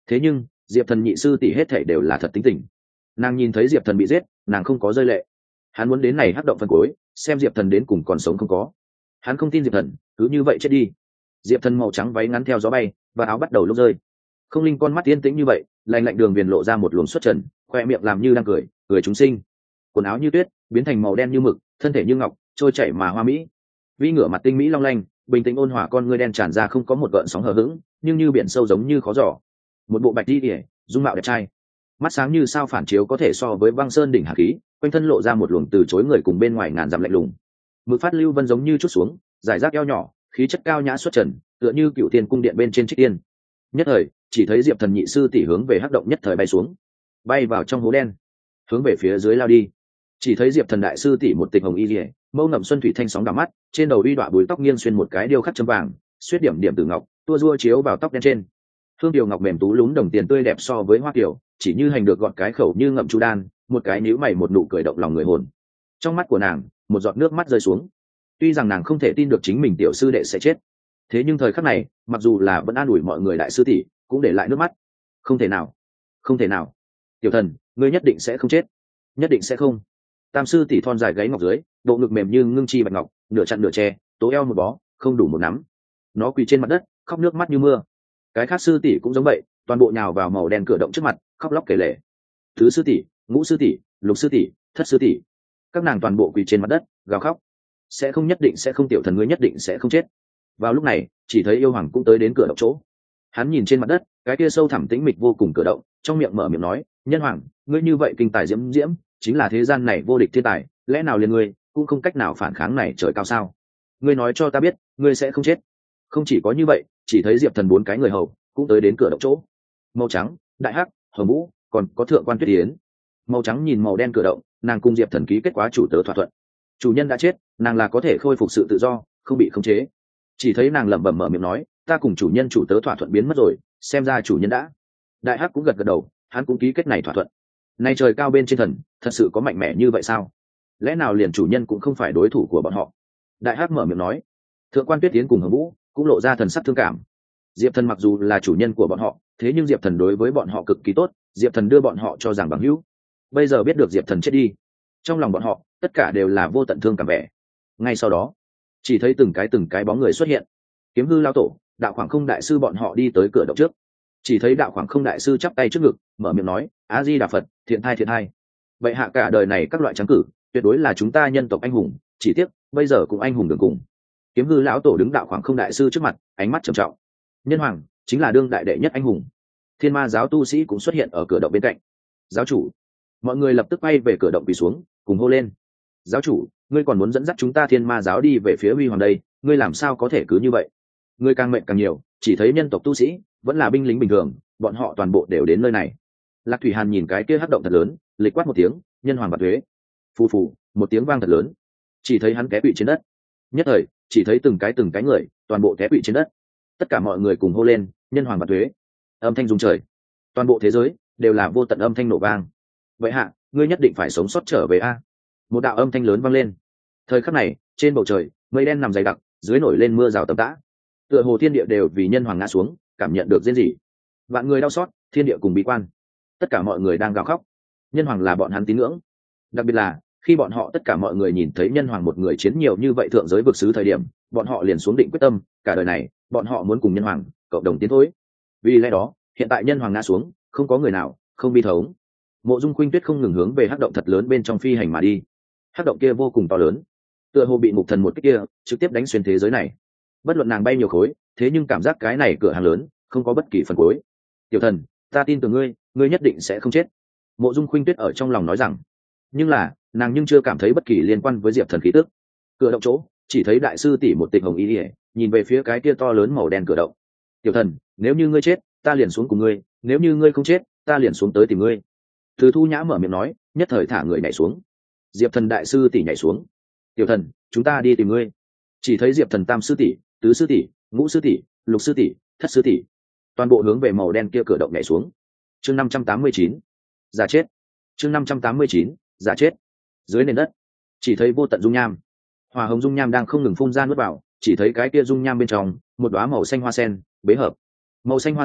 thế nhưng diệp thần nhị sư tỷ hết thể đều là thật tính tình. Nàng nhìn thấy diệp thần bị giết, nàng không có rơi lệ. Hắn muốn đến này hắc động phân cuối, xem diệp thần đến cùng còn sống không có. Hắn không tin diệp thần cứ như vậy chết đi. Diệp thần màu trắng váy ngắn theo gió bay, và áo bắt đầu lúc rơi. Không linh con mắt yên tĩnh như vậy, lạnh lạnh đường viền lộ ra một luồng xuất trần, khoe miệng làm như đang cười, cười chúng sinh. Quần áo như tuyết biến thành màu đen như mực, thân thể như ngọc, trôi chảy mà hoa mỹ. Vi ngửa mặt tinh mỹ long lanh, bình tĩnh ôn hòa, con ngươi đen tràn ra không có một gợn sóng hờ hững, nhưng như biển sâu giống như khó giỏ. Một bộ bạch đi ỉa, dung mạo đẹp trai, mắt sáng như sao phản chiếu có thể so với băng sơn đỉnh hạt khí, quanh thân lộ ra một luồng từ chối người cùng bên ngoài ngàn dặm lạnh lùng. Mực phát lưu vân giống như chút xuống, giải rác eo nhỏ, khí chất cao nhã xuất trần, tựa như cựu tiên cung điện bên trên trích tiên. Nhất thời chỉ thấy diệp thần nhị sư tỷ hướng về hắc động nhất thời bay xuống, bay vào trong hố đen, hướng về phía dưới lao đi. Chỉ thấy diệp thần đại sư tỷ một tịch hồng y liễu, mâu ngậm xuân thủy thanh sóng đảo mắt, trên đầu uy đọa búi tóc nghiêng xuyên một cái điêu khắc châm vàng, xuyết điểm điểm từ ngọc, tua rua chiếu vào tóc đen trên. Hương điều ngọc mềm tú lún đồng tiền tươi đẹp so với hoa kiều, chỉ như hành được gọn cái khẩu như ngậm chu đan, một cái nhíu mày một nụ cười động lòng người hồn. Trong mắt của nàng một giọt nước mắt rơi xuống. Tuy rằng nàng không thể tin được chính mình tiểu sư đệ sẽ chết, thế nhưng thời khắc này mặc dù là vẫn an ủi mọi người đại sư tỷ cũng để lại nước mắt. Không thể nào, không thể nào, tiểu thần ngươi nhất định sẽ không chết, nhất định sẽ không. Tam sư tỷ thon dài gáy ngọc dưới, bộ ngực mềm như ngưng chi bạch ngọc, nửa chặn nửa che, tố eo một bó không đủ một nắm. Nó quỳ trên mặt đất khóc nước mắt như mưa. Cái khác sư tỷ cũng giống vậy, toàn bộ nhào vào màu đen cửa động trước mặt khóc lóc kể lể. Thứ sư tỷ, ngũ sư tỷ, lục sư tỷ, thất sư tỷ, các nàng toàn bộ quỳ trên mặt đất gào khóc. Sẽ không, nhất định sẽ không, tiểu thần ngươi nhất định sẽ không chết. Vào lúc này chỉ thấy yêu hoàng cũng tới đến cửa động chỗ. Hắn nhìn trên mặt đất cái kia sâu thẳm tĩnh mịch vô cùng cửa động, trong miệng mở miệng nói, nhân hoàng ngươi như vậy kinh tài diễm diễm, chính là thế gian này vô địch thiên tài, lẽ nào liền ngươi cũng không cách nào phản kháng này trời cao sao? Ngươi nói cho ta biết ngươi sẽ không chết. Không chỉ có như vậy, chỉ thấy diệp thần bốn cái người hầu cũng tới đến cửa động chỗ. Màu trắng, đại hắc, hồng vũ, còn có thượng quan tuyết yến. Màu trắng nhìn màu đen cửa động, nàng cùng diệp thần ký kết quá chủ tớ thỏa thuận. Chủ nhân đã chết, nàng là có thể khôi phục sự tự do, không bị khống chế. Chỉ thấy nàng lẩm bẩm mở miệng nói, ta cùng chủ nhân chủ tớ thỏa thuận biến mất rồi, xem ra chủ nhân đã. Đại hắc cũng gật gật đầu, hắn cũng ký kết này thỏa thuận. Nay trời cao bên trên thần thật sự có mạnh mẽ như vậy sao? Lẽ nào liền chủ nhân cũng không phải đối thủ của bọn họ? Đại hắc mở miệng nói. Thượng quan tuyết tiến cùng hồng vũ cũng lộ ra thần sắc thương cảm. Diệp thần mặc dù là chủ nhân của bọn họ, thế nhưng diệp thần đối với bọn họ cực kỳ tốt, diệp thần đưa bọn họ cho rằng bằng hữu. Bây giờ biết được diệp thần chết đi, trong lòng bọn họ tất cả đều là vô tận thương cảm vẻ. Ngay sau đó chỉ thấy từng cái bóng người xuất hiện. Kiếm hư lao tổ, đạo khoảng không đại sư bọn họ đi tới cửa động trước. Chỉ thấy đạo khoảng không đại sư chắp tay trước ngực mở miệng nói, a di đà phật, thiện thai thiện thai. Vậy hạ cả đời này các loại trắng cử tuyệt đối là chúng ta nhân tộc anh hùng, chỉ tiếc bây giờ cũng anh hùng đường cùng. Kiếm hư lão tổ đứng đạo khoảng không đại sư trước mặt, ánh mắt trầm trọng. Nhân hoàng chính là đương đại đệ nhất anh hùng. Thiên ma giáo tu sĩ cũng xuất hiện ở cửa động bên cạnh. Giáo chủ, mọi người lập tức bay về cửa động quỳ xuống cùng hô lên, giáo chủ ngươi còn muốn dẫn dắt chúng ta thiên ma giáo đi về phía huy hoàng đây, ngươi làm sao có thể cứ như vậy? Ngươi càng mệnh càng nhiều, chỉ thấy nhân tộc tu sĩ vẫn là binh lính bình thường, bọn họ toàn bộ đều đến nơi này. Lạc Thủy Hàn nhìn cái kia hắc động thật lớn, lịch quát một tiếng, nhân hoàng bạt thuế. Phù phù một tiếng vang thật lớn, chỉ thấy hắn té quỵ trên đất. Nhất thời chỉ thấy từng cái người toàn bộ té quỵ trên đất. Tất cả mọi người cùng hô lên, nhân hoàng bạt thuế. Âm thanh rung trời, toàn bộ thế giới đều là vô tận âm thanh nổ vang. Vậy hạ ngươi nhất định phải sống sót trở về a. Một đạo âm thanh lớn vang lên. Thời khắc này trên bầu trời mây đen nằm dày đặc, dưới nổi lên mưa rào tầm tã, tựa hồ thiên địa đều vì nhân hoàng ngã xuống cảm nhận được diễn gì. Vạn người đau xót, thiên địa cùng bi quan, tất cả mọi người đang gào khóc. Nhân hoàng là bọn hắn tín ngưỡng, đặc biệt là khi bọn họ tất cả mọi người nhìn thấy nhân hoàng một người chiến nhiều như vậy thượng giới vực sứ thời điểm, bọn họ liền xuống định quyết tâm, cả đời này bọn họ muốn cùng nhân hoàng cộng đồng tiến thối. Vì lẽ đó hiện tại nhân hoàng ngã xuống, không có người nào không bi thống. Mộ Dung Khuynh Tuyết không ngừng hướng về hắc động thật lớn bên trong phi hành mà đi. Hắc động kia vô cùng to lớn, tựa hồ bị ngục thần một kích kia trực tiếp đánh xuyên thế giới này. Bất luận nàng bay nhiều khối, thế nhưng cảm giác cái này cửa hàng lớn không có bất kỳ phần cuối. Tiểu thần, ta tin tưởng ngươi, ngươi nhất định sẽ không chết. Mộ Dung Khuynh Tuyết ở trong lòng nói rằng, nhưng là nàng nhưng chưa cảm thấy bất kỳ liên quan với diệp thần khí tức. Cửa động chỗ chỉ thấy đại sư tỷ một tịch hồng y ỉa nhìn về phía cái kia to lớn màu đen cửa động. Tiểu thần, nếu như ngươi chết ta liền xuống cùng ngươi, nếu như ngươi không chết ta liền xuống tới tìm ngươi. Từ Thu Nhã mở miệng nói, nhất thời thả người nhảy xuống. Diệp thần đại sư tỷ nhảy xuống. Tiểu thần, chúng ta đi tìm ngươi. Chỉ thấy diệp thần tam sư tỷ, tứ sư tỷ, ngũ sư tỷ, lục sư tỷ, thất sư tỷ toàn bộ hướng về màu đen kia cửa động nhảy xuống. Chương 589, giả chết. Chương 589, giả chết. Dưới nền đất chỉ thấy vô tận dung nham, hỏa hồng dung nham đang không ngừng phun ra nuốt vào. Chỉ thấy cái kia dung nham bên trong một đóa màu xanh hoa sen bế hợp. Màu xanh hoa sen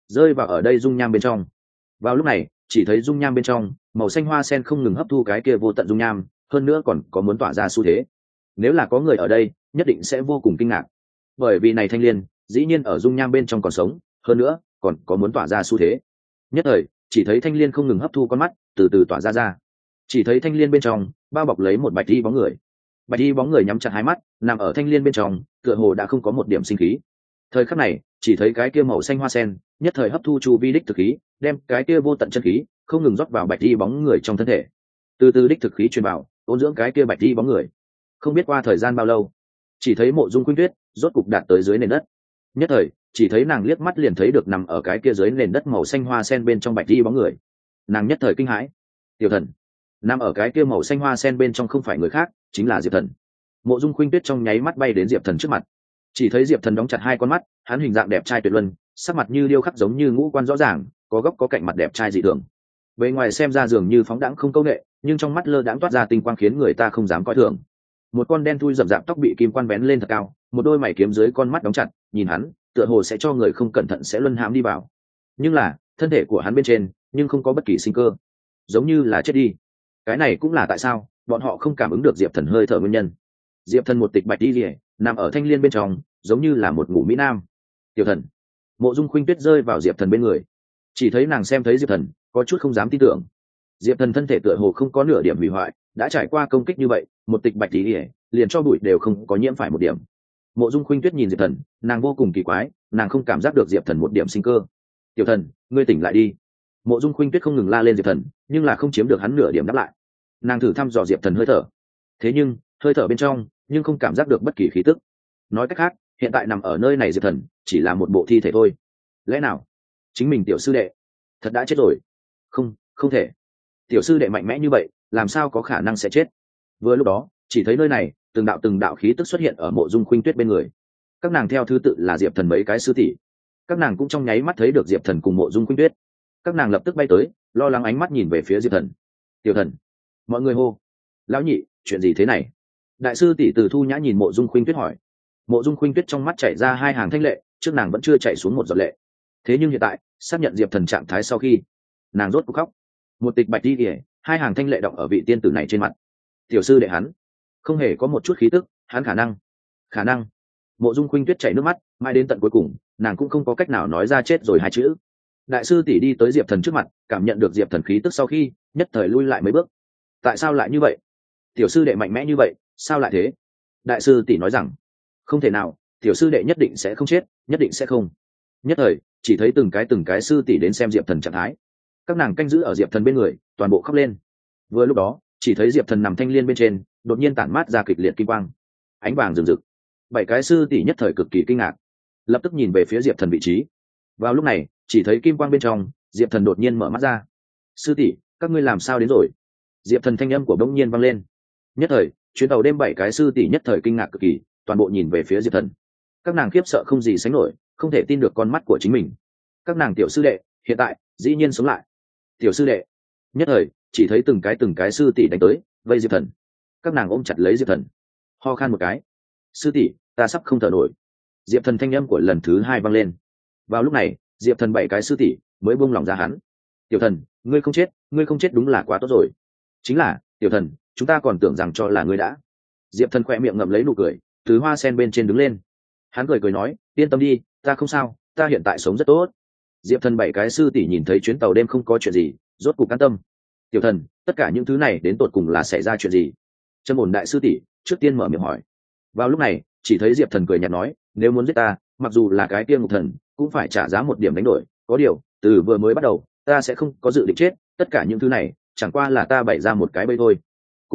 rơi vào ở đây dung nham bên trong. Vào lúc này chỉ thấy dung nham bên trong màu xanh hoa sen không ngừng hấp thu cái kia vô tận dung nham, hơn nữa còn có muốn tỏa ra xu thế. Nếu là có người ở đây nhất định sẽ vô cùng kinh ngạc, bởi vì này thanh liên dĩ nhiên ở dung nham bên trong còn sống, hơn nữa còn có muốn tỏa ra xu thế. Nhất thời chỉ thấy thanh liên không ngừng hấp thu con mắt, từ từ tỏa ra. Chỉ thấy thanh liên bên trong bao bọc lấy một bạch y bóng người. Bạch y bóng người nhắm chặt hai mắt, nằm ở thanh liên bên trong, tựa hồ đã không có một điểm sinh khí. Thời khắc này chỉ thấy cái kia màu xanh hoa sen nhất thời hấp thu chu vi đích thực khí, đem cái kia vô tận chân khí không ngừng rót vào bạch y bóng người trong thân thể, từ từ đích thực khí truyền vào ôn dưỡng cái kia bạch y bóng người. Không biết qua thời gian bao lâu, chỉ thấy Mộ Dung Khuynh Tuyết rốt cục đạt tới dưới nền đất. Nhất thời chỉ thấy nàng liếc mắt liền thấy được nằm ở cái kia dưới nền đất màu xanh hoa sen bên trong bạch y bóng người. Nàng nhất thời kinh hãi. Tiểu Thần nằm ở cái kia màu xanh hoa sen bên trong không phải người khác, chính là Diệp Thần. Mộ Dung Khuynh Tuyết trong nháy mắt bay đến Diệp Thần trước mặt. Chỉ thấy Diệp Thần đóng chặt hai con mắt, hắn hình dạng đẹp trai tuyệt luân, sắc mặt như điêu khắc giống như ngũ quan rõ ràng, có góc có cạnh mặt đẹp trai dị thường. Bề ngoài xem ra dường như phóng đãng không câu nệ, nhưng trong mắt lơ đãng toát ra tinh quang khiến người ta không dám coi thường. Một con đen thui rậm rạp tóc bị kim quan bén lên thật cao, một đôi mày kiếm dưới con mắt đóng chặt, nhìn hắn tựa hồ sẽ cho người không cẩn thận sẽ luân hãm đi vào. Nhưng là thân thể của hắn bên trên nhưng không có bất kỳ sinh cơ, giống như là chết đi. Cái này cũng là tại sao bọn họ không cảm ứng được Diệp Thần hơi thở nguyên nhân. Diệp Thần một tịch bạch đi lìa nằm ở thanh liên bên trong, giống như là một ngủ mỹ nam. Tiểu Thần. Mộ Dung Khuynh Tuyết rơi vào Diệp Thần bên người, chỉ thấy nàng xem thấy Diệp Thần có chút không dám tin tưởng. Diệp Thần thân thể tựa hồ không có nửa điểm hủy hoại, đã trải qua công kích như vậy, một tịch bạch tí liền cho bụi đều không có nhiễm phải một điểm. Mộ Dung Khuynh Tuyết nhìn Diệp Thần, nàng vô cùng kỳ quái, nàng không cảm giác được Diệp Thần một điểm sinh cơ. Tiểu Thần, ngươi tỉnh lại đi. Mộ Dung Khuynh Tuyết không ngừng la lên Diệp Thần, nhưng là không chiếm được hắn nửa điểm đáp lại. Nàng thử thăm dò Diệp Thần hơi thở, thế nhưng hơi thở bên trong nhưng không cảm giác được bất kỳ khí tức. Nói cách khác, hiện tại nằm ở nơi này Diệp Thần chỉ là một bộ thi thể thôi. Lẽ nào chính mình tiểu sư đệ thật đã chết rồi? Không thể. Tiểu sư đệ mạnh mẽ như vậy làm sao có khả năng sẽ chết? Vừa lúc đó chỉ thấy nơi này từng đạo khí tức xuất hiện ở Mộ Dung Khuynh Tuyết bên người. Các nàng theo thứ tự là Diệp Thần mấy cái sư tỷ. Các nàng cũng trong nháy mắt thấy được Diệp Thần cùng Mộ Dung Khuynh Tuyết. Các nàng lập tức bay tới, lo lắng ánh mắt nhìn về phía Diệp Thần. Tiểu Thần. Mọi người hô. Lão nhị, chuyện gì thế này? Đại sư tỷ Từ Thu Nhã nhìn Mộ Dung Khuynh Tuyết hỏi. Mộ Dung Khuynh Tuyết trong mắt chảy ra hai hàng thanh lệ, trước nàng vẫn chưa chảy xuống một giọt lệ. Thế nhưng hiện tại xác nhận Diệp Thần trạng thái sau khi, nàng rốt cuộc khóc. Một tịch bạch đi kìa, hai hàng thanh lệ đọng ở vị tiên tử này trên mặt. Tiểu sư đệ hắn không hề có một chút khí tức, hắn khả năng. Mộ Dung Khuynh Tuyết chảy nước mắt, mãi đến tận cuối cùng nàng cũng không có cách nào nói ra chết rồi hai chữ. Đại sư tỷ đi tới Diệp Thần trước mặt, cảm nhận được Diệp Thần khí tức sau khi, nhất thời lui lại mấy bước. Tại sao lại như vậy? Tiểu sư đệ mạnh mẽ như vậy, sao lại thế? Đại sư tỷ nói rằng, không thể nào, tiểu sư đệ nhất định sẽ không chết, nhất định sẽ không. Nhất thời chỉ thấy từng cái sư tỷ đến xem Diệp Thần trạng thái. Các nàng canh giữ ở Diệp Thần bên người, toàn bộ khóc lên. Vừa lúc đó chỉ thấy Diệp Thần nằm thanh liên bên trên, đột nhiên tản mát ra kịch liệt kim quang, ánh vàng rực rực. Bảy cái sư tỷ nhất thời cực kỳ kinh ngạc, lập tức nhìn về phía Diệp Thần vị trí. Vào lúc này chỉ thấy kim quang bên trong, Diệp Thần đột nhiên mở mắt ra. Sư tỷ, các ngươi làm sao đến rồi? Diệp Thần thanh âm của bỗng nhiên vang lên. Nhất thời chuyến tàu đêm bảy cái sư tỷ nhất thời kinh ngạc cực kỳ, toàn bộ nhìn về phía Diệp Thần. Các nàng khiếp sợ không gì sánh nổi, không thể tin được con mắt của chính mình. Các nàng tiểu sư đệ hiện tại dĩ nhiên sống lại. Tiểu sư đệ. Nhất thời chỉ thấy từng cái sư tỷ đánh tới vây Diệp Thần. Các nàng ôm chặt lấy Diệp Thần, ho khan một cái. Sư tỷ, ta sắp không thở nổi. Diệp Thần thanh âm của lần thứ hai vang lên. Vào lúc này Diệp Thần bảy cái sư tỷ mới buông lòng ra hắn. Tiểu Thần, ngươi không chết đúng là quá tốt rồi. Chính là Tiểu Thần, chúng ta còn tưởng rằng cho là ngươi đã. Diệp Thần khỏe miệng ngậm lấy nụ cười, từ hoa sen bên trên đứng lên. Hắn cười nói, yên tâm đi, ta không sao, ta hiện tại sống rất tốt. Diệp Thần bảy cái sư tỷ nhìn thấy chuyến tàu đêm không có chuyện gì, rốt cục an tâm. Tiểu Thần, tất cả những thứ này đến tột cùng là xảy ra chuyện gì? Trâm Ổn đại sư tỷ trước tiên mở miệng hỏi. Vào lúc này chỉ thấy Diệp Thần cười nhạt nói, nếu muốn giết ta, mặc dù là cái tiên ngục thần cũng phải trả giá một điểm đánh đổi. Có điều từ vừa mới bắt đầu ta sẽ không có dự định chết, tất cả những thứ này chẳng qua là ta bày ra một cái bẫy thôi.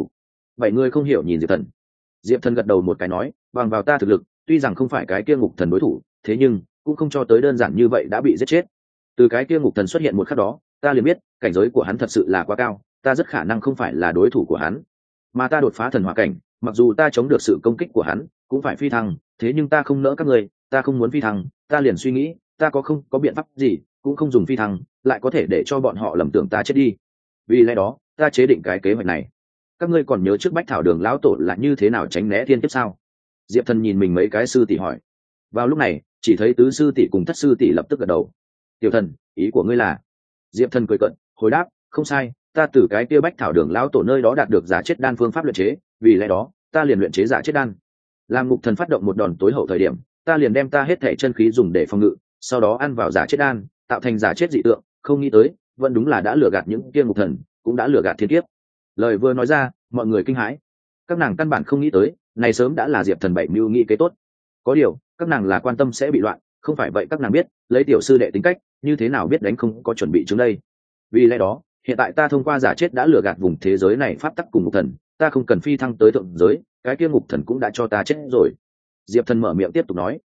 Bảy người không hiểu nhìn Diệp Thần. Diệp Thần gật đầu một cái nói, bằng vào ta thực lực tuy rằng không phải cái kia ngục thần đối thủ, thế nhưng cũng không cho tới đơn giản như vậy đã bị giết chết. Từ cái kia ngục thần xuất hiện một khắc đó, ta liền biết cảnh giới của hắn thật sự là quá cao, ta rất khả năng không phải là đối thủ của hắn. Mà ta đột phá thần hỏa cảnh, mặc dù ta chống được sự công kích của hắn, cũng phải phi thăng, thế nhưng ta không nỡ các người, ta không muốn phi thăng, ta liền suy nghĩ, ta không có biện pháp gì, cũng không dùng phi thăng, lại có thể để cho bọn họ lầm tưởng ta chết đi. Vì lẽ đó, ta chế định cái kế hoạch này. Các ngươi còn nhớ trước Bách Thảo Đường lão tổ là như thế nào tránh né thiên kiếp sao? Diệp Thần nhìn mình mấy cái sư tỷ hỏi. Vào lúc này chỉ thấy tứ sư tỷ cùng thất sư tỷ lập tức gật đầu. tiểu thần, ý của ngươi là? Diệp Thần cười cận hồi đáp, không sai, ta từ cái kia Bách Thảo Đường lão tổ nơi đó đạt được giả chết đan phương pháp luyện chế, vì lẽ đó ta liền luyện chế giả chết đan. Làm ngục thần phát động một đòn tối hậu thời điểm, ta liền đem ta hết thảy chân khí dùng để phòng ngự, sau đó ăn vào giả chết đan, tạo thành giả chết dị tượng, không nghĩ tới, vẫn đúng là đã lừa gạt những kia ngục thần, cũng đã lừa gạt thiên kiếp. Lời vừa nói ra, mọi người kinh hãi. Các nàng căn bản không nghĩ tới, này sớm đã là Diệp Thần bảy mưu nghị kế tốt. Có điều, các nàng là quan tâm sẽ bị loạn, không phải vậy các nàng biết, lấy tiểu sư đệ tính cách, như thế nào biết đánh không có chuẩn bị trước đây. Vì lẽ đó, hiện tại ta thông qua giả chết đã lừa gạt vùng thế giới này pháp tắc cùng ngục thần, ta không cần phi thăng tới thượng giới, cái kia ngục thần cũng đã cho ta chết rồi. Diệp Thần mở miệng tiếp tục nói,